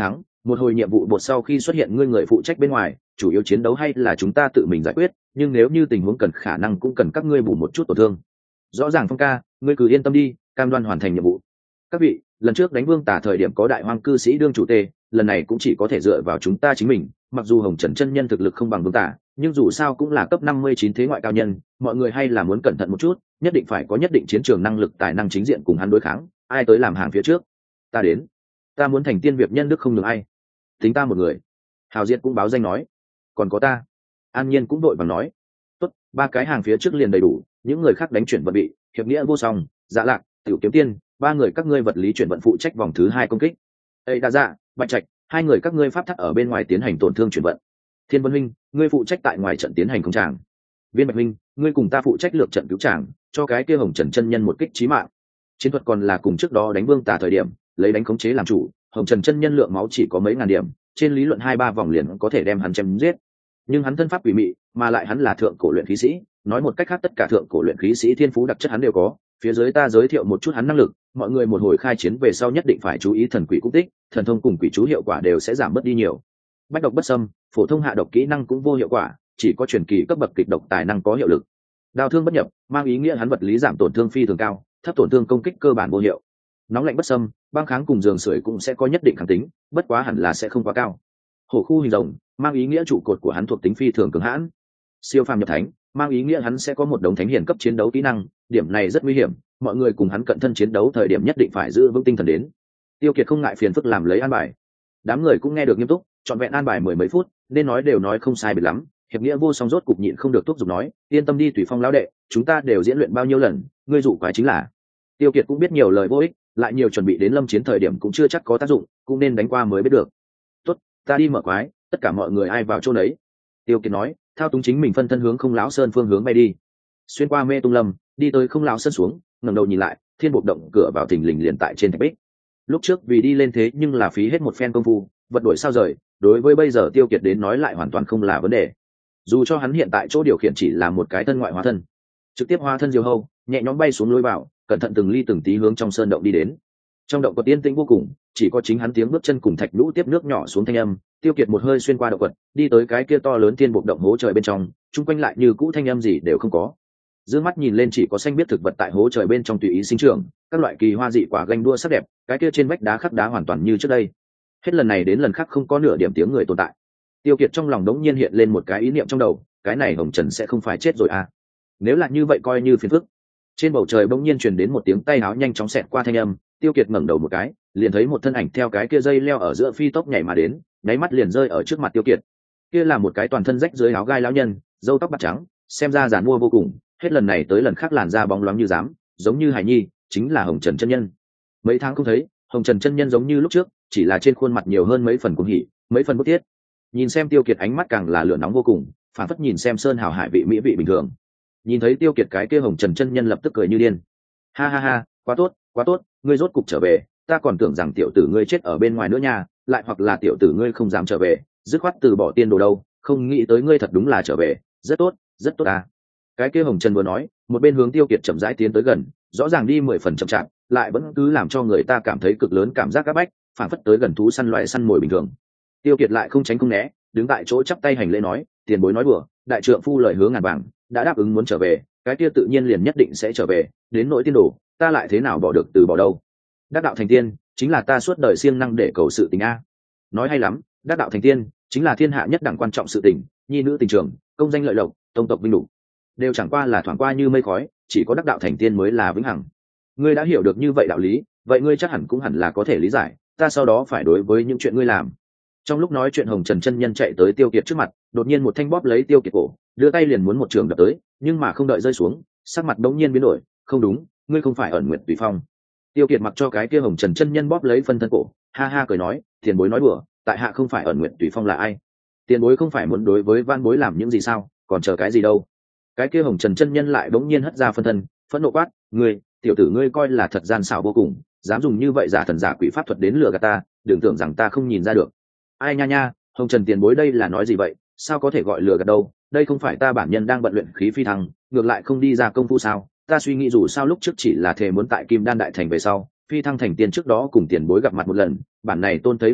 một hồi nhiệm vụ bột sau khi xuất hiện ngươi người phụ trách bên ngoài, chủ yếu chiến đấu hay là chúng ta tự mình giải quyết, nhưng nếu như tình huống cần khả năng cũng cần các ngươi bù một chút tổn thương. Rõ ràng Phong ca, ngươi cứ yên tâm đi, cam đoan hoàn thành nhiệm vụ. Các vị, lần trước đánh Vương Tả thời điểm có đại hoang cư sĩ đương chủ tê, lần này cũng chỉ có thể dựa vào chúng ta chính mình, mặc dù Hồng Trần chân nhân thực lực không bằng Vương Tả, nhưng dù sao cũng là cấp năm mươi chín thế ngoại cao nhân, mọi người hay là muốn cẩn thận một chút, nhất định phải có nhất định chiến trường năng lực tài năng chính diện cùng hắn đối kháng, ai tới làm hàng phía trước. Ta đến. Ta muốn thành tiên việc nhân đức không nhường ai. Tính ta một người. Hào Diệt cũng báo danh nói. Còn có ta. An Nhiên cũng đội vàng nói. Tốt, ba cái hàng phía trước liền đầy đủ, những người khác đánh chuyển vận bị, hiệp nghĩa vô song, Dạ Lạc, Tiểu Kiếm Tiên, ba người các ngươi vật lý chuyển vận phụ trách vòng thứ hai công kích. Ê đa dạ, Bạch Trạch, hai người các ngươi pháp thắt ở bên ngoài tiến hành tổn thương chuyển vận. Thiên Vân huynh, ngươi phụ trách tại ngoài trận tiến hành công tràng. Viên Bạch huynh, ngươi cùng ta phụ trách lược trận cứu tràng, cho cái kia Hồng Trần chân nhân một kích chí mạng. Chiến thuật còn là cùng trước đó đánh Vương Tả thời điểm, lấy đánh khống chế làm chủ, Hồng Trần chân nhân lượng máu chỉ có mấy ngàn điểm, trên lý luận hai ba vòng liền có thể đem hắn chém giết. Nhưng hắn thân pháp quỷ mị, mà lại hắn là thượng cổ luyện khí sĩ, nói một cách khác tất cả thượng cổ luyện khí sĩ thiên phú đặc chất hắn đều có. Phía dưới ta giới thiệu một chút hắn năng lực, mọi người một hồi khai chiến về sau nhất định phải chú ý thần quỷ cũng tích, thần thông cùng quỷ chú hiệu quả đều sẽ giảm bớt đi nhiều. Bách độc bất xâm, phổ thông hạ độc kỹ năng cũng vô hiệu quả, chỉ có truyền kỳ cấp bậc kịch độc tài năng có hiệu lực. Đao thương bất nhập, mang ý nghĩa hắn vật lý giảm tổn thương phi thường cao, thấp tổn thương công kích cơ bản vô hiệu. Nóng lạnh bất xâm, băng kháng cùng giường sưởi cũng sẽ có nhất định kháng tính, bất quá hẳn là sẽ không quá cao. Hổ khu hình rồng, mang ý nghĩa trụ cột của hắn thuộc tính phi thường cường hãn. Siêu phàm nhập thánh, mang ý nghĩa hắn sẽ có một đống thánh hiển cấp chiến đấu kỹ năng, điểm này rất nguy hiểm, mọi người cùng hắn cận thân chiến đấu thời điểm nhất định phải giữ vững tinh thần đến. Tiêu Kiệt không ngại phiền phức làm lấy an bài. Đám người cũng nghe được nghiêm túc, trọn vẹn an bài mười mấy phút, nên nói đều nói không sai biệt lắm. Hiệp nghĩa vô song rốt cục nhịn không được thúc giục nói, yên tâm đi Tùy Phong lão đệ, chúng ta đều diễn luyện bao nhiêu lần, ngươi dụ quái chính là. Tiêu Kiệt cũng biết nhiều lời vô ích, lại nhiều chuẩn bị đến lâm chiến thời điểm cũng chưa chắc có tác dụng, cũng nên đánh qua mới biết được. Tốt, ta đi mở quái, tất cả mọi người ai vào chỗ đấy. Tiêu Kiệt nói, thao túng chính mình phân thân hướng Không lão sơn phương hướng bay đi. Xuyên qua mê tung lâm, đi tới Không lão sơn xuống, ngẩng đầu nhìn lại, thiên bộ động cửa vào thình lình liền tại trên thạch bích. Lúc trước vì đi lên thế nhưng là phí hết một phen công phu, vật đổi sao rời, đối với bây giờ Tiêu Kiệt đến nói lại hoàn toàn không là vấn đề. Dù cho hắn hiện tại chỗ điều khiển chỉ là một cái thân ngoại hóa thân, trực tiếp hóa thân diều hâu, nhẹ nhõm bay xuống lối vào, cẩn thận từng ly từng tí hướng trong sơn động đi đến. Trong động quật yên tĩnh vô cùng, chỉ có chính hắn tiếng bước chân cùng thạch lũ tiếp nước nhỏ xuống thanh âm. Tiêu Kiệt một hơi xuyên qua động quật, đi tới cái kia to lớn thiên bộ động hố trời bên trong, chung quanh lại như cũ thanh âm gì đều không có. Dương mắt nhìn lên chỉ có xanh biết thực vật tại hố trời bên trong tùy ý sinh trưởng, các loại kỳ hoa dị quả ganh đua sắc đẹp, cái kia trên vách đá khắc đá hoàn toàn như trước đây. Hết lần này đến lần khác không có nửa điểm tiếng người tồn tại. Tiêu Kiệt trong lòng đống nhiên hiện lên một cái ý niệm trong đầu, cái này Hồng Trần sẽ không phải chết rồi à? Nếu là như vậy coi như phiền phức. Trên bầu trời bỗng nhiên truyền đến một tiếng tay áo nhanh chóng xẹt qua thanh âm, Tiêu Kiệt ngẩng đầu một cái, liền thấy một thân ảnh theo cái kia dây leo ở giữa phi tốc nhảy mà đến, nháy mắt liền rơi ở trước mặt Tiêu Kiệt. Kia là một cái toàn thân rách dưới áo gai lão nhân, râu tóc bạc trắng, xem ra giàn mua vô cùng, hết lần này tới lần khác làn da bóng loáng như dám, giống như hải nhi, chính là Hồng Trần chân nhân. Mấy tháng không thấy, Hồng Trần chân nhân giống như lúc trước, chỉ là trên khuôn mặt nhiều hơn mấy phần cuồng hỉ, mấy phần bức thiết. Nhìn xem Tiêu Kiệt ánh mắt càng là lửa nóng vô cùng, phản phất nhìn xem sơn hào hải vị mỹ vị bình thường. Nhìn thấy Tiêu Kiệt cái kia Hồng Trần chân nhân lập tức cười như điên. Ha ha ha, quá tốt, quá tốt, ngươi rốt cục trở về, ta còn tưởng rằng tiểu tử ngươi chết ở bên ngoài nữa nha, lại hoặc là tiểu tử ngươi không dám trở về, dứt khoát từ bỏ tiên đồ đâu, không nghĩ tới ngươi thật đúng là trở về, rất tốt, rất tốt à. Cái kia Hồng Trần vừa nói, một bên hướng Tiêu Kiệt chậm rãi tiến tới gần, rõ ràng đi mười phần chậm chạp, lại vẫn cứ làm cho người ta cảm thấy cực lớn cảm giác áp bách, phản phất tới gần thú săn loại săn mồi bình thường. Tiêu Kiệt lại không tránh không né, đứng tại chỗ chắp tay hành lễ nói, tiền bối nói bừa, đại trượng phu lời hứa ngàn vàng, đã đáp ứng muốn trở về, cái kia tự nhiên liền nhất định sẽ trở về, đến nỗi tiên đồ, ta lại thế nào bỏ được từ bỏ đâu. Đắc đạo thành tiên, chính là ta suốt đời siêng năng để cầu sự tình a. Nói hay lắm, đắc đạo thành tiên, chính là thiên hạ nhất đẳng quan trọng sự tình, nhi nữ tình trường, công danh lợi lộc, tông tộc vinh đủ, đều chẳng qua là thoáng qua như mây khói, chỉ có đắc đạo thành tiên mới là vĩnh hằng. Ngươi đã hiểu được như vậy đạo lý, vậy ngươi chắc hẳn cũng hẳn là có thể lý giải, ta sau đó phải đối với những chuyện ngươi làm. Trong lúc nói chuyện Hồng Trần chân nhân chạy tới Tiêu Kiệt trước mặt, đột nhiên một thanh bóp lấy Tiêu Kiệt cổ, đưa tay liền muốn một trường đập tới, nhưng mà không đợi rơi xuống, sắc mặt đống nhiên biến đổi, không đúng, ngươi không phải ẩn nguyện tùy phong. Tiêu Kiệt mặc cho cái kia Hồng Trần chân nhân bóp lấy phân thân cổ, ha ha cười nói, tiền bối nói đùa, tại hạ không phải ẩn nguyện tùy phong là ai? Tiền bối không phải muốn đối với van bối làm những gì sao, còn chờ cái gì đâu? Cái kia Hồng Trần chân nhân lại đống nhiên hất ra phân thân, phẫn nộ quát, ngươi, tiểu tử ngươi coi là thật gian xảo vô cùng, dám dùng như vậy giả thần giả quỷ pháp thuật đến lừa gạt ta, đừng tưởng rằng ta không nhìn ra được. Ai nha nha, Hồng Trần tiền bối đây là nói gì vậy, sao có thể gọi lừa gạt đâu, đây không phải ta bản nhân đang bận luyện khí phi thăng, ngược lại không đi ra công phu sao? Ta suy nghĩ dù sao lúc trước chỉ là thề muốn tại Kim Đan đại thành về sau, phi thăng thành tiên trước đó cùng tiền bối gặp mặt một lần, bản này tôn thấy là thấy,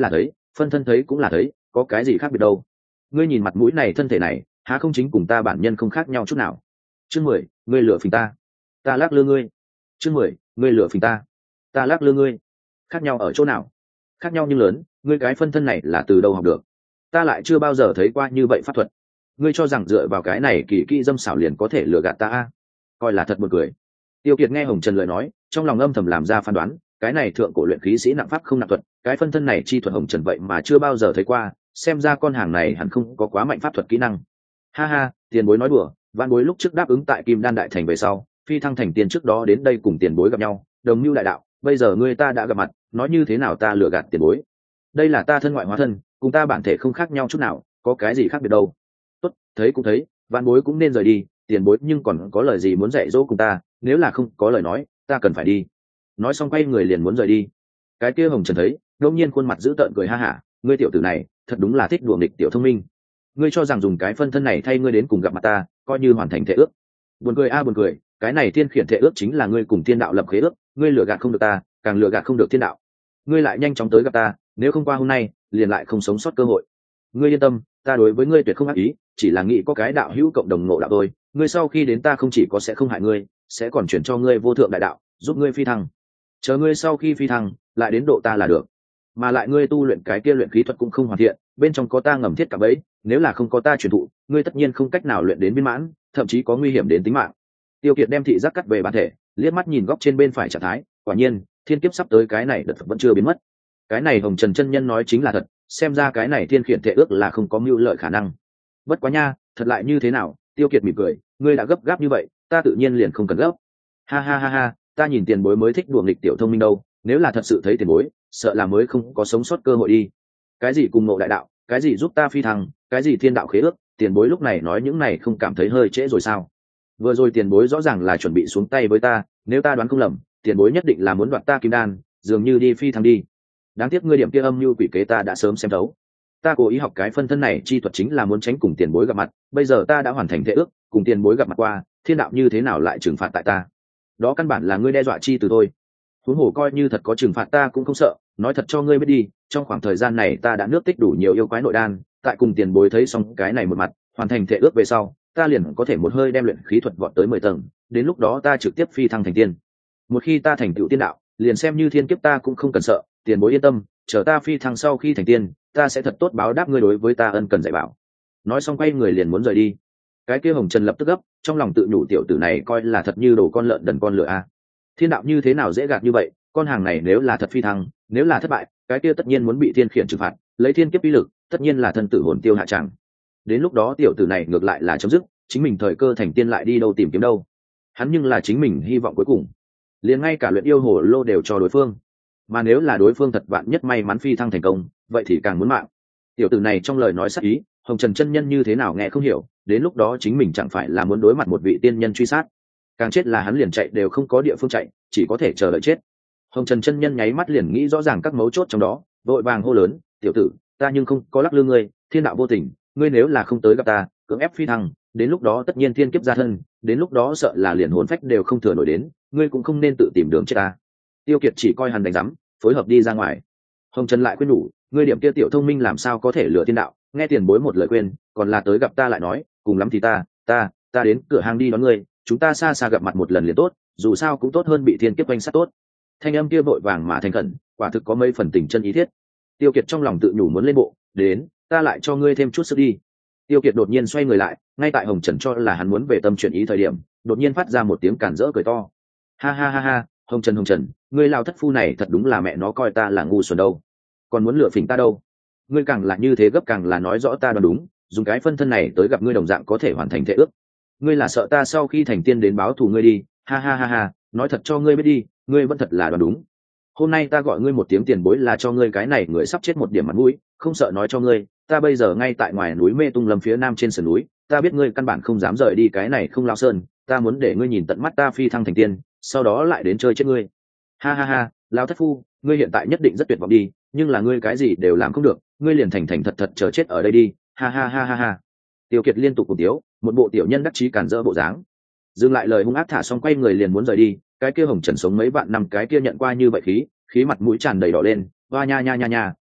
phân thân thấy cũng là thấy, có cái gì khác biệt đâu. Ngươi nhìn mặt mũi này thân thể này, há không chính cùng ta bản nhân không khác nhau chút nào. Chương mười, ngươi lừa phình ta, ta lắc lư ngươi. Chương mười, ngươi lừa phình ta, ta lắc lư ngươi. Khác nhau ở chỗ nào? Khác nhau nhưng lớn, ngươi cái phân thân này là từ đâu học được? Ta lại chưa bao giờ thấy qua như vậy pháp thuật. Ngươi cho rằng dựa vào cái này kỳ kỹ dâm xảo liền có thể lừa gạt ta a? Coi là thật buồn cười. Tiêu Kiệt nghe Hồng Trần lời nói, trong lòng âm thầm làm ra phán đoán, cái này thượng cổ luyện khí sĩ nặng pháp không nặng thuật, cái phân thân này chi thuật Hồng Trần vậy mà chưa bao giờ thấy qua, xem ra con hàng này hẳn không có quá mạnh pháp thuật kỹ năng. Ha ha, tiền bối nói đùa, vạn bối lúc trước đáp ứng tại Kim Đan đại thành về sau, phi thăng thành tiên trước đó đến đây cùng tiền bối gặp nhau, đồng mưu đại đạo, bây giờ ngươi ta đã gặp mặt, nói như thế nào ta lừa gạt tiền bối? Đây là ta thân ngoại hóa thân, cùng ta bản thể không khác nhau chút nào, có cái gì khác biệt đâu. Tốt, thấy cũng thấy, vạn bối cũng nên rời đi, tiền bối nhưng còn có lời gì muốn dạy dỗ cùng ta, nếu là không có lời nói, ta cần phải đi. Nói xong quay người liền muốn rời đi. Cái kia Hồng Trần thấy, đột nhiên khuôn mặt dữ tợn cười ha hả, ngươi tiểu tử này, thật đúng là thích đùa nghịch tiểu thông minh. Ngươi cho rằng dùng cái phân thân này thay ngươi đến cùng gặp mặt ta, coi như hoàn thành thể ước. Buồn cười a à, buồn cười, cái này thiên khiển thể ước chính là ngươi cùng thiên đạo lập khế ước, ngươi lừa gạt không được ta, càng lừa gạt không được thiên đạo. Ngươi lại nhanh chóng tới gặp ta, nếu không qua hôm nay, liền lại không sống sót cơ hội. Ngươi yên tâm, ta đối với ngươi tuyệt không ác ý, chỉ là nghĩ có cái đạo hữu cộng đồng ngộ đạo thôi. Ngươi sau khi đến ta không chỉ có sẽ không hại ngươi, sẽ còn chuyển cho ngươi vô thượng đại đạo, giúp ngươi phi thăng. Chờ ngươi sau khi phi thăng, lại đến độ ta là được. Mà lại ngươi tu luyện cái kia luyện khí thuật cũng không hoàn thiện, bên trong có ta ngầm thiết cả bấy, nếu là không có ta truyền thụ, ngươi tất nhiên không cách nào luyện đến viên mãn, thậm chí có nguy hiểm đến tính mạng. Tiêu Kiệt đem thị giác cắt về bản thể, liếc mắt nhìn góc trên bên phải trạng thái, quả nhiên, thiên kiếp sắp tới cái này đợt vẫn chưa biến mất. Cái này Hồng Trần chân nhân nói chính là thật, xem ra cái này thiên khiển thể ước là không có mưu lợi khả năng. Bất quá nha, thật lại như thế nào? Tiêu Kiệt mỉm cười, ngươi đã gấp gáp như vậy, ta tự nhiên liền không cần gấp. Ha ha ha ha, ta nhìn tiền bối mới thích đùa nghịch tiểu thông minh đâu, nếu là thật sự thấy tiền bối, sợ là mới không có sống sót cơ hội đi. Cái gì cùng ngộ đại đạo, cái gì giúp ta phi thăng, cái gì thiên đạo khế ước, tiền bối lúc này nói những này không cảm thấy hơi trễ rồi sao? Vừa rồi tiền bối rõ ràng là chuẩn bị xuống tay với ta, nếu ta đoán không lầm, tiền bối nhất định là muốn đoạt ta kim đan, dường như đi phi thăng đi. Đáng tiếc ngươi điểm kia âm mưu quỷ kế ta đã sớm xem thấu. Ta cố ý học cái phân thân này chi thuật chính là muốn tránh cùng tiền bối gặp mặt, bây giờ ta đã hoàn thành thể ước, cùng tiền bối gặp mặt qua, thiên đạo như thế nào lại trừng phạt tại ta? Đó căn bản là ngươi đe dọa chi từ thôi. Huống hồ coi như thật có trừng phạt ta cũng không sợ, nói thật cho ngươi biết đi, trong khoảng thời gian này ta đã nước tích đủ nhiều yêu quái nội đan, tại cùng tiền bối thấy xong cái này một mặt, hoàn thành thể ước về sau, ta liền có thể một hơi đem luyện khí thuật vọt tới mười tầng, đến lúc đó ta trực tiếp phi thăng thành tiên. Một khi ta thành tựu tiên đạo, liền xem như thiên kiếp ta cũng không cần sợ, tiền bối yên tâm, chờ ta phi thăng sau khi thành tiên, ta sẽ thật tốt báo đáp ngươi đối với ta ân cần dạy bảo. Nói xong quay người liền muốn rời đi. Cái kia Hồng Trần lập tức gấp, trong lòng tự nhủ tiểu tử này coi là thật như đồ con lợn đần con lửa a. Thiên đạo như thế nào dễ gạt như vậy, con hàng này nếu là thật phi thăng, nếu là thất bại, cái kia tất nhiên muốn bị thiên khiển trừng phạt, lấy thiên kiếp uy lực, tất nhiên là thân tử hồn tiêu hạ tràng. Đến lúc đó tiểu tử này ngược lại là chấm dứt, chính mình thời cơ thành tiên lại đi đâu tìm kiếm đâu. Hắn nhưng là chính mình hy vọng cuối cùng, liền ngay cả luyện yêu hồ lô đều cho đối phương. Mà nếu là đối phương thật vạn nhất may mắn phi thăng thành công, vậy thì càng muốn mạng. Tiểu tử này trong lời nói sắc ý, Hồng Trần chân nhân như thế nào nghe không hiểu, đến lúc đó chính mình chẳng phải là muốn đối mặt một vị tiên nhân truy sát. Càng chết là hắn liền chạy đều không có địa phương chạy, chỉ có thể chờ đợi chết. Hồng Trần chân nhân nháy mắt liền nghĩ rõ ràng các mấu chốt trong đó, vội vàng hô lớn, tiểu tử, ta nhưng không có lắc lư ngươi, thiên đạo vô tình, ngươi nếu là không tới gặp ta, cưỡng ép phi thăng, đến lúc đó tất nhiên thiên kiếp ra thân, đến lúc đó sợ là liền hồn phách đều không thừa nổi đến, ngươi cũng không nên tự tìm đường chết ta. Tiêu Kiệt chỉ coi hắn đánh rắm, phối hợp đi ra ngoài. Hồng Trần lại khuyên nhủ, ngươi điểm kia tiểu thông minh làm sao có thể lừa thiên đạo, nghe tiền bối một lời khuyên, còn là tới gặp ta lại nói, cùng lắm thì ta, ta, ta đến cửa hàng đi đón ngươi, chúng ta xa xa gặp mặt một lần liền tốt, dù sao cũng tốt hơn bị thiên kiếp quanh sát tốt. Thanh âm kia vội vàng mà thành khẩn, quả thực có mấy phần tình chân ý thiết. Tiêu Kiệt trong lòng tự nhủ muốn lên bộ, đến, ta lại cho ngươi thêm chút sức đi. Tiêu Kiệt đột nhiên xoay người lại, ngay tại Hồng Trần cho là hắn muốn về tâm chuyển ý thời điểm, đột nhiên phát ra một tiếng cản rỡ cười to. Ha ha ha ha, Hồng Trần Hồng Trần, ngươi lao thất phu này thật đúng là mẹ nó coi ta là ngu xuẩn đâu, còn muốn lừa phỉnh ta đâu. Ngươi càng là như thế gấp càng là nói rõ ta đoán đúng, dùng cái phân thân này tới gặp ngươi đồng dạng có thể hoàn thành thể ước. Ngươi là sợ ta sau khi thành tiên đến báo thù ngươi đi, ha ha ha ha, nói thật cho ngươi biết đi, ngươi vẫn thật là đoán đúng. Hôm nay ta gọi ngươi một tiếng tiền bối là cho ngươi cái này người sắp chết một điểm mặt mũi, không sợ nói cho ngươi, ta bây giờ ngay tại ngoài núi Mê Tung Lâm phía nam trên sườn núi, ta biết ngươi căn bản không dám rời đi cái này không lao sơn, ta muốn để ngươi nhìn tận mắt ta phi thăng thành tiên, sau đó lại đến chơi chết ngươi. Ha ha ha, lao thất phu, ngươi hiện tại nhất định rất tuyệt vọng đi, nhưng là ngươi cái gì đều làm không được, ngươi liền thành thành thật thật chờ chết ở đây đi, ha ha ha ha ha. Tiêu Kiệt liên tục cùng tiếu, một bộ tiểu nhân đắc chí cản rỡ bộ dáng. Dừng lại lời hung ác thả xong quay người liền muốn rời đi, cái kia Hồng Trần sống mấy vạn năm cái kia nhận qua như vậy khí, khí mặt mũi tràn đầy đỏ lên, hoa nha nha nha nha,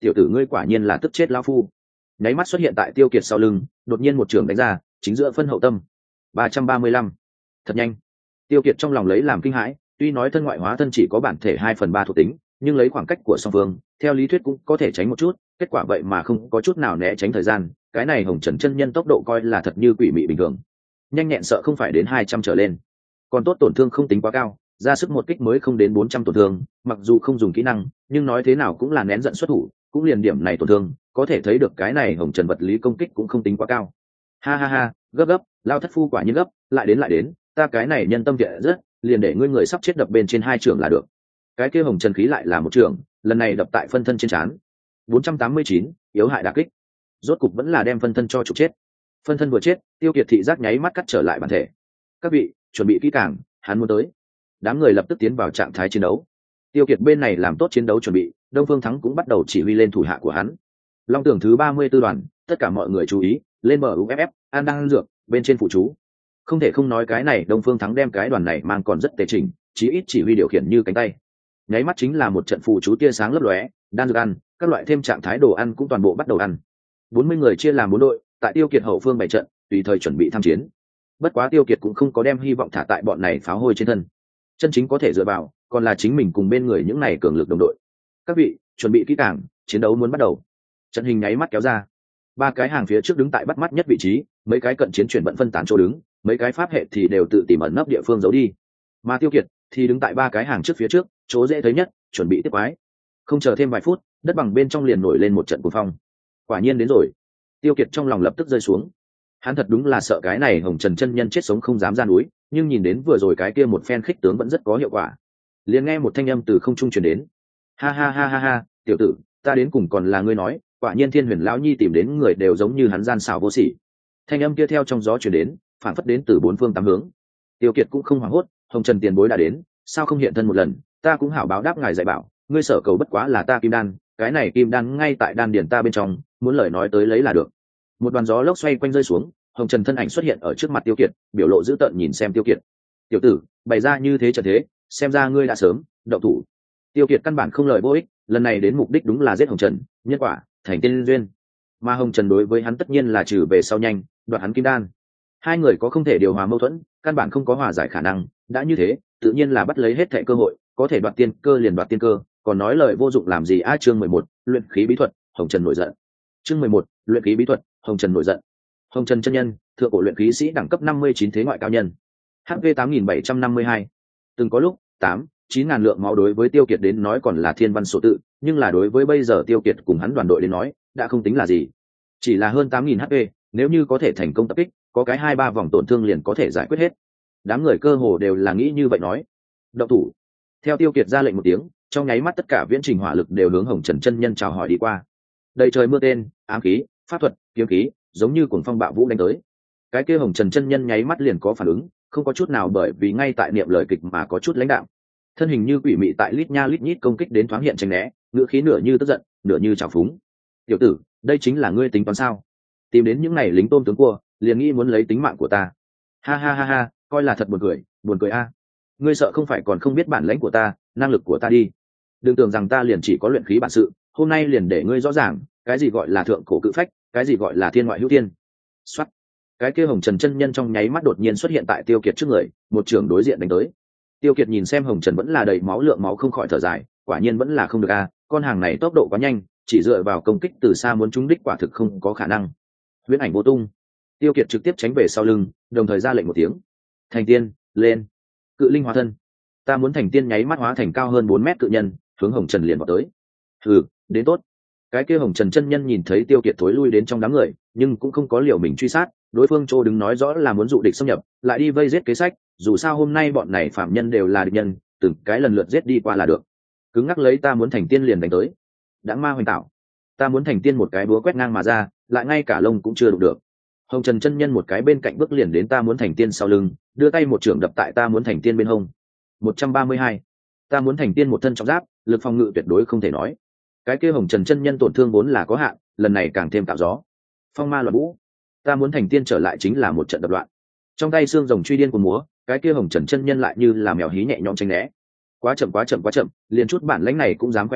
tiểu tử ngươi quả nhiên là tức chết lão phu. Nháy mắt xuất hiện tại Tiêu Kiệt sau lưng, đột nhiên một trường đánh ra, chính giữa phân hậu tâm. ba trăm ba mươi lăm. Thật nhanh. Tiêu Kiệt trong lòng lấy làm kinh hãi, tuy nói thân ngoại hóa thân chỉ có bản thể hai phần ba thuộc tính, nhưng lấy khoảng cách của song phương, theo lý thuyết cũng có thể tránh một chút, kết quả vậy mà không có chút nào né tránh thời gian, cái này Hồng Trần chân nhân tốc độ coi là thật như quỷ mị bình thường. Nhanh nhẹn sợ không phải đến hai trăm trở lên. Còn tốt tổn thương không tính quá cao, ra sức một kích mới không đến bốn trăm tổn thương, mặc dù không dùng kỹ năng, nhưng nói thế nào cũng là nén giận xuất thủ, cũng liền điểm này tổn thương, có thể thấy được cái này Hồng Trần vật lý công kích cũng không tính quá cao. Ha ha ha, gấp gấp, lao thất phu quả nhiên gấp, lại đến lại đến, ta cái này nhân tâm địa rất, liền để ngươi người sắp chết đập bên trên hai trường là được. Cái kia Hồng Trần khí lại là một trường, lần này đập tại phân thân trên trán. bốn trăm tám mươi chín, yếu hại đả kích. Rốt cục vẫn là đem phân thân cho trục chết. Phân thân vừa chết, Tiêu Kiệt thị giác nháy mắt cắt trở lại bản thể. Các vị, chuẩn bị kỹ càng, hắn muốn tới. Đám người lập tức tiến vào trạng thái chiến đấu. Tiêu Kiệt bên này làm tốt chiến đấu chuẩn bị, Đông Phương Thắng cũng bắt đầu chỉ huy lên thủ hạ của hắn. Long Tưởng thứ ba mươi tư đoàn, tất cả mọi người chú ý, lên bờ u ép ép, an đang dược, bên trên phụ chú. Không thể không nói cái này Đông Phương Thắng đem cái đoàn này mang còn rất tề chỉnh, chí ít chỉ huy điều khiển như cánh tay. Nháy mắt chính là một trận phụ chú tia sáng lấp lóe, đan dược ăn, các loại thêm trạng thái đồ ăn cũng toàn bộ bắt đầu ăn. bốn mươi người chia làm bốn đội, tại Tiêu Kiệt hậu phương bảy trận, tùy thời chuẩn bị tham chiến. Bất quá Tiêu Kiệt cũng không có đem hy vọng thả tại bọn này pháo hôi trên thân. Chân chính có thể dựa vào, còn là chính mình cùng bên người những này cường lực đồng đội. Các vị, chuẩn bị kỹ càng, chiến đấu muốn bắt đầu. Trận hình nháy mắt kéo ra. Ba cái hàng phía trước đứng tại bắt mắt nhất vị trí, mấy cái cận chiến chuyển bận phân tán chỗ đứng, mấy cái pháp hệ thì đều tự tìm ẩn nấp địa phương giấu đi. Mà Tiêu Kiệt thì đứng tại ba cái hàng trước phía trước, chỗ dễ thấy nhất, chuẩn bị tiếp quái. Không chờ thêm vài phút, đất bằng bên trong liền nổi lên một trận cuồng phong. Quả nhiên đến rồi. Tiêu Kiệt trong lòng lập tức rơi xuống. Hắn thật đúng là sợ cái này Hồng Trần chân nhân chết sống không dám ra núi, nhưng nhìn đến vừa rồi cái kia một phen khích tướng vẫn rất có hiệu quả. Liền nghe một thanh âm từ không trung truyền đến. Ha ha ha ha ha, tiểu tử, ta đến cùng còn là ngươi nói, quả nhiên Thiên Huyền lão nhi tìm đến người đều giống như hắn gian xảo vô sỉ. Thanh âm kia theo trong gió truyền đến, phản phất đến từ bốn phương tám hướng. Tiêu Kiệt cũng không hoảng hốt, Hồng Trần tiền bối đã đến, sao không hiện thân một lần, ta cũng hảo báo đáp ngài dạy bảo, ngươi sở cầu bất quá là ta kim đan, cái này kim đan ngay tại đan điển ta bên trong, muốn lời nói tới lấy là được. Một đoàn gió lốc xoay quanh rơi xuống, Hồng Trần thân ảnh xuất hiện ở trước mặt Tiêu Kiệt, biểu lộ dữ tợn nhìn xem Tiêu Kiệt. Tiểu tử, bày ra như thế trận thế, xem ra ngươi đã sớm động thủ. Tiêu Kiệt căn bản không lời vô ích, lần này đến mục đích đúng là giết Hồng Trần, nhân quả thành tiên duyên. Mà Hồng Trần đối với hắn tất nhiên là trừ về sau nhanh, đoạt hắn kim đan. Hai người có không thể điều hòa mâu thuẫn, căn bản không có hòa giải khả năng, đã như thế, tự nhiên là bắt lấy hết thảy cơ hội, có thể đoạt tiên cơ liền đoạt tiên cơ, còn nói lời vô dụng làm gì a? Chương mười một, luyện khí bí thuật, Hồng Trần nổi giận. Chương mười một, luyện khí bí thuật, Hồng Trần nổi giận. Hồng Trần chân nhân, thượng cổ luyện khí sĩ đẳng cấp năm mươi chín thế ngoại cao nhân. hát pê tám nghìn bảy trăm năm mươi hai. Từng có lúc, tám, chín ngàn lượng máu đối với Tiêu Kiệt đến nói còn là thiên văn số tự, nhưng là đối với bây giờ Tiêu Kiệt cùng hắn đoàn đội đến nói, đã không tính là gì. Chỉ là hơn tám nghìn hát pê, nếu như có thể thành công tập kích, có cái hai ba vòng tổn thương liền có thể giải quyết hết. Đám người cơ hồ đều là nghĩ như vậy nói. Động thủ. Theo Tiêu Kiệt ra lệnh một tiếng, trong nháy mắt tất cả viễn trình hỏa lực đều hướng Hồng Trần chân nhân chào hỏi đi qua. Đầy trời mưa tên, ám khí, pháp thuật, kiếm khí, giống như cuồng phong bạo vũ đánh tới. Cái kia Hồng Trần chân nhân nháy mắt liền có phản ứng, không có chút nào bởi vì ngay tại niệm lời kịch mà có chút lãnh đạm. Thân hình như quỷ mị tại lít nha lít nhít công kích đến thoáng hiện tránh né, ngữ khí nửa như tức giận, nửa như trào phúng. Tiểu tử, đây chính là ngươi tính toán sao? Tìm đến những này lính tôm tướng cua, liền nghĩ muốn lấy tính mạng của ta. Ha ha ha ha, coi là thật buồn cười, buồn cười a. Ngươi sợ không phải còn không biết bản lãnh của ta, năng lực của ta đi. Đừng tưởng rằng ta liền chỉ có luyện khí bản sự, hôm nay liền để ngươi rõ ràng, cái gì gọi là thượng cổ cự phách, cái gì gọi là thiên ngoại hữu thiên. Soát. Cái kia Hồng Trần chân nhân trong nháy mắt đột nhiên xuất hiện tại Tiêu Kiệt trước người, một trường đối diện đánh tới. Tiêu Kiệt nhìn xem Hồng Trần vẫn là đầy máu lượng máu không khỏi thở dài, quả nhiên vẫn là không được a, con hàng này tốc độ quá nhanh, chỉ dựa vào công kích từ xa muốn trúng đích quả thực không có khả năng. Huyễn ảnh vô tung. Tiêu Kiệt trực tiếp tránh về sau lưng, đồng thời ra lệnh một tiếng. Thành tiên, lên. Cự linh hóa thân. Ta muốn thành tiên nháy mắt hóa thành cao hơn bốn mét cự nhân, hướng Hồng Trần liền vào tới. Hừ, đến tốt. Cái kia Hồng Trần chân nhân nhìn thấy Tiêu Kiệt thối lui đến trong đám người, nhưng cũng không có liều mình truy sát, đối phương Trô đứng nói rõ là muốn dụ địch xâm nhập, lại đi vây giết kế sách, dù sao hôm nay bọn này phạm nhân đều là địch nhân, từng cái lần lượt giết đi qua là được. Cứng ngắc lấy ta muốn thành tiên liền đánh tới. Đãng ma hoành tạo. Ta muốn thành tiên một cái búa quét ngang mà ra, lại ngay cả lông cũng chưa đụng được. Hồng Trần chân nhân một cái bên cạnh bước liền đến ta muốn thành tiên sau lưng, đưa tay một trường đập tại ta muốn thành tiên bên hông. một trăm ba mươi hai. Ta muốn thành tiên một thân trọng giáp, lực phòng ngự tuyệt đối không thể nói. Cái kia Hồng Trần chân nhân tổn thương vốn là có hạn, lần này càng thêm tạo gió. Phong ma loạn vũ. Ta muốn thành tiên trở lại chính là một trận đập loạn. Trong tay xương rồng truy điên của múa, cái kia Hồng Trần chân nhân lại như là mèo hí nhẹ nhõm tránh né. Quá chậm quá chậm quá chậm, liền chút bản lãnh này cũng dám quay vai,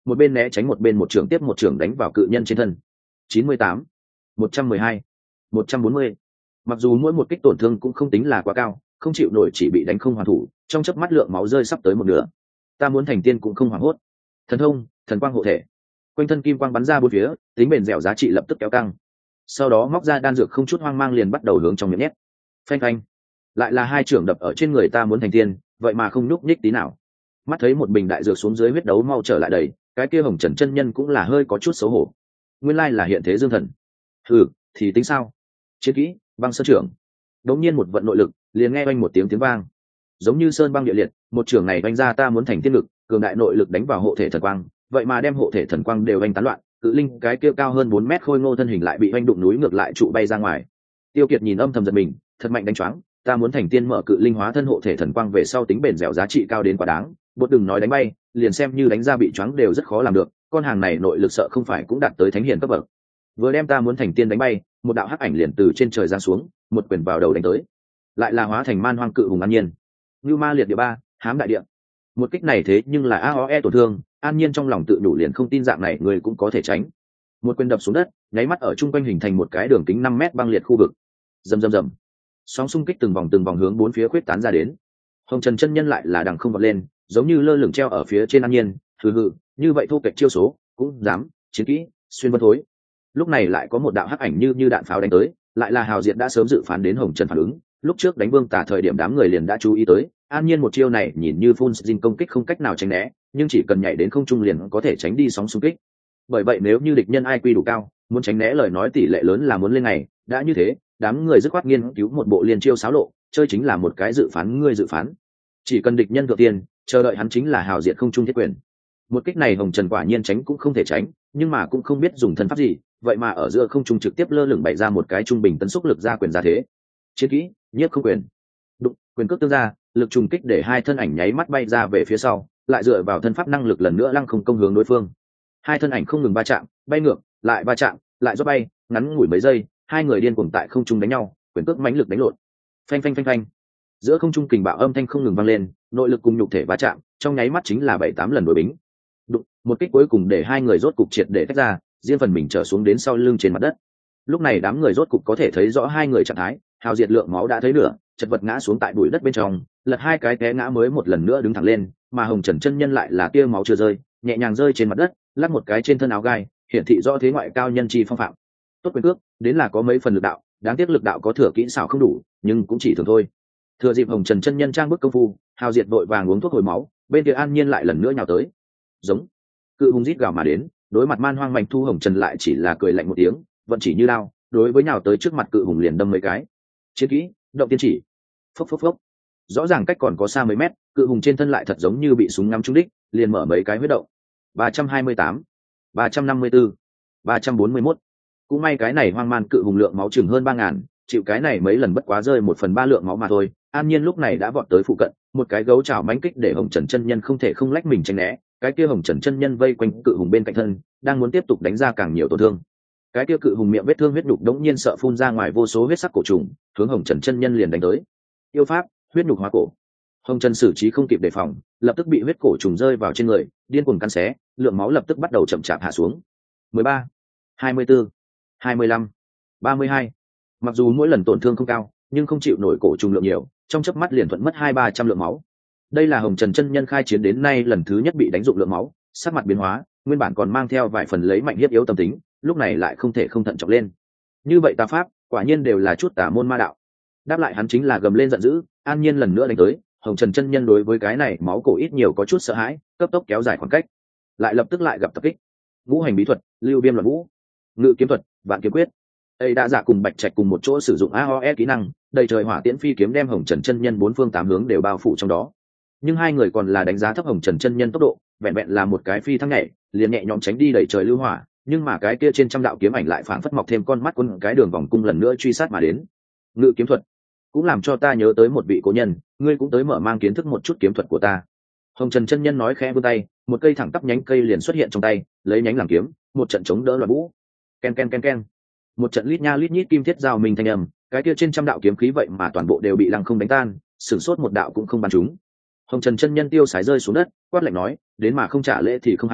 một bên né tránh một bên một trưởng tiếp một trưởng đánh vào cự nhân trên thân. chín mươi tám, một trăm mười hai, một trăm bốn mươi. Mặc dù mỗi một kích tổn thương cũng không tính là quá cao, không chịu nổi chỉ bị đánh không hoàn thủ, trong chớp mắt lượng máu rơi sắp tới một nửa. Ta muốn thành tiên cũng không hoảng hốt. Thần thông, thần quang hộ thể. Quanh thân kim quang bắn ra bốn phía, tính bền dẻo giá trị lập tức kéo căng. Sau đó móc ra đan dược không chút hoang mang liền bắt đầu hướng trong miệng nhét. Phanh phanh. Lại là hai trưởng đập ở trên người ta muốn thành tiên, vậy mà không nhúc nhích tí nào. Mắt thấy một bình đại dược xuống dưới huyết đấu mau trở lại đầy, cái kia Hồng Trần chân nhân cũng là hơi có chút xấu hổ. Nguyên lai là hiện thế dương thần. Ừ, thì tính sao? Chiến kỹ, băng sơn trưởng. Đống nhiên một vận nội lực, liền nghe oanh một tiếng tiếng vang. Giống như sơn băng địa liệt, một trưởng này oanh ra ta muốn thành tiên lực, cường đại nội lực đánh vào hộ thể thần quang, vậy mà đem hộ thể thần quang đều oanh tán loạn, cự linh cái kia cao hơn bốn mét khôi ngô thân hình lại bị oanh đụng núi ngược lại trụ bay ra ngoài. Tiêu Kiệt nhìn âm thầm giật mình, thật mạnh đánh choáng, ta muốn thành tiên mở cự linh hóa thân hộ thể thần quang về sau tính bền dẻo giá trị cao đến quá đáng, bột đừng nói đánh bay, liền xem như đánh ra bị choáng đều rất khó làm được, con hàng này nội lực sợ không phải cũng đạt tới thánh hiền cấp bậc. Vừa đem ta muốn thành tiên đánh bay, một đạo hắc ảnh liền từ trên trời giáng xuống, một quyền vào đầu đánh tới. Lại là hóa thành man hoang cự hùng An Nhiên. Như ma liệt địa ba, hám đại địa. Một kích này thế nhưng là a o e tổn thương, An Nhiên trong lòng tự đủ liền không tin dạng này người cũng có thể tránh. Một quyền đập xuống đất, nháy mắt ở trung quanh hình thành một cái đường kính năm mét băng liệt khu vực. Rầm rầm rầm. Sóng xung kích từng vòng từng vòng hướng bốn phía khuyết tán ra đến. Hồng Trần chân nhân lại là đằng không vọt lên, giống như lơ lửng treo ở phía trên An Nhiên, hừ hừ, như vậy thu kịch chiêu số, cũng dám, chiến kỹ, xuyên vân thối. Lúc này lại có một đạo hắc ảnh như như đạn pháo đánh tới, lại là Hào Diệt đã sớm dự phán đến Hồng Trần phản ứng, lúc trước đánh Vương Tả thời điểm đám người liền đã chú ý tới, An Nhiên một chiêu này nhìn như phun dinh công kích không cách nào tránh né, nhưng chỉ cần nhảy đến không trung liền có thể tránh đi sóng xung kích. Bởi vậy nếu như địch nhân i kiu đủ cao, muốn tránh né lời nói tỷ lệ lớn là muốn lên ngày, đã như thế, đám người dứt khoát nghiên cứu một bộ liên chiêu xáo lộ, chơi chính là một cái dự phán ngươi dự phán. Chỉ cần địch nhân thượng tiền, chờ đợi hắn chính là Hào Diệt không trung thiết quyền. Một kích này Hồng Trần quả nhiên tránh cũng không thể tránh, nhưng mà cũng không biết dùng thân pháp gì, vậy mà ở giữa không trung trực tiếp lơ lửng bày ra một cái trung bình tấn xúc lực ra quyền ra thế. Chiến kỹ, nhiếp không quyền. Đụng, quyền cước tương ra, lực trùng kích để hai thân ảnh nháy mắt bay ra về phía sau, lại dựa vào thân pháp năng lực lần nữa lăng không công hướng đối phương. Hai thân ảnh không ngừng va chạm, bay ngược, lại va chạm, lại gió bay, ngắn ngủi mấy giây, hai người điên cuồng tại không trung đánh nhau, quyền cước mãnh lực đánh lộn. Phanh phanh phanh phanh. Giữa không trung kình bạo âm thanh không ngừng vang lên, nội lực cùng nhục thể va chạm, trong nháy mắt chính là bảy tám lần đối bính. Đụng, một kích cuối cùng để hai người rốt cục triệt để tách ra, riêng phần mình trở xuống đến sau lưng trên mặt đất. Lúc này đám người rốt cục có thể thấy rõ hai người trạng thái, Hào Diệt lượng máu đã thấy nửa, chật vật ngã xuống tại bụi đất bên trong, lật hai cái té ngã mới một lần nữa đứng thẳng lên, mà Hồng Trần chân nhân lại là tia máu chưa rơi, nhẹ nhàng rơi trên mặt đất, lắc một cái trên thân áo gai, hiển thị rõ thế ngoại cao nhân chi phong phạm. Tốt quyền cước, đến là có mấy phần lực đạo, đáng tiếc lực đạo có thừa kỹ xảo không đủ, nhưng cũng chỉ thường thôi. Thừa dịp Hồng Trần chân nhân trang bức công phu, Hào Diệt vội vàng uống thuốc hồi máu, bên kia An Nhiên lại lần nữa nhào tới. Giống, cự hùng rít gào mà đến, đối mặt man hoang mạnh thu Hồng Trần lại chỉ là cười lạnh một tiếng, vận chỉ như lao, đối với nhào tới trước mặt cự hùng liền đâm mấy cái. Chiến kỹ, động tiên chỉ. Phốc phốc phốc. Rõ ràng cách còn có xa mấy mét, cự hùng trên thân lại thật giống như bị súng ngắm trúng đích, liền mở mấy cái huyết động. ba trăm hai mươi tám, ba trăm năm mươi tư, ba trăm bốn mươi mốt. Cũng may cái này hoang man cự hùng lượng máu chừng hơn ba ngàn, chịu cái này mấy lần bất quá rơi một phần ba lượng máu mà thôi. An Nhiên lúc này đã vọt tới phụ cận, một cái gấu chảo mãnh kích để Hồng Trần chân nhân không thể không lách mình tránh né, cái kia Hồng Trần chân nhân vây quanh cự hùng bên cạnh thân, đang muốn tiếp tục đánh ra càng nhiều tổn thương. Cái kia cự hùng miệng vết thương huyết nhục đống nhiên sợ phun ra ngoài vô số huyết sắc cổ trùng, hướng Hồng Trần chân nhân liền đánh tới. Yêu pháp, huyết nhục hóa cổ. Hồng Trần xử trí không kịp đề phòng, lập tức bị huyết cổ trùng rơi vào trên người, điên cuồng cắn xé, lượng máu lập tức bắt đầu chậm chạp hạ xuống. mười ba, hai mươi tư, hai mươi lăm, ba mươi hai. Mặc dù mỗi lần tổn thương không cao, nhưng không chịu nổi cổ trùng lượng nhiều, trong chớp mắt liền thuận mất hai ba trăm lượng máu. Đây là Hồng Trần chân nhân khai chiến đến nay lần thứ nhất bị đánh dụng lượng máu, sắc mặt biến hóa, nguyên bản còn mang theo vài phần lấy mạnh hiếp yếu tâm tính, lúc này lại không thể không thận trọng lên. Như vậy tà pháp, quả nhiên đều là chút tà môn ma đạo. Đáp lại hắn chính là gầm lên giận dữ, An Nhiên lần nữa đánh tới, Hồng Trần chân nhân đối với cái này máu cổ ít nhiều có chút sợ hãi, cấp tốc kéo dài khoảng cách, lại lập tức lại gặp tập kích. Ngũ hành bí thuật, lưu viêm loạn vũ, ngự kiếm thuật, vạn kiếm quyết. Đây đã giả cùng Bạch Trạch cùng một chỗ sử dụng a o e kỹ năng, đầy trời hỏa tiễn phi kiếm đem Hồng Trần chân nhân bốn phương tám hướng đều bao phủ trong đó. Nhưng hai người còn là đánh giá thấp Hồng Trần chân nhân tốc độ, vẹn vẹn là một cái phi thăng nhảy, liền nhẹ nhõm tránh đi đầy trời lưu hỏa, nhưng mà cái kia trên trăm đạo kiếm ảnh lại phảng phất mọc thêm con mắt quân cái đường vòng cung lần nữa truy sát mà đến. Ngự kiếm thuật cũng làm cho ta nhớ tới một vị cố nhân, ngươi cũng tới mở mang kiến thức một chút kiếm thuật của ta. Hồng Trần chân nhân nói khẽ vươn tay, một cây thẳng tắp nhánh cây liền xuất hiện trong tay, lấy nhánh làm kiếm, một trận chống đỡ loạn vũ. Ken ken ken ken. Một trận lít nha lít nhít kim thiết giao mình thanh âm, cái kia trên trăm đạo kiếm khí vậy mà toàn bộ đều bị lăng không đánh tan, sửng sốt một đạo cũng không bắn trúng. Hồng Trần chân nhân tiêu sái rơi xuống đất, quát lạnh nói, đến mà không trả lễ thì không hay,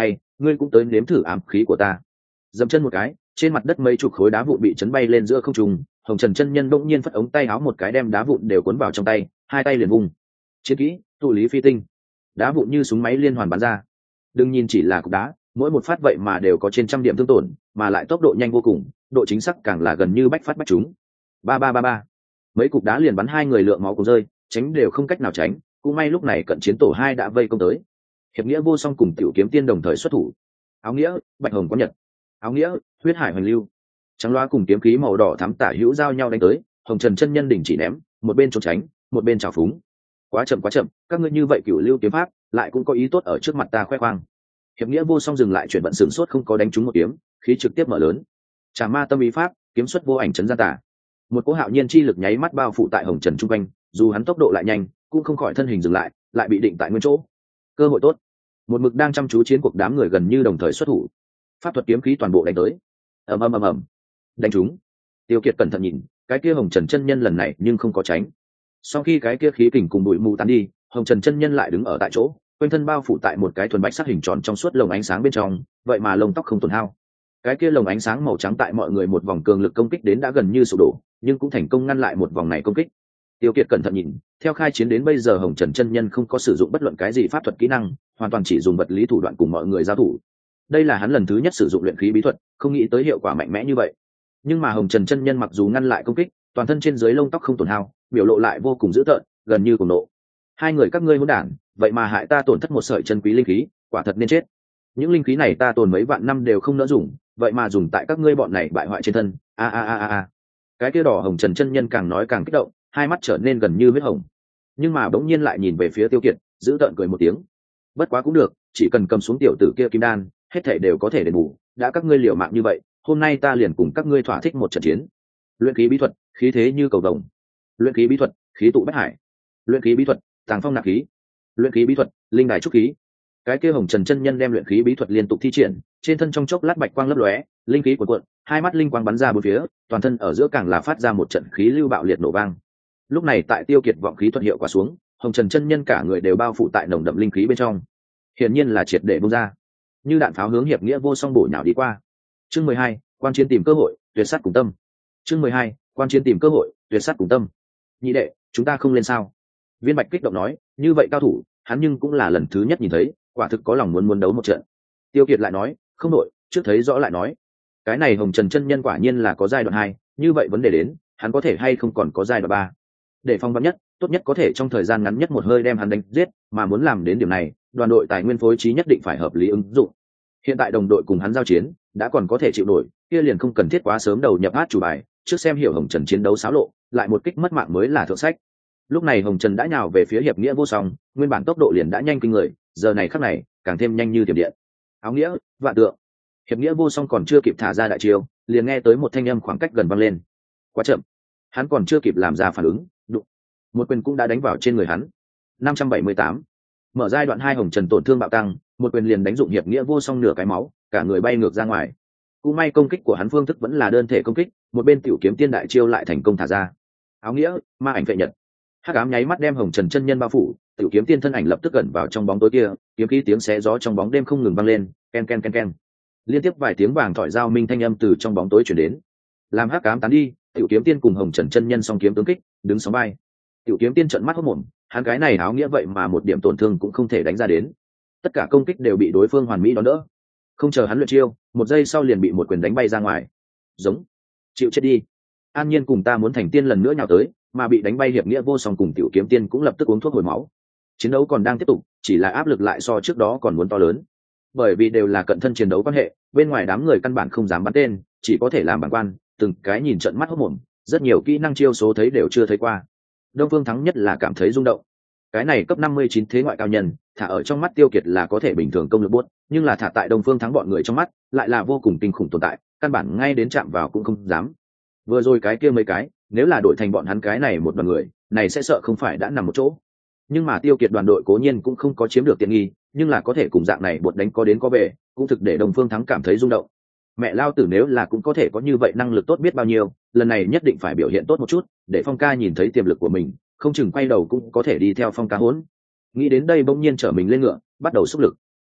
ngươi cũng tới nếm thử ám khí của ta. Dậm chân một cái, trên mặt đất mấy chục khối đá vụn bị chấn bay lên giữa không trung. Hồng Trần chân nhân bỗng nhiên phất ống tay áo một cái, đem đá vụn đều cuốn vào trong tay, hai tay liền vung. Chiến kỹ tụ lý phi tinh, đá vụn như súng máy liên hoàn bắn ra. Đừng nhìn chỉ là cục đá, mỗi một phát vậy mà đều có trên trăm điểm thương tổn, mà lại tốc độ nhanh vô cùng, độ chính xác càng là gần như bách phát bách trúng. Ba ba ba ba, mấy cục đá liền bắn hai người lượng máu cùng rơi, tránh đều không cách nào tránh. Cũng may lúc này cận chiến tổ hai đã vây công tới. Hiệp nghĩa vô song cùng tiểu kiếm tiên đồng thời xuất thủ. Áo nghĩa bạch hồng có nhật, áo nghĩa huyết hải hoành lưu, trắng loa cùng kiếm khí màu đỏ thắm tả hữu giao nhau đánh tới. Hồng Trần chân nhân đỉnh chỉ ném, một bên trốn tránh, một bên trào phúng. Quá chậm quá chậm, các ngươi như vậy cửu lưu kiếm pháp lại cũng có ý tốt ở trước mặt ta khoe khoang. Hiệp nghĩa vô song dừng lại chuyển vận sửng sốt, không có đánh trúng một kiếm, khí trực tiếp mở lớn. Trà ma tâm ý pháp, kiếm xuất vô ảnh chấn gian tả. Một cỗ hạo nhiên chi lực nháy mắt bao phủ tại Hồng Trần trung quanh, dù hắn tốc độ lại nhanh, cũng không khỏi thân hình dừng lại, lại bị định tại nguyên chỗ. Cơ hội tốt. Một mực đang chăm chú chiến cuộc đám người gần như đồng thời xuất thủ, pháp thuật kiếm khí toàn bộ đánh tới. Ầm ầm ầm ầm, đánh trúng. Tiêu Kiệt cẩn thận nhìn, cái kia Hồng Trần chân nhân lần này nhưng không có tránh. Sau khi cái kia khí kình cùng bụi mù tán đi, Hồng Trần chân nhân lại đứng ở tại chỗ, quanh thân bao phủ tại một cái thuần bạch sắc hình tròn trong suốt lồng ánh sáng bên trong, vậy mà lông tóc không tổn hao. Cái kia lồng ánh sáng màu trắng tại mọi người một vòng cường lực công kích đến đã gần như sụp đổ, nhưng cũng thành công ngăn lại một vòng này công kích. Tiêu Kiệt cẩn thận nhìn, theo khai chiến đến bây giờ Hồng Trần chân nhân không có sử dụng bất luận cái gì pháp thuật kỹ năng, hoàn toàn chỉ dùng vật lý thủ đoạn cùng mọi người giao thủ. Đây là hắn lần thứ nhất sử dụng luyện khí bí thuật, không nghĩ tới hiệu quả mạnh mẽ như vậy. Nhưng mà Hồng Trần chân nhân mặc dù ngăn lại công kích, toàn thân trên dưới lông tóc không tổn hao, biểu lộ lại vô cùng dữ tợn, gần như cùng nộ. Hai người các ngươi hỗn đản, vậy mà hại ta tổn thất một sợi chân quý linh khí, quả thật nên chết. Những linh khí này ta tồn mấy vạn năm đều không nỡ dùng, vậy mà dùng tại các ngươi bọn này bại hoại trên thân. A a a a a. Cái kia đỏ Hồng Trần chân nhân càng nói càng kích động, hai mắt trở nên gần như huyết hồng. Nhưng mà bỗng nhiên lại nhìn về phía Tiêu Kiệt, giữ tợn cười một tiếng. Bất quá cũng được, chỉ cần cầm xuống tiểu tử kia kim đan, hết thảy đều có thể đền bù. Đã các ngươi liều mạng như vậy, hôm nay ta liền cùng các ngươi thỏa thích một trận chiến. Luyện khí bí thuật, khí thế như cầu vồng. Luyện khí bí thuật, khí tụ bách hải. Luyện khí bí thuật, tàng phong nạp khí. Luyện khí bí thuật, linh đài trúc khí. Cái kia Hồng Trần chân nhân đem luyện khí bí thuật liên tục thi triển, trên thân trong chốc lát bạch quang lấp lóe, linh khí cuộn cuộn, hai mắt linh quang bắn ra bốn phía, toàn thân ở giữa càng là phát ra một trận khí lưu bạo liệt nổ vang. Lúc này tại Tiêu Kiệt vọng khí thuật hiệu quả xuống, Hồng Trần chân nhân cả người đều bao phủ tại nồng đậm linh khí bên trong, hiển nhiên là triệt để bung ra, như đạn pháo hướng hiệp nghĩa vô song bổ nhào đi qua. Chương mười hai, quan chiến tìm cơ hội, tuyệt sát cùng tâm. Chương mười hai, quan chiến tìm cơ hội, tuyệt sát cùng tâm. Nhị đệ, chúng ta không lên sao? Viên Bạch kích động nói, như vậy cao thủ, hắn nhưng cũng là lần thứ nhất nhìn thấy, quả thực có lòng muốn muốn đấu một trận. Tiêu Kiệt lại nói, không đội, trước thấy rõ lại nói. Cái này Hồng Trần chân nhân quả nhiên là có giai đoạn hai, như vậy vấn đề đến, hắn có thể hay không còn có giai đoạn ba. Để phong vắn nhất, tốt nhất có thể trong thời gian ngắn nhất một hơi đem hắn đánh giết, mà muốn làm đến điểm này, đoàn đội tài nguyên phối trí nhất định phải hợp lý ứng dụng. Hiện tại đồng đội cùng hắn giao chiến, đã còn có thể chịu nổi, kia liền không cần thiết quá sớm đầu nhập át chủ bài, trước xem hiểu Hồng Trần chiến đấu xáo lộ, lại một kích mất mạng mới là thượng sách. Lúc này Hồng Trần đã nhào về phía hiệp nghĩa vô song, nguyên bản tốc độ liền đã nhanh kinh người, giờ này khắc này càng thêm nhanh như tiềm điện. Áo nghĩa vạn tượng. Hiệp nghĩa vô song còn chưa kịp thả ra đại chiêu, liền nghe tới một thanh âm khoảng cách gần vang lên. Quá chậm, hắn còn chưa kịp làm ra phản ứng, đụng, một quyền cũng đã đánh vào trên người hắn. năm trăm bảy mươi tám. Mở giai đoạn hai Hồng Trần tổn thương bạo tăng, một quyền liền đánh dụng hiệp nghĩa vô song nửa cái máu, cả người bay ngược ra ngoài. Cũng may công kích của hắn phương thức vẫn là đơn thể công kích, một bên tiểu kiếm tiên đại chiêu lại thành công thả ra. Áo nghĩa ma ảnh vệ nhật. Hắc ám nháy mắt đem Hồng Trần chân nhân bao phủ, tiểu kiếm tiên thân ảnh lập tức gần vào trong bóng tối kia, kiếm khí tiếng xé gió trong bóng đêm không ngừng vang lên, ken ken ken ken. Liên tiếp vài tiếng vàng thỏi giao minh thanh âm từ trong bóng tối truyền đến. Làm hắc ám tán đi, tiểu kiếm tiên cùng Hồng Trần chân nhân song kiếm tướng kích, đứng sóng bay. Tiểu kiếm tiên trợn mắt hốt mồm, hắn cái này áo nghĩa vậy mà một điểm tổn thương cũng không thể đánh ra đến. Tất cả công kích đều bị đối phương hoàn mỹ đón đỡ. Không chờ hắn luyện chiêu, một giây sau liền bị một quyền đánh bay ra ngoài. Giống, chịu chết đi. An Nhiên cùng ta muốn thành tiên lần nữa nhào tới, mà bị đánh bay hiệp nghĩa vô song cùng tiểu kiếm tiên cũng lập tức uống thuốc hồi máu. Chiến đấu còn đang tiếp tục, chỉ là áp lực lại so trước đó còn muốn to lớn. Bởi vì đều là cận thân chiến đấu quan hệ, bên ngoài đám người căn bản không dám bắn tên, chỉ có thể làm bản quan, từng cái nhìn trợn mắt hốt mồm, rất nhiều kỹ năng chiêu số thấy đều chưa thấy qua. Đông Phương Thắng nhất là cảm thấy rung động. Cái này cấp năm mươi chín thế ngoại cao nhân, thả ở trong mắt Tiêu Kiệt là có thể bình thường công lực buốt, nhưng là thả tại Đông Phương Thắng bọn người trong mắt, lại là vô cùng kinh khủng tồn tại, căn bản ngay đến chạm vào cũng không dám. Vừa rồi cái kia mấy cái, nếu là đổi thành bọn hắn cái này một đoàn người, này sẽ sợ không phải đã nằm một chỗ. Nhưng mà Tiêu Kiệt đoàn đội cố nhiên cũng không có chiếm được tiện nghi, nhưng là có thể cùng dạng này bột đánh có đến có về, cũng thực để Đông Phương Thắng cảm thấy rung động. Mẹ lao tử nếu là cũng có thể có như vậy năng lực tốt biết bao nhiêu, lần này nhất định phải biểu hiện tốt một chút, để Phong ca nhìn thấy tiềm lực của mình, không chừng quay đầu cũng có thể đi theo Phong ca hỗn. Nghĩ đến đây bỗng nhiên trở mình lên ngựa, bắt đầu xúc lực.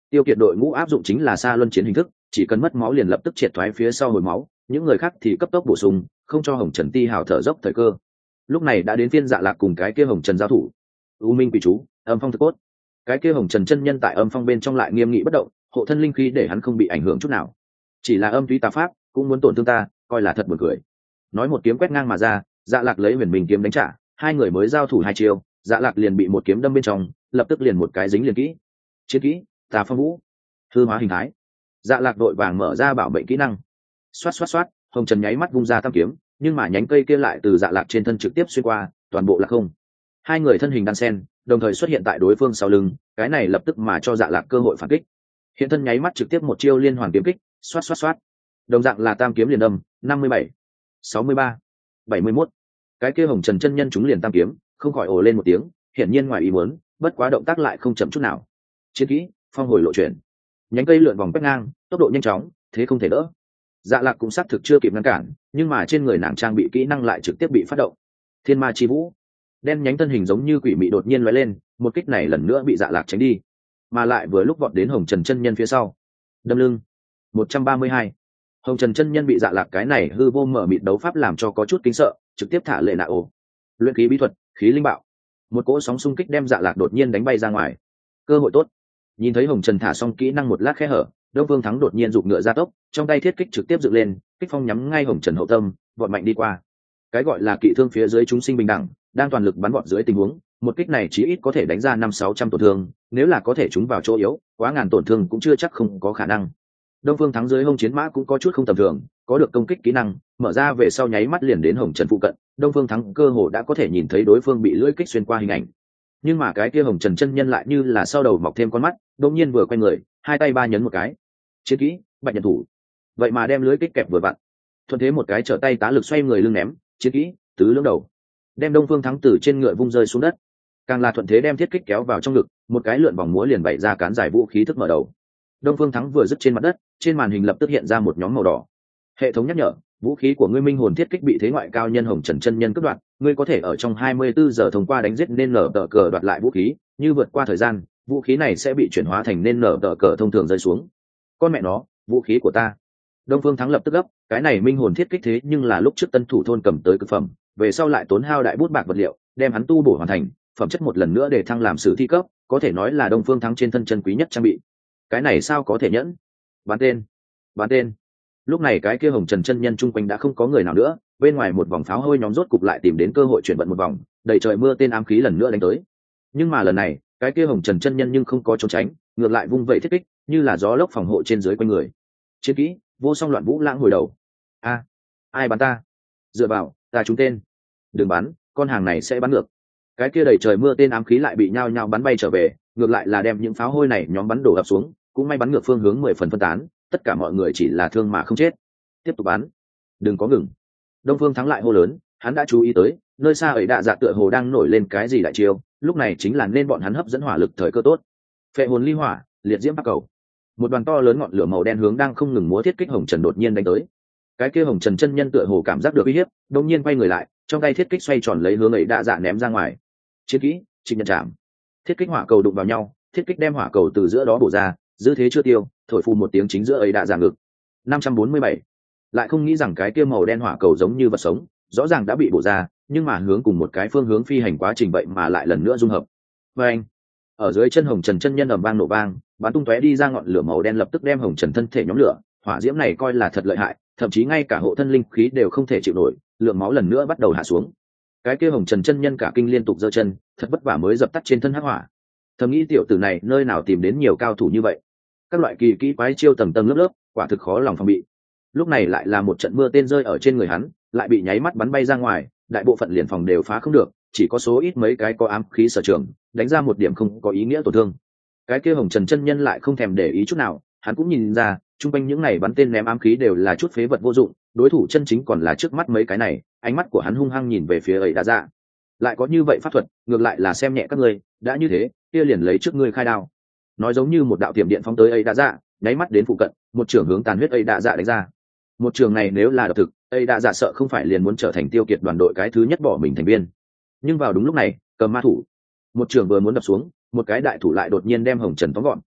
Tiêu Kiệt đội ngũ áp dụng chính là xa luân chiến hình thức, chỉ cần mất máu liền lập tức triệt thoái phía sau hồi máu, những người khác thì cấp tốc bổ sung, không cho Hồng Trần Ti hào thở dốc thời cơ. Lúc này đã đến phiên Dạ Lạc cùng cái kia Hồng Trần giao thủ. U Minh Quỷ Chú, Âm Phong Thực Cốt. Cái kia Hồng Trần chân nhân tại âm phong bên trong lại nghiêm nghị bất động, hộ thân linh khí để hắn không bị ảnh hưởng chút nào. Chỉ là âm túy tà pháp, cũng muốn tổn thương ta, coi là thật buồn cười. Nói một kiếm quét ngang mà ra, Dạ Lạc lấy Huyền Minh kiếm đánh trả, hai người mới giao thủ hai chiêu, Dạ Lạc liền bị một kiếm đâm bên trong, lập tức liền một cái dính liền kỹ. Chiến kỹ, Tà Phong Vũ, hư hóa hình thái. Dạ Lạc đội vàng mở ra bảo mệnh kỹ năng. Xoát xoát xoát, Hồng Trần nháy mắt vung ra tam kiếm, nhưng mà nhánh cây kia lại từ Dạ Lạc trên thân trực tiếp xuyên qua, toàn bộ là không. Hai người thân hình đan sen, đồng thời xuất hiện tại đối phương sau lưng, cái này lập tức mà cho Dạ Lạc cơ hội phản kích. Hiện thân nháy mắt trực tiếp một chiêu liên hoàn kiếm kích, xoát xoát xoát. Đồng dạng là tam kiếm liền đâm, năm mươi bảy, sáu mươi ba, bảy mươi mốt. Cái kia Hồng Trần chân nhân chúng liền tam kiếm, không khỏi ồ lên một tiếng, hiển nhiên ngoài ý muốn, bất quá động tác lại không chậm chút nào. Chiến kỹ, Phong Hồi Lộ Chuyển. Nhánh cây lượn vòng quét ngang, tốc độ nhanh chóng, thế không thể đỡ. Dạ Lạc cũng xác thực chưa kịp ngăn cản, nhưng mà trên người nàng trang bị kỹ năng lại trực tiếp bị phát động. Thiên Ma Chi Vũ. Đen nhánh thân hình giống như quỷ mị đột nhiên lóe lên, một kích này lần nữa bị Dạ Lạc tránh đi, mà lại vừa lúc vọt đến Hồng Trần chân nhân phía sau, đâm lưng. một trăm ba mươi hai. Hồng Trần chân nhân bị Dạ Lạc cái này hư vô mở mịt đấu pháp làm cho có chút kinh sợ, trực tiếp thả lệ nạ ổ. Luyện khí bí thuật, khí linh bạo. Một cỗ sóng xung kích đem Dạ Lạc đột nhiên đánh bay ra ngoài. Cơ hội tốt. Nhìn thấy Hồng Trần thả xong kỹ năng một lát khe hở, Đông Vương Thắng đột nhiên giục ngựa ra tốc, trong tay thiết kích trực tiếp dựng lên, kích phong nhắm ngay Hồng Trần hậu tâm, vọt mạnh đi qua. Cái gọi là kỵ thương phía dưới chúng sinh bình đẳng, đang toàn lực bắn vọt dưới tình huống, một kích này chí ít có thể đánh ra năm sáu trăm tổn thương, nếu là có thể trúng vào chỗ yếu, quá ngàn tổn thương cũng chưa chắc không có khả năng. Đông Phương Thắng dưới hông chiến mã cũng có chút không tầm thường, có được công kích kỹ năng, mở ra về sau nháy mắt liền đến Hồng Trần phụ cận, Đông Phương Thắng cơ hồ đã có thể nhìn thấy đối phương bị lưỡi kích xuyên qua hình ảnh. Nhưng mà cái kia Hồng Trần chân nhân lại như là sau đầu mọc thêm con mắt, đột nhiên vừa quay người, hai tay ba nhấn một cái. Chiến kỹ, Bạch Nhật Thủ. Vậy mà đem lưỡi kích kẹp vừa vặn. Thuận thế một cái trở tay tá lực xoay người lưng ném, chiến kỹ, Tứ Lưỡng Đầu. Đem Đông Phương Thắng từ trên ngựa vung rơi xuống đất. Càng là thuận thế đem thiết kích kéo vào trong ngực, một cái lượn vòng múa liền bày ra cán giải vũ khí thức mở đầu. Đông Phương Thắng vừa dứt trên mặt đất, trên màn hình lập tức hiện ra một nhóm màu đỏ. Hệ thống nhắc nhở, vũ khí của ngươi minh hồn thiết kích bị thế ngoại cao nhân Hồng Trần chân nhân cướp đoạt, ngươi có thể ở trong hai mươi bốn giờ thông qua đánh giết nên nở tờ cờ đoạt lại vũ khí, như vượt qua thời gian, vũ khí này sẽ bị chuyển hóa thành nên nở tờ cờ thông thường rơi xuống. Con mẹ nó, vũ khí của ta. Đông Phương Thắng lập tức gấp, cái này minh hồn thiết kích thế nhưng là lúc trước Tân Thủ thôn cầm tới cực phẩm, về sau lại tốn hao đại bút bạc vật liệu, đem hắn tu bổ hoàn thành, phẩm chất một lần nữa để thăng làm sử thi cấp, có thể nói là Đông Phương Thắng trên thân chân quý nhất trang bị. Cái này sao có thể nhẫn? Bán tên, bán tên. Lúc này cái kia Hồng Trần chân nhân chung quanh đã không có người nào nữa, bên ngoài một vòng pháo hôi nhóm rốt cục lại tìm đến cơ hội chuyển vận một vòng, đầy trời mưa tên ám khí lần nữa đánh tới. Nhưng mà lần này, cái kia Hồng Trần chân nhân nhưng không có trốn tránh, ngược lại vung vẩy thiết kích, như là gió lốc phòng hộ trên dưới quanh người. Chiến kỹ, Vô Song Loạn Vũ Lãng hồi đầu. A, ai bắn ta? Dựa vào, ta trúng tên. Đừng bắn, con hàng này sẽ bắn ngược. Cái kia đầy trời mưa tên ám khí lại bị nhao nhao bắn bay trở về, ngược lại là đem những pháo hôi này nhóm bắn đổ ập xuống, cũng may bắn ngược phương hướng mười phần phân tán, tất cả mọi người chỉ là thương mà không chết. Tiếp tục bắn, đừng có ngừng. Đông Phương Thắng lại hô lớn, hắn đã chú ý tới, nơi xa ấy đạ dạ tựa hồ đang nổi lên cái gì đại chiêu, lúc này chính là nên bọn hắn hấp dẫn hỏa lực thời cơ tốt. Phệ hồn ly hỏa, liệt diễm bắc cầu. Một đoàn to lớn ngọn lửa màu đen hướng đang không ngừng múa thiết kích Hồng Trần đột nhiên đánh tới. Cái kia Hồng Trần chân nhân tựa hồ cảm giác được uy hiếp, đột nhiên quay người lại, trong tay thiết kích xoay tròn lấy hướng ấy đạ dạ ném ra ngoài. Chiến kỹ, Trịnh Nhật Trảm. Thiết kích hỏa cầu đụng vào nhau, thiết kích đem hỏa cầu từ giữa đó bổ ra, dư thế chưa tiêu, thổi phù một tiếng chính giữa ấy đạ dạ ngực. năm trăm bốn mươi bảy. Lại không nghĩ rằng cái kia màu đen hỏa cầu giống như vật sống, rõ ràng đã bị bổ ra, nhưng mà hướng cùng một cái phương hướng phi hành quá trình vậy mà lại lần nữa dung hợp. Và anh, ở dưới chân Hồng Trần chân nhân ầm vang nổ vang, bắn tung tóe đi ra ngọn lửa màu đen lập tức đem Hồng Trần thân thể nhóm lửa, hỏa diễm này coi là thật lợi hại, thậm chí ngay cả hộ thân linh khí đều không thể chịu nổi, lượng máu lần nữa bắt đầu hạ xuống. Cái kia Hồng Trần chân nhân cả kinh liên tục giơ chân, thật vất vả mới dập tắt trên thân hắc hỏa. Thầm nghĩ tiểu tử này nơi nào tìm đến nhiều cao thủ như vậy, các loại kỳ kỹ quái chiêu tầng tầng lớp lớp, quả thực khó lòng phòng bị. Lúc này lại là một trận mưa tên rơi ở trên người hắn, lại bị nháy mắt bắn bay ra ngoài, đại bộ phận liền phòng đều phá không được, chỉ có số ít mấy cái có ám khí sở trường, đánh ra một điểm không có ý nghĩa tổn thương. Cái kia Hồng Trần chân nhân lại không thèm để ý chút nào, hắn cũng nhìn ra, trung quanh những này bắn tên ném ám khí đều là chút phế vật vô dụng, đối thủ chân chính còn là trước mắt mấy cái này. Ánh mắt của hắn hung hăng nhìn về phía ấy đa dạ. Lại có như vậy pháp thuật, ngược lại là xem nhẹ các ngươi, đã như thế, kia liền lấy trước ngươi khai đao. Nói giống như một đạo tiềm điện phóng tới ấy đa dạ, nháy mắt đến phụ cận, một trường hướng tàn huyết ấy đa dạ đánh ra. Một trường này nếu là độc thực, ấy đa dạ sợ không phải liền muốn trở thành tiêu kiệt đoàn đội cái thứ nhất bỏ mình thành viên. Nhưng vào đúng lúc này, cầm ma thủ, một trường vừa muốn đập xuống, một cái đại thủ lại đột nhiên đem Hồng Trần tóm gọn,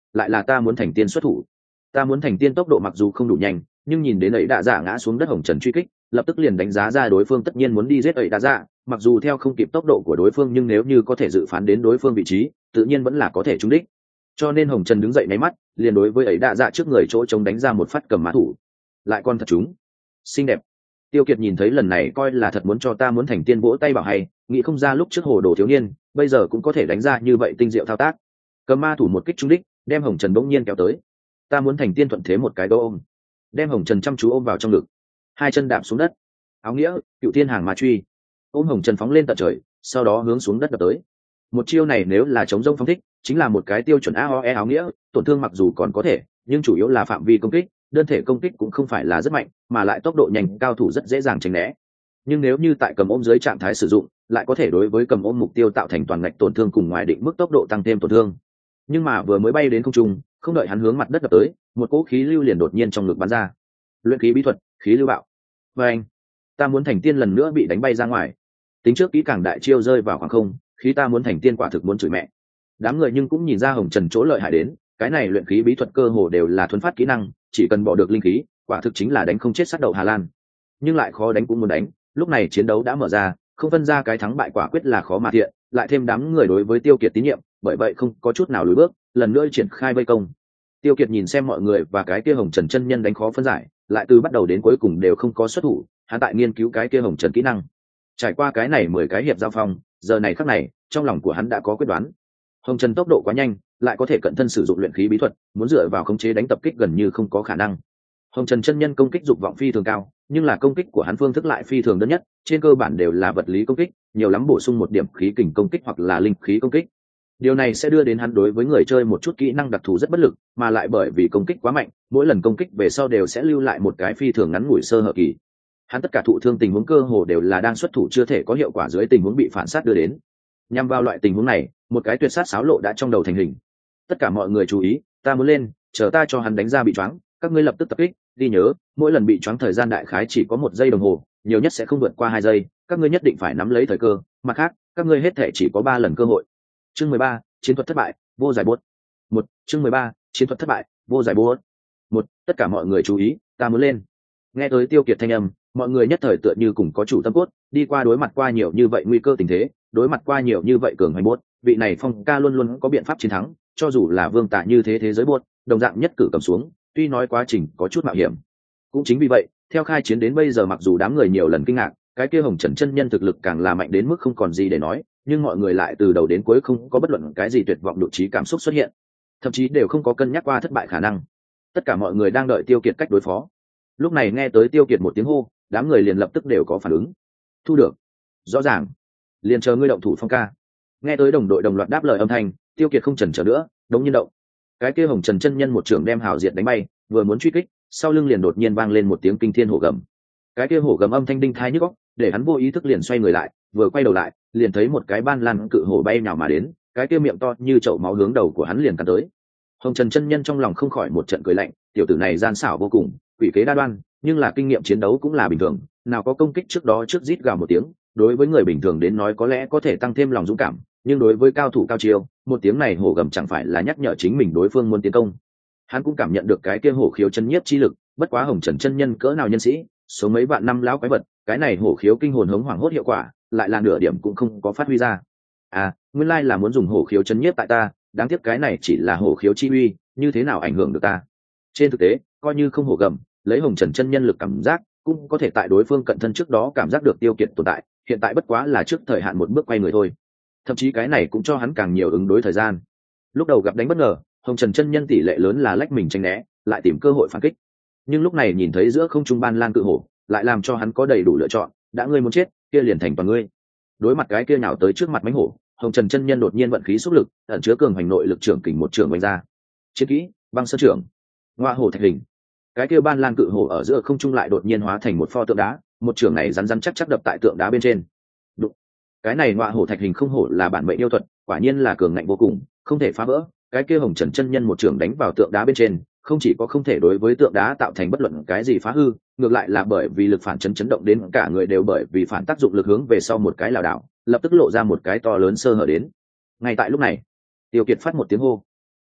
lại là ta muốn thành tiên xuất thủ. Ta muốn thành tiên tốc độ mặc dù không đủ nhanh, nhưng nhìn đến ấy đạ dạ ngã xuống đất hồng trần truy kích, lập tức liền đánh giá ra đối phương tất nhiên muốn đi giết ấy đạ dạ, mặc dù theo không kịp tốc độ của đối phương nhưng nếu như có thể dự phán đến đối phương vị trí, tự nhiên vẫn là có thể trúng đích. Cho nên hồng trần đứng dậy nháy mắt, liền đối với ấy đạ dạ trước người chỗ trống đánh ra một phát cầm mã thủ, lại còn thật trúng. Xinh đẹp. Tiêu Kiệt nhìn thấy lần này coi là thật muốn cho ta muốn thành tiên vỗ tay bảo hay, nghĩ không ra lúc trước hồ đồ thiếu niên, bây giờ cũng có thể đánh ra như vậy tinh diệu thao tác. Cầm ma thủ một kích trúng đích, đem hồng trần bỗng nhiên kéo tới. Ta muốn thành tiên thuận thế một cái đô ôm, đem hồng trần chăm chú ôm vào trong ngực, hai chân đạp xuống đất. Áo nghĩa, cựu thiên hàng ma truy, ôm hồng trần phóng lên tận trời, sau đó hướng xuống đất đập tới. Một chiêu này nếu là chống rông phóng thích, chính là một cái tiêu chuẩn a o e áo nghĩa, tổn thương mặc dù còn có thể, nhưng chủ yếu là phạm vi công kích, đơn thể công kích cũng không phải là rất mạnh, mà lại tốc độ nhanh, cao thủ rất dễ dàng tránh né. Nhưng nếu như tại cầm ôm dưới trạng thái sử dụng, lại có thể đối với cầm ôm mục tiêu tạo thành toàn ngạch tổn thương cùng ngoài định mức tốc độ tăng thêm tổn thương. Nhưng mà vừa mới bay đến không trung, không đợi hắn hướng mặt đất đập tới, một cỗ khí lưu liền đột nhiên trong ngực bắn ra. Luyện khí bí thuật, khí lưu bạo. Và anh, ta muốn thành tiên lần nữa bị đánh bay ra ngoài. Tính trước kỹ càng đại chiêu rơi vào khoảng không, khí ta muốn thành tiên quả thực muốn chửi mẹ. Đám người nhưng cũng nhìn ra hồng trần chỗ lợi hại đến, cái này luyện khí bí thuật cơ hồ đều là thuần phát kỹ năng, chỉ cần bỏ được linh khí, quả thực chính là đánh không chết sát đậu Hà Lan. Nhưng lại khó đánh cũng muốn đánh, lúc này chiến đấu đã mở ra, không phân ra cái thắng bại quả quyết là khó mà thiện, lại thêm đám người đối với Tiêu Kiệt tín nhiệm, bởi vậy không có chút nào lùi bước, lần nữa triển khai vây công. Tiêu Kiệt nhìn xem mọi người và cái kia hồng trần chân nhân đánh khó phân giải, lại từ bắt đầu đến cuối cùng đều không có xuất thủ, hắn tại nghiên cứu cái kia hồng trần kỹ năng. Trải qua cái này mười cái hiệp giao phong, giờ này khắc này, trong lòng của hắn đã có quyết đoán. Hồng trần tốc độ quá nhanh, lại có thể cận thân sử dụng luyện khí bí thuật, muốn dựa vào khống chế đánh tập kích gần như không có khả năng. Hồng trần chân nhân công kích dục vọng phi thường cao, nhưng là công kích của hắn phương thức lại phi thường đơn nhất, trên cơ bản đều là vật lý công kích, nhiều lắm bổ sung một điểm khí kình công kích hoặc là linh khí công kích. Điều này sẽ đưa đến hắn đối với người chơi một chút kỹ năng đặc thù rất bất lực, mà lại bởi vì công kích quá mạnh, mỗi lần công kích về sau đều sẽ lưu lại một cái phi thường ngắn ngủi sơ hở kỳ. Hắn tất cả thụ thương tình huống cơ hồ đều là đang xuất thủ chưa thể có hiệu quả dưới tình huống bị phản sát đưa đến. Nhằm vào loại tình huống này, một cái tuyệt sát xáo lộ đã trong đầu thành hình. Tất cả mọi người chú ý, ta muốn lên, chờ ta cho hắn đánh ra bị choáng, các ngươi lập tức tập kích, đi nhớ, mỗi lần bị choáng thời gian đại khái chỉ có một giây đồng hồ, nhiều nhất sẽ không vượt qua hai giây, các ngươi nhất định phải nắm lấy thời cơ, mặt khác, các ngươi hết thể chỉ có ba lần cơ hội. Chương mười ba, chiến thuật thất bại, vô giải buốt. Một, chương mười ba, chiến thuật thất bại, vô giải buốt. Một, tất cả mọi người chú ý, ta muốn lên. Nghe tới Tiêu Kiệt thanh âm, mọi người nhất thời tựa như cùng có chủ tâm cốt, đi qua đối mặt qua nhiều như vậy nguy cơ tình thế, đối mặt qua nhiều như vậy cường hành buốt, vị này Phong ca luôn luôn có biện pháp chiến thắng, cho dù là vương tạ như thế thế giới buốt, đồng dạng nhất cử cầm xuống, tuy nói quá trình có chút mạo hiểm. Cũng chính vì vậy, theo khai chiến đến bây giờ mặc dù đám người nhiều lần kinh ngạc, cái kia hồng trần chân nhân thực lực càng là mạnh đến mức không còn gì để nói, nhưng mọi người lại từ đầu đến cuối không có bất luận cái gì tuyệt vọng đột trí cảm xúc xuất hiện, thậm chí đều không có cân nhắc qua thất bại khả năng. Tất cả mọi người đang đợi Tiêu Kiệt cách đối phó. Lúc này nghe tới Tiêu Kiệt một tiếng hô, đám người liền lập tức đều có phản ứng. Thu được, rõ ràng, liền chờ ngươi động thủ Phong ca. Nghe tới đồng đội đồng loạt đáp lời âm thanh, Tiêu Kiệt không chần chờ nữa, đống nhiên động. Cái kia hồng trần chân nhân một trưởng đem hào diệt đánh bay, vừa muốn truy kích, sau lưng liền đột nhiên vang lên một tiếng kinh thiên hổ gầm. Cái kia hổ gầm âm thanh đinh thai nhức óc, để hắn vô ý thức liền xoay người lại, vừa quay đầu lại, liền thấy một cái ban lan cự hổ bay nhào mà đến, cái kia miệng to như chậu máu hướng đầu của hắn liền cắn tới. Hồng trần chân nhân trong lòng không khỏi một trận cười lạnh, tiểu tử này gian xảo vô cùng, quỷ kế đa đoan, nhưng là kinh nghiệm chiến đấu cũng là bình thường, nào có công kích trước đó trước rít gào một tiếng, đối với người bình thường đến nói có lẽ có thể tăng thêm lòng dũng cảm, nhưng đối với cao thủ cao chiêu, một tiếng này hổ gầm chẳng phải là nhắc nhở chính mình đối phương muốn tiến công. Hắn cũng cảm nhận được cái kia hổ khiếu chân nhiếp chi lực, bất quá hồng trần chân nhân cỡ nào nhân sĩ, số mấy vạn năm lão quái vật, cái này hổ khiếu kinh hồn hống hoảng hốt hiệu quả, lại là nửa điểm cũng không có phát huy ra. À, nguyên lai là muốn dùng hổ khiếu chân nhiếp tại ta, đáng tiếc cái này chỉ là hổ khiếu chi uy, như thế nào ảnh hưởng được ta? Trên thực tế, coi như không hổ gầm, lấy hồng trần chân nhân lực cảm giác, cũng có thể tại đối phương cận thân trước đó cảm giác được Tiêu Kiệt tồn tại, hiện tại bất quá là trước thời hạn một bước quay người thôi. Thậm chí cái này cũng cho hắn càng nhiều ứng đối thời gian. Lúc đầu gặp đánh bất ngờ, hồng trần chân nhân tỷ lệ lớn là lách mình tránh né, lại tìm cơ hội phản kích. Nhưng lúc này nhìn thấy giữa không trung ban lan cự hổ, lại làm cho hắn có đầy đủ lựa chọn, đã ngươi muốn chết, kia liền thành toàn ngươi. Đối mặt cái kia nhào tới trước mặt mãnh hổ, hồng trần chân nhân đột nhiên vận khí xúc lực, ẩn chứa cường hành nội lực trưởng kình một trường vung ra. Chiến kỹ, băng sơn trưởng, ngoa hổ thạch hình. Cái kia ban lan cự hổ ở giữa không trung lại đột nhiên hóa thành một pho tượng đá, một trường này rắn rắn chắc chắc đập tại tượng đá bên trên. Đụng. Cái này ngoa hổ thạch hình không hổ là bản mệnh yêu thuật, quả nhiên là cường ngạnh vô cùng, không thể phá vỡ. Cái kia hồng trần chân nhân một trường đánh vào tượng đá bên trên, không chỉ có không thể đối với tượng đá tạo thành bất luận cái gì phá hư, ngược lại là bởi vì lực phản chấn chấn động đến cả người đều bởi vì phản tác dụng lực hướng về sau một cái lảo đảo, lập tức lộ ra một cái to lớn sơ hở đến. Ngay tại lúc này, Tiêu Kiệt phát một tiếng hô.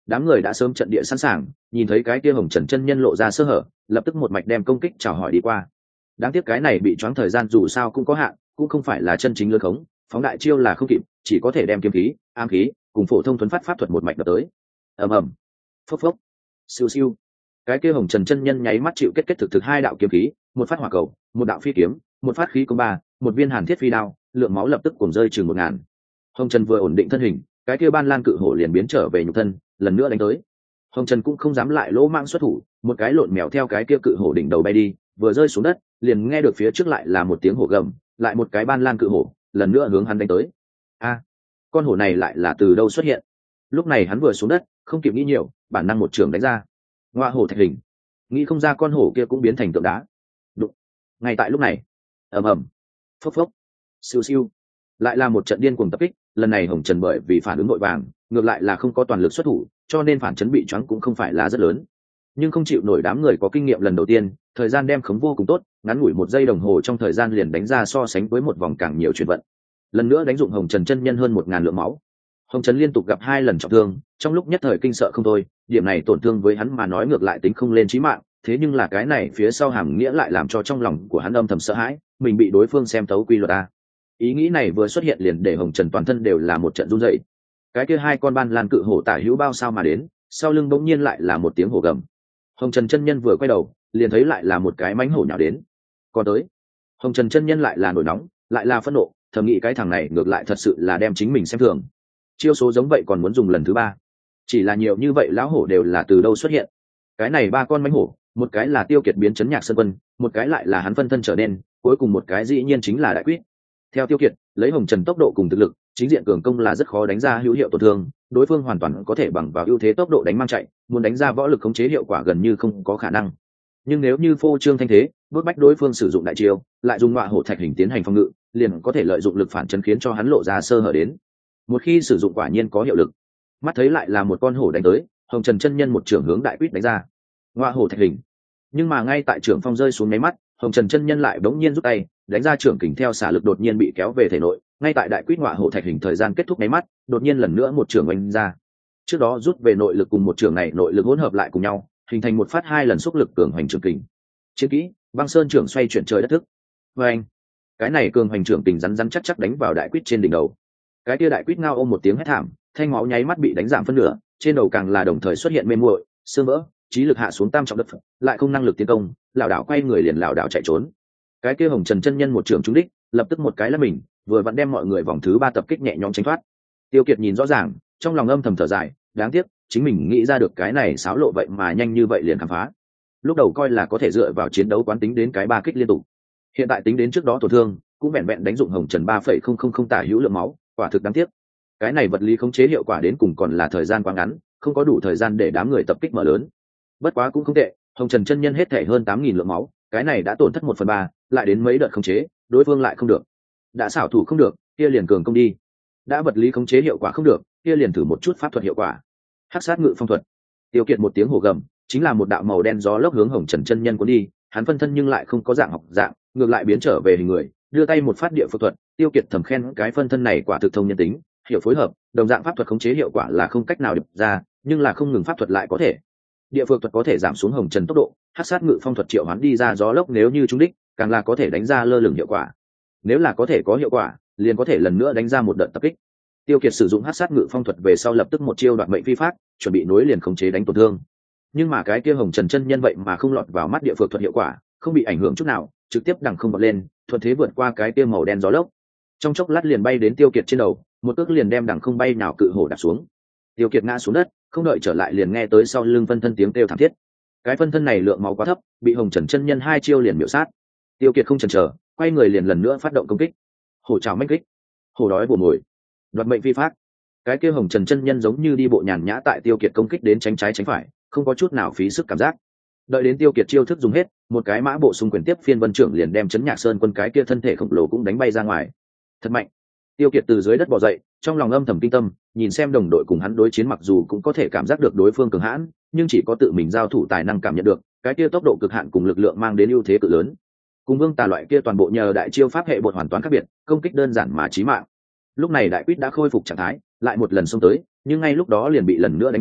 đám người đã sớm trận địa sẵn sàng, nhìn thấy cái kia hồng trần chân nhân lộ ra sơ hở, lập tức một mạch đem công kích chào hỏi đi qua. Đáng tiếc cái này bị choáng thời gian dù sao cũng có hạn, cũng không phải là chân chính lơ khống, phóng đại chiêu là không kịp, chỉ có thể đem kiếm khí, ám khí cùng phổ thông thuấn phát pháp thuật một mạch đập tới. ầm ầm, phốc phốc, siêu siêu. Cái kia hồng trần chân nhân nháy mắt chịu kết kết thực thực hai đạo kiếm khí, một phát hỏa cầu, một đạo phi kiếm, một phát khí công ba, một viên hàn thiết phi đao, lượng máu lập tức cuồng rơi chừng một ngàn. Hồng trần vừa ổn định thân hình, cái kia ban lan cự hổ liền biến trở về nhục thân, lần nữa đánh tới. Hồng trần cũng không dám lại lỗ mãng xuất thủ, một cái lộn mèo theo cái kia cự hổ đỉnh đầu bay đi, vừa rơi xuống đất liền nghe được phía trước lại là một tiếng hổ gầm, lại một cái ban lan cự hổ lần nữa hướng hắn đánh tới. A, con hổ này lại là từ đâu xuất hiện? Lúc này hắn vừa xuống đất, không kịp nghĩ nhiều, bản năng một trường đánh ra. Ngoa hổ thạch hình, nghĩ không ra con hổ kia cũng biến thành tượng đá. Đụng. Ngay tại lúc này, ầm ầm, phốc phốc, siêu siêu, lại là một trận điên cuồng tập kích. Lần này hồng trần bởi vì phản ứng vội vàng, ngược lại là không có toàn lực xuất thủ, cho nên phản chấn bị choáng cũng không phải là rất lớn, nhưng không chịu nổi đám người có kinh nghiệm lần đầu tiên, thời gian đem khống vô cùng tốt, ngắn ngủi một giây đồng hồ trong thời gian liền đánh ra so sánh với một vòng càng nhiều chuyển vận, lần nữa đánh dụng hồng trần chân nhân hơn một ngàn lượng máu. Hồng trần liên tục gặp hai lần trọng thương, trong lúc nhất thời kinh sợ không thôi, điểm này tổn thương với hắn mà nói ngược lại tính không lên chí mạng, thế nhưng là cái này phía sau hàm nghĩa lại làm cho trong lòng của hắn âm thầm sợ hãi, mình bị đối phương xem thấu quy luật a. Ý nghĩ này vừa xuất hiện liền để hồng trần toàn thân đều là một trận run rẩy. Cái kia hai con ban lan cự hổ tả hữu bao sao mà đến, sau lưng bỗng nhiên lại là một tiếng hổ gầm. Hồng trần chân nhân vừa quay đầu liền thấy lại là một cái mánh hổ nhào đến. Còn tới, hồng trần chân nhân lại là nổi nóng, lại là phẫn nộ, thầm nghĩ cái thằng này ngược lại thật sự là đem chính mình xem thường. Chiêu số giống vậy còn muốn dùng lần thứ ba, chỉ là nhiều như vậy lão hổ đều là từ đâu xuất hiện? Cái này ba con mánh hổ, một cái là Tiêu Kiệt biến chấn Nhạc Sơn Quân, một cái lại là hắn phân thân trở nên, cuối cùng một cái dĩ nhiên chính là Đại Quyết. Theo Tiêu Kiệt, lấy hồng trần tốc độ cùng thực lực, chính diện cường công là rất khó đánh ra hữu hiệu tổn thương, đối phương hoàn toàn có thể bằng vào ưu thế tốc độ đánh mang chạy, muốn đánh ra võ lực khống chế hiệu quả gần như không có khả năng. Nhưng nếu như phô trương thanh thế, bước bách đối phương sử dụng đại chiêu, lại dùng ngọa hổ thạch hình tiến hành phòng ngự, liền có thể lợi dụng lực phản chấn khiến cho hắn lộ ra sơ hở đến. Một khi sử dụng quả nhiên có hiệu lực. Mắt thấy lại là một con hổ đánh tới, hồng trần chân nhân một trưởng hướng Đại Quyết đánh ra. Ngọa hổ thạch hình. Nhưng mà ngay tại trưởng phong rơi xuống nháy mắt, hồng trần chân nhân lại bỗng nhiên rút tay, đánh ra trưởng kình theo xả lực đột nhiên bị kéo về thể nội. Ngay tại Đại Quyết ngọa hổ thạch hình thời gian kết thúc nháy mắt, đột nhiên lần nữa một trưởng oanh ra. Trước đó rút về nội lực cùng một trưởng này nội lực hỗn hợp lại cùng nhau, hình thành một phát hai lần xúc lực cường hoành trưởng kình. Chiến kỹ băng sơn trưởng xoay chuyển trời đất thức. Và anh, cái này cường hoành trưởng kình rắn rắn chắc chắc đánh vào Đại Quyết trên đỉnh đầu. Cái kia Đại Quyết ngao ôm một tiếng hét thảm, thanh máu nháy mắt bị đánh giảm phân nửa, trên đầu càng là đồng thời xuất hiện mê muội, xương vỡ, trí lực hạ xuống tam trọng đất, lại không năng lực tiến công, lảo đảo quay người liền lảo đảo chạy trốn. Cái kia hồng trần chân nhân một trưởng trúng đích, lập tức một cái là mình, vừa vặn đem mọi người vòng thứ ba tập kích nhẹ nhõm tránh thoát. Tiêu Kiệt nhìn rõ ràng, trong lòng âm thầm thở dài, đáng tiếc chính mình nghĩ ra được cái này xáo lộ vậy mà nhanh như vậy liền khám phá. Lúc đầu coi là có thể dựa vào chiến đấu quán tính đến cái ba kích liên tục, hiện tại tính đến trước đó tổn thương cũng vẹn vẹn đánh dụng hồng trần ba phẩy không không không tả hữu lượng máu, quả thực đáng tiếc. Cái này vật lý khống chế hiệu quả đến cùng còn là thời gian quá ngắn, không có đủ thời gian để đám người tập kích mở lớn. Bất quá cũng không tệ, hồng trần chân nhân hết thể hơn tám nghìn lượng máu, cái này đã tổn thất một phần ba, lại đến mấy đợt khống chế đối phương lại không được. Đã xảo thủ không được, kia liền cường công đi. Đã vật lý khống chế hiệu quả không được, kia liền thử một chút pháp thuật hiệu quả. Hắc sát ngự phong thuật. Tiêu Kiệt một tiếng hổ gầm, chính là một đạo màu đen gió lốc hướng hồng trần chân nhân cuốn đi, hắn phân thân nhưng lại không có dạng học dạng, ngược lại biến trở về hình người, đưa tay một phát địa phược thuật. Tiêu Kiệt thầm khen cái phân thân này quả thực thông nhân tính, hiểu phối hợp, đồng dạng pháp thuật khống chế hiệu quả là không cách nào điệp ra, nhưng là không ngừng pháp thuật lại có thể. Địa phược thuật có thể giảm xuống hồng trần tốc độ, hắc sát ngự phong thuật triệu hoán đi ra gió lốc nếu như trúng đích, càng là có thể đánh ra lơ lửng hiệu quả. Nếu là có thể có hiệu quả, liền có thể lần nữa đánh ra một đợt tập kích. Tiêu Kiệt sử dụng hắc sát ngự phong thuật về sau lập tức một chiêu đoạt mệnh phi pháp, chuẩn bị nối liền khống chế đánh tổn thương. Nhưng mà cái kia hồng trần chân nhân vậy mà không lọt vào mắt địa phược thuật hiệu quả, không bị ảnh hưởng chút nào, trực tiếp đằng không bật lên, thuận thế vượt qua cái kia màu đen gió lốc. Trong chốc lát liền bay đến Tiêu Kiệt trên đầu, một cước liền đem đằng không bay nào cự hổ đạp xuống. Tiêu Kiệt ngã xuống đất, không đợi trở lại liền nghe tới sau lưng phân thân tiếng kêu thảm thiết. Cái phân thân này lượng máu quá thấp, bị hồng trần chân nhân hai chiêu liền miểu sát. Tiêu Kiệt không chần chờ, quay người liền lần nữa phát động công kích. Hổ trảo mãnh kích, hổ đói bổ mồi, đoạt mệnh phi pháp. Cái kia hồng trần chân nhân giống như đi bộ nhàn nhã tại Tiêu Kiệt công kích đến tránh trái tránh phải, không có chút nào phí sức cảm giác. Đợi đến Tiêu Kiệt chiêu thức dùng hết, một cái mã bộ xung quyền tiếp phiên vân trưởng liền đem chấn Nhạc Sơn Quân cái kia thân thể khổng lồ cũng đánh bay ra ngoài. Thật mạnh. Tiêu Kiệt từ dưới đất bò dậy, trong lòng âm thầm kinh tâm, nhìn xem đồng đội cùng hắn đối chiến mặc dù cũng có thể cảm giác được đối phương cường hãn, nhưng chỉ có tự mình giao thủ tài năng cảm nhận được, cái kia tốc độ cực hạn cùng lực lượng mang đến ưu thế cực lớn. Cùng Vương Tà loại kia toàn bộ nhờ đại chiêu pháp hệ bột hoàn toàn khác biệt, công kích đơn giản mà chí mạng. Lúc này Đại Quyết đã khôi phục trạng thái, lại một lần xông tới, nhưng ngay lúc đó liền bị lần nữa đánh bay,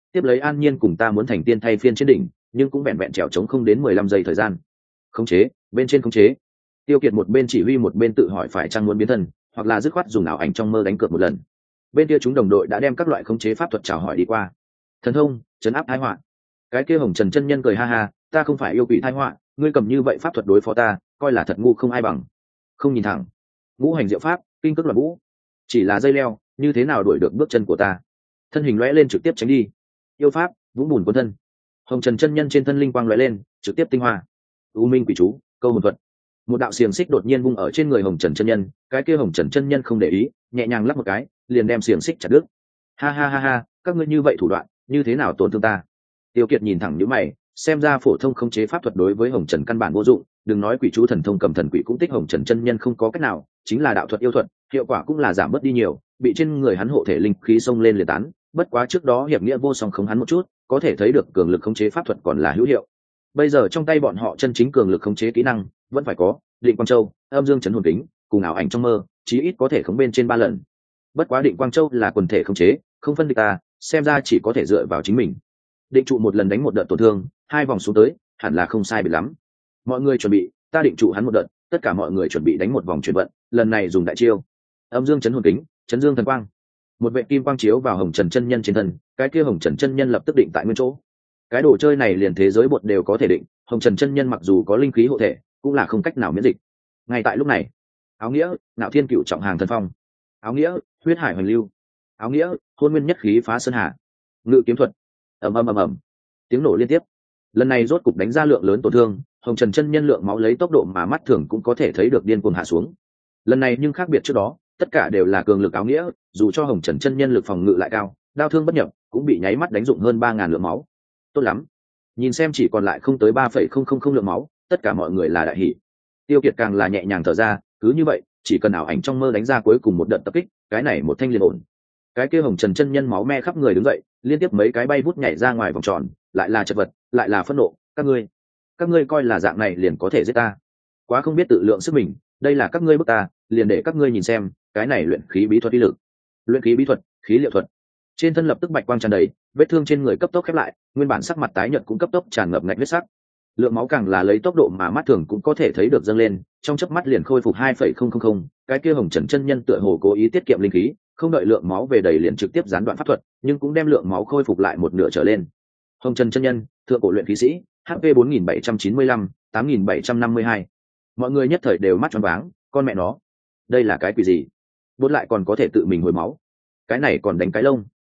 tiếp lấy an nhiên cùng ta muốn thành tiên thay phiên trên đỉnh, nhưng cũng vẹn vẹn trèo trống không đến mười lăm giây thời gian. Khống chế, bên trên khống chế. Tiêu Kiệt một bên chỉ huy một bên tự hỏi phải chăng muốn biến thân, hoặc là dứt khoát dùng ảo ảnh trong mơ đánh cược một lần. Bên kia chúng đồng đội đã đem các loại khống chế pháp thuật chào hỏi đi qua. Thần thông, trấn áp thái họa. Cái kia Hồng Trần chân nhân cười ha ha, ta không phải yêu quỷ thái họa, ngươi cầm như vậy pháp thuật đối phó ta, coi là thật ngu không ai bằng. Không nhìn thẳng. Ngũ hành diệu pháp, kinh cước loạn vũ. Chỉ là dây leo, như thế nào đuổi được bước chân của ta? Thân hình lóe lên trực tiếp tránh đi. Yêu pháp, vũng bùn cuốn thân. Hồng Trần chân nhân trên thân linh quang lóe lên, trực tiếp tinh hoa. U minh quỷ chú, câu hồn thuật. Một đạo xiềng xích đột nhiên vung ở trên người Hồng Trần chân nhân, cái kia Hồng Trần chân nhân không để ý, nhẹ nhàng lắc một cái, liền đem xiềng xích chặt đứt. Ha ha ha ha, các ngươi như vậy thủ đoạn, như thế nào tổn thương ta? Tiêu Kiệt nhìn thẳng nhíu mày, xem ra phổ thông khống chế pháp thuật đối với Hồng Trần căn bản vô dụng, đừng nói quỷ chú thần thông cầm thần quỷ cũng tích Hồng Trần chân nhân không có cách nào, chính là đạo thuật yêu thuật, hiệu quả cũng là giảm bớt đi nhiều, bị trên người hắn hộ thể linh khí xông lên liền tán, bất quá trước đó hiệp nghĩa vô song khống hắn một chút, có thể thấy được cường lực khống chế pháp thuật còn là hữu hiệu. Bây giờ trong tay bọn họ chân chính cường lực khống chế kỹ năng vẫn phải có Định Quang Châu, Âm Dương Chấn Hồn Kính, cùng ảo ảnh trong mơ, chí ít có thể khống bên trên ba lần. Bất quá Định Quang Châu là quần thể khống chế, không phân địch ta, xem ra chỉ có thể dựa vào chính mình. Định trụ một lần đánh một đợt tổn thương, hai vòng xuống tới, hẳn là không sai biệt lắm. Mọi người chuẩn bị, ta định trụ hắn một đợt, tất cả mọi người chuẩn bị đánh một vòng chuyển vận, lần này dùng đại chiêu. Âm Dương Chấn Hồn Kính, Chấn Dương Thần Quang. Một vệ kim quang chiếu vào Hồng Trần chân nhân trên thân, cái kia Hồng Trần chân nhân lập tức định tại nguyên chỗ. Cái đồ chơi này liền thế giới bột đều có thể định, Hồng Trần chân nhân mặc dù có linh khí hộ thể, cũng là không cách nào miễn dịch. Ngay tại lúc này, áo nghĩa, Nạo Thiên Cựu trọng hàng thần phong. Áo nghĩa, huyết hải hoành lưu. Áo nghĩa, hôn nguyên nhất khí phá sơn hà. Ngự kiếm thuật. Ầm ầm ầm ầm. Tiếng nổ liên tiếp. Lần này rốt cục đánh ra lượng lớn tổn thương, Hồng Trần chân nhân lượng máu lấy tốc độ mà mắt thường cũng có thể thấy được điên cuồng hạ xuống. Lần này nhưng khác biệt trước đó, tất cả đều là cường lực áo nghĩa, dù cho Hồng Trần chân nhân lực phòng ngự lại cao, đao thương bất nhập, cũng bị nháy mắt đánh dụng hơn ba ngàn lượng máu. Tốt lắm, nhìn xem chỉ còn lại không tới ba phẩy không không không lượng máu, tất cả mọi người là đại hỉ. Tiêu Kiệt càng là nhẹ nhàng thở ra, cứ như vậy, chỉ cần ảo ảnh trong mơ đánh ra cuối cùng một đợt tập kích, cái này một thanh liền ổn. Cái kia Hồng Trần chân nhân máu me khắp người đứng dậy, liên tiếp mấy cái bay vút nhảy ra ngoài vòng tròn, lại là chật vật, lại là phẫn nộ, các ngươi, các ngươi coi là dạng này liền có thể giết ta? Quá không biết tự lượng sức mình, đây là các ngươi bức ta, liền để các ngươi nhìn xem, cái này luyện khí bí thuật uy lực. Luyện khí bí thuật, khí liệu thuật. Trên thân lập tức bạch quang tràn đầy, vết thương trên người cấp tốc khép lại, nguyên bản sắc mặt tái nhợt cũng cấp tốc tràn ngập ngạch huyết sắc. Lượng máu càng là lấy tốc độ mà mắt thường cũng có thể thấy được dâng lên, trong chớp mắt liền khôi phục hai phẩy không không không, cái kia Hồng Trần chân nhân tựa hồ cố ý tiết kiệm linh khí, không đợi lượng máu về đầy liền trực tiếp gián đoạn pháp thuật, nhưng cũng đem lượng máu khôi phục lại một nửa trở lên. Hồng Trần chân nhân, thượng cổ luyện khí sĩ, hát pê bốn nghìn bảy trăm chín mươi lăm, tám nghìn bảy trăm năm mươi hai. Mọi người nhất thời đều mắt tròn váng, con mẹ nó, đây là cái quỷ gì? Bốt lại còn có thể tự mình hồi máu, cái này còn đánh cái lông.